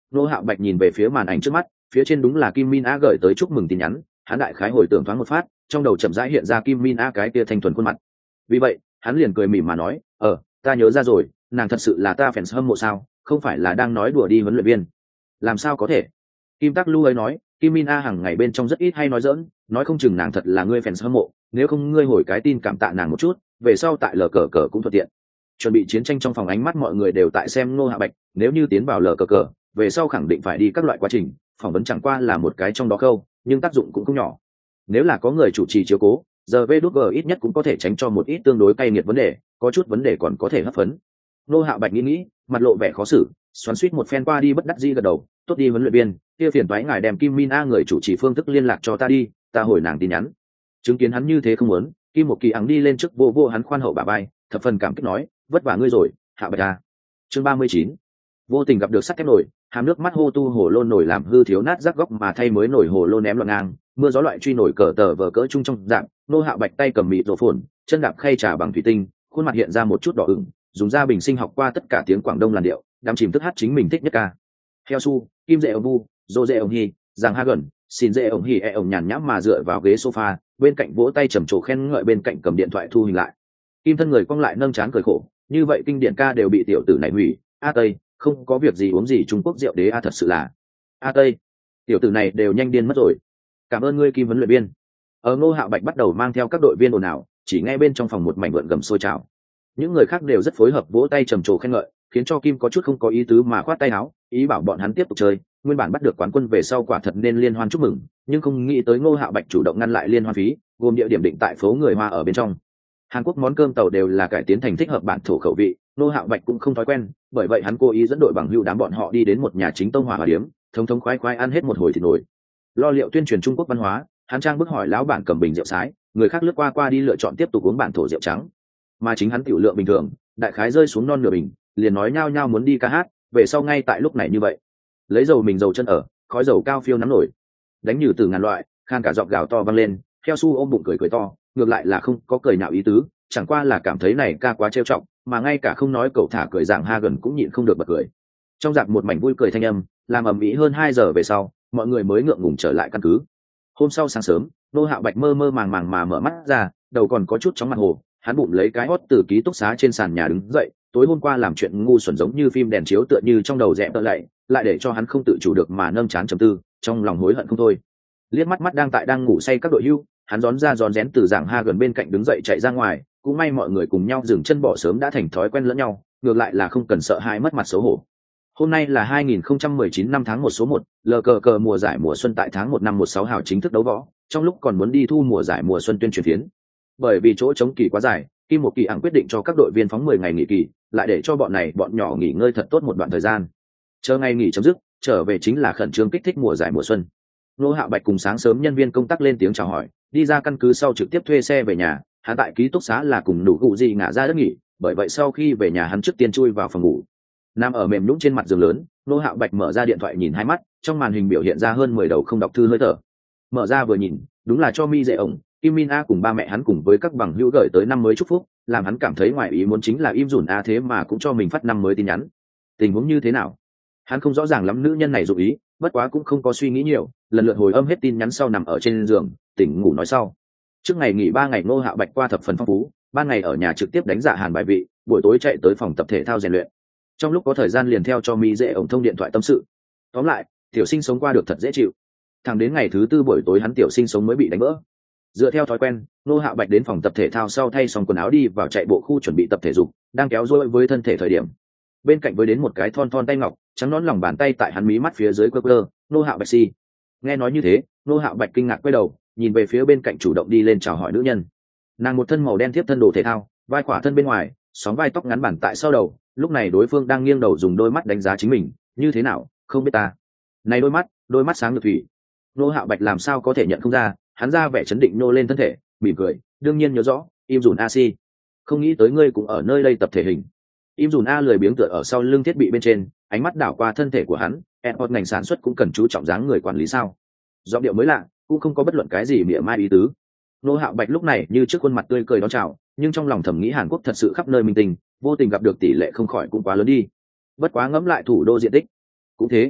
Ngô Hạo Bạch nhìn về phía màn ảnh trước mắt, phía trên đúng là Kim Min A gửi tới chúc mừng tin nhắn. Hắn đại khái hồi tưởng thoáng một phát, trong đầu chậm rãi hiện ra Kim Min A cái kia thanh thuần khuôn mặt. Vì vậy hắn liền cười mỉm mà nói, ta nhớ ra rồi, nàng thật sự là ta fans hâm mộ sao, không phải là đang nói đùa đi huấn luyện viên. Làm sao có thể? Kim Tắc Lu ấy nói, Kim Min A hàng ngày bên trong rất ít hay nói giỡn, nói không chừng nàng thật là ngươi fans hâm mộ, nếu không ngươi hồi cái tin cảm tạ nàng một chút, về sau tại lờ cờ cờ cũng thuận tiện. Chuẩn bị chiến tranh trong phòng, ánh mắt mọi người đều tại xem Ngô Hạ Bạch, nếu như tiến vào lờ cờ cờ, về sau khẳng định phải đi các loại quá trình, phỏng vấn chẳng qua là một cái trong đó khâu, nhưng tác dụng cũng không nhỏ. Nếu là có người chủ trì chiếu cố, giờ VG ít nhất cũng có thể tránh cho một ít tương đối cay nghiệt vấn đề, có chút vấn đề còn có thể hấp phấn. Ngô Hạ Bạch nghĩ, mặt lộ vẻ khó xử, xoắn xuýt một phen qua đi bất đắc dĩ gật đầu, tốt đi huấn luyện viên, kia phiền toái ngài đem Kim Min A người chủ trì phương thức liên lạc cho ta đi, ta hồi nàng tin nhắn. Chứng kiến hắn như thế không muốn, Kim Một Kỳ ắng đi lên trước vô hắn khoan hậu bả vai, thập phần cảm kích nói, vất vả ngươi rồi, Hạ Bạch A. Chương 39. Vô tình gặp được sắt thép nổi, hàm nước mắt hô tu hồ lô nổi làm hư thiếu nát rác góc mà thay mới nổi hồ lô ném loạn ngang, mưa gió loại truy nổi cờ tờ vờ cỡ chung trong dạng, Ngô Hạo Bạch tay cầm mịt rổ phồn, chân đạp khay trà bằng thủy tinh, khuôn mặt hiện ra một chút đỏ ửng, dùng da bình sinh học qua tất cả tiếng Quảng Đông làn điệu, đắm chìm thức hát chính mình thích nhất ca. Heo Su, Kim Dệ ông Vu, Dô Dệ ông Hi, Giang Ha Gần, Xin Dệ ông Hi ông nhàn nhãm mà dựa vào ghế sofa, bên cạnh vỗ tay trầm trồ khen ngợi, bên cạnh cầm điện thoại thu hình lại. Kim thân người cong lại nâng trán cười khổ, như vậy kinh điển ca đều bị tiểu tử này hủy. A Tây, không có việc gì uống gì Trung Quốc rượu đế a, thật sự là. A Tây, tiểu tử này đều nhanh điên mất rồi. Cảm ơn ngươi Kim huấn luyện viên. Ngô Hạo Bạch bắt đầu mang theo các đội viên ồn ào, chỉ nghe bên trong phòng một mảnh vượn gầm sôi trào. Những người khác đều rất phối hợp vỗ tay trầm trồ khen ngợi, khiến cho Kim có chút không có ý tứ mà khoát tay áo, ý bảo bọn hắn tiếp tục chơi. Nguyên bản bắt được quán quân về sau quả thật nên liên hoan chúc mừng, nhưng không nghĩ tới Ngô Hạo Bạch chủ động ngăn lại liên hoan phí, gồm địa điểm định tại phố người Hoa ở bên trong. Hàn Quốc món cơm tàu đều là cải tiến thành thích hợp bản thổ khẩu vị, Ngô Hạo Bạch cũng không thói quen, bởi vậy hắn cố ý dẫn đội bằng hữu đám bọn họ đi đến một nhà chính tông hỏa điếm, thống khoái ăn hết một hồi thịt nổi. Lo liệu tuyên truyền Trung Quốc văn hóa, hắn trang bức hỏi lão bản cầm bình rượu sái, người khác lướt qua đi lựa chọn tiếp tục uống bản thổ rượu trắng, mà chính hắn tiểu lượng bình thường, đại khái rơi xuống non nửa bình, liền nói nhao nhao muốn đi ca hát. Về sau ngay tại lúc này như vậy, lấy dầu mình dầu chân ở, khói dầu cao phiêu nắm nổi, đánh như từ ngàn loại, khan cả giọng gào to vang lên. Theo Su ôm bụng cười to, ngược lại là không có cười nào ý tứ, chẳng qua là cảm thấy này ca quá trêu trọng, mà ngay cả không nói cậu thả cười Giảng Ha Gần cũng nhịn không được bật cười. Trong dạp một mảnh vui cười thanh âm, làm ầm ĩ hơn 2 giờ về sau, mọi người mới ngượng ngùng trở lại căn cứ. Hôm sau sáng sớm, Ngô Hạo Bạch mơ mơ màng màng mà mở mắt ra, đầu còn có chút chóng mặt hồ, hắn bụng lấy cái hót từ ký túc xá trên sàn nhà đứng dậy, tối hôm qua làm chuyện ngu xuẩn giống như phim đèn chiếu tựa như trong đầu rẽ tợ lại để cho hắn không tự chủ được mà nâng trán trầm tư, trong lòng hối hận không thôi. Liếc mắt đang ngủ say các đội hưu, hắn rón rén từ Giảng Ha Gần bên cạnh đứng dậy chạy ra ngoài, cũng may mọi người cùng nhau dừng chân bỏ sớm đã thành thói quen lẫn nhau, ngược lại là không cần sợ hãi mất mặt xấu hổ. Hôm nay là 2019 năm tháng 1 số 1, lờ cờ cờ mùa giải mùa xuân tại tháng 1 năm 16 hào chính thức đấu võ, trong lúc còn muốn đi thu mùa giải mùa xuân tuyên truyền phiến. Bởi vì chỗ chống kỳ quá dài, Kim Một Kỳ ẳng quyết định cho các đội viên phóng 10 ngày nghỉ kỳ, lại để cho bọn nhỏ nghỉ ngơi thật tốt một đoạn thời gian. Chờ ngày nghỉ chấm dứt, trở về chính là khẩn trương kích thích mùa giải mùa xuân. Ngô Hạo Bạch cùng sáng sớm nhân viên công tác lên tiếng chào hỏi, đi ra căn cứ sau trực tiếp thuê xe về nhà. Hắn tại ký túc xá là cùng đủ cụ gì ngả ra đất nghỉ, bởi vậy sau khi về nhà hắn trước tiên chui vào phòng ngủ. Nằm ở mềm nhũn trên mặt giường lớn, Ngô Hạo Bạch mở ra điện thoại nhìn hai mắt, trong màn hình biểu hiện ra hơn 10 đầu không đọc thư hơi thở. Mở ra vừa nhìn, đúng là cho Mi Dệ ổng, Kim Min A cùng ba mẹ hắn cùng với các bằng hữu gửi tới năm mới chúc phúc, làm hắn cảm thấy ngoài ý muốn chính là Im Dùn A thế mà cũng cho mình phát năm mới tin nhắn. Tình huống như thế nào? Hắn không rõ ràng lắm nữ nhân này dụng ý, bất quá cũng không có suy nghĩ nhiều, lần lượt hồi âm hết tin nhắn sau nằm ở trên giường, tỉnh ngủ nói sau. Trước ngày nghỉ 3 ngày Ngô Hạo Bạch qua thập phần phong phú, ban ngày ở nhà trực tiếp đánh dạ hàn bài vị, buổi tối chạy tới phòng tập thể thao rèn luyện. Trong lúc có thời gian liền theo cho Mi Dệ ổng thông điện thoại tâm sự. Tóm lại, tiểu sinh sống qua được thật dễ chịu. Thẳng đến ngày thứ tư buổi tối hắn tiểu sinh sống mới bị đánh vỡ. Dựa theo thói quen, Ngô Hạo Bạch đến phòng tập thể thao sau thay xong quần áo đi vào chạy bộ khu chuẩn bị tập thể dục, đang kéo dôi với thân thể thời điểm. Bên cạnh với đến một cái thon tay ngọc, trắng nõn lòng bàn tay tại hắn mí mắt phía dưới quơ, Ngô Hạo Bạch si. Nghe nói như thế, Ngô Hạo Bạch kinh ngạc quay đầu, nhìn về phía bên cạnh chủ động đi lên chào hỏi nữ nhân. Nàng một thân màu đen tiếp thân đồ thể thao, vai khỏa thân bên ngoài, sóng vai tóc ngắn bản tại sau đầu, lúc này đối phương đang nghiêng đầu dùng đôi mắt đánh giá chính mình, như thế nào, không biết ta. Này đôi mắt sáng như thủy. Ngô Hạo Bạch làm sao có thể nhận không ra, hắn ra vẻ chấn định nô lên thân thể, mỉm cười, đương nhiên nhớ rõ, Im Dùn A Si. Không nghĩ tới ngươi cũng ở nơi đây tập thể hình. Im Dùn A lười biếng tựa ở sau lưng thiết bị bên trên, ánh mắt đảo qua thân thể của hắn, Airport ngành sản xuất cũng cần chú trọng dáng người quản lý sao? Giọng điệu mới lạ, cũng không có bất luận cái gì mỉa mai ý tứ. Ngô Hạo Bạch lúc này như trước khuôn mặt tươi cười đón chào, nhưng trong lòng thầm nghĩ Hàn Quốc thật sự khắp nơi minh tình, vô tình gặp được tỷ lệ không khỏi cũng quá lớn đi. Bất quá ngẫm lại thủ đô diện tích, cũng thế.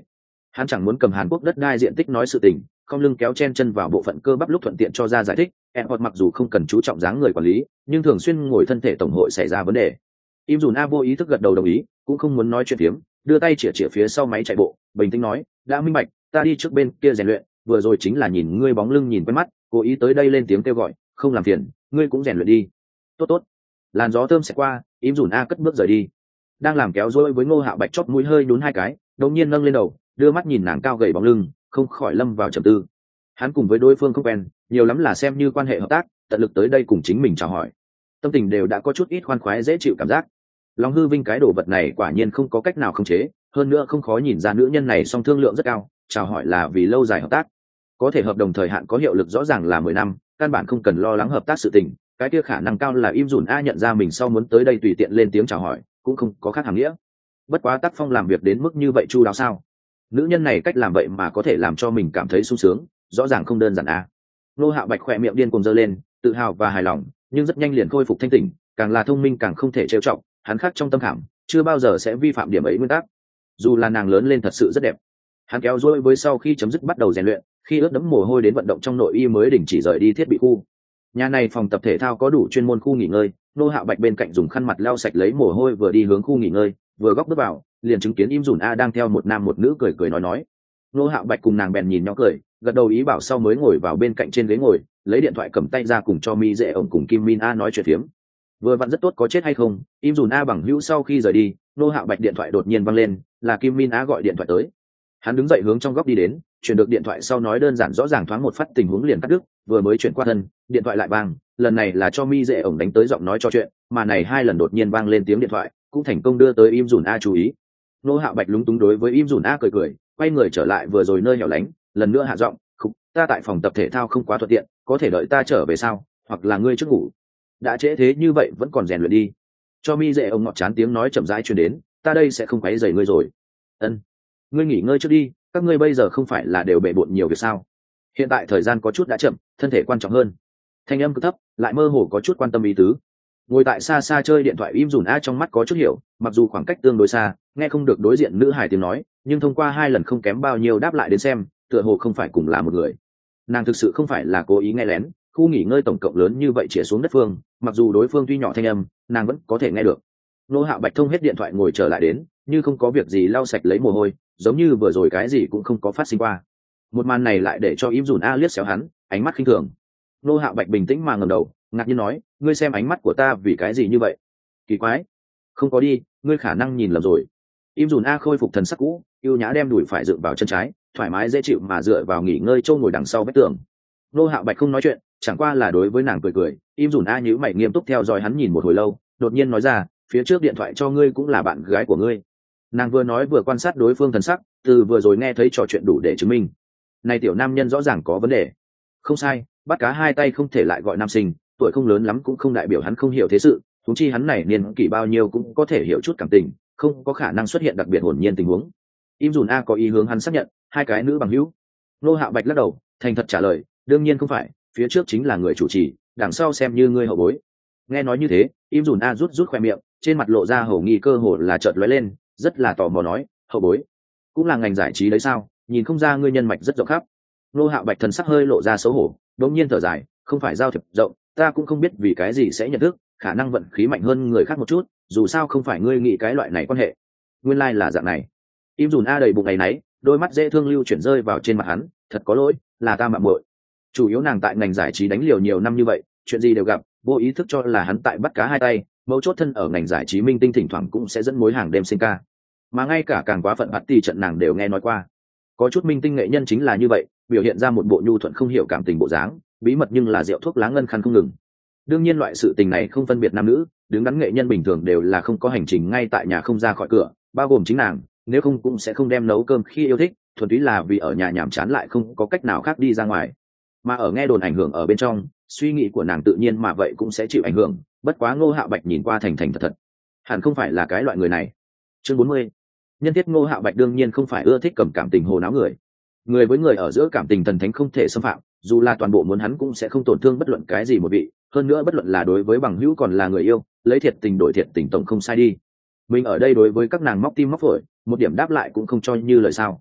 Hắn chẳng muốn cầm Hàn Quốc đất đai diện tích nói sự tình, không lưng kéo chen chân vào bộ phận cơ bắp lúc thuận tiện cho ra giải thích. Airport mặc dù không cần chú trọng dáng người quản lý, nhưng thường xuyên ngồi thân thể tổng hội xảy ra vấn đề. Im Dùn A vô ý thức gật đầu đồng ý, cũng không muốn nói chuyện tiếm, đưa tay chĩa chĩa phía sau máy chạy bộ, bình tĩnh nói, đã minh bạch, ta đi trước bên kia rèn luyện, vừa rồi chính là nhìn ngươi bóng lưng nhìn quen mắt, cố ý tới đây lên tiếng kêu gọi, không làm phiền, ngươi cũng rèn luyện đi. Tốt tốt. Làn gió thơm sẽ qua, Im Dùn A cất bước rời đi. Đang làm kéo dối với Ngô Hạo Bạch chót mũi hơi nhún hai cái, đột nhiên nâng lên đầu, đưa mắt nhìn nàng cao gầy bóng lưng, không khỏi lâm vào trầm tư. Hắn cùng với đối phương không quen, nhiều lắm là xem như quan hệ hợp tác, tận lực tới đây cùng chính mình chào hỏi. Tâm tình đều đã có chút ít khoan khoái dễ chịu cảm giác. Lòng hư vinh cái đồ vật này quả nhiên không có cách nào khống chế, hơn nữa không khó nhìn ra nữ nhân này song thương lượng rất cao, chào hỏi là vì lâu dài hợp tác. Có thể hợp đồng thời hạn có hiệu lực rõ ràng là 10 năm, căn bản không cần lo lắng hợp tác sự tình, cái kia khả năng cao là Im Dùn A nhận ra mình sau muốn tới đây tùy tiện lên tiếng chào hỏi, cũng không có khác hàm nghĩa. Bất quá Tác Phong làm việc đến mức như vậy chu đáo sao? Nữ nhân này cách làm vậy mà có thể làm cho mình cảm thấy sung sướng, rõ ràng không đơn giản a. Nô Hạo Bạch khỏe miệng điên cuồng giơ lên, tự hào và hài lòng, nhưng rất nhanh liền khôi phục thanh tỉnh, càng là thông minh càng không thể trêu chọc, hắn khắc trong tâm khảm, chưa bao giờ sẽ vi phạm điểm ấy nguyên tắc. Dù là nàng lớn lên thật sự rất đẹp. Hắn kéo dôi với sau khi chấm dứt bắt đầu rèn luyện, khi ướt đẫm mồ hôi đến vận động trong nội y mới đình chỉ rời đi thiết bị khu. Nhà này phòng tập thể thao có đủ chuyên môn khu nghỉ ngơi, Nô Hạo Bạch bên cạnh dùng khăn mặt lau sạch lấy mồ hôi vừa đi hướng khu nghỉ ngơi, vừa góc bước vào, liền chứng kiến Im Dùn A đang theo một nam một nữ cười cười nói. Nô Hạo Bạch cùng nàng bèn nhìn nhau cười, gật đầu ý bảo sau mới ngồi vào bên cạnh trên ghế ngồi, lấy điện thoại cầm tay ra cùng cho Mi Dệ ổng cùng Kim Min A nói chuyện phiếm. Vừa vặn rất tốt có chết hay không, Im Dùn A bằng hữu sau khi rời đi, Nô Hạo Bạch điện thoại đột nhiên vang lên, là Kim Min A gọi điện thoại tới. Hắn đứng dậy hướng trong góc đi đến, chuyển được điện thoại sau nói đơn giản rõ ràng thoáng một phát tình huống liền cắt đứt, vừa mới chuyển qua thân, điện thoại lại vang, lần này là cho Mi Dệ ổng đánh tới giọng nói cho chuyện, mà này hai lần đột nhiên vang lên tiếng điện thoại, cũng thành công đưa tới Im Dùn A chú ý. Nô Hạo Bạch lúng túng đối với Im Dùn A cười cười, quay người trở lại vừa rồi nơi hẻo lánh, lần nữa hạ giọng, "Khục, ta tại phòng tập thể thao không quá thuận tiện, có thể đợi ta trở về sao, hoặc là ngươi trước ngủ." Đã trễ thế như vậy vẫn còn rèn luyện đi. Cho Mi Dệ ổng ngọt chán tiếng nói chậm rãi truyền đến, "Ta đây sẽ không quấy rầy ngươi rồi." "Ân, ngươi nghỉ ngơi trước đi, các ngươi bây giờ không phải là đều bệ bội nhiều việc sao? Hiện tại thời gian có chút đã chậm, thân thể quan trọng hơn." Thanh âm cứ thấp, lại mơ hồ có chút quan tâm ý tứ. Ngồi tại xa xa chơi điện thoại Im Dùn A trong mắt có chút hiểu, mặc dù khoảng cách tương đối xa, nghe không được đối diện nữ hài tiếng nói, nhưng thông qua hai lần không kém bao nhiêu đáp lại đến xem, tựa hồ không phải cùng là một người. Nàng thực sự không phải là cố ý nghe lén, khu nghỉ ngơi tổng cộng lớn như vậy chĩa xuống đất phương, mặc dù đối phương tuy nhỏ thanh âm, nàng vẫn có thể nghe được. Nô Hạo Bạch thông hết điện thoại ngồi trở lại đến, như không có việc gì lau sạch lấy mồ hôi, giống như vừa rồi cái gì cũng không có phát sinh qua. Một màn này lại để cho Im Dùn A liếc xéo hắn, ánh mắt khinh thường. Nô Hạo Bạch bình tĩnh mà ngẩng đầu, ngạc nhiên nói, "Ngươi xem ánh mắt của ta vì cái gì như vậy?" "Kỳ quái." "Không có đi, ngươi khả năng nhìn lầm rồi." Im Dùn A khôi phục thần sắc cũ, ưu nhã đem đùi phải dựng vào chân trái, thoải mái dễ chịu mà dựa vào nghỉ ngơi châu ngồi đằng sau vách tường. Nô Hạo Bạch không nói chuyện, chẳng qua là đối với nàng cười cười. Im Dùn A nhíu mày nghiêm túc theo dõi hắn nhìn một hồi lâu, đột nhiên nói ra, "Phía trước điện thoại cho ngươi cũng là bạn gái của ngươi." Nàng vừa nói vừa quan sát đối phương thần sắc, từ vừa rồi nghe thấy trò chuyện đủ để chứng minh, này tiểu nam nhân rõ ràng có vấn đề. Không sai, bắt cá hai tay không thể lại gọi nam sinh, tuổi không lớn lắm cũng không đại biểu hắn không hiểu thế sự, huống chi hắn này niên kỷ bao nhiêu cũng có thể hiểu chút cảm tình, không có khả năng xuất hiện đặc biệt hồn nhiên tình huống. Im Dùn A có ý hướng hắn xác nhận, hai cái nữ bằng hữu. Nô Hạo Bạch lắc đầu, thành thật trả lời, "Đương nhiên không phải, phía trước chính là người chủ trì, đằng sau xem như ngươi hậu bối." Nghe nói như thế, Im Dùn A rút khoe miệng, trên mặt lộ ra hổ nghi cơ hồ là chợt lóe lên, rất là tò mò nói, "Hậu bối cũng là ngành giải trí đấy sao, nhìn không ra ngươi nhân mạch rất rộng khắp." Nô Hạo Bạch thần sắc hơi lộ ra xấu hổ, đột nhiên thở dài, "Không phải giao thiệp rộng, ta cũng không biết vì cái gì sẽ nhận thức, khả năng vận khí mạnh hơn người khác một chút, dù sao không phải ngươi nghĩ cái loại này quan hệ." Nguyên lai là dạng này. Im Dùn A đầy bụng ngày nấy, đôi mắt dễ thương lưu chuyển rơi vào trên mặt hắn, "Thật có lỗi, là ta mạo muội." Chủ yếu nàng tại ngành giải trí đánh liều nhiều năm như vậy, chuyện gì đều gặp, vô ý thức cho là hắn tại bắt cá hai tay, mấu chốt thân ở ngành giải trí minh tinh thỉnh thoảng cũng sẽ dẫn mối hàng đêm sinh ca. Mà ngay cả càng quá phận party trận nàng đều nghe nói qua. Có chút minh tinh nghệ nhân chính là như vậy, biểu hiện ra một bộ nhu thuận không hiểu cảm tình bộ dáng, bí mật nhưng là rượu thuốc lá ngân khăn không ngừng. Đương nhiên loại sự tình này không phân biệt nam nữ, đứng đắn nghệ nhân bình thường đều là không có hành trình ngay tại nhà không ra khỏi cửa, bao gồm chính nàng, nếu không cũng sẽ không đem nấu cơm khi yêu thích, thuần túy là vì ở nhà nhàm chán lại không có cách nào khác đi ra ngoài. Mà ở nghe đồn ảnh hưởng ở bên trong, suy nghĩ của nàng tự nhiên mà vậy cũng sẽ chịu ảnh hưởng, bất quá Ngô Hạo Bạch nhìn qua thành thành thật thật, hẳn không phải là cái loại người này. Chương 40. Nhân thiết Ngô Hạo Bạch đương nhiên không phải ưa thích cầm cảm tình hồ náo người. Người với người ở giữa cảm tình thần thánh không thể xâm phạm, dù là toàn bộ muốn hắn cũng sẽ không tổn thương bất luận cái gì một vị, hơn nữa bất luận là đối với bằng hữu còn là người yêu, lấy thiệt tình đổi thiệt tình tổng không sai đi. Mình ở đây đối với các nàng móc tim móc phổi, một điểm đáp lại cũng không cho như lời sao.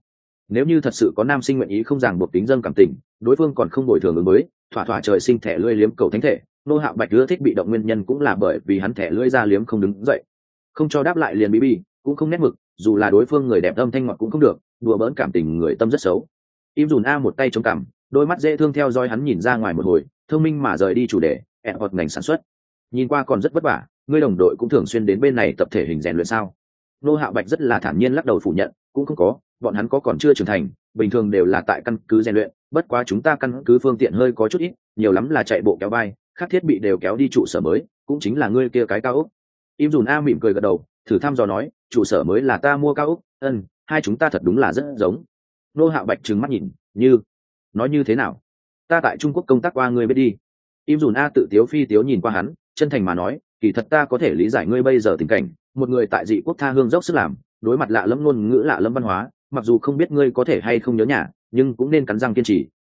Nếu như thật sự có nam sinh nguyện ý không ràng buộc tính dâng cảm tình, đối phương còn không bồi thường ứng với, thỏa thỏa trời sinh thẻ lưỡi liếm cầu thánh thể, Ngô Hạo Bạch ưa thích bị động nguyên nhân cũng là bởi vì hắn thẻ lưỡi ra liếm không đứng dậy, không cho đáp lại liền bí bí, cũng không nét mực, dù là đối phương người đẹp âm thanh ngọt cũng không được, đùa bỡn cảm tình người tâm rất xấu. Im Dùn A một tay chống cằm, đôi mắt dễ thương theo dõi hắn nhìn ra ngoài một hồi, thông minh mà rời đi chủ đề, hoặc ngành sản xuất. Nhìn qua còn rất vất vả, ngươi đồng đội cũng thường xuyên đến bên này tập thể hình rèn luyện sao? Ngô Hạo Bạch rất là thản nhiên lắc đầu phủ nhận, cũng không có, bọn hắn có còn chưa trưởng thành, bình thường đều là tại căn cứ rèn luyện, bất quá chúng ta căn cứ phương tiện hơi có chút ít, nhiều lắm là chạy bộ kéo vai, khác thiết bị đều kéo đi trụ sở mới, cũng chính là ngươi kia cái cao ốc. Im Dùn A mỉm cười gật đầu, thử thăm dò nói, trụ sở mới là ta mua cao ốc, hai chúng ta thật đúng là rất giống. Ngô Hạo Bạch trừng mắt nhìn, nói như thế nào? Ta tại Trung Quốc công tác qua ngươi biết đi. Im Dùn A tự tiếu phi tiếu nhìn qua hắn, chân thành mà nói, kỳ thật ta có thể lý giải ngươi bây giờ tình cảnh, một người tại dị quốc tha hương dốc sức làm, đối mặt lạ lẫm ngôn ngữ lạ lẫm văn hóa, mặc dù không biết ngươi có thể hay không nhớ nhà, nhưng cũng nên cắn răng kiên trì.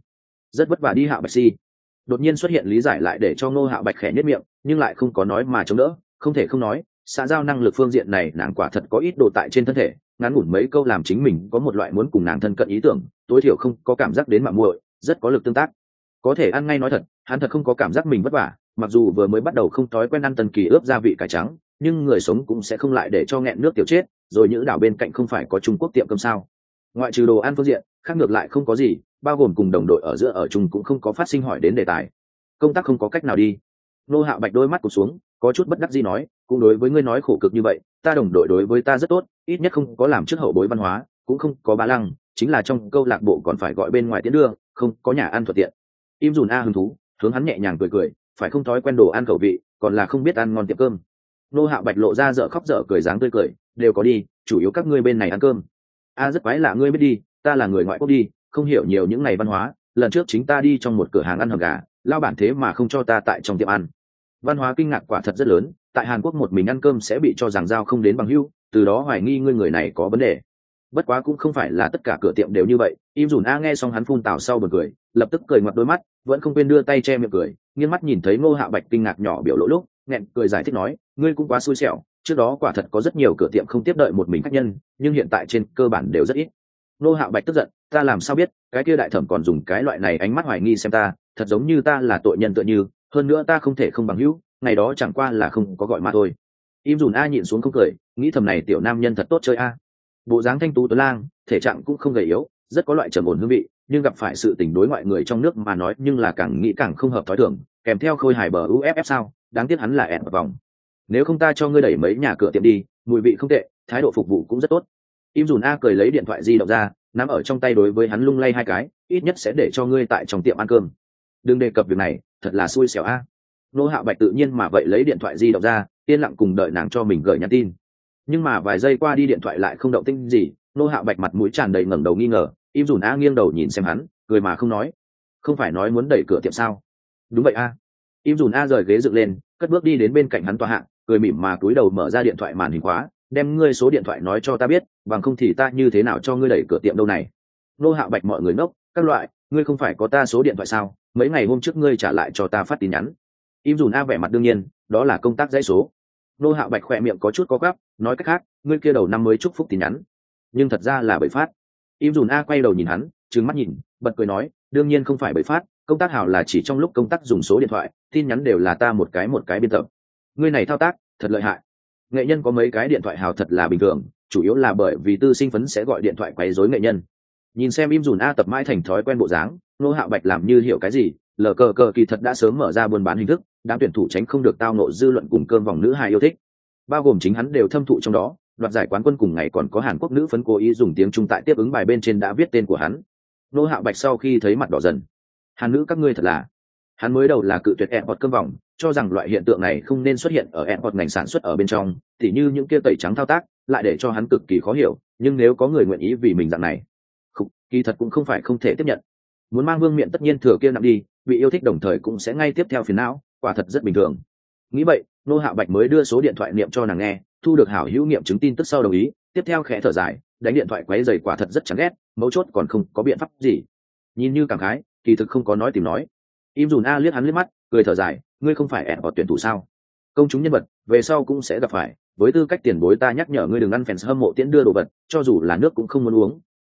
Rất vất vả đi. Hạo Bạch si đột nhiên xuất hiện lý giải lại để cho Ngô Hạo Bạch khẽ nhếch miệng, nhưng lại không có nói mà chống đỡ, không thể không nói, xã giao năng lực phương diện này nàng quả thật có ít độ tại trên thân thể, ngắn ngủn mấy câu làm chính mình có một loại muốn cùng nàng thân cận ý tưởng, tối thiểu không có cảm giác đến mạo muội, rất có lực tương tác. Có thể ăn ngay nói thật, hắn thật không có cảm giác mình vất vả, mặc dù vừa mới bắt đầu không thói quen ăn tân kỳ ướp gia vị cải trắng, nhưng người sống cũng sẽ không lại để cho nghẹn nước tiểu chết, rồi những đảo bên cạnh không phải có Trung Quốc tiệm cơm sao? Ngoại trừ đồ ăn phương diện, khác ngược lại không có gì, bao gồm cùng đồng đội ở giữa ở chung cũng không có phát sinh hỏi đến đề tài. Công tác không có cách nào đi. Ngô Hạo Bạch đôi mắt cụp xuống, có chút bất đắc dĩ nói, cũng đối với ngươi nói khổ cực như vậy, ta đồng đội đối với ta rất tốt, ít nhất không có làm trước hậu bối văn hóa, cũng không có bá lăng, chính là trong câu lạc bộ còn phải gọi bên ngoài tiến đưa, không có nhà ăn thuận tiện. Im Dùn A hứng thú, hướng hắn nhẹ nhàng cười, phải không thói quen đồ ăn khẩu vị, còn là không biết ăn ngon tiệm cơm. Ngô Hạo Bạch lộ ra dở khóc dở cười dáng tươi cười, đều có đi, chủ yếu các ngươi bên này ăn cơm. Rất quái lạ ngươi biết đi, ta là người ngoại quốc đi, không hiểu nhiều những ngày văn hóa, lần trước chính ta đi trong một cửa hàng ăn hầm gà, lao bản thế mà không cho ta tại trong tiệm ăn. Văn hóa kinh ngạc quả thật rất lớn, tại Hàn Quốc một mình ăn cơm sẽ bị cho rằng giao không đến bằng hữu, từ đó hoài nghi ngươi người này có vấn đề. Bất quá cũng không phải là tất cả cửa tiệm đều như vậy. Im Dùn A nghe xong hắn phun tào sau bật cười, lập tức cười ngoặt đôi mắt, vẫn không quên đưa tay che miệng cười, nghiêng mắt nhìn thấy Ngô Hạo Bạch kinh ngạc nhỏ biểu lộ lúc, nghẹn cười giải thích nói, ngươi cũng quá xui xẻo, trước đó quả thật có rất nhiều cửa tiệm không tiếp đợi một mình khách nhân, nhưng hiện tại trên cơ bản đều rất ít. Ngô Hạo Bạch tức giận, ta làm sao biết, cái kia đại thẩm còn dùng cái loại này ánh mắt hoài nghi xem ta, thật giống như ta là tội nhân tựa như, hơn nữa ta không thể không bằng hữu, ngày đó chẳng qua là không có gọi mà thôi. Im Dùn A nhịn xuống không cười, nghĩ thầm này tiểu nam nhân thật tốt chơi a. Bộ dáng thanh tú tuấn lang, thể trạng cũng không gầy yếu, rất có loại trầm ổn hương vị, nhưng gặp phải sự tình đối ngoại người trong nước mà nói nhưng là càng nghĩ càng không hợp thói thường, kèm theo khôi hài bờ UFF sao, đáng tiếc hắn là ẹn vòng. Nếu không ta cho ngươi đẩy mấy nhà cửa tiệm đi, mùi vị không tệ, thái độ phục vụ cũng rất tốt. Im Dùn A cười lấy điện thoại di động ra, nắm ở trong tay đối với hắn lung lay hai cái, ít nhất sẽ để cho ngươi tại trong tiệm ăn cơm. Đừng đề cập việc này, thật là xui xẻo a. Ngô Hạo Bạch tự nhiên mà vậy lấy điện thoại di động ra, yên lặng cùng đợi nàng cho mình gửi nhắn tin. Nhưng mà vài giây qua đi điện thoại lại không động tĩnh gì, Ngô Hạo Bạch mặt mũi tràn đầy ngẩng đầu nghi ngờ, Im Dùn A nghiêng đầu nhìn xem hắn, cười mà không nói. Không phải nói muốn đẩy cửa tiệm sao? Đúng vậy a. Im Dùn A rời ghế dựng lên, cất bước đi đến bên cạnh hắn tòa hạ, cười mỉm mà cúi đầu mở ra điện thoại màn hình khóa, đem ngươi số điện thoại nói cho ta biết, bằng không thì ta như thế nào cho ngươi đẩy cửa tiệm đâu này. Ngô Hạo Bạch mọi người ngốc, các loại, ngươi không phải có ta số điện thoại sao? Mấy ngày hôm trước ngươi trả lại cho ta phát tin nhắn. Im Dùn A vẻ mặt đương nhiên, đó là công tác dãy số. Ngô Hạo Bạch khỏe miệng có chút có gắp, nói cách khác, ngươi kia đầu năm mới chúc phúc tin nhắn, nhưng thật ra là bậy phát. Im Dùn A quay đầu nhìn hắn, trừng mắt nhìn, bật cười nói, đương nhiên không phải bậy phát, công tác hảo là chỉ trong lúc công tác dùng số điện thoại, tin nhắn đều là ta một cái biên tập. Ngươi này thao tác, thật lợi hại. Nghệ nhân có mấy cái điện thoại hảo thật là bình thường, chủ yếu là bởi vì tư sinh phấn sẽ gọi điện thoại quấy rối nghệ nhân. Nhìn xem Im Dùn A tập mãi thành thói quen bộ dáng, Ngô Hạo Bạch làm như hiểu cái gì, lờ cờ cờ kỳ thật đã sớm mở ra buôn bán hình thức, đám tuyển thủ tránh không được tao nộ dư luận cùng cơm vòng nữ hài yêu thích, bao gồm chính hắn đều thâm thụ trong đó. Đoạt giải quán quân cùng ngày còn có Hàn Quốc nữ phấn cố ý dùng tiếng Trung tại tiếp ứng bài bên trên đã viết tên của hắn. Ngô Hạo Bạch sau khi thấy mặt đỏ dần, Hàn nữ các ngươi thật là, hắn mới đầu là cự tuyệt Airport cơm vòng, cho rằng loại hiện tượng này không nên xuất hiện ở Airport ngành sản xuất ở bên trong, tỉ như những kia tẩy trắng thao tác, lại để cho hắn cực kỳ khó hiểu. Nhưng nếu có người nguyện ý vì mình dạng này, kỳ thật cũng không phải không thể tiếp nhận. Muốn mang vương miện tất nhiên thừa kia nặng đi, bị yêu thích đồng thời cũng sẽ ngay tiếp theo phiền não, quả thật rất bình thường. Nghĩ vậy, Ngô Hạo Bạch mới đưa số điện thoại niệm cho nàng nghe, thu được hảo hữu nghiệm chứng tin tức sau đồng ý, tiếp theo khẽ thở dài, đánh điện thoại quấy rầy quả thật rất chán ghét, mấu chốt còn không có biện pháp gì. Nhìn như cảm khái, kỳ thực không có nói tìm nói. Im Dùn A liếc hắn liếc mắt, cười thở dài, ngươi không phải ẹn vào tuyển thủ sao? Công chúng nhân vật, về sau cũng sẽ gặp phải, với tư cách tiền bối ta nhắc nhở ngươi đừng ăn fans hâm mộ tiễn đưa đồ vật, cho dù là nước cũng không muốn uống,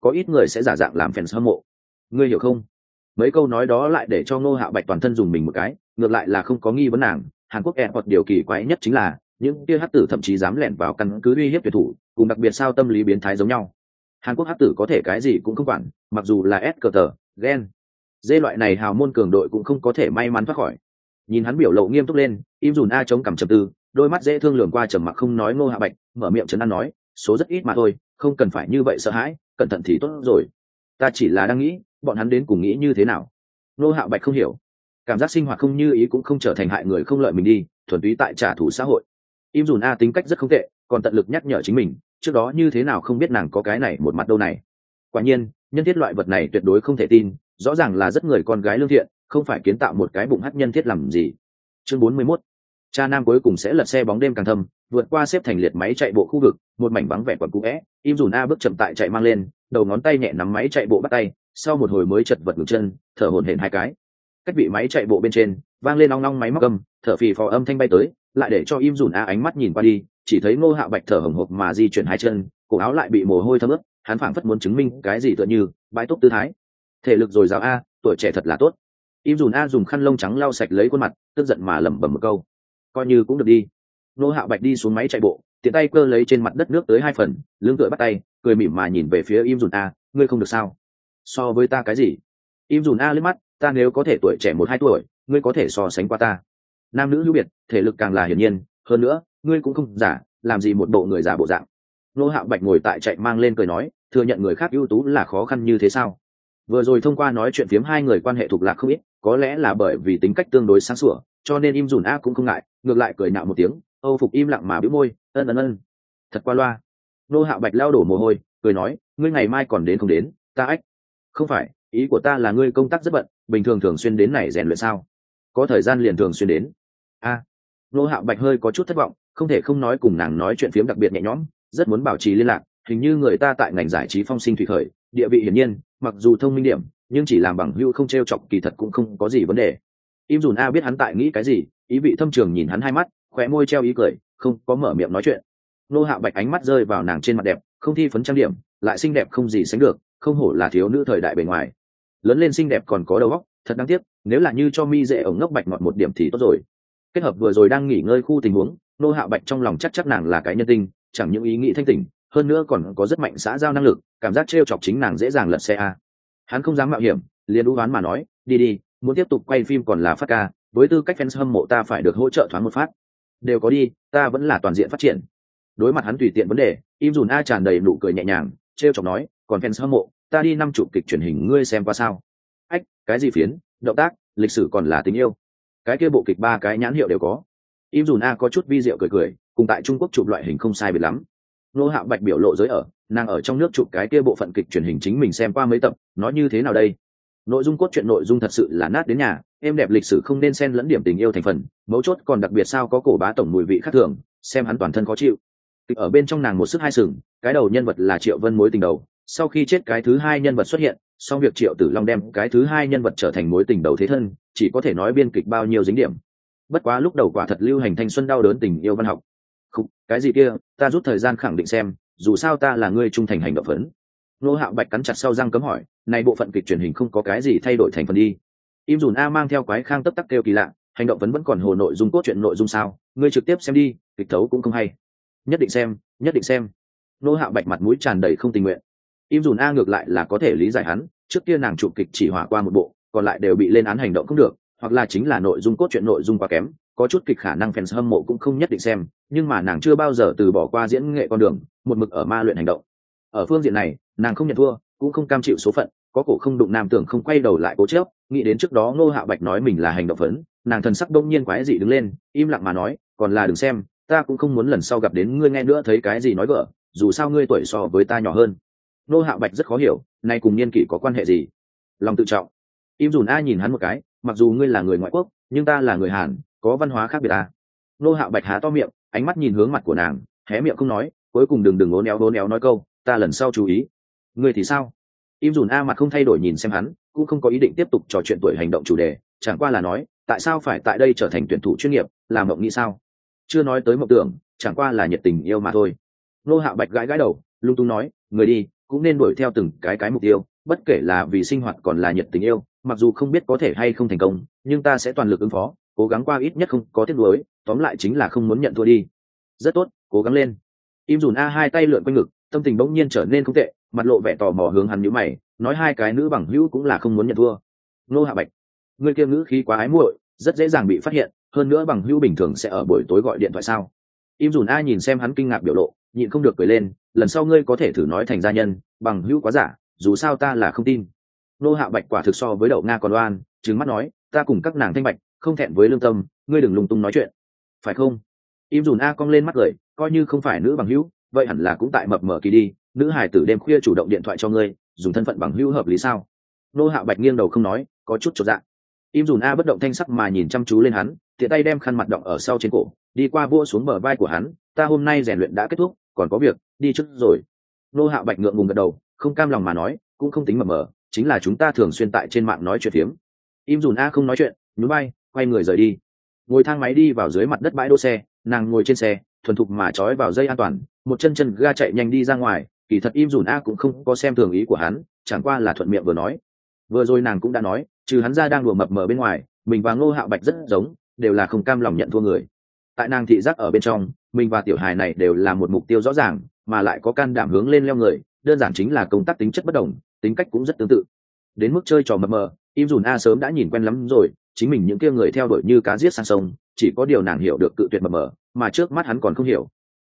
có ít người sẽ giả dạng làm fans hâm mộ, ngươi hiểu không? Mấy câu nói đó lại để cho Ngô Hạo Bạch toàn thân dùng mình một cái, ngược lại là không có nghi vấn nàng. Hàn Quốc Airport điều kỳ quái nhất chính là những kia hắc tử thậm chí dám lẻn vào căn cứ uy hiếp tuyển thủ, cùng đặc biệt sao tâm lý biến thái giống nhau. Hàn Quốc hắc tử có thể cái gì cũng không quản, mặc dù là S cờ tờ, gen, dê loại này hào môn cường đội cũng không có thể may mắn thoát khỏi. Nhìn hắn biểu lộ nghiêm túc lên, Im Dùn A chống cằm trầm tư, đôi mắt dễ thương lườm qua trầm mặc không nói Ngô Hạo Bạch, mở miệng trấn an nói, số rất ít mà thôi, không cần phải như vậy sợ hãi, cẩn thận thì tốt rồi. Ta chỉ là đang nghĩ, bọn hắn đến cùng nghĩ như thế nào. Ngô Hạo Bạch không hiểu, cảm giác sinh hoạt không như ý cũng không trở thành hại người không lợi mình đi, thuần túy tại trả thù xã hội. Im Dùn A tính cách rất không tệ, còn tận lực nhắc nhở chính mình, trước đó như thế nào không biết nàng có cái này một mặt đâu này. Quả nhiên, nhân thiết loại vật này tuyệt đối không thể tin, rõ ràng là rất người con gái lương thiện, không phải kiến tạo một cái bụng hắc nhân thiết làm gì. Chương 41. Cha nam cuối cùng sẽ lật xe bóng đêm càng thâm, vượt qua xếp thành liệt máy chạy bộ khu vực, một mảnh vắng vẻ quẩn cũ é, Im Dùn A bước chậm tại chạy mang lên, đầu ngón tay nhẹ nắm máy chạy bộ bắt tay, sau một hồi mới chật vật ngừng chân, thở hổn hển hai cái. Cách bị máy chạy bộ bên trên, vang lên ong ong máy móc âm, thở phì phò âm thanh bay tới, lại để cho Im Dùn A ánh mắt nhìn qua đi, chỉ thấy Ngô Hạo Bạch thở hổn hộc mà di chuyển hai chân, cổ áo lại bị mồ hôi thấm ướt, hắn phảng phất muốn chứng minh cái gì tựa như bãi túc tư thái. Thể lực dồi dào a, tuổi trẻ thật là tốt. Im Dùn A dùng khăn lông trắng lau sạch lấy khuôn mặt, tức giận mà lẩm bẩm một câu, coi như cũng được đi. Ngô Hạo Bạch đi xuống máy chạy bộ, tiện tay cơ lấy trên mặt đất nước tới hai phần, lưng tựa bắt tay, cười mỉm mà nhìn về phía Im Dùn A, ngươi không được sao? So với ta cái gì? Im Dùn A liếc mắt, ta nếu có thể tuổi trẻ 1-2 tuổi, ngươi có thể so sánh qua ta. Nam nữ hữu biệt, thể lực càng là hiển nhiên, hơn nữa, ngươi cũng không giả, làm gì một bộ người già bộ dạng. Ngô Hạo Bạch ngồi tại chạy mang lên cười nói, thừa nhận người khác ưu tú là khó khăn như thế sao? Vừa rồi thông qua nói chuyện phiếm hai người quan hệ thuộc lạc không ít, có lẽ là bởi vì tính cách tương đối sáng sủa, cho nên Im Dùn A cũng không ngại, ngược lại cười nhạo một tiếng, Âu Phục im lặng mà bĩu môi, ân. Thật qua loa. Ngô Hạo Bạch lao đổ mồ hôi, cười nói, ngươi ngày mai còn đến không đến, ta ách. Không phải, ý của ta là ngươi công tác rất bận, bình thường thường xuyên đến này rèn luyện sao? Có thời gian liền thường xuyên đến. A. Ngô Hạo Bạch hơi có chút thất vọng, không thể không nói cùng nàng nói chuyện phiếm đặc biệt nhẹ nhõm, rất muốn bảo trì liên lạc, hình như người ta tại ngành giải trí phong sinh thủy khởi, địa vị hiển nhiên, mặc dù thông minh điểm, nhưng chỉ làm bằng hữu không trêu chọc kỳ thật cũng không có gì vấn đề. Im Dùn A biết hắn tại nghĩ cái gì, ý vị thâm trường nhìn hắn hai mắt, khóe môi treo ý cười, không có mở miệng nói chuyện. Ngô Hạo Bạch ánh mắt rơi vào nàng trên mặt đẹp, không thi phấn trang điểm, lại xinh đẹp không gì sánh được, không hổ là thiếu nữ thời đại bề ngoài. Lớn lên xinh đẹp còn có đầu óc, thật đáng tiếc, nếu là như cho mi dễ ổng ngốc bạch ngọt một điểm thì tốt rồi. Kết hợp vừa rồi đang nghỉ ngơi khu tình huống, Ngô Hạo Bạch trong lòng chắc nàng là cái nhân tinh, chẳng những ý nghĩ thanh tỉnh, hơn nữa còn có rất mạnh xã giao năng lực, cảm giác trêu chọc chính nàng dễ dàng lật xe a. Hắn không dám mạo hiểm, liền đú oán mà nói, đi, muốn tiếp tục quay phim còn là phát ca, với tư cách fans hâm mộ ta phải được hỗ trợ thoáng một phát. Đều có đi, ta vẫn là toàn diện phát triển. Đối mặt hắn tùy tiện vấn đề, Im Dùn A tràn đầy nụ cười nhẹ nhàng, trêu chọc nói, còn fans hâm mộ, ta đi 5 chụp kịch truyền hình ngươi xem qua sao? Ách, cái gì phiến, động tác, lịch sử còn là tình yêu. Cái kia bộ kịch 3 cái nhãn hiệu đều có. Im Dùn A có chút vi diệu cười, cùng tại Trung Quốc chụp loại hình không sai biệt lắm. Ngô Hạo Bạch biểu lộ giới ở, nàng ở trong nước chụp cái kia bộ phận kịch truyền hình chính mình xem qua mấy tập, nói như thế nào đây? Nội dung cốt truyện nội dung thật sự là nát đến nhà, êm đẹp lịch sử không nên xen lẫn điểm tình yêu thành phần, mấu chốt còn đặc biệt sao có cổ bá tổng mùi vị khác thường, xem hắn toàn thân khó chịu. Kịch ở bên trong nàng một sức hai sừng, cái đầu nhân vật là Triệu Vân mối tình đầu, sau khi chết cái thứ hai nhân vật xuất hiện, xong việc Triệu Tử Long đem cái thứ hai nhân vật trở thành mối tình đầu thế thân, chỉ có thể nói biên kịch bao nhiêu dính điểm. Bất quá lúc đầu quả thật lưu hành thanh xuân đau đớn tình yêu văn học. Không, cái gì kia, ta rút thời gian khẳng định xem, dù sao ta là người trung thành hành động phấn. Ngô Hạo Bạch cắn chặt sau răng cấm hỏi, này bộ phận kịch truyền hình không có cái gì thay đổi thành phần đi. Im Dùn A mang theo quái khang tấp tắc kêu kỳ lạ, hành động vẫn còn hồ nội dung cốt truyện nội dung sao? Ngươi trực tiếp xem đi, kịch thấu cũng không hay. Nhất định xem. Ngô Hạo Bạch mặt mũi tràn đầy không tình nguyện. Im Dùn A ngược lại là có thể lý giải hắn, trước kia nàng chụp kịch chỉ hỏa qua một bộ, còn lại đều bị lên án hành động không được, hoặc là chính là nội dung cốt truyện nội dung quá kém, có chút kịch khả năng fans hâm mộ cũng không nhất định xem, nhưng mà nàng chưa bao giờ từ bỏ qua diễn nghệ con đường, một mực ở ma luyện hành động. Ở phương diện này, nàng không nhận thua, cũng không cam chịu số phận, có cổ không đụng nam tưởng không quay đầu lại cố chấp. Nghĩ đến trước đó Ngô Hạo Bạch nói mình là hành động phấn, nàng thần sắc đông nhiên quái dị đứng lên, im lặng mà nói, còn là đừng xem, ta cũng không muốn lần sau gặp đến ngươi nghe nữa thấy cái gì nói vợ, dù sao ngươi tuổi so với ta nhỏ hơn. Ngô Hạo Bạch rất khó hiểu, nay cùng niên kỷ có quan hệ gì? Lòng tự trọng. Im Dùn A nhìn hắn một cái, mặc dù ngươi là người ngoại quốc, nhưng ta là người Hàn, có văn hóa khác biệt à? Ngô Hạo Bạch há to miệng, ánh mắt nhìn hướng mặt của nàng, hé miệng không nói, cuối cùng đừng ố néo nói câu, ta lần sau chú ý. Ngươi thì sao? Im Dùn A mặt không thay đổi nhìn xem hắn, cũng không có ý định tiếp tục trò chuyện tuổi hành động chủ đề, chẳng qua là nói, tại sao phải tại đây trở thành tuyển thủ chuyên nghiệp, làm mộng nghĩ sao? Chưa nói tới mộng tưởng, chẳng qua là nhiệt tình yêu mà thôi. Ngô Hạo Bạch gãi đầu, lung tung nói, người đi, cũng nên đuổi theo từng cái mục tiêu, bất kể là vì sinh hoạt còn là nhiệt tình yêu, mặc dù không biết có thể hay không thành công, nhưng ta sẽ toàn lực ứng phó, cố gắng qua ít nhất không có tiếc nuối, tóm lại chính là không muốn nhận thua đi. Rất tốt, cố gắng lên. Im Dùn A hai tay lượn quanh ngực, tâm tình bỗng nhiên trở nên không tệ, mặt lộ vẻ tò mò hướng hắn nhíu mày, nói hai cái nữ bằng hữu cũng là không muốn nhận thua. Nô Hạ Bạch, người kia ngữ khí quá ái muội, rất dễ dàng bị phát hiện, hơn nữa bằng hữu bình thường sẽ ở buổi tối gọi điện thoại sao? Im Dùn A nhìn xem hắn kinh ngạc biểu lộ, nhịn không được cười lên, lần sau ngươi có thể thử nói thành gia nhân, bằng hữu quá giả, dù sao ta là không tin. Nô Hạ Bạch quả thực so với đậu nga còn oan, trừng mắt nói, ta cùng các nàng thanh bạch, không thẹn với lương tâm, ngươi đừng lung tung nói chuyện, phải không? Im Dùn A cong lên mắt cười, coi như không phải nữ bằng hữu, vậy hẳn là cũng tại mập mờ kỳ đi, nữ hải tử đêm khuya chủ động điện thoại cho ngươi, dùng thân phận bằng hữu hợp lý sao? Nô Hạ Bạch nghiêng đầu không nói, có chút chột dạ. Im Dùn A bất động thanh sắc mà nhìn chăm chú lên hắn, tiện tay đem khăn mặt đọng ở sau trên cổ, đi qua vua xuống bờ vai của hắn, ta hôm nay rèn luyện đã kết thúc, còn có việc, đi trước rồi. Nô Hạ Bạch ngượng ngùng gật đầu, không cam lòng mà nói, cũng không tính mập mờ, chính là chúng ta thường xuyên tại trên mạng nói chuyện phiếm. Im Dùn A không nói chuyện, nhún vai, quay người rời đi. Ngồi thang máy đi vào dưới mặt đất bãi đỗ xe, nàng ngồi trên xe, thuần thục mà trói vào dây an toàn, một chân ga chạy nhanh đi ra ngoài. Kỳ thật Im Dùn A cũng không có xem thường ý của hắn, chẳng qua là thuận miệng vừa nói. Vừa rồi nàng cũng đã nói, trừ hắn ra đang đùa mập mờ bên ngoài, mình và Ngô Hạo Bạch rất giống, đều là không cam lòng nhận thua người. Tại nàng thị giác ở bên trong, mình và tiểu hài này đều là một mục tiêu rõ ràng, mà lại có can đảm hướng lên leo người, đơn giản chính là công tác tính chất bất đồng, tính cách cũng rất tương tự. Đến mức chơi trò mập mờ, Im Dùn A sớm đã nhìn quen lắm rồi, chính mình những kia người theo đuổi như cá giết sang sông, chỉ có điều nàng hiểu được cự tuyệt mập mờ, mà trước mắt hắn còn không hiểu.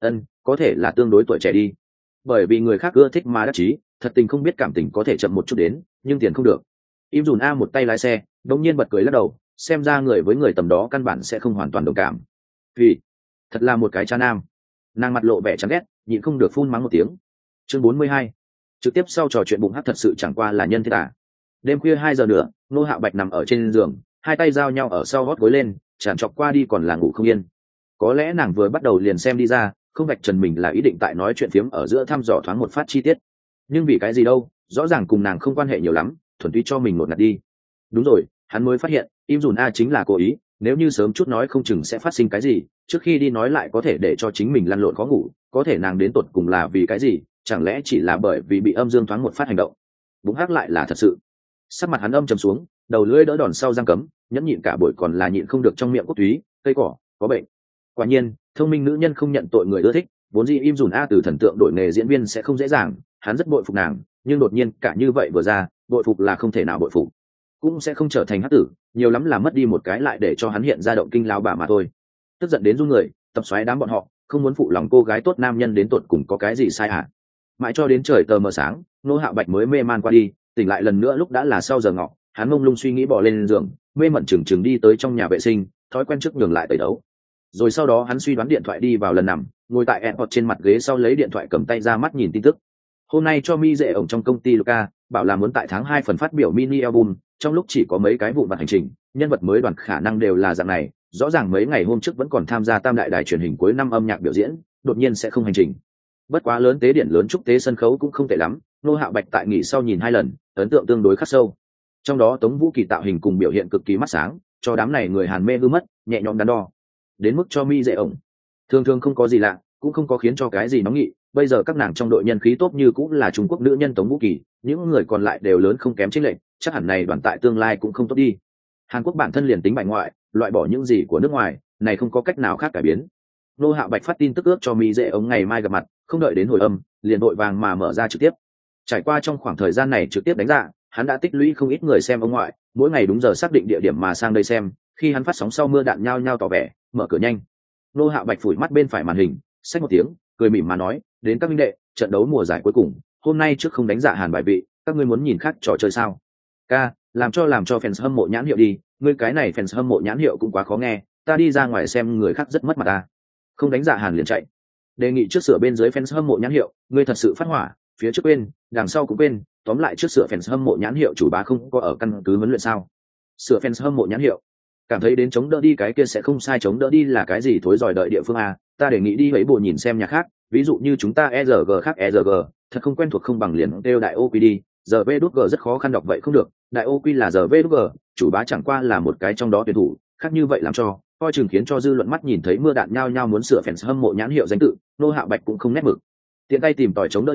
Có thể là tương đối tuổi trẻ đi. Bởi vì người khác ưa thích mà đắc chí, thật tình không biết cảm tình có thể chậm một chút đến, nhưng tiền không được. Im Dùn A một tay lái xe, đột nhiên bật cười lắc đầu, xem ra người với người tầm đó căn bản sẽ không hoàn toàn đồng cảm. Vì thật là một cái cha nam. Nàng mặt lộ vẻ chán ghét, nhịn không được phun mắng một tiếng. Chương 42. Trực tiếp sau trò chuyện bụng hắc thật sự chẳng qua là nhân thế à. Đêm khuya 2 giờ nữa, Nô Hạo Bạch nằm ở trên giường, hai tay giao nhau ở sau gót gối lên, tràn trọc qua đi còn là ngủ không yên. Có lẽ nàng vừa bắt đầu liền xem đi ra, không vạch trần mình là ý định tại nói chuyện phiếm ở giữa thăm dò thoáng một phát chi tiết. Nhưng vì cái gì đâu, rõ ràng cùng nàng không quan hệ nhiều lắm, thuần túy cho mình một ngạt đi. Đúng rồi, hắn mới phát hiện, Im Dùn A chính là cố ý, nếu như sớm chút nói không chừng sẽ phát sinh cái gì, trước khi đi nói lại có thể để cho chính mình lăn lộn khó ngủ, có thể nàng đến tột cùng là vì cái gì, chẳng lẽ chỉ là bởi vì bị âm dương thoáng một phát hành động. Bụng hắc lại là thật sự. Sắc mặt hắn âm trầm xuống, đầu lưỡi đỡ đòn sau răng cấm, nhẫn nhịn cả buổi còn là nhịn không được trong miệng cốt túy, cây cỏ, có bệnh. Quả nhiên, thông minh nữ nhân không nhận tội người ưa thích, vốn dĩ Im Dùn A từ thần tượng đổi nghề diễn viên sẽ không dễ dàng, hắn rất bội phục nàng, nhưng đột nhiên cả như vậy vừa ra, bội phục là không thể nào bội phục, cũng sẽ không trở thành hắc tử, nhiều lắm là mất đi một cái lại để cho hắn hiện ra động kinh lao bà mà thôi. Tức giận đến run người, tập xoáy đám bọn họ, không muốn phụ lòng cô gái tốt nam nhân đến tột cùng có cái gì sai hả? Mãi cho đến trời tờ mờ sáng, Nô Hạo Bạch mới mê man qua đi, tỉnh lại lần nữa lúc đã là sau giờ ngọ, hắn mông lung suy nghĩ bò lên giường, mê mẩn chừng chừng đi tới trong nhà vệ sinh, thói quen trước nhường lại tẩy đấu. Rồi sau đó hắn suy đoán điện thoại đi vào lần nằm, ngồi tại airport trên mặt ghế sau lấy điện thoại cầm tay ra mắt nhìn tin tức. Hôm nay cho mi dễ ổng trong công ty Luca, bảo là muốn tại tháng 2 phần phát biểu mini album, trong lúc chỉ có mấy cái vụn vặt hành trình, nhân vật mới đoàn khả năng đều là dạng này, rõ ràng mấy ngày hôm trước vẫn còn tham gia tam đại đài truyền hình cuối năm âm nhạc biểu diễn, đột nhiên sẽ không hành trình. Bất quá lớn tế điện lớn trúc tế sân khấu cũng không tệ lắm, Nô Hạo Bạch tại nghỉ sau nhìn 2 lần, ấn tượng tương đối khắc sâu. Trong đó Tống Vũ Kỳ tạo hình cùng biểu hiện cực kỳ mắt sáng, cho đám này người Hàn mê hư mất, nhẹ nhõm đắn đo. Đến mức cho mi dễ ổng, thường thường không có gì lạ, cũng không có khiến cho cái gì nóng nghị. Bây giờ các nàng trong đội nhân khí tốt như cũng là Trung Quốc nữ nhân Tống Vũ Kỳ, những người còn lại đều lớn không kém chênh lệch, chắc hẳn này đoàn tại tương lai cũng không tốt đi. Hàn Quốc bản thân liền tính bại ngoại, loại bỏ những gì của nước ngoài, này không có cách nào khác cải biến. Nô Hạo Bạch phát tin tức ước cho mi dễ ống ngày mai gặp mặt, không đợi đến hồi âm, liền vội vàng mà mở ra trực tiếp. Trải qua trong khoảng thời gian này trực tiếp đánh ra, hắn đã tích lũy không ít người xem ông ngoại, mỗi ngày đúng giờ xác định địa điểm mà sang đây xem, khi hắn phát sóng sau mưa đạn nhao nhao tỏ vẻ, mở cửa nhanh. Nô Hạo Bạch phủi mắt bên phải màn hình, xách một tiếng, cười mỉm mà nói, đến các minh đệ, trận đấu mùa giải cuối cùng, hôm nay trước không đánh dạ Hàn bài vị, các ngươi muốn nhìn khác trò chơi sao? Ca, làm cho fans hâm mộ nhãn hiệu đi, ngươi cái này fans hâm mộ nhãn hiệu cũng quá khó nghe, ta đi ra ngoài xem người khác rất mất mặt ta. Không đánh dạ Hàn liền chạy. Đề nghị trước sửa bên dưới fans hâm mộ nhãn hiệu, ngươi thật sự phát hỏa, phía trước quên, đằng sau cũng quên, tóm lại trước sửa fans hâm mộ nhãn hiệu chủ bá không có ở căn cứ huấn luyện sao? Sửa fans hâm mộ nhãn hiệu. Cảm thấy đến chống đỡ đi cái kia sẽ không sai, chống đỡ đi là cái gì thối giỏi đợi địa phương a, ta đề nghị đi mấy bộ nhìn xem nhà khác, ví dụ như chúng ta ERG khác ERG, thật không quen thuộc không bằng liền kêu đại OQ đi, giờ VđG rất khó khăn đọc vậy không được, đại OQ là giờ VđG, chủ bá chẳng qua là một cái trong đó tuyển thủ, khác như vậy làm cho, coi chừng khiến cho dư luận mắt nhìn thấy mưa đạn nhao nhao muốn sửa fans hâm mộ nhãn hiệu danh tự, Nô Hạo Bạch cũng không nét mực. Tiện tay tìm tòi chống đỡ đi,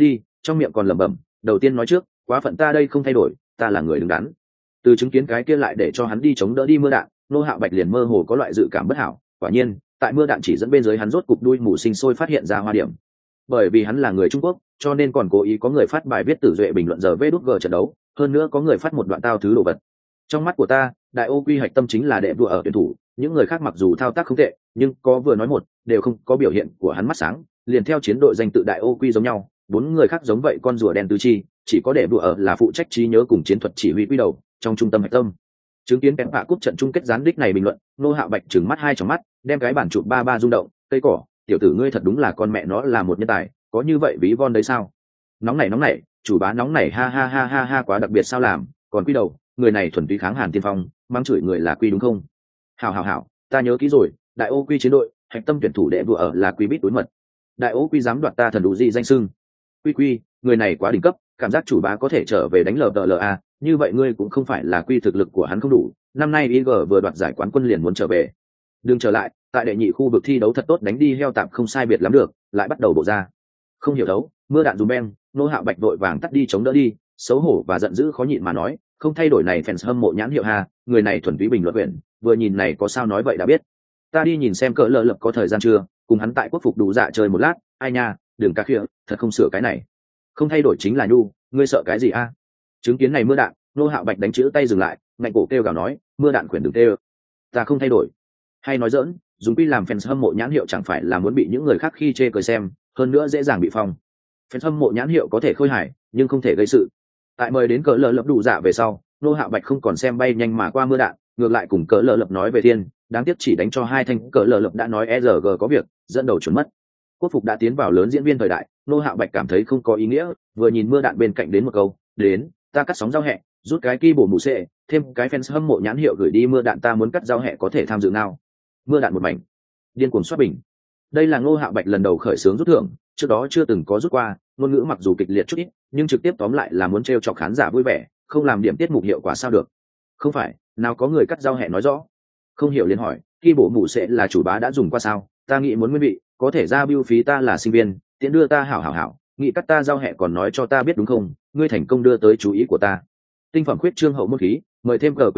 trong miệng còn lẩm bẩm, đầu tiên nói trước, quá phận ta đây không thay đổi, ta là người đứng đắn. Từ chứng kiến cái kia lại để cho hắn đi chống đỡ đi mưa đạn, Ngô Hạo Bạch liền mơ hồ có loại dự cảm bất hảo. Quả nhiên, tại mưa đạn chỉ dẫn bên dưới hắn rốt cục đuôi mù sinh sôi phát hiện ra hoa điểm. Bởi vì hắn là người Trung Quốc, cho nên còn cố ý có người phát bài viết tử duệ bình luận giờ vê đút g trận đấu, hơn nữa có người phát một đoạn tao thứ đồ vật. Trong mắt của ta, đại ô quy hạch tâm chính là đệ vua ở tuyển thủ, những người khác mặc dù thao tác không tệ, nhưng có vừa nói một, đều không có biểu hiện của hắn mắt sáng, liền theo chiến đội danh tự đại ô quy giống nhau, bốn người khác giống vậy con rùa đen tứ chi, chỉ có đệ vua ở là phụ trách trí nhớ cùng chiến thuật chỉ huy quy đầu, trong trung tâm hạch tâm. Chứng kiến kém hạ cúp trận chung kết gián đích này bình luận, Ngô Hạo Bạch trừng mắt hai tròng mắt, đem cái bản chụp ba rung động, cây cỏ, tiểu tử ngươi thật đúng là con mẹ nó là một nhân tài, có như vậy ví von đấy sao? Nóng này, chủ bá nóng này ha quá đặc biệt sao làm, còn quy đầu, người này thuần túy kháng Hàn Tiên Phong, mang chửi người là quy đúng không? Hảo, ta nhớ kỹ rồi, đại ô quy chiến đội, hạch tâm tuyển thủ đệ vừa ở là quy bít đối mật. Đại ô quy dám đoạt ta thần đủ gì danh xưng. Quy, người này quá đỉnh cấp, cảm giác chủ bá có thể trở về đánh LPLA, như vậy ngươi cũng không phải là quy thực lực của hắn không đủ, năm nay IG vừa đoạt giải quán quân liền muốn trở về. Đừng trở lại, tại đệ nhị khu vực thi đấu thật tốt đánh đi heo tạm không sai biệt lắm được, lại bắt đầu bộ ra. Không hiểu đấu, mưa đạn dùm beng, Ngô Hạo Bạch vội vàng tắt đi chống đỡ đi, xấu hổ và giận dữ khó nhịn mà nói, không thay đổi này fans hâm mộ nhãn hiệu ha, người này thuần túy bình luận quyển, vừa nhìn này có sao nói vậy đã biết. Ta đi nhìn xem cỡ lờ lập có thời gian chưa, cùng hắn tại quốc phục đủ dạ chơi một lát, ai nha, đừng ca khịa, thật không sửa cái này. Không thay đổi chính là nhu, ngươi sợ cái gì a? Chứng kiến này mưa đạn, Ngô Hạo Bạch đánh chữ tay dừng lại, ngạnh cổ kêu gào nói, mưa đạn quyển đừng kêu. Ta không thay đổi. Hay nói dỡn, dùng quy làm fans hâm mộ nhãn hiệu chẳng phải là muốn bị những người khác khi chê cười xem, hơn nữa dễ dàng bị phong. Fans hâm mộ nhãn hiệu có thể khôi hài, nhưng không thể gây sự. Tại mời đến cỡ lờ lập đủ dạ về sau, Ngô Hạo Bạch không còn xem bay nhanh mà qua mưa đạn, ngược lại cùng cỡ lờ lập nói về thiên, đáng tiếc chỉ đánh cho hai thanh, cỡ lờ lập đã nói ERG có việc, dẫn đầu chuẩn mất. Quốc phục đã tiến vào lớn diễn viên thời đại, Ngô Hạo Bạch cảm thấy không có ý nghĩa, vừa nhìn mưa đạn bên cạnh đến một câu, đến, ta cắt sóng giao hẹ, rút cái ki bổ mù xệ, thêm cái fans hâm mộ nhãn hiệu gửi đi mưa đạn ta muốn cắt giao hẹ có thể tham dự nào. Mưa đạn một mảnh, điên cuồng xoát bình. Đây là Ngô Hạo Bạch lần đầu khởi xướng rút thưởng, trước đó chưa từng có rút qua, ngôn ngữ mặc dù kịch liệt chút ít, nhưng trực tiếp tóm lại là muốn trêu chọc khán giả vui vẻ, không làm điểm tiết mục hiệu quả sao được. Không phải, nào có người cắt giao hẹ nói rõ. Không hiểu liền hỏi, khi bộ mù sẽ là chủ bá đã dùng qua sao, ta nghĩ muốn nguyên vị, có thể ra bưu phí ta là sinh viên, tiện đưa ta hảo, nghĩ cắt ta giao hẹ còn nói cho ta biết đúng không, ngươi thành công đưa tới chú ý của ta. Tinh phẩm khuyết trương hậu môn khí, mời thêm cờ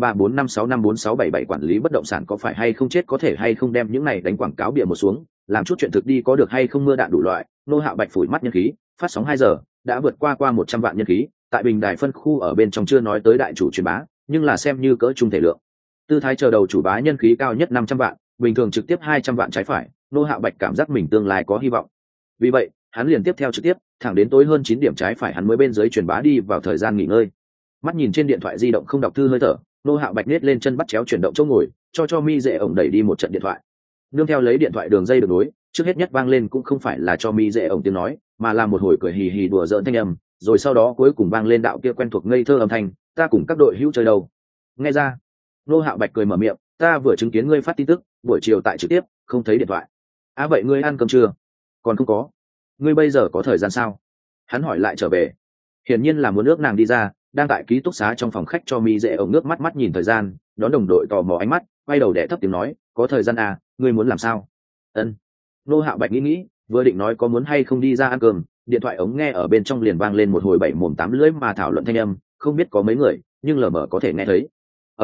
12345654677 quản lý bất động sản có phải hay không chết có thể hay không đem những này đánh quảng cáo bịa một xuống, làm chút chuyện thực đi có được hay không mưa đạn đủ loại. Ngô Hạo Bạch phủi mắt nhân khí, phát sóng 2 giờ, đã vượt qua 100 vạn nhân khí, tại bình đài phân khu ở bên trong chưa nói tới đại chủ truyền bá, nhưng là xem như cỡ trung thể lượng. Tư thái chờ đầu chủ bá nhân khí cao nhất 500 vạn, bình thường trực tiếp 200 vạn trái phải, Ngô Hạo Bạch cảm giác mình tương lai có hy vọng. Vì vậy, hắn liền tiếp theo trực tiếp, thẳng đến tối hơn 9 điểm trái phải hắn mới bên dưới truyền bá đi vào thời gian nghỉ ngơi. Mắt nhìn trên điện thoại di động không đọc thư hơi thở, Ngô Hạo Bạch nết lên chân bắt chéo chuyển động chỗ ngồi, cho mi dễ ổng đẩy đi một trận điện thoại. Nương theo lấy điện thoại đường dây được nối, trước hết nhất vang lên cũng không phải là cho mi dễ ổng tiếng nói, mà là một hồi cười hì hì đùa giỡn thanh âm, rồi sau đó cuối cùng vang lên đạo kia quen thuộc ngây thơ âm thanh, ta cùng các đội hữu chơi đâu. Nghe ra, Ngô Hạo Bạch cười mở miệng, ta vừa chứng kiến ngươi phát tin tức, buổi chiều tại trực tiếp, không thấy điện thoại. À vậy ngươi ăn cơm chưa? Còn không có. Ngươi bây giờ có thời gian sao? Hắn hỏi lại trở về. Hiển nhiên là muốn ước nàng đi ra, đang tại ký túc xá trong phòng khách cho mi dễ ổng nước mắt nhìn thời gian, đón đồng đội tò mò ánh mắt, quay đầu đẻ thấp tiếng nói, có thời gian à, ngươi muốn làm sao? Ân. Ngô Hạo Bạch nghĩ, vừa định nói có muốn hay không đi ra ăn cơm, điện thoại ống nghe ở bên trong liền vang lên một hồi 7 mồm 8 lưỡi mà thảo luận thanh âm, không biết có mấy người, nhưng lờ mờ có thể nghe thấy.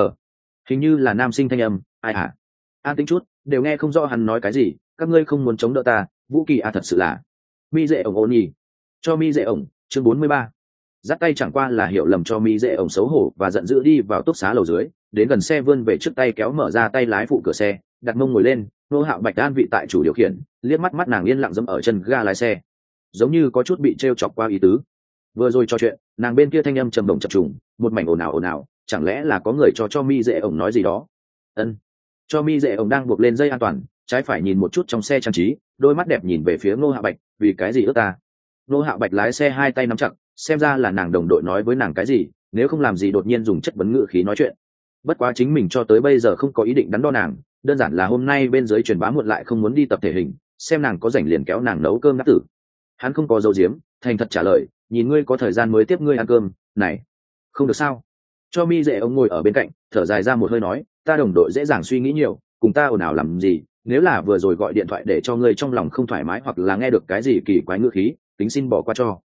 Hình như là nam sinh thanh âm, ai hả? An tĩnh chút, đều nghe không rõ hắn nói cái gì, các ngươi không muốn chống đỡ ta, Vũ Kỳ thật sự là. Mi dễ ổng ôn nhỉ. Cho mi dễ ổng, chương 43. Dắt tay chẳng qua là hiểu lầm cho mi dễ ổng xấu hổ và giận dữ đi vào túc xá lầu dưới, đến gần xe vươn về trước tay kéo mở ra tay lái phụ cửa xe, đặt mông ngồi lên, Ngô Hạo Bạch an vị tại chủ điều khiển, liếc mắt nàng yên lặng dẫm ở chân ga lái xe, giống như có chút bị trêu chọc qua ý tứ. Vừa rồi trò chuyện, nàng bên kia thanh âm trầm đồng chập trùng, một mảnh ồn ào, chẳng lẽ là có người cho mi dễ ổng nói gì đó. Ân. Cho mi dễ ổng đang buộc lên dây an toàn, trái phải nhìn một chút trong xe trang trí, đôi mắt đẹp nhìn về phía Ngô Hạo Bạch, vì cái gì ước ta? Ngô Hạo Bạch lái xe hai tay nắm chặt, xem ra là nàng đồng đội nói với nàng cái gì, nếu không làm gì đột nhiên dùng chất vấn ngữ khí nói chuyện. Bất quá chính mình cho tới bây giờ không có ý định đắn đo nàng, đơn giản là hôm nay bên dưới truyền bá muộn lại không muốn đi tập thể hình, xem nàng có rảnh liền kéo nàng nấu cơm đắc tử. Hắn không có dấu diếm, thành thật trả lời, nhìn ngươi có thời gian mới tiếp ngươi ăn cơm, này, không được sao? Cho mi dễ ông ngồi ở bên cạnh, thở dài ra một hơi nói, ta đồng đội dễ dàng suy nghĩ nhiều, cùng ta ồn ào làm gì, nếu là vừa rồi gọi điện thoại để cho ngươi trong lòng không thoải mái hoặc là nghe được cái gì kỳ quái ngữ khí, tính xin bỏ qua cho.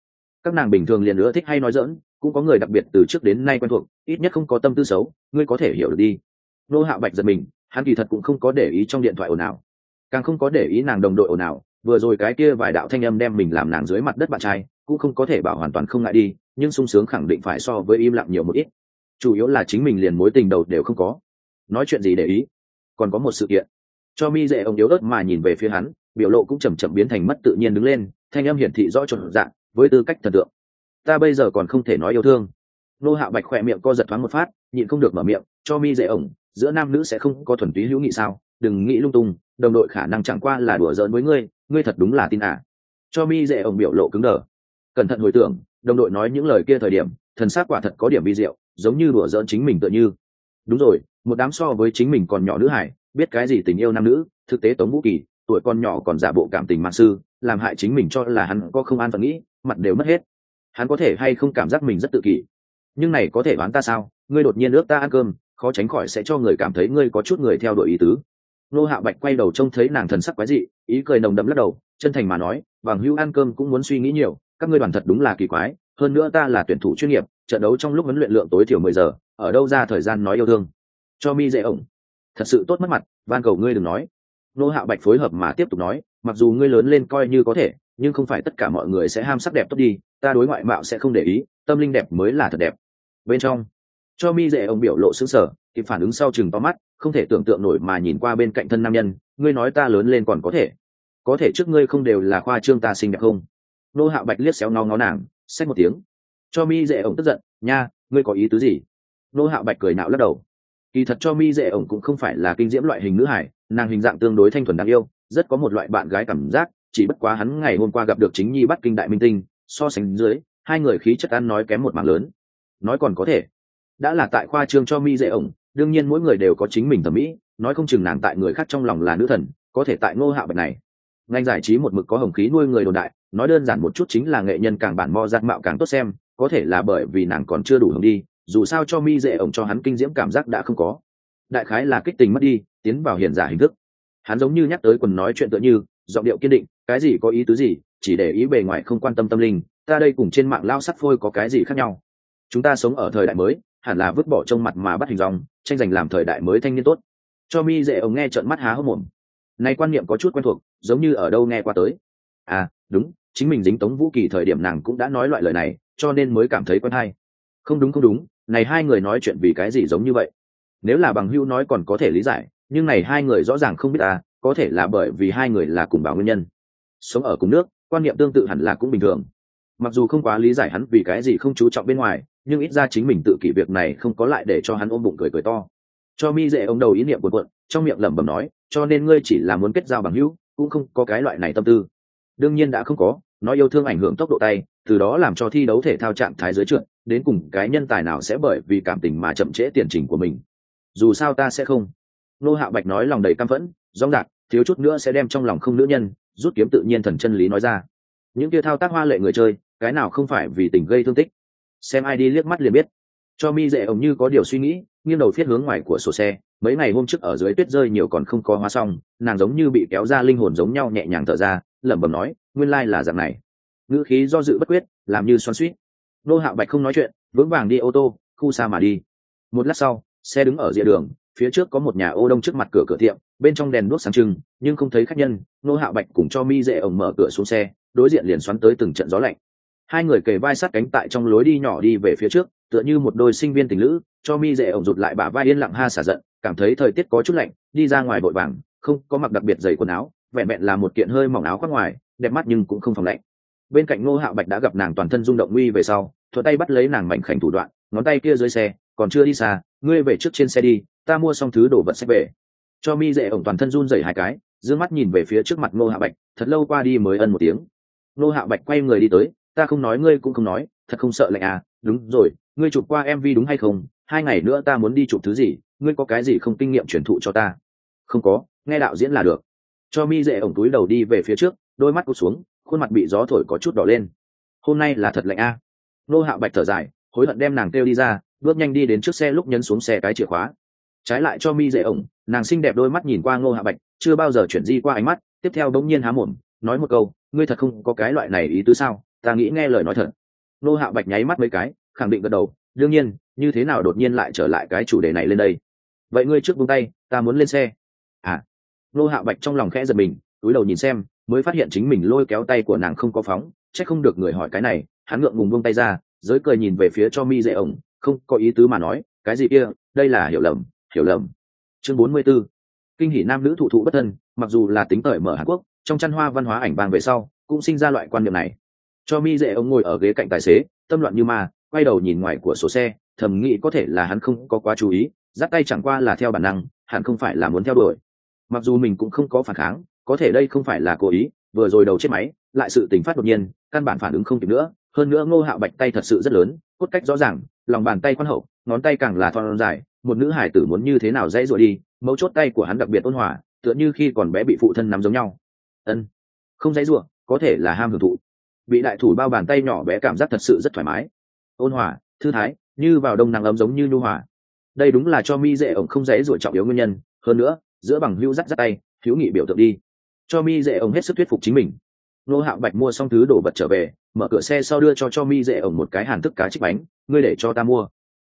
các nàng bình thường liền nữa thích hay nói dỡn, cũng có người đặc biệt từ trước đến nay quen thuộc, ít nhất không có tâm tư xấu, ngươi có thể hiểu được đi. Nô Hạo Bạch giật mình, hắn kỳ thật cũng không có để ý trong điện thoại ồn ào, càng không có để ý nàng đồng đội ồn ào, vừa rồi cái kia vài đạo thanh âm đem mình làm nàng dưới mặt đất bạn trai, cũng không có thể bảo hoàn toàn không ngại đi, nhưng sung sướng khẳng định phải so với im lặng nhiều một ít. Chủ yếu là chính mình liền mối tình đầu đều không có, nói chuyện gì để ý. Còn có một sự kiện. Cho mi dễ ông yếu ớt mà nhìn về phía hắn, biểu lộ cũng chậm chậm biến thành mất tự nhiên đứng lên, thanh âm hiển thị rõ chuẩn dạng, với tư cách thần tượng. Ta bây giờ còn không thể nói yêu thương. Nô Hạo Bạch khỏe miệng co giật thoáng một phát, nhịn không được mở miệng, cho mi dễ ổng, giữa nam nữ sẽ không có thuần túy hữu nghị sao? Đừng nghĩ lung tung, đồng đội khả năng chẳng qua là đùa giỡn với ngươi, ngươi thật đúng là tin à? Cho mi dễ ổng biểu lộ cứng đờ, cẩn thận hồi tưởng, đồng đội nói những lời kia thời điểm, thần sắc quả thật có điểm vi diệu, giống như đùa giỡn chính mình tựa như. Đúng rồi, một đám so với chính mình còn nhỏ nữ hải, biết cái gì tình yêu nam nữ, thực tế Tống Vũ Kỳ, tuổi con nhỏ còn giả bộ cảm tình mạn sư, làm hại chính mình cho là hắn có không an phận nghĩ, mặt đều mất hết. Hắn có thể hay không cảm giác mình rất tự kỷ, nhưng này có thể đoán ta sao? Ngươi đột nhiên ước ta ăn cơm, khó tránh khỏi sẽ cho người cảm thấy ngươi có chút người theo đuổi ý tứ. Nô Hạo Bạch quay đầu trông thấy nàng thần sắc quái dị, ý cười nồng đậm lắc đầu, chân thành mà nói, bằng hữu ăn cơm cũng muốn suy nghĩ nhiều, các ngươi đoàn thật đúng là kỳ quái, hơn nữa ta là tuyển thủ chuyên nghiệp, trận đấu trong lúc huấn luyện lượng tối thiểu 10 giờ, ở đâu ra thời gian nói yêu thương? Cho mi dễ ổng, thật sự tốt mất mặt, van cầu ngươi đừng nói. Nô Hạo Bạch phối hợp mà tiếp tục nói, mặc dù ngươi lớn lên coi như có thể, nhưng không phải tất cả mọi người sẽ ham sắc đẹp tốt đi, ta đối ngoại mạo sẽ không để ý, tâm linh đẹp mới là thật đẹp. Bên trong, cho mi dễ ông biểu lộ sững sờ, kịp phản ứng sau chừng to mắt, không thể tưởng tượng nổi mà nhìn qua bên cạnh thân nam nhân, ngươi nói ta lớn lên còn có thể trước ngươi không đều là khoa trương ta xinh đẹp không? Nô Hạo Bạch liếc xéo ngó nàng, xách một tiếng. Cho mi dễ ông tức giận, nha, ngươi có ý tứ gì? Nô Hạo Bạch cười nạo lắc đầu. Kỳ thật cho mi dễ ông cũng không phải là kinh diễm loại hình nữ hải, nàng hình dạng tương đối thanh thuần đáng yêu, rất có một loại bạn gái cảm giác, chỉ bất quá hắn ngày hôm qua gặp được chính nhi bắt kinh đại minh tinh, so sánh dưới, hai người khí chất ăn nói kém một mảng lớn. Nói còn có thể, đã là tại khoa trương cho mi dễ ổng, đương nhiên mỗi người đều có chính mình thẩm mỹ, nói không chừng nàng tại người khác trong lòng là nữ thần, có thể tại Ngô Hạo Bạch này ngành giải trí một mực có hồng khí nuôi người đồn đại, nói đơn giản một chút chính là nghệ nhân càng bản mo giác mạo càng tốt xem, có thể là bởi vì nàng còn chưa đủ hồng đi, dù sao cho mi dễ ổng cho hắn kinh diễm cảm giác đã không có, đại khái là kích tình mất đi, tiến vào hiện giả hình thức. Hắn giống như nhắc tới quần nói chuyện tựa như, giọng điệu kiên định, cái gì có ý tứ gì, chỉ để ý bề ngoài không quan tâm tâm linh, ta đây cùng trên mạng lao sắt phôi có cái gì khác nhau? Chúng ta sống ở thời đại mới, hẳn là vứt bỏ trông mặt mà bắt hình dong, tranh giành làm thời đại mới thanh niên tốt. Cho mi dễ ông nghe trợn mắt há hốc mồm. Này quan niệm có chút quen thuộc, giống như ở đâu nghe qua tới. À, đúng, chính mình dính Tống Vũ Kỳ thời điểm nàng cũng đã nói loại lời này, cho nên mới cảm thấy quen hay. Không đúng, này hai người nói chuyện vì cái gì giống như vậy? Nếu là bằng hữu nói còn có thể lý giải, nhưng này hai người rõ ràng không biết à, có thể là bởi vì hai người là cùng bảo nguyên nhân. Sống ở cùng nước, quan niệm tương tự hẳn là cũng bình thường. Mặc dù không quá lý giải hắn vì cái gì không chú trọng bên ngoài, nhưng ít ra chính mình tự kỷ việc này không có lại để cho hắn ôm bụng cười to. Cho mi dễ ông đầu ý niệm cuộn, trong miệng lẩm bẩm nói, cho nên ngươi chỉ là muốn kết giao bằng hữu, cũng không có cái loại này tâm tư. Đương nhiên đã không có, nói yêu thương ảnh hưởng tốc độ tay, từ đó làm cho thi đấu thể thao trạng thái dưới trượt, đến cùng cái nhân tài nào sẽ bởi vì cảm tình mà chậm trễ tiền trình của mình. Dù sao ta sẽ không. Nô Hạo Bạch nói lòng đầy căm phẫn, rõ ràng, thiếu chút nữa sẽ đem trong lòng không nữ nhân, rút kiếm tự nhiên thần chân lý nói ra. Những kia thao tác hoa lệ người chơi, cái nào không phải vì tình gây thương tích? Xem ai đi liếc mắt liền biết. Cho mi dễ ổng như có điều suy nghĩ, nghiêng đầu phiết hướng ngoài của sổ xe, mấy ngày hôm trước ở dưới tuyết rơi nhiều còn không có hóa xong, nàng giống như bị kéo ra linh hồn giống nhau nhẹ nhàng thở ra, lẩm bẩm nói, nguyên lai là dạng này. Ngữ khí do dự bất quyết, làm như xoắn xuýt. Nô Hạo Bạch không nói chuyện, vững vàng đi ô tô, khu xa mà đi. Một lát sau, xe đứng ở rìa đường, phía trước có một nhà ô đông trước mặt cửa tiệm, bên trong đèn đuốc sáng trưng, nhưng không thấy khách nhân. Nô Hạo Bạch cùng cho mi dễ ổng mở cửa xuống xe, đối diện liền xoắn tới từng trận gió lạnh. Hai người kề vai sát cánh tại trong lối đi nhỏ đi về phía trước, tựa như một đôi sinh viên tình lữ. Cho mi dễ ổng rụt lại bả vai yên lặng ha xả giận, cảm thấy thời tiết có chút lạnh, đi ra ngoài vội vàng, không có mặc đặc biệt dày quần áo, vẹn vẹn là một kiện hơi mỏng áo khoác ngoài, đẹp mắt nhưng cũng không phòng lạnh. Bên cạnh Ngô Hạo Bạch đã gặp nàng toàn thân rung động nguy về sau, thuận tay bắt lấy nàng mảnh khảnh thủ đoạn, ngón tay kia dưới xe, còn chưa đi xa, ngươi về trước trên xe đi, ta mua xong thứ đồ vật sẽ về. Cho mi dễ ổng toàn thân run rẩy hai cái, dương mắt nhìn về phía trước mặt Ngô Hạo Bạch, thật lâu qua đi mới ân một tiếng. Ngô Hạo Bạch quay người đi tới, ta không nói ngươi cũng không nói, thật không sợ lạnh à? Đúng rồi, ngươi chụp qua MV đúng hay không? 2 ngày nữa ta muốn đi chụp thứ gì, ngươi có cái gì không kinh nghiệm truyền thụ cho ta? Không có, nghe đạo diễn là được. Cho mi dễ ổng túi đầu đi về phía trước, đôi mắt cụp xuống, khuôn mặt bị gió thổi có chút đỏ lên. Hôm nay là thật lạnh a. Ngô Hạo Bạch thở dài, hối hận đem nàng kêu đi ra, bước nhanh đi đến trước xe lúc nhấn xuống xe cái chìa khóa. Trái lại cho mi dễ ổng, nàng xinh đẹp đôi mắt nhìn qua Ngô Hạo Bạch, chưa bao giờ chuyển di qua ánh mắt, tiếp theo bỗng nhiên há mồm, nói một câu, ngươi thật không có cái loại này ý tứ sao? Ta nghĩ nghe lời nói thật. Ngô Hạo Bạch nháy mắt mấy cái, khẳng định gật đầu, đương nhiên, như thế nào đột nhiên lại trở lại cái chủ đề này lên đây? Vậy ngươi trước buông tay, ta muốn lên xe. À? Ngô Hạo Bạch trong lòng khẽ giật mình, cúi đầu nhìn xem, mới phát hiện chính mình lôi kéo tay của nàng không có phóng, chắc không được người hỏi cái này, hắn ngượng ngùng buông tay ra, giới cười nhìn về phía cho mi dễ ổng, không có ý tứ mà nói, cái gì kia, đây là hiểu lầm, hiểu lầm. Chương 44. Kinh hỉ nam nữ thụ thụ bất thân, mặc dù là tính tởi mở Hàn Quốc, trong chăn hoa văn hóa ảnh bang về sau, cũng sinh ra loại quan niệm này. Cho mi dễ ổng ngồi ở ghế cạnh tài xế, tâm loạn như ma, quay đầu nhìn ngoài của sổ xe, thầm nghĩ có thể là hắn không có quá chú ý, dắt tay chẳng qua là theo bản năng, hẳn không phải là muốn theo đuổi. Mặc dù mình cũng không có phản kháng, có thể đây không phải là cố ý, vừa rồi đầu chết máy, lại sự tình phát đột nhiên, căn bản phản ứng không kịp nữa. Hơn nữa Ngô Hạo Bạch tay thật sự rất lớn, cốt cách rõ ràng, lòng bàn tay khoan hậu, ngón tay càng là thon dài, một nữ hải tử muốn như thế nào dãy rồi đi, mấu chốt tay của hắn đặc biệt ôn hòa, tựa như khi còn bé bị phụ thân nắm giống nhau. Ân, không dãy rủa, có thể là ham hưởng thụ. Bị đại thủ bao bàn tay nhỏ bé cảm giác thật sự rất thoải mái, ôn hòa, thư thái, như vào đông nắng ấm giống như nhu hòa. Đây đúng là cho mi dễ ổng không dãy rủa trọng yếu nguyên nhân. Hơn nữa, giữa bằng hữu dắt tay, hữu nghị biểu tượng đi, cho mi dễ ổng hết sức thuyết phục chính mình. Ngô Hạo Bạch mua xong thứ đồ vật trở về, mở cửa xe sau đưa cho mi dễ ổng một cái hàn thức cá trích bánh, ngươi để cho ta mua.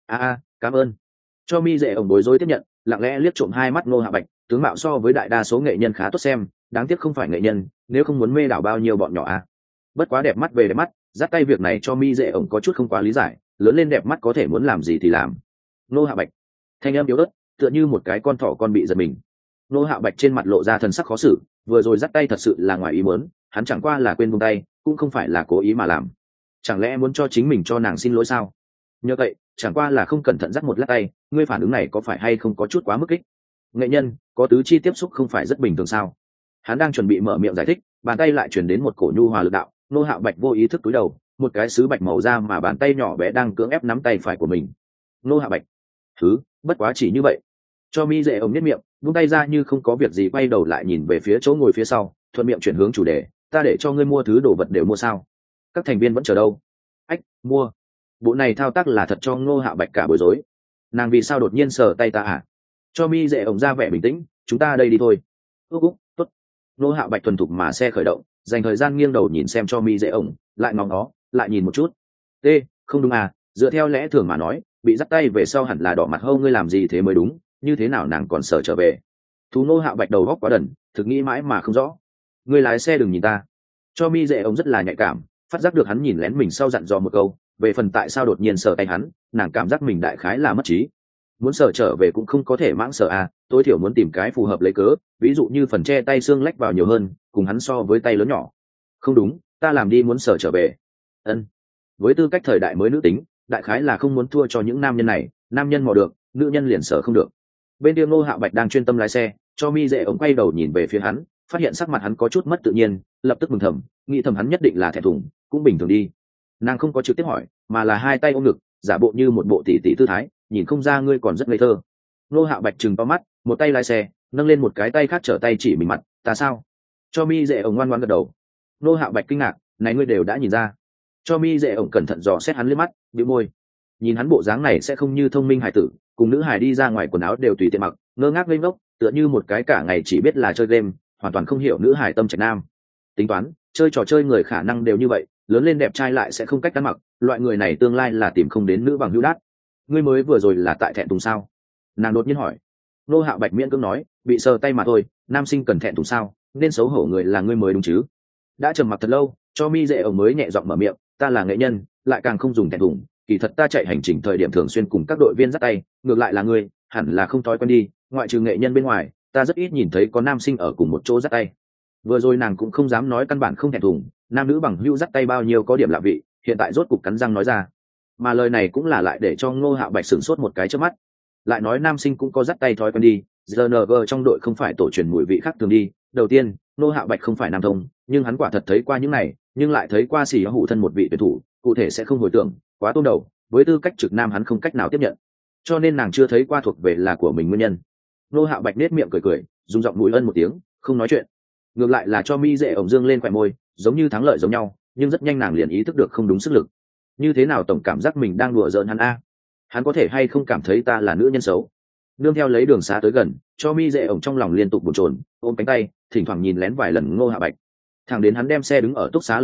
Cảm ơn. Cho mi dễ ổng bối rối tiếp nhận, lặng lẽ liếc trộm hai mắt Ngô Hạo Bạch, tướng mạo so với đại đa số nghệ nhân khá tốt xem, đáng tiếc không phải nghệ nhân, nếu không muốn mê đảo bao nhiêu bọn nhỏ a. Bất quá đẹp mắt về đẹp mắt, dắt tay việc này cho mi dễ ổng có chút không quá lý giải, lớn lên đẹp mắt có thể muốn làm gì thì làm. Ngô Hạo Bạch, thanh âm yếu ớt, tựa như một cái con thỏ con bị giật mình. Ngô Hạo Bạch trên mặt lộ ra thần sắc khó xử, vừa rồi dắt tay thật sự là ngoài ý muốn, hắn chẳng qua là quên buông tay, cũng không phải là cố ý mà làm. Chẳng lẽ muốn cho chính mình cho nàng xin lỗi sao? Nhờ vậy, chẳng qua là không cẩn thận dắt một lát tay, ngươi phản ứng này có phải hay không có chút quá mức kích? Nghệ nhân, có tứ chi tiếp xúc không phải rất bình thường sao? Hắn đang chuẩn bị mở miệng giải thích, bàn tay lại truyền đến một cổ nhu hòa lực đạo, Ngô Hạo Bạch vô ý thức cúi đầu, một cái sứ bạch màu da mà bàn tay nhỏ bé đang cưỡng ép nắm tay phải của mình. Ngô Hạo Bạch, thứ, bất quá chỉ như vậy. Cho mi dễ ổng nhếch miệng, buông tay ra như không có việc gì, quay đầu lại nhìn về phía chỗ ngồi phía sau, thuận miệng chuyển hướng chủ đề, ta để cho ngươi mua thứ đồ vật đều mua sao? Các thành viên vẫn chờ đâu? Ách, mua. Bộ này thao tác là thật cho Ngô Hạo Bạch cả bối rối. Nàng vì sao đột nhiên sờ tay ta à? Cho mi dễ ổng ra vẻ bình tĩnh, chúng ta đây đi thôi. Tốt. Ngô Hạo Bạch thuần thục mà xe khởi động, dành thời gian nghiêng đầu nhìn xem cho mi dễ ổng, lại ngóng nó, lại nhìn một chút. Không đúng à, dựa theo lẽ thường mà nói, bị dắt tay về sau hẳn là đỏ mặt hâu, ngươi làm gì thế mới đúng, như thế nào nàng còn sợ trở về? Thú Ngô Hạo Bạch đầu góc quá đần, thực nghĩ mãi mà không rõ. Ngươi lái xe đừng nhìn ta. Cho mi dễ ổng rất là nhạy cảm, phát giác được hắn nhìn lén mình sau dặn dò một câu, về phần tại sao đột nhiên sờ tay hắn, nàng cảm giác mình đại khái là mất trí. Muốn sờ trở về cũng không có thể mãng sờ à, tối thiểu muốn tìm cái phù hợp lấy cớ, ví dụ như phần che tay xương lách vào nhiều hơn, cùng hắn so với tay lớn nhỏ. Không đúng, ta làm đi muốn sờ trở về. Ân. Với tư cách thời đại mới nữ tính, đại khái là không muốn thua cho những nam nhân này, nam nhân mò được, nữ nhân liền sờ không được. Bên kia Ngô Hạo Bạch đang chuyên tâm lái xe, cho mi dễ ống quay đầu nhìn về phía hắn, phát hiện sắc mặt hắn có chút mất tự nhiên, lập tức mừng thầm, nghĩ thầm hắn nhất định là thẹn thùng, cũng bình thường đi. Nàng không có trực tiếp hỏi, mà là hai tay ôm ngực, giả bộ như một bộ tỷ tỷ tư thái, nhìn không ra ngươi còn rất ngây thơ. Ngô Hạo Bạch trừng to mắt, một tay lái xe, nâng lên một cái tay khác trở tay chỉ mình mặt, ta sao? Cho mi dễ ống ngoan ngoãn gật đầu. Ngô Hạo Bạch kinh ngạc, này ngươi đều đã nhìn ra. Cho mi dễ ống cẩn thận dò xét hắn liếc mắt, bĩu môi. Nhìn hắn bộ dáng này sẽ không như thông minh hải tử, cùng nữ hải đi ra ngoài quần áo đều tùy tiện mặc, ngơ ngác ngây ngốc, tựa như một cái cả ngày chỉ biết là chơi game, hoàn toàn không hiểu nữ hải tâm trạch nam. Tính toán, chơi trò chơi người khả năng đều như vậy, lớn lên đẹp trai lại sẽ không cách ăn mặc, loại người này tương lai là tìm không đến nữ bằng hữu đát. Ngươi mới vừa rồi là tại thẹn thùng sao? Nàng đột nhiên hỏi. Ngô Hạo Bạch miễn cưỡng nói, bị sờ tay mà thôi, nam sinh cần thẹn thùng sao? Nên xấu hổ người là ngươi mới đúng chứ? Đã trầm mặc thật lâu, cho mi dễ ổng mới nhẹ giọng mở miệng, ta là nghệ nhân, lại càng không dùng thẹn thùng, kỳ thật ta chạy hành trình thời điểm thường xuyên cùng các đội viên dắt tay, ngược lại là ngươi, hẳn là không thói quen đi, ngoại trừ nghệ nhân bên ngoài, ta rất ít nhìn thấy có nam sinh ở cùng một chỗ dắt tay. Vừa rồi nàng cũng không dám nói căn bản không thẹn thùng, nam nữ bằng hữu dắt tay bao nhiêu có điểm lạ vị, hiện tại rốt cục cắn răng nói ra. Mà lời này cũng là lại để cho Ngô Hạo Bạch sửng sốt một cái trước mắt. Lại nói nam sinh cũng có dắt tay thói quen đi, GNG trong đội không phải tổ truyền mùi vị khác thường đi. Đầu tiên, Ngô Hạo Bạch không phải nam thông, nhưng hắn quả thật thấy qua những này, nhưng lại thấy qua xỉ hủ thân một vị tuyển thủ, cụ thể sẽ không hồi tưởng, quá tôm đầu, với tư cách trực nam hắn không cách nào tiếp nhận, cho nên nàng chưa thấy qua thuộc về là của mình nguyên nhân. Ngô Hạo Bạch nết miệng cười, dùng giọng mũi ân một tiếng, không nói chuyện. Ngược lại là cho mi dễ ổng dương lên khỏe môi, giống như thắng lợi giống nhau, nhưng rất nhanh nàng liền ý thức được không đúng sức lực. Như thế nào tổng cảm giác mình đang đùa giỡn hắn a? Hắn có thể hay không cảm thấy ta là nữ nhân xấu? Nương theo lấy đường xá tới gần, cho mi dễ ổng trong lòng liên tục bồn chồn, ôm cánh tay, thỉnh thoảng nhìn lén vài lần Ngô Hạo Bạch. Thẳng đến hắn đem xe đứng ở túc xá lầu dưới,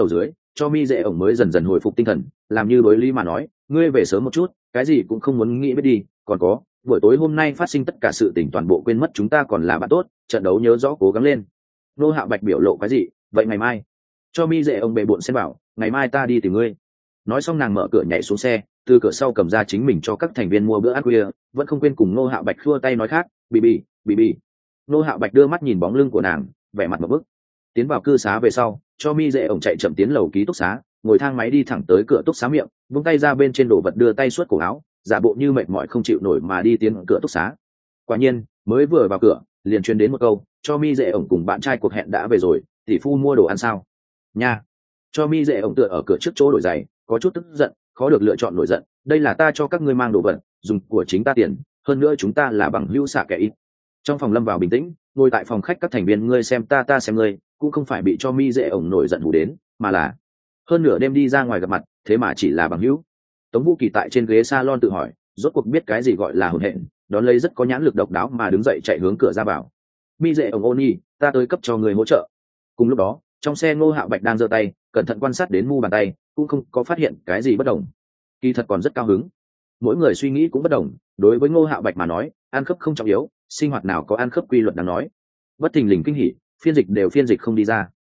cho mi dễ ổng mới dần dần hồi phục tinh thần, làm như đối lý mà nói, ngươi về sớm một chút, cái gì cũng không muốn nghĩ biết đi, còn có buổi tối hôm nay phát sinh tất cả sự tình toàn bộ quên mất, chúng ta còn là bạn tốt, trận đấu nhớ rõ cố gắng lên. Nô Hạo Bạch biểu lộ cái gì, vậy ngày mai cho mi dễ ổng bề bộn xem bảo, ngày mai ta đi tìm ngươi. Nói xong nàng mở cửa nhảy xuống xe, từ cửa sau cầm ra chính mình cho các thành viên mua bữa ăn khuya, vẫn không quên cùng Nô Hạo Bạch khua tay nói khác, bì bì. Nô Hạo Bạch đưa mắt nhìn bóng lưng của nàng, vẻ mặt một bức. Tiến vào cư xá về sau, cho mi dễ ổng chạy chậm tiến lầu ký túc xá, ngồi thang máy đi thẳng tới cửa túc xá miệng, vung tay ra bên trên đồ vật đưa tay suốt cổ áo, giả bộ như mệt mỏi không chịu nổi mà đi tiến cửa túc xá. Quả nhiên mới vừa vào cửa liền truyền đến một câu, cho mi dễ ổng cùng bạn trai cuộc hẹn đã về rồi, tỷ phu mua đồ ăn sao nha. Cho mi dễ ổng tựa ở cửa trước chỗ đổi giày, có chút tức giận, khó được lựa chọn nổi giận, đây là ta cho các ngươi mang đồ vật, dùng của chính ta tiền, hơn nữa chúng ta là bằng hữu xạ kẻ ít. Trong phòng lâm vào bình tĩnh, ngồi tại phòng khách các thành viên ngươi xem ta xem ngươi, cũng không phải bị cho mi dễ ổng nổi giận hù đến, mà là hơn nửa đêm đi ra ngoài gặp mặt, thế mà chỉ là bằng hữu. Tống Vũ Kỳ tại trên ghế salon tự hỏi, rốt cuộc biết cái gì gọi là hồn hện, đón lấy rất có nhãn lực độc đáo mà đứng dậy chạy hướng cửa ra vào. Mi dễ ổng ôn nhi, ta tới cấp cho người hỗ trợ. Cùng lúc đó trong xe Ngô Hạo Bạch đang giơ tay cẩn thận quan sát đến mu bàn tay, cũng không có phát hiện cái gì bất đồng, kỳ thật còn rất cao hứng. Mỗi người suy nghĩ cũng bất đồng, đối với Ngô Hạo Bạch mà nói, ăn khớp không trọng yếu, sinh hoạt nào có ăn khớp quy luật đáng nói. Bất thình lình kinh hỉ, phiên dịch đều phiên dịch không đi ra.